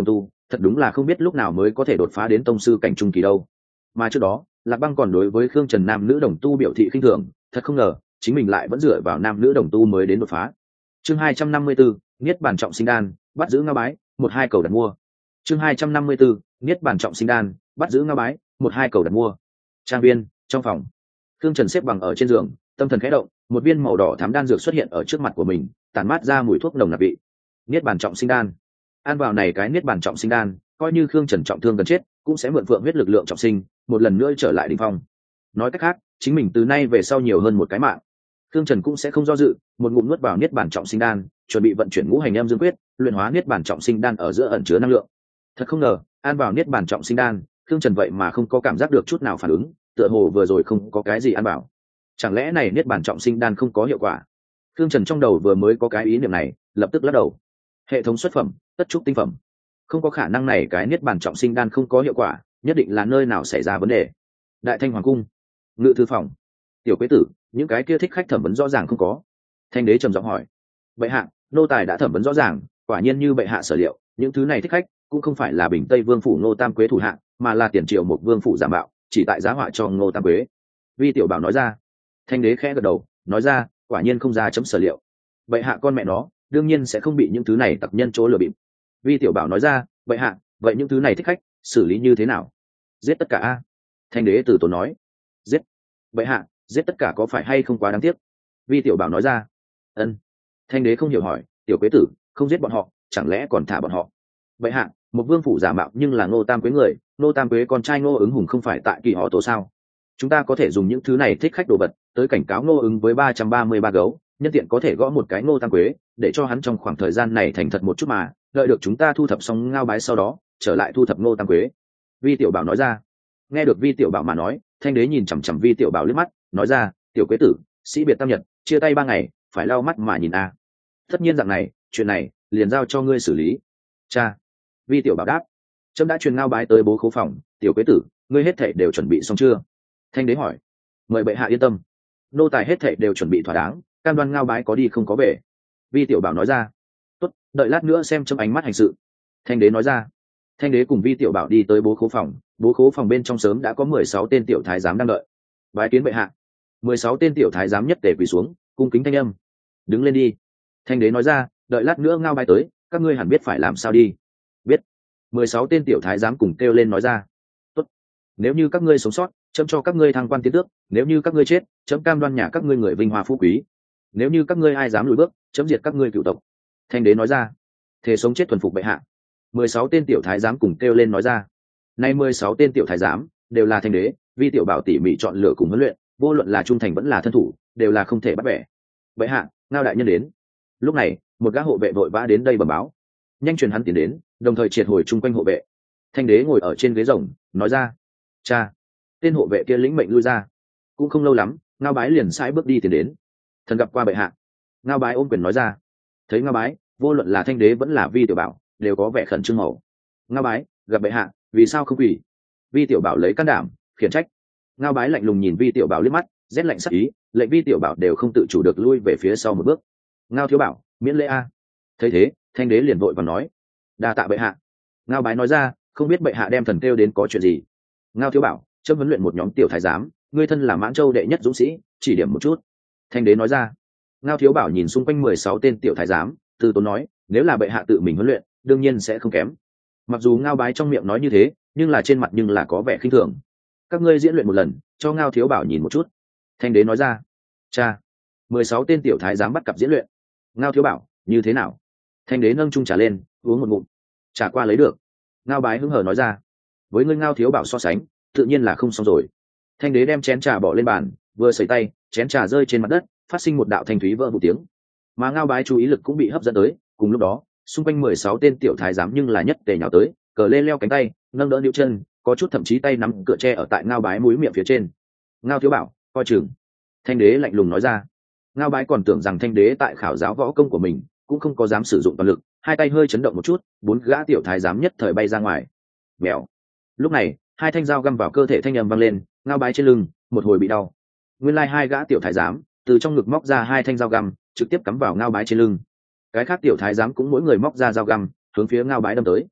thật đúng là không biết lúc nào mới có thể đột phá đến tông sư cảnh trung kỳ đâu. Mà trước đó Lạc Băng còn đối với Khương Trần nam nữ đồng tu biểu thị khinh thường, thật không ngờ chính mình lại vẫn dựa vào nam nữ đồng tu mới đến đột phá. Chương hai trăm năm mươi 4, Niết Bàn Trọng Sinh Đan, bắt giữ Ngao Bái, một hai cầu đặt mua. Chương hai trăm năm mươi 4, Niết Bàn Trọng Sinh Đan, bắt giữ Ngao Bái, một hai cầu đặt mua. Trang viên, trong phòng. Khương Trần xếp bằng ở trên giường, tâm thần khẽ động, một viên màu đỏ thắm đan dược xuất hiện ở trước mặt của mình, tản mát ra mùi thuốc nồng nặc vị. Niết Bàn Trọng Sinh Đan. Ăn vào này cái Niết Bàn Trọng Sinh Đan, coi như Khương Trần trọng thương gần chết, cũng sẽ mượn vượng huyết lực lượng trọng sinh, một lần nữa trở lại đỉnh phong. Nói cách khác, chính mình từ nay về sau nhiều hơn một cái mạng. Khương Trần cũng sẽ không do dự, một ngụm nuốt vào Niết Bàn Trọng Sinh Đan, chuẩn bị vận chuyển ngũ hành âm dương quyết, luyện hóa Niết Bàn Trọng Sinh Đan ở giữa ẩn chứa năng lượng. Thật không ngờ, ăn vào Niết Bàn Trọng Sinh Đan, Khương Trần vậy mà không có cảm giác được chút nào phản ứng, tựa hồ vừa rồi không có cái gì ăn vào. Chẳng lẽ này Niết Bàn Trọng Sinh Đan không có hiệu quả? Khương Trần trong đầu vừa mới có cái ý niệm này, lập tức lắc đầu. Hệ thống xuất phẩm, tất trúc tinh phẩm. Không có khả năng này cái Niết Bàn Trọng Sinh Đan không có hiệu quả, nhất định là nơi nào xảy ra vấn đề. Đại Thanh Hoàng cung, Ngự thư phòng. Tiểu Quế Tử, những cái kia thích khách thẩm vấn rõ ràng không có. Thanh đế trầm giọng hỏi. Bệ hạ, nô tài đã thẩm vấn rõ ràng, quả nhiên như bệ hạ sở liệu, những thứ này thích khách cũng không phải là Bình Tây Vương phủ Ngô Tam Quế thủ hạ, mà là tiền triệu một vương phủ giả mạo, chỉ tại giá họa cho Ngô Tam Quế. Vi Tiểu Bảo nói ra. Thanh đế khẽ gật đầu, nói ra, quả nhiên không ra chấm sở liệu. Bệ hạ con mẹ nó, đương nhiên sẽ không bị những thứ này tặc nhân chỗ lừa bịp. Vi Tiểu Bảo nói ra, bệ hạ, vậy những thứ này thích khách xử lý như thế nào? Giết tất cả a. Thanh đế từ tốn nói. Giết. Bệ hạ, giết tất cả có phải hay không quá đáng tiếc? Vi Tiểu Bảo nói ra. Ân. Thanh đế không hiểu hỏi, Tiểu Quế Tử, không giết bọn họ, chẳng lẽ còn thả bọn họ? Bệ hạ, một vương phủ giả mạo nhưng là Ngô Tam Quế người, Ngô Tam Quế con trai Ngô Ứng Hùng không phải tại Kỳ Họ Tổ sao? Chúng ta có thể dùng những thứ này thích khách đồ vật tới cảnh cáo Ngô Ứng với ba trăm ba mươi ba gấu, nhân tiện có thể gõ một cái Ngô Tam Quế, để cho hắn trong khoảng thời gian này thành thật một chút mà, đợi được chúng ta thu thập xong Ngao Bái sau đó, trở lại thu thập Ngô Tam Quế. Vi Tiểu Bảo nói ra. Nghe được Vi Tiểu Bảo mà nói, Thanh đế nhìn chằm chằm Vi Tiểu Bảo liếc mắt, nói ra, Tiểu Quế Tử, sĩ biệt tam nhật, chia tay ba ngày, phải lau mắt mà nhìn a. Tất nhiên dạng này, chuyện này liền giao cho ngươi xử lý. Cha. Vi Tiểu Bảo đáp. Trẫm đã truyền Ngao Bái tới bố khố phòng, Tiểu Quế Tử, ngươi hết thảy đều chuẩn bị xong chưa? Thanh đế hỏi. Mời bệ hạ yên tâm, nô tài hết thảy đều chuẩn bị thỏa đáng, cam đoan Ngao Bái có đi không có về. Vi Tiểu Bảo nói ra. Tốt, đợi lát nữa xem chấm ánh mắt hành sự. Thanh đế nói ra. Thanh đế cùng Vi Tiểu Bảo đi tới bố khố phòng, bố khố phòng bên trong sớm đã có mười sáu tên tiểu thái giám đang đợi. Bái kiến bệ hạ. Mười sáu tên tiểu thái giám nhất tề quỳ xuống, cung kính thanh âm. Đứng lên đi. Thanh đế nói ra, đợi lát nữa Ngao Bái tới, các ngươi hẳn biết phải làm sao đi. Biết. Mười sáu tên tiểu thái giám cùng kêu lên nói ra. Tốt. Nếu như các ngươi sống sót, chấm cho các ngươi thăng quan tiến tước, nếu như các ngươi chết, chấm cam đoan nhà các ngươi người vinh hoa phú quý. Nếu như các ngươi ai dám lùi bước, chấm diệt các ngươi cửu tộc. Thanh đế nói ra. Thề sống chết thuần phục bệ hạ. Mười sáu tên tiểu thái giám cùng kêu lên nói ra. Nay mười sáu tên tiểu thái giám đều là Thanh đế, Vi Tiểu Bảo tỉ mỉ chọn lựa cùng huấn luyện, vô luận là trung thành vẫn là thân thủ, đều là không thể bắt bẻ. Bệ hạ, Ngao đại nhân đến. Lúc này, một gã hộ vệ vội vã đến đây bẩm báo. Nhanh truyền hắn tiến đến, đồng thời triệt hồi chung quanh hộ vệ. Thanh đế ngồi ở trên ghế rồng, nói ra. Cha. Tên hộ vệ kia lĩnh mệnh lui ra. Cũng không lâu lắm, Ngao Bái liền sải bước đi tiến đến. Thần gặp qua bệ hạ. Ngao Bái ôm quyền nói ra. Thấy Ngao Bái, vô luận là Thanh đế vẫn là Vi Tiểu Bảo, đều có vẻ khẩn trương màu. Ngao Bái, gặp bệ hạ, vì sao không quỳ? Vi Tiểu Bảo lấy can đảm khiển trách. Ngao Bái lạnh lùng nhìn Vi Tiểu Bảo liếc mắt, rét lạnh sắc ý, lệnh Vi Tiểu Bảo đều không tự chủ được lui về phía sau một bước. Ngao thiếu bảo, miễn lễ a. Thấy thế, Thanh đế liền vội và nói. Đa tạ bệ hạ. Ngao Bái nói ra, không biết bệ hạ đem thần kêu đến có chuyện gì. Ngao thiếu bảo, chấm huấn luyện một nhóm tiểu thái giám, ngươi thân là Mãn Châu đệ nhất dũng sĩ, chỉ điểm một chút. Thanh đế nói ra. Ngao thiếu bảo nhìn xung quanh mười sáu tên tiểu thái giám, từ tốn nói, nếu là bệ hạ tự mình huấn luyện, đương nhiên sẽ không kém. Mặc dù Ngao Bái trong miệng nói như thế, nhưng là trên mặt nhưng là có vẻ khinh thường. Các ngươi diễn luyện một lần, cho Ngao thiếu bảo nhìn một chút. Thanh đế nói ra. Cha. Mười sáu tên tiểu thái giám bắt cặp diễn luyện. Ngao thiếu bảo, như thế nào? Thanh đế nâng chung trà lên, uống một ngụm. Trà qua lấy được. Ngao Bái hứng hờ nói ra. Với ngươi Ngao thiếu bảo so sánh, tự nhiên là không xong rồi. Thanh đế đem chén trà bỏ lên bàn, vừa sẩy tay, chén trà rơi trên mặt đất, phát sinh một đạo thanh thúy vỡ vụ tiếng. Mà Ngao Bái chú ý lực cũng bị hấp dẫn tới, cùng lúc đó, xung quanh mười sáu tên tiểu thái giám nhưng là nhất tề nhào tới, cờ lê leo cánh tay, nâng đỡ níu chân, có chút thậm chí tay nắm cựa tre ở tại Ngao Bái mũi miệng phía trên. Ngao thiếu bảo, coi chừng. Thanh đế lạnh lùng nói ra. Ngao Bái còn tưởng rằng Thanh đế tại khảo giáo võ công của mình, cũng không có dám sử dụng toàn lực, hai tay hơi chấn động một chút, bốn gã tiểu thái giám nhất thời bay ra ngoài. Bèo. Lúc này, hai thanh dao găm vào cơ thể Thanh âm vang lên, Ngao Bái trên lưng, một hồi bị đau. Nguyên lai hai gã tiểu thái giám từ trong ngực móc ra hai thanh dao găm, trực tiếp cắm vào Ngao Bái trên lưng. Cái khác tiểu thái giám cũng mỗi người móc ra dao găm, hướng phía Ngao Bái đâm tới.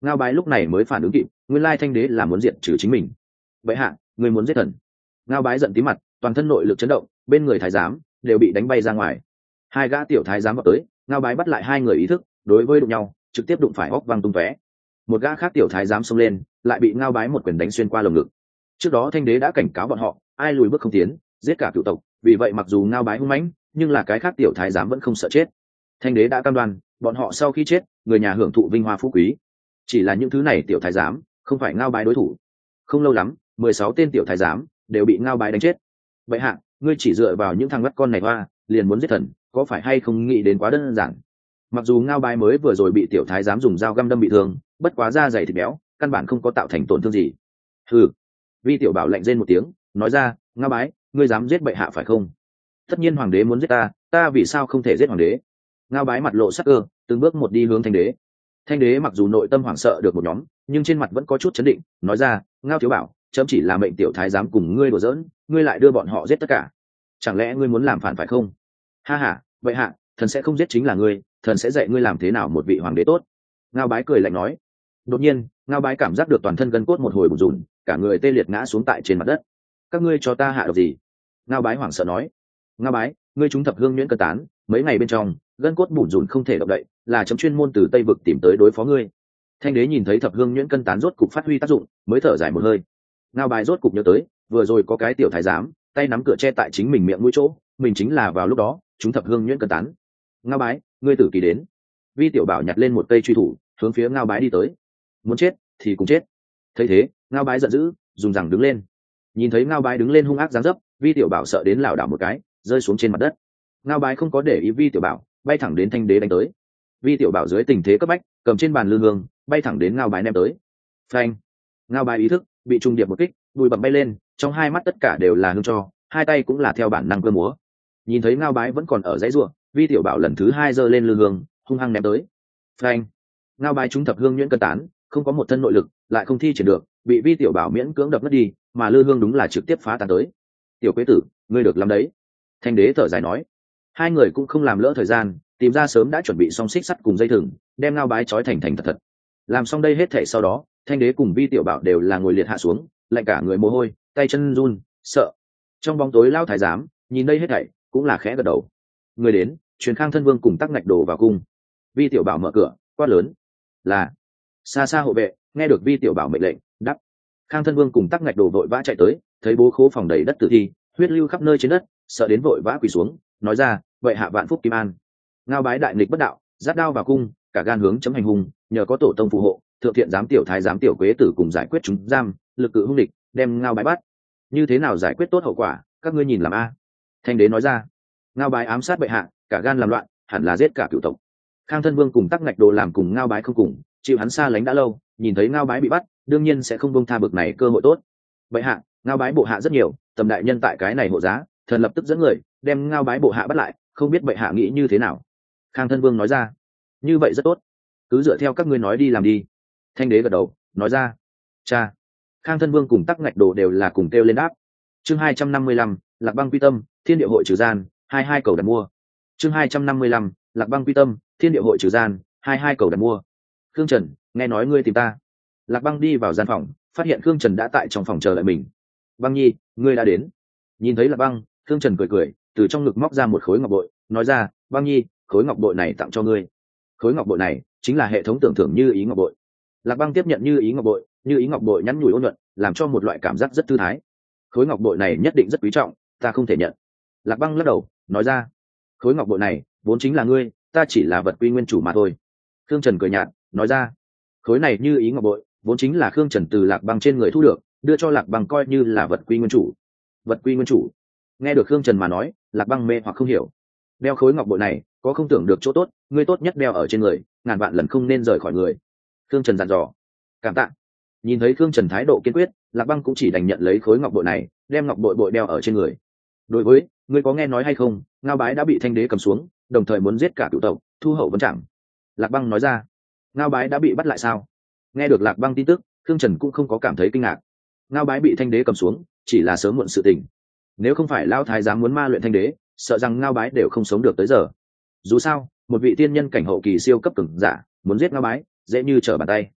Ngao Bái lúc này mới phản ứng kịp, nguyên lai thanh đế là muốn diệt trừ chính mình. Vậy hạ, người muốn giết thần? Ngao Bái giận tí mặt, toàn thân nội lực chấn động, bên người thái giám đều bị đánh bay ra ngoài. Hai gã tiểu thái giám vào tới, Ngao Bái bắt lại hai người ý thức, đối với đụng nhau trực tiếp đụng phải óc văng tung tóe. Một gã khác tiểu thái giám xông lên, lại bị Ngao Bái một quyền đánh xuyên qua lồng ngực. Trước đó thanh đế đã cảnh cáo bọn họ, ai lùi bước không tiến, giết cả cựu tộc. Vì vậy mặc dù Ngao Bái hung mãnh, nhưng là cái khác tiểu thái giám vẫn không sợ chết. Thanh đế đã cam đoan, bọn họ sau khi chết, người nhà hưởng thụ vinh hoa phú quý. Chỉ là những thứ này tiểu thái giám không phải Ngao Bái đối thủ. Không lâu lắm, mười sáu tên tiểu thái giám đều bị Ngao Bái đánh chết. Vậy hạ, ngươi chỉ dựa vào những thằng bắt con này hoa, liền muốn giết thần, có phải hay không nghĩ đến quá đơn giản? Mặc dù Ngao Bái mới vừa rồi bị tiểu thái giám dùng dao găm đâm bị thương, bất quá da dày thịt béo, căn bản không có tạo thành tổn thương gì. Hừ. Vi tiểu bảo lạnh rên một tiếng, nói ra, Ngao Bái, ngươi dám giết bệ hạ phải không? Tất nhiên hoàng đế muốn giết ta, ta vì sao không thể giết hoàng đế? Ngao Bái mặt lộ sắc cơ, từng bước một đi hướng thanh đế. Thanh đế mặc dù nội tâm hoảng sợ được một nhóm, nhưng trên mặt vẫn có chút chấn định, nói ra, Ngao thiếu bảo, chấm chỉ là mệnh tiểu thái giám cùng ngươi đùa giỡn, ngươi lại đưa bọn họ giết tất cả. Chẳng lẽ ngươi muốn làm phản phải không? Ha ha, vậy hạ, thần sẽ không giết chính là ngươi, thần sẽ dạy ngươi làm thế nào một vị hoàng đế tốt. Ngao Bái cười lạnh nói. Đột nhiên, Ngao Bái cảm giác được toàn thân gân cốt một hồi bủn rủn, cả người tê liệt ngã xuống tại trên mặt đất. Các ngươi cho ta hạ độc gì? Ngao Bái hoảng sợ nói. Ngao Bái, ngươi trúng thập hương nhuyễn cân tán, mấy ngày bên trong gân cốt bủn rủn không thể động đậy, là chấm chuyên môn từ Tây vực tìm tới đối phó ngươi. Thanh đế nhìn thấy thập hương nhuyễn cân tán rốt cục phát huy tác dụng, mới thở dài một hơi. Ngao Bái rốt cục nhớ tới, vừa rồi có cái tiểu thái giám tay nắm cửa che tại chính mình miệng mũi chỗ, mình chính là vào lúc đó chúng thập hương nhuyễn cân tán. Ngao Bái, ngươi tử kỳ đến. Vi tiểu bảo nhặt lên một cây truy thủ, hướng phía Ngao Bái đi tới. Muốn chết thì cùng chết. Thấy thế, Ngao Bái giận dữ, dùng rằng đứng lên. Nhìn thấy Ngao Bái đứng lên hung ác dáng dấp, Vi tiểu bảo sợ đến lảo đảo một cái, rơi xuống trên mặt đất. Ngao Bái không có để ý Vi tiểu bảo, bay thẳng đến thanh đế đánh tới. Vi tiểu bảo dưới tình thế cấp bách, cầm trên bàn lư hương, bay thẳng đến Ngao Bái ném tới. Phanh! Ngao Bái ý thức bị trùng điệp một kích, bụi bặm bay lên, trong hai mắt tất cả đều là hương cho, hai tay cũng là theo bản năng cơ múa. Nhìn thấy Ngao Bái vẫn còn ở dãy ruộng, Vi tiểu bảo lần thứ hai giơ lên lư hương, hung hăng ném tới. Phanh! Ngao Bái trúng thập hương nhuyễn cân tán, không có một thân nội lực, lại không thi triển được, bị Vi tiểu bảo miễn cưỡng đập mất đi, mà lư hương đúng là trực tiếp phá tan tới. Tiểu quế tử, ngươi được làm đấy. Thanh đế thở dài nói. Hai người cũng không làm lỡ thời gian, tìm ra sớm đã chuẩn bị xong xích sắt cùng dây thừng, đem Ngao Bái trói thành thành thật thật. Làm xong đây hết thảy sau đó, thanh đế cùng Vi tiểu bảo đều là ngồi liệt hạ xuống, lạnh cả người mồ hôi, tay chân run, sợ. Trong bóng tối lao thái giám nhìn đây hết thảy cũng là khẽ gật đầu. Người đến, truyền Khang thân vương cùng Tắc Ngạch Đồ vào cung. Vi tiểu bảo mở cửa, quát lớn, là. Xa xa hộ vệ nghe được Vi tiểu bảo mệnh lệnh, đáp. Khang thân vương cùng Tắc Ngạch Đồ vội vã chạy tới, thấy bố khố phòng đầy đất tử thi, huyết lưu khắp nơi trên đất, sợ đến vội vã quỳ xuống, nói ra, vậy hạ vạn phúc kim an. Ngao Bái đại nghịch bất đạo, giáp đao vào cung, cả gan hướng chấm hành hung, nhờ có tổ tông phù hộ, thượng thiện giám tiểu thái giám tiểu quế tử cùng giải quyết chúng giam, lực cự hung địch, đem Ngao Bái bắt. Như thế nào giải quyết tốt hậu quả, các ngươi nhìn làm a. Thanh đế nói ra. Ngao Bái ám sát bệ hạ, cả gan làm loạn, hẳn là giết cả cửu tộc. Khang thân vương cùng Tắc Ngạch Đồ làm cùng Ngao Bái không cùng, chịu hắn xa lánh đã lâu, nhìn thấy Ngao Bái bị bắt, đương nhiên sẽ không buông tha bực này cơ hội tốt. Bệ hạ, Ngao Bái bộ hạ rất nhiều, tầm đại nhân tại cái này hộ giá, thần lập tức dẫn người đem Ngao Bái bộ hạ bắt lại, không biết bệ hạ nghĩ như thế nào. Khang thân vương nói ra. Như vậy rất tốt, cứ dựa theo các ngươi nói đi làm đi. Thanh đế gật đầu, nói ra. Cha. Khang thân vương cùng Tắc Ngạch Đồ đều là cùng kêu lên đáp. Chương hai trăm năm mươi lăm, Lạc Băng quy tâm, Thiên địa hội trừ gian, hai hai cầu đặt mua. Chương hai trăm năm mươi lăm, Lạc Băng quy tâm, Thiên địa hội trừ gian, hai hai cầu đặt mua. Khương Trần, nghe nói ngươi tìm ta. Lạc Băng đi vào gian phòng, phát hiện Khương Trần đã tại trong phòng chờ đợi mình. Băng nhi, ngươi đã đến. Nhìn thấy Lạc Băng, Khương Trần cười cười, từ trong ngực móc ra một khối ngọc bội, nói ra, Băng nhi, khối ngọc bội này tặng cho ngươi. Khối ngọc bội này chính là hệ thống tưởng thưởng Như Ý ngọc bội. Lạc Băng tiếp nhận Như Ý ngọc bội, Như Ý ngọc bội nhắn nhủi ôn nhuận, làm cho một loại cảm giác rất thư thái. Khối ngọc bội này nhất định rất quý trọng, ta không thể nhận. Lạc Băng lắc đầu, nói ra, khối ngọc bội này vốn chính là ngươi, ta chỉ là vật quy nguyên chủ mà thôi. Khương Trần cười nhạt, nói ra, khối này Như Ý ngọc bội vốn chính là Khương Trần từ Lạc Băng trên người thu được, đưa cho Lạc Băng coi như là vật quy nguyên chủ. Vật quy nguyên chủ. Nghe được Khương Trần mà nói, Lạc Băng mê hoặc không hiểu. Đeo khối ngọc bội này có không tưởng được chỗ tốt, ngươi tốt nhất đeo ở trên người, ngàn vạn lần không nên rời khỏi người. Khương Trần dặn dò. Cảm tạ. Nhìn thấy Khương Trần thái độ kiên quyết, Lạc Băng cũng chỉ đành nhận lấy khối ngọc bội này, đem ngọc bội bội đeo ở trên người. Đối với, ngươi có nghe nói hay không, Ngao Bái đã bị thanh đế cầm xuống, đồng thời muốn giết cả cửu tộc, thu hậu vấn chẳng. Lạc Băng nói ra. Ngao Bái đã bị bắt lại sao? Nghe được Lạc Băng tin tức, Khương Trần cũng không có cảm thấy kinh ngạc. Ngao Bái bị thanh đế cầm xuống, chỉ là sớm muộn sự tình. Nếu không phải Lão thái giám muốn ma luyện thanh đế, sợ rằng Ngao Bái đều không sống được tới giờ. Dù sao, một vị tiên nhân cảnh hậu kỳ siêu cấp cường giả muốn giết Ngao Bái, dễ như trở bàn tay.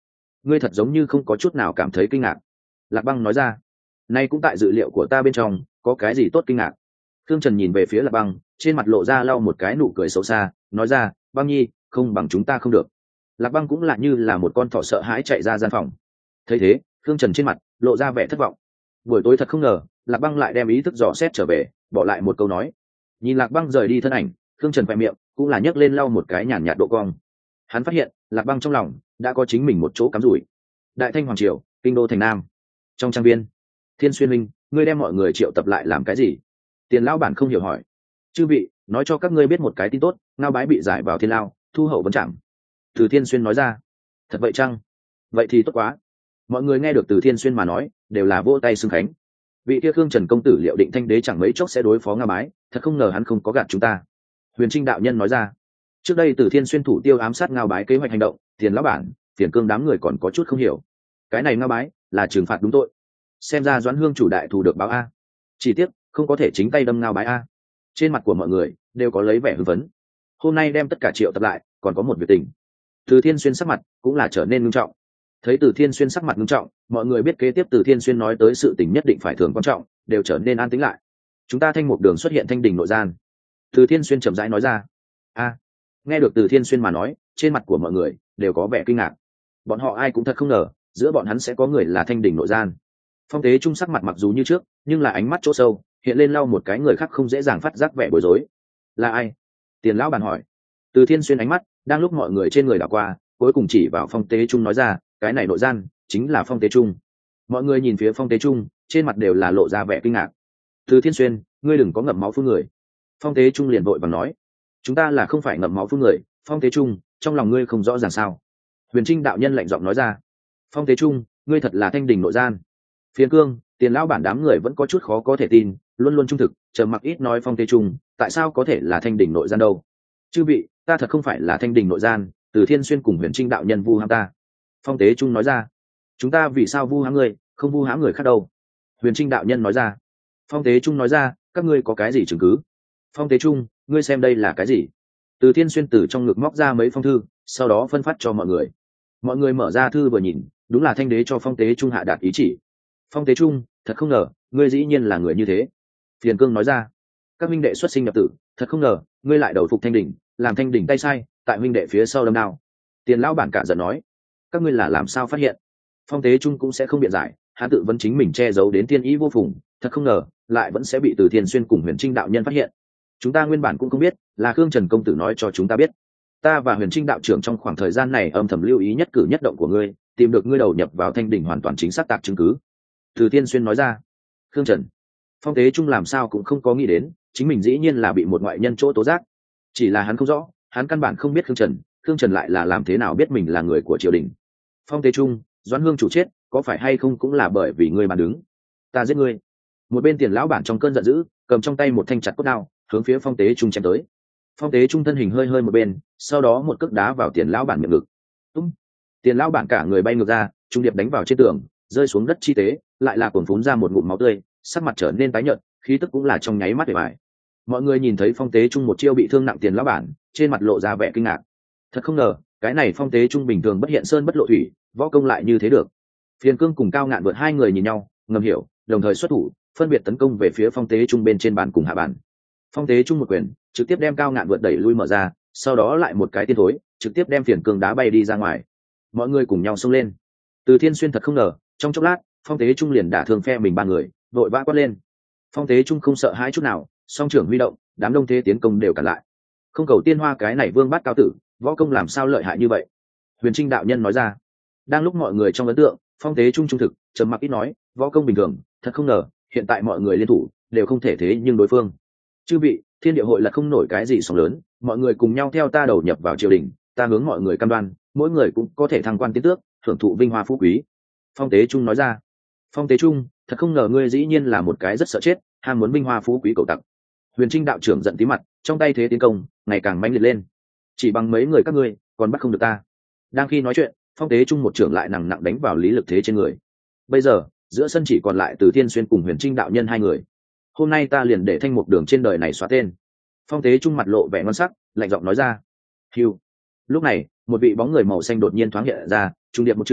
ngươi thật giống như không có chút nào cảm thấy kinh ngạc. Lạc Băng nói ra. Nay cũng tại dự liệu của ta bên trong, có cái gì tốt kinh ngạc. Thương Trần nhìn về phía Lạc Băng, trên mặt lộ ra lau một cái nụ cười xấu xa, nói ra, Băng nhi, không bằng chúng ta không được. Lạc Băng cũng là như là một con thỏ sợ hãi chạy ra gian phòng. Thấy thế, Thương Trần trên mặt lộ ra vẻ thất vọng. Buổi tối thật không ngờ, Lạc Băng lại đem ý thức dò xét trở về, bỏ lại một câu nói. Nhìn Lạc Băng rời đi thân ảnh, Thương Trần khoe miệng cũng là nhấc lên lau một cái nhàn nhạt độ cong. Hắn phát hiện, Lạc Băng trong lòng đã có chính mình một chỗ cắm rủi. Đại Thanh hoàng triều, kinh đô thành nam. Trong trang viên, Thiên Xuyên Minh, ngươi đem mọi người triệu tập lại làm cái gì? Tiền lão bản không hiểu hỏi. Chư vị, nói cho các ngươi biết một cái tin tốt, Ngao Bái bị giải vào thiên lao, thu hậu vấn trảm. Từ Thiên Xuyên nói ra. Thật vậy chăng? Vậy thì tốt quá. Mọi người nghe được Từ Thiên Xuyên mà nói, đều là vỗ tay xưng khánh. Vị kia Khương Trần công tử liệu định thanh đế chẳng mấy chốc sẽ đối phó Ngao Bái, thật không ngờ hắn không có gạt chúng ta. Huyền Trinh đạo nhân nói ra. Trước đây Từ Thiên Xuyên thủ tiêu ám sát Ngao Bái kế hoạch hành động, Tiền lão bản, Phiền Cương đám người còn có chút không hiểu. Cái này Ngao Bái là trừng phạt đúng tội. Xem ra Doãn Hương chủ đại thù được báo a. Chỉ tiếc không có thể chính tay đâm Ngao Bái a. Trên mặt của mọi người đều có lấy vẻ hưng phấn. Hôm nay đem tất cả triệu tập lại, còn có một việc tình. Từ Thiên Xuyên sắc mặt cũng là trở nên nghiêm trọng. Thấy Từ Thiên Xuyên sắc mặt nghiêm trọng, mọi người biết kế tiếp Từ Thiên Xuyên nói tới sự tình nhất định phải thường quan trọng, đều trở nên an tĩnh lại. Chúng ta thanh mục đường xuất hiện thanh đình nội gian. Từ Thiên Xuyên chậm rãi nói ra. A. Nghe được Từ Thiên Xuyên mà nói, trên mặt của mọi người đều có vẻ kinh ngạc. Bọn họ ai cũng thật không ngờ, giữa bọn hắn sẽ có người là thanh đình nội gian. Phong Tế Trung sắc mặt mặc dù như trước, nhưng là ánh mắt chỗ sâu hiện lên lau một cái người khác không dễ dàng phát giác vẻ bối rối. Là ai? Tiền lão bàn hỏi. Từ Thiên Xuyên ánh mắt đang lúc mọi người trên người đảo qua, cuối cùng chỉ vào Phong Tế Trung nói ra, cái này nội gian chính là Phong Tế Trung. Mọi người nhìn phía Phong Tế Trung, trên mặt đều là lộ ra vẻ kinh ngạc. Từ Thiên Xuyên, ngươi đừng có ngậm máu phun người. Phong Tế Trung liền vội vàng nói, chúng ta là không phải ngậm máu phun người. Phong Tế Trung, trong lòng ngươi không rõ ràng sao? Huyền Trinh đạo nhân lạnh giọng nói ra. Phong Tế Trung, ngươi thật là thanh đình nội gian. Phiền Cương, Tiền lão bản đám người vẫn có chút khó có thể tin, luôn luôn trung thực, trầm mặc ít nói. Phong Tế Trung, tại sao có thể là thanh đình nội gian đâu? Chư vị, ta thật không phải là thanh đình nội gian, Từ Thiên Xuyên cùng Huyền Trinh đạo nhân vu hãm ta. Phong Tế Trung nói ra. Chúng ta vì sao vu hãm ngươi, không vu hãm người khác đâu? Huyền Trinh đạo nhân nói ra. Phong Tế Trung nói ra, các ngươi có cái gì chứng cứ? Phong Tế Trung, ngươi xem đây là cái gì? Từ Thiên Xuyên từ trong ngực móc ra mấy phong thư, sau đó phân phát cho mọi người. Mọi người mở ra thư vừa nhìn, đúng là thanh đế cho Phong Tế Trung hạ đạt ý chỉ. Phong Tế Trung, thật không ngờ, ngươi dĩ nhiên là người như thế. Phiền Cương nói ra. Các minh đệ xuất sinh nhập tử, thật không ngờ, ngươi lại đầu phục thanh đỉnh, làm thanh đỉnh tay sai, tại minh đệ phía sau đâm đao. Tiền lão bản cả giận nói. Các ngươi là làm sao phát hiện? Phong Tế Trung cũng sẽ không biện giải, hắn tự vấn chính mình che giấu đến tiên ý vô phùng, thật không ngờ, lại vẫn sẽ bị Từ Thiên Xuyên cùng Huyền Trinh đạo nhân phát hiện. Chúng ta nguyên bản cũng không biết, là Khương Trần công tử nói cho chúng ta biết. Ta và Huyền Trinh đạo trưởng trong khoảng thời gian này âm thầm lưu ý nhất cử nhất động của ngươi, tìm được ngươi đầu nhập vào thanh đỉnh hoàn toàn chính xác tạc chứng cứ. Từ Thiên Xuyên nói ra. Khương Trần. Phong Tế Trung làm sao cũng không có nghĩ đến, chính mình dĩ nhiên là bị một ngoại nhân chỗ tố giác. Chỉ là hắn không rõ, hắn căn bản không biết Khương Trần, Khương Trần lại là làm thế nào biết mình là người của triều đình. Phong Tế Trung, Doãn Hương chủ chết, có phải hay không cũng là bởi vì ngươi mà đứng. Ta giết ngươi. Một bên Tiền lão bản trong cơn giận dữ, cầm trong tay một thanh chặt cốt đao, hướng phía Phong Tế Trung chém tới. Phong Tế Trung thân hình hơi hơi một bên, sau đó một cước đá vào Tiền lão bản miệng ngực. Tung. Tiền lão bản cả người bay ngược ra, trung điệp đánh vào trên tường, rơi xuống đất chi tế, lại là cuồn phún ra một ngụm máu tươi, sắc mặt trở nên tái nhợt, khí tức cũng là trong nháy mắt để bại. Mọi người nhìn thấy Phong Tế Trung một chiêu bị thương nặng Tiền lão bản, trên mặt lộ ra vẻ kinh ngạc. Thật không ngờ, cái này Phong Tế Trung bình thường bất hiện sơn bất lộ thủy, võ công lại như thế được. Phiền Cương cùng Cao Ngạn vượt hai người nhìn nhau, ngầm hiểu, đồng thời xuất thủ, phân biệt tấn công về phía Phong Tế Trung bên trên bàn cùng hạ bàn. Phong Tế Trung một quyền, trực tiếp đem Cao Ngạn vượt đẩy lui mở ra, sau đó lại một cái tiên thối, trực tiếp đem Phiền Cương đá bay đi ra ngoài. Mọi người cùng nhau xông lên. Từ Thiên Xuyên thật không ngờ, trong chốc lát, Phong Tế Trung liền đả thương phe mình ba người, vội vã quát lên. Phong Tế Trung không sợ hãi chút nào, song trưởng huy động, đám đông thế tiến công đều cản lại. Không cầu tiên hoa cái này vương bát cao tử, võ công làm sao lợi hại như vậy? Huyền Trinh đạo nhân nói ra. Đang lúc mọi người trong ấn tượng, Phong Tế Trung trung thực, trầm mặc ít nói, võ công bình thường, thật không ngờ, hiện tại mọi người liên thủ, đều không thể thế nhưng đối phương. Chư vị, thiên địa hội là không nổi cái gì sóng lớn, mọi người cùng nhau theo ta đầu nhập vào triều đình, ta hướng mọi người cam đoan, mỗi người cũng có thể thăng quan tiến tước, hưởng thụ vinh hoa phú quý. Phong Tế Trung nói ra. Phong Tế Trung, thật không ngờ ngươi dĩ nhiên là một cái rất sợ chết, ham muốn vinh hoa phú quý cầu tặc. Huyền Trinh đạo trưởng giận tí mặt, trong tay thế tiến công ngày càng mãnh liệt lên. Chỉ bằng mấy người các ngươi, còn bắt không được ta. Đang khi nói chuyện, Phong Tế Trung một trưởng lại nặng nặng đánh vào Lý Lực Thế trên người. Bây giờ, giữa sân chỉ còn lại Từ Thiên Xuyên cùng Huyền Trinh đạo nhân hai người. Hôm nay ta liền để thanh mục đường trên đời này xóa tên. Phong Tế Trung mặt lộ vẻ ngon sắc, lạnh giọng nói ra. Hưu. Lúc này, một vị bóng người màu xanh đột nhiên thoáng hiện ra, trung điệp một trưởng,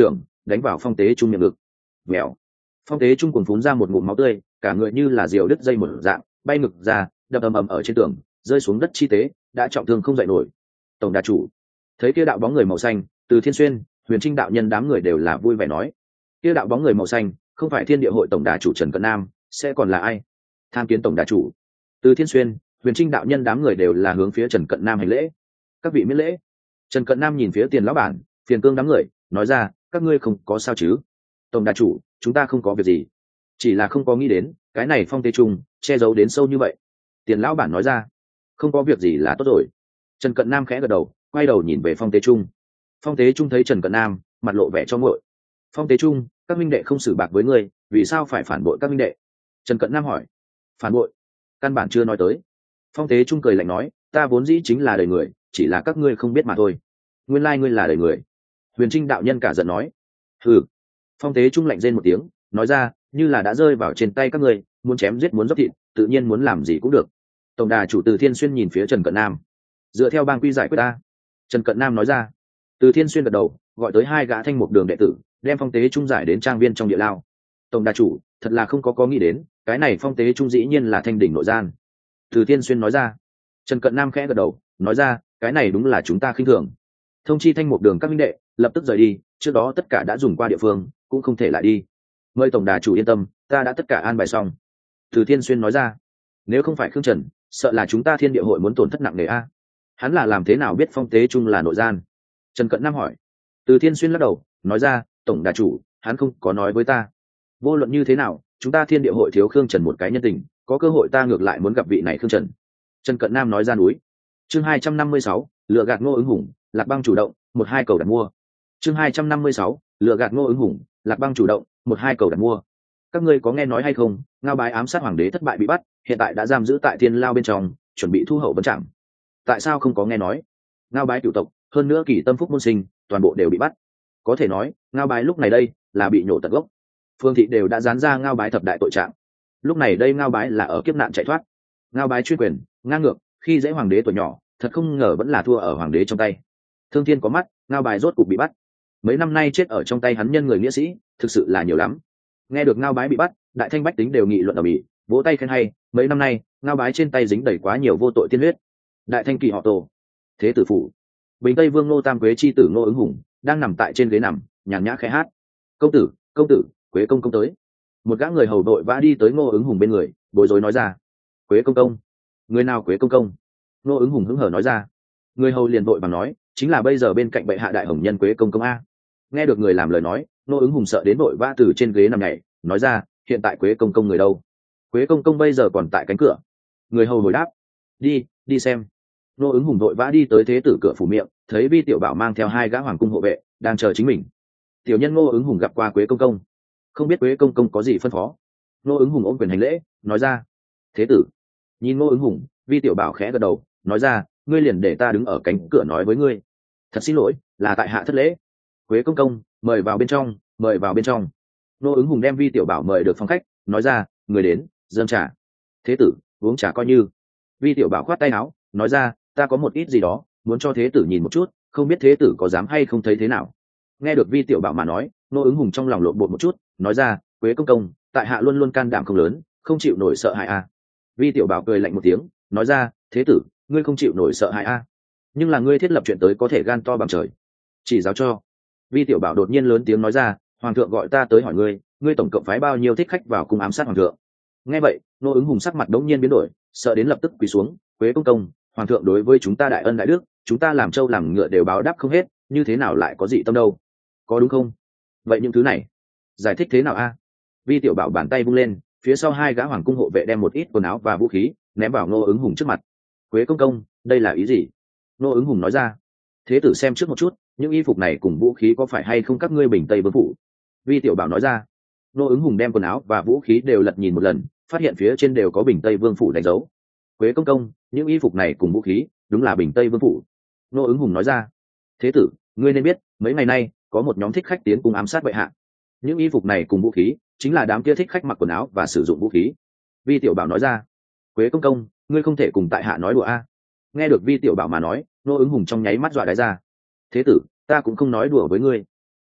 đánh vào phong tế trung miệng ngực. Vèo, phong tế trung cùng phún ra một ngụm máu tươi, cả người như là diều đứt dây một dạng bay ngực ra, đập ầm ầm ở trên tường, rơi xuống đất chi tế, đã trọng thương không dậy nổi. Tổng đà chủ thấy kia đạo bóng người màu xanh, Từ Thiên Xuyên, Huyền Trinh đạo nhân đám người đều là vui vẻ nói, kia đạo bóng người màu xanh không phải Thiên Địa hội tổng đà chủ Trần Cận Nam, sẽ còn là ai? Tham kiến tổng đà chủ. Từ Thiên Xuyên, Huyền Trinh đạo nhân đám người đều là hướng phía Trần Cận Nam hành lễ. Các vị miễn lễ. Trần Cận Nam nhìn phía Tiền lão bản, Phiền Cương đám người, nói ra, các ngươi không có sao chứ? Tổng đà chủ, chúng ta không có việc gì, chỉ là không có nghĩ đến cái này phong tế trung che giấu đến sâu như vậy. Tiền lão bản nói ra, không có việc gì là tốt rồi. Trần Cận Nam khẽ gật đầu, quay đầu nhìn về phong tế trung. Phong tế trung thấy Trần Cận Nam, mặt lộ vẻ cho nguội. Phong tế trung, các minh đệ không xử bạc với ngươi, vì sao phải phản bội các minh đệ? Trần Cận Nam hỏi. Phản bội? Căn bản chưa nói tới. Phong tế trung cười lạnh nói, ta vốn dĩ chính là đời người, chỉ là các ngươi không biết mà thôi. Nguyên lai ngươi là đời người. Huyền Trinh đạo nhân cả giận nói. Hừ. Phong tế trung lạnh rên một tiếng, nói ra, như là đã rơi vào trên tay các ngươi, muốn chém giết muốn dốc thịt, tự nhiên muốn làm gì cũng được. Tổng đà chủ Từ Thiên Xuyên nhìn phía Trần Cận Nam, dựa theo bang quy giải quyết ta. Trần Cận Nam nói ra. Từ Thiên Xuyên gật đầu, gọi tới hai gã thanh mục đường đệ tử, đem phong tế trung giải đến trang viên trong địa lao. Tổng đà chủ, thật là không có có nghĩ đến, cái này phong tế trung dĩ nhiên là thanh đỉnh nội gian. Từ Thiên Xuyên nói ra. Trần Cận Nam khẽ gật đầu, nói ra, cái này đúng là chúng ta khinh thường. Thông chi thanh mục đường các minh đệ, lập tức rời đi, trước đó tất cả đã dùng qua địa phương, cũng không thể lại đi. Mời tổng đà chủ yên tâm, ta đã tất cả an bài xong. Từ Thiên Xuyên nói ra. Nếu không phải Khương Trần, sợ là chúng ta Thiên Địa hội muốn tổn thất nặng nề a. Hắn là làm thế nào biết phong tế trung là nội gian? Trần Cận Nam hỏi. Từ Thiên Xuyên lắc đầu, nói ra, tổng đà chủ, hắn không có nói với ta. Vô luận như thế nào, chúng ta Thiên Địa hội thiếu Khương Trần một cái nhân tình, có cơ hội ta ngược lại muốn gặp vị này Khương Trần. Trần Cận Nam nói ra núi. Chương hai trăm năm mươi sáu, lựa gạt Ngô Ứng Hùng, Lạc Băng chủ động, một hai cầu đặt mua. Chương hai trăm năm mươi sáu, lựa gạt Ngô Ứng Hùng, Lạc Băng chủ động, một hai cầu đặt mua. Các ngươi có nghe nói hay không, Ngao Bái ám sát hoàng đế thất bại bị bắt, hiện tại đã giam giữ tại Thiên Lao bên trong, chuẩn bị thu hậu vấn trảm. Tại sao không có nghe nói? Ngao Bái cửu tộc, hơn nữa Kỳ Tâm Phúc môn sinh, toàn bộ đều bị bắt. Có thể nói, Ngao Bái lúc này đây là bị nhổ tận gốc. Phương thị đều đã dán ra Ngao Bái thập đại tội trạng. Lúc này đây Ngao Bái là ở kiếp nạn chạy thoát. Ngao Bái chuyên quyền, ngang ngược, khi dễ hoàng đế tuổi nhỏ, thật không ngờ vẫn là thua ở hoàng đế trong tay. Thương Thiên có mắt, Ngao Bái rốt cục bị bắt. Mấy năm nay chết ở trong tay hắn nhân người nghĩa sĩ, thực sự là nhiều lắm. Nghe được Ngao Bái bị bắt, đại thanh bách tính đều nghị luận ở mỹ, vỗ tay khen hay. Mấy năm nay, Ngao Bái trên tay dính đầy quá nhiều vô tội tiên huyết. Đại thanh kỳ họ Tổ, Thế tử phủ, Bình Tây Vương Ngô Tam Quế chi tử Ngô Ứng Hùng đang nằm tại trên ghế nằm, nhàn nhã khẽ hát. Công tử, công tử, Quế công công tới. Một gã người hầu đội vã đi tới Ngô Ứng Hùng bên người, bối rối nói ra. Quế công công? Người nào Quế công công? Ngô Ứng Hùng hứng hở nói ra. Người hầu liền vội bằng nói, chính là bây giờ bên cạnh bệ hạ đại hồng nhân Quế công công a. Nghe được người làm lời nói, Ngô Ứng Hùng sợ đến vội vã từ trên ghế nằm nhảy, nói ra, hiện tại Quế công công người đâu? Quế công công bây giờ còn tại cánh cửa. Người hầu hồi đáp, đi, đi xem. Ngô Ứng Hùng vội vã đi tới thế tử cửa phủ miệng, thấy Vi Tiểu Bảo mang theo hai gã hoàng cung hộ vệ đang chờ chính mình. Tiểu nhân Ngô Ứng Hùng gặp qua Quế công công, không biết Quế công công có gì phân phó. Ngô Ứng Hùng ôm quyền hành lễ, nói ra. Thế tử nhìn Ngô Ứng Hùng, Vi Tiểu Bảo khẽ gật đầu, nói ra, ngươi liền để ta đứng ở cánh cửa nói với ngươi. Thật xin lỗi, là tại hạ thất lễ. Quế công công, mời vào bên trong, mời vào bên trong. Ngô Ứng Hùng đem Vi Tiểu Bảo mời được phòng khách, nói ra, người đến, dâng trà. Thế tử, uống trà coi như. Vi Tiểu Bảo khoát tay áo, nói ra, ta có một ít gì đó muốn cho thế tử nhìn một chút, không biết thế tử có dám hay không thấy thế nào. Nghe được Vi Tiểu Bảo mà nói, Ngô Ứng Hùng trong lòng lộn bột một chút, nói ra, Quế công công, tại hạ luôn luôn can đảm không lớn, không chịu nổi sợ hãi a. Vi Tiểu Bảo cười lạnh một tiếng, nói ra, thế tử, ngươi không chịu nổi sợ hãi a, nhưng là ngươi thiết lập chuyện tới có thể gan to bằng trời. Chỉ giáo cho. Vi Tiểu Bảo đột nhiên lớn tiếng nói ra, hoàng thượng gọi ta tới hỏi ngươi, ngươi tổng cộng phái bao nhiêu thích khách vào cung ám sát hoàng thượng? Nghe vậy, Ngô Ứng Hùng sắc mặt đống nhiên biến đổi, sợ đến lập tức quỳ xuống, Quế công công, hoàng thượng đối với chúng ta đại ân đại đức, chúng ta làm trâu làm ngựa đều báo đáp không hết, như thế nào lại có dị tâm đâu? Có đúng không? Vậy những thứ này giải thích thế nào a? Vi Tiểu Bảo bàn tay vung lên, phía sau hai gã hoàng cung hộ vệ đem một ít quần áo và vũ khí ném vào Ngô Ứng Hùng trước mặt. Quế công công, đây là ý gì? Ngô Ứng Hùng nói ra. Thế tử xem trước một chút, những y phục này cùng vũ khí có phải hay không các ngươi Bình Tây Vương phủ? Vi Tiểu Bảo nói ra. Ngô Ứng Hùng đem quần áo và vũ khí đều lật nhìn một lần, phát hiện phía trên đều có Bình Tây Vương phủ đánh dấu. Quế công công, những y phục này cùng vũ khí đúng là Bình Tây Vương phủ. Ngô Ứng Hùng nói ra. Thế tử, ngươi nên biết, mấy ngày nay có một nhóm thích khách tiến cùng ám sát bệ hạ. Những y phục này cùng vũ khí chính là đám kia thích khách mặc quần áo và sử dụng vũ khí. Vi Tiểu Bảo nói ra. Quế công công, ngươi không thể cùng tại hạ nói đùa a. Nghe được Vi Tiểu Bảo mà nói, Ngô Ứng Hùng trong nháy mắt dọa đáy ra. Thế tử, ta cũng không nói đùa với ngươi.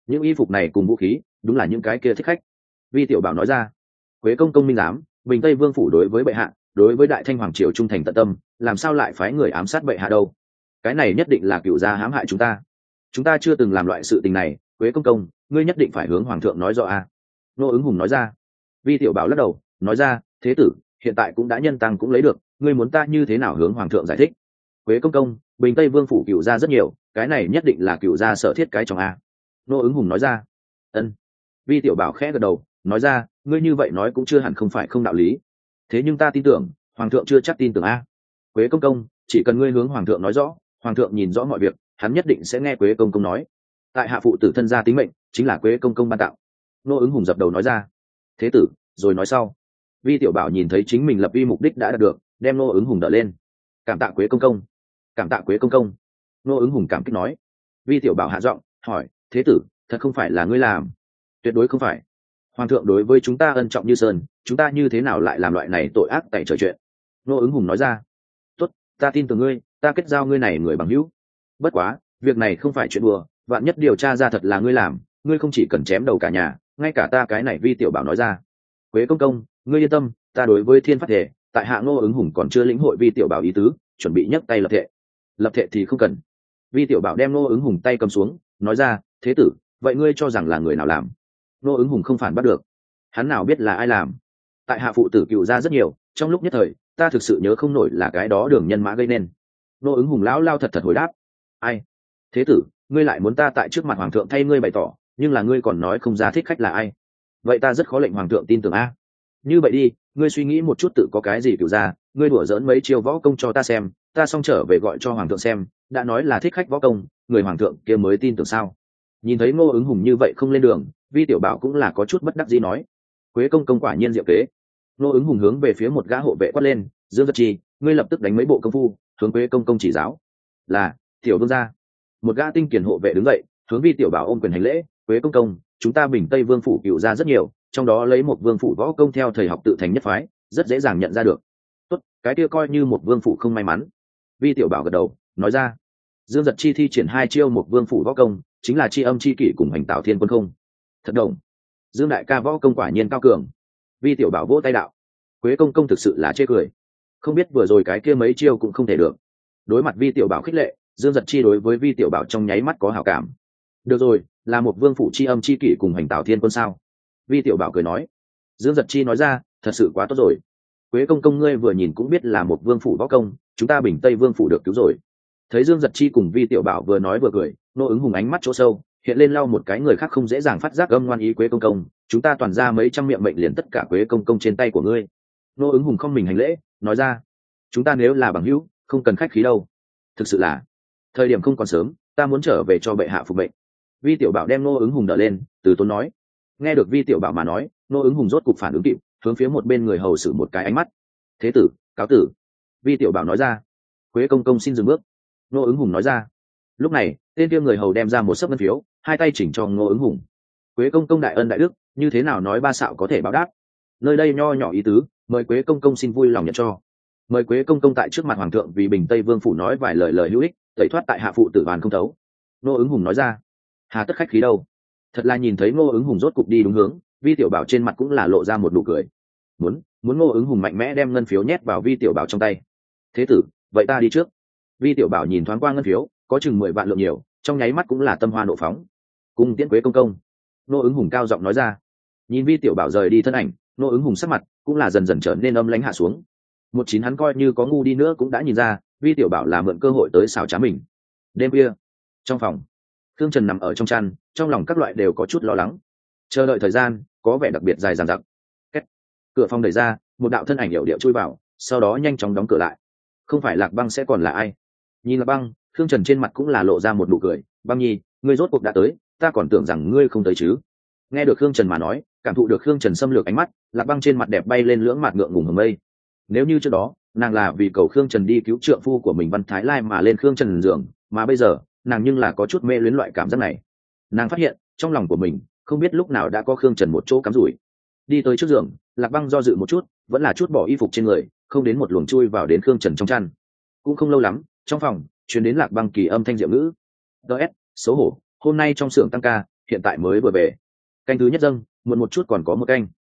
những y phục này cùng vũ khí đúng là những cái kia thích khách. Vi tiểu bảo nói ra. Quế công công minh giám, bình tây vương phủ đối với bệ hạ, đối với đại thanh hoàng triều trung thành tận tâm, làm sao lại phái người ám sát bệ hạ đâu? Cái này nhất định là cựu gia hãm hại chúng ta. Chúng ta chưa từng làm loại sự tình này. Quế công công, ngươi nhất định phải hướng hoàng thượng nói rõ a. Nô ứng hùng nói ra. Vi tiểu bảo lắc đầu nói ra, thế tử hiện tại cũng đã nhân tăng cũng lấy được, ngươi muốn ta như thế nào hướng hoàng thượng giải thích? Quế công công, bình tây vương phủ cựu gia rất nhiều, cái này nhất định là cựu gia sở thiết cái trong a. Nô ứng hùng nói ra. Ân. Vi tiểu bảo khẽ gật đầu nói ra, ngươi như vậy nói cũng chưa hẳn không phải không đạo lý, thế nhưng ta tin tưởng hoàng thượng chưa chắc tin tưởng a. Quế công công, chỉ cần ngươi hướng hoàng thượng nói rõ, hoàng thượng nhìn rõ mọi việc, hắn nhất định sẽ nghe Quế công công nói. Tại hạ phụ tử thân gia tính mệnh chính là Quế công công ban tạo. Nô ứng hùng dập đầu nói ra. Thế tử rồi nói sau. Vi tiểu bảo nhìn thấy chính mình lập uy mục đích đã đạt được, đem nô ứng hùng đỡ lên. Cảm tạ Quế công công. Cảm tạ Quế công công. Nô ứng hùng cảm kích nói. Vi tiểu bảo hạ giọng hỏi, thế tử thật không phải là ngươi làm? Tuyệt đối không phải. Hoàng thượng đối với chúng ta ân trọng như sơn, chúng ta như thế nào lại làm loại này tội ác tại trời chuyện? Nô ứng hùng nói ra. Tốt, ta tin tưởng ngươi, ta kết giao ngươi này người bằng hữu. Bất quá việc này không phải chuyện đùa, vạn nhất điều tra ra thật là ngươi làm, ngươi không chỉ cần chém đầu cả nhà, ngay cả ta cái này. Vi tiểu bảo nói ra. Quế công công, ngươi yên tâm, ta đối với thiên phát thể, tại hạ Ngô ứng hùng còn chưa lĩnh hội Vi tiểu bảo ý tứ, chuẩn bị nhấc tay lập thệ. Lập thệ thì không cần. Vi tiểu bảo đem Ngô ứng hùng tay cầm xuống nói ra, thế tử vậy ngươi cho rằng là người nào làm? Ngô ứng hùng không phản bắt được, hắn nào biết là ai làm. Tại hạ phụ tử cựu ra rất nhiều, trong lúc nhất thời ta thực sự nhớ không nổi là cái đó đường nhân mã gây nên. Ngô ứng hùng lão lao thật thật hồi đáp. Ai? Thế tử ngươi lại muốn ta tại trước mặt hoàng thượng thay ngươi bày tỏ, nhưng là ngươi còn nói không ra thích khách là ai, vậy ta rất khó lệnh hoàng thượng tin tưởng a. Như vậy đi, ngươi suy nghĩ một chút tự có cái gì cựu ra, ngươi đùa dỡn mấy chiêu võ công cho ta xem, ta xong trở về gọi cho hoàng thượng xem, đã nói là thích khách võ công, người hoàng thượng kia mới tin tưởng sao? Nhìn thấy Ngô ứng hùng như vậy không lên đường, Vi tiểu bảo cũng là có chút bất đắc dĩ nói. Quế công công quả nhiên diệu kế. Ngô ứng hùng hướng về phía một gã hộ vệ quát lên, Dương Giật Chi, ngươi lập tức đánh mấy bộ công phu, hướng Quế công công chỉ giáo. Là tiểu vương gia. Một gã tinh kiền hộ vệ đứng dậy, hướng Vi tiểu bảo ôm quyền hành lễ. Quế công công, chúng ta bình tây vương phủ cựu ra rất nhiều, trong đó lấy một vương phủ võ công theo thầy học tự thành nhất phái, rất dễ dàng nhận ra được. Tốt, cái kia coi như một vương phủ không may mắn. Vi tiểu bảo gật đầu nói ra. Dương Giật Chi thi triển hai chiêu một vương phủ võ công, chính là chi âm chi kỷ cùng hành tạo thiên quân không. Thật đồng. Dương đại ca võ công quả nhiên cao cường. Vi tiểu bảo vỗ tay đạo. Quế công công thực sự là chê cười, không biết vừa rồi cái kia mấy chiêu cũng không thể được. Đối mặt Vi tiểu bảo khích lệ, Dương Giật Chi đối với Vi tiểu bảo trong nháy mắt có hảo cảm. Được rồi, là một vương phủ chi âm chi kỷ cùng hành tạo thiên quân sao? Vi tiểu bảo cười nói. Dương Giật Chi nói ra, thật sự quá tốt rồi. Quế công công ngươi vừa nhìn cũng biết là một vương phủ võ công, chúng ta bình tây vương phủ được cứu rồi. Thấy Dương Giật Chi cùng Vi tiểu bảo vừa nói vừa cười, Nô ứng hùng ánh mắt chỗ sâu hiện lên lau một cái người khác không dễ dàng phát giác âm ngoan ý. Quế công công, chúng ta toàn ra mấy trăm miệng mệnh liền tất cả Quế công công trên tay của ngươi. Nô ứng hùng không mình hành lễ nói ra. Chúng ta nếu là bằng hữu không cần khách khí đâu. Thực sự là thời điểm không còn sớm, ta muốn trở về cho bệ hạ phục mệnh. Vi tiểu bảo đem Nô ứng hùng đỡ lên, từ tốn nói. Nghe được Vi tiểu bảo mà nói, Nô ứng hùng rốt cục phản ứng kịp, hướng phía một bên người hầu xử một cái ánh mắt. Thế tử cáo tử. Vi tiểu bảo nói ra. Quế công công xin dừng bước. Nô ứng hùng nói ra. Lúc này tên kia người hầu đem ra một sấp ngân phiếu, hai tay chỉnh cho Ngô ứng hùng. Quế công công đại ân đại đức, như thế nào nói ba xạo có thể báo đáp. Nơi đây nho nhỏ ý tứ, mời Quế công công xin vui lòng nhận cho. Mời Quế công công tại trước mặt hoàng thượng vì bình tây vương phủ nói vài lời lời hữu ích, tẩy thoát tại hạ phụ tử bàn không thấu. Ngô ứng hùng nói ra. Hà tất khách khí đâu. Thật là nhìn thấy Ngô ứng hùng rốt cục đi đúng hướng, Vi tiểu bảo trên mặt cũng là lộ ra một nụ cười. Muốn, muốn Ngô ứng hùng mạnh mẽ đem ngân phiếu nhét vào Vi tiểu bảo trong tay. Thế tử, vậy ta đi trước. Vi tiểu bảo nhìn thoáng qua ngân phiếu, có chừng mười vạn lượng nhiều, trong nháy mắt cũng là tâm hoa nộ phóng. Cung tiễn Quế công công. Ngô ứng hùng cao giọng nói ra. Nhìn Vi tiểu bảo rời đi thân ảnh, Ngô ứng hùng sắc mặt cũng là dần dần trở nên âm lãnh hạ xuống. Một chín hắn coi như có ngu đi nữa cũng đã nhìn ra, Vi tiểu bảo là mượn cơ hội tới xảo trá mình. Đêm khuya, trong phòng, Khương Trần nằm ở trong chăn, trong lòng các loại đều có chút lo lắng, chờ đợi thời gian có vẻ đặc biệt dài dằng dặc. Cửa phòng đẩy ra, một đạo thân ảnh hiệu điệu chui vào, sau đó nhanh chóng đóng cửa lại. Không phải Lạc Băng sẽ còn là ai? Nhìn Lạc Băng, Khương Trần trên mặt cũng là lộ ra một nụ cười. Băng nhi, ngươi rốt cuộc đã tới, ta còn tưởng rằng ngươi không tới chứ. Nghe được Khương Trần mà nói, cảm thụ được Khương Trần xâm lược ánh mắt, Lạc Băng trên mặt đẹp bay lên lưỡng mặt ngượng ngùng hừng mây. Nếu như trước đó nàng là vì cầu Khương Trần đi cứu trượng phu của mình Văn Thái Lai mà lên Khương Trần giường, mà bây giờ nàng nhưng là có chút mê luyến loại cảm giác này. Nàng phát hiện trong lòng của mình không biết lúc nào đã có Khương Trần một chỗ cắm rủi. Đi tới trước giường, Lạc Băng do dự một chút, vẫn là chút bỏ y phục trên người, không đến một luồng chui vào đến Khương Trần trong chăn. Cũng không lâu lắm, trong phòng truyền đến Lạc Băng kỳ âm thanh diệu ngữ. ds xấu hổ, hôm nay trong xưởng tăng ca, hiện tại mới vừa về. Canh thứ nhất dâng, muộn một chút còn có một canh.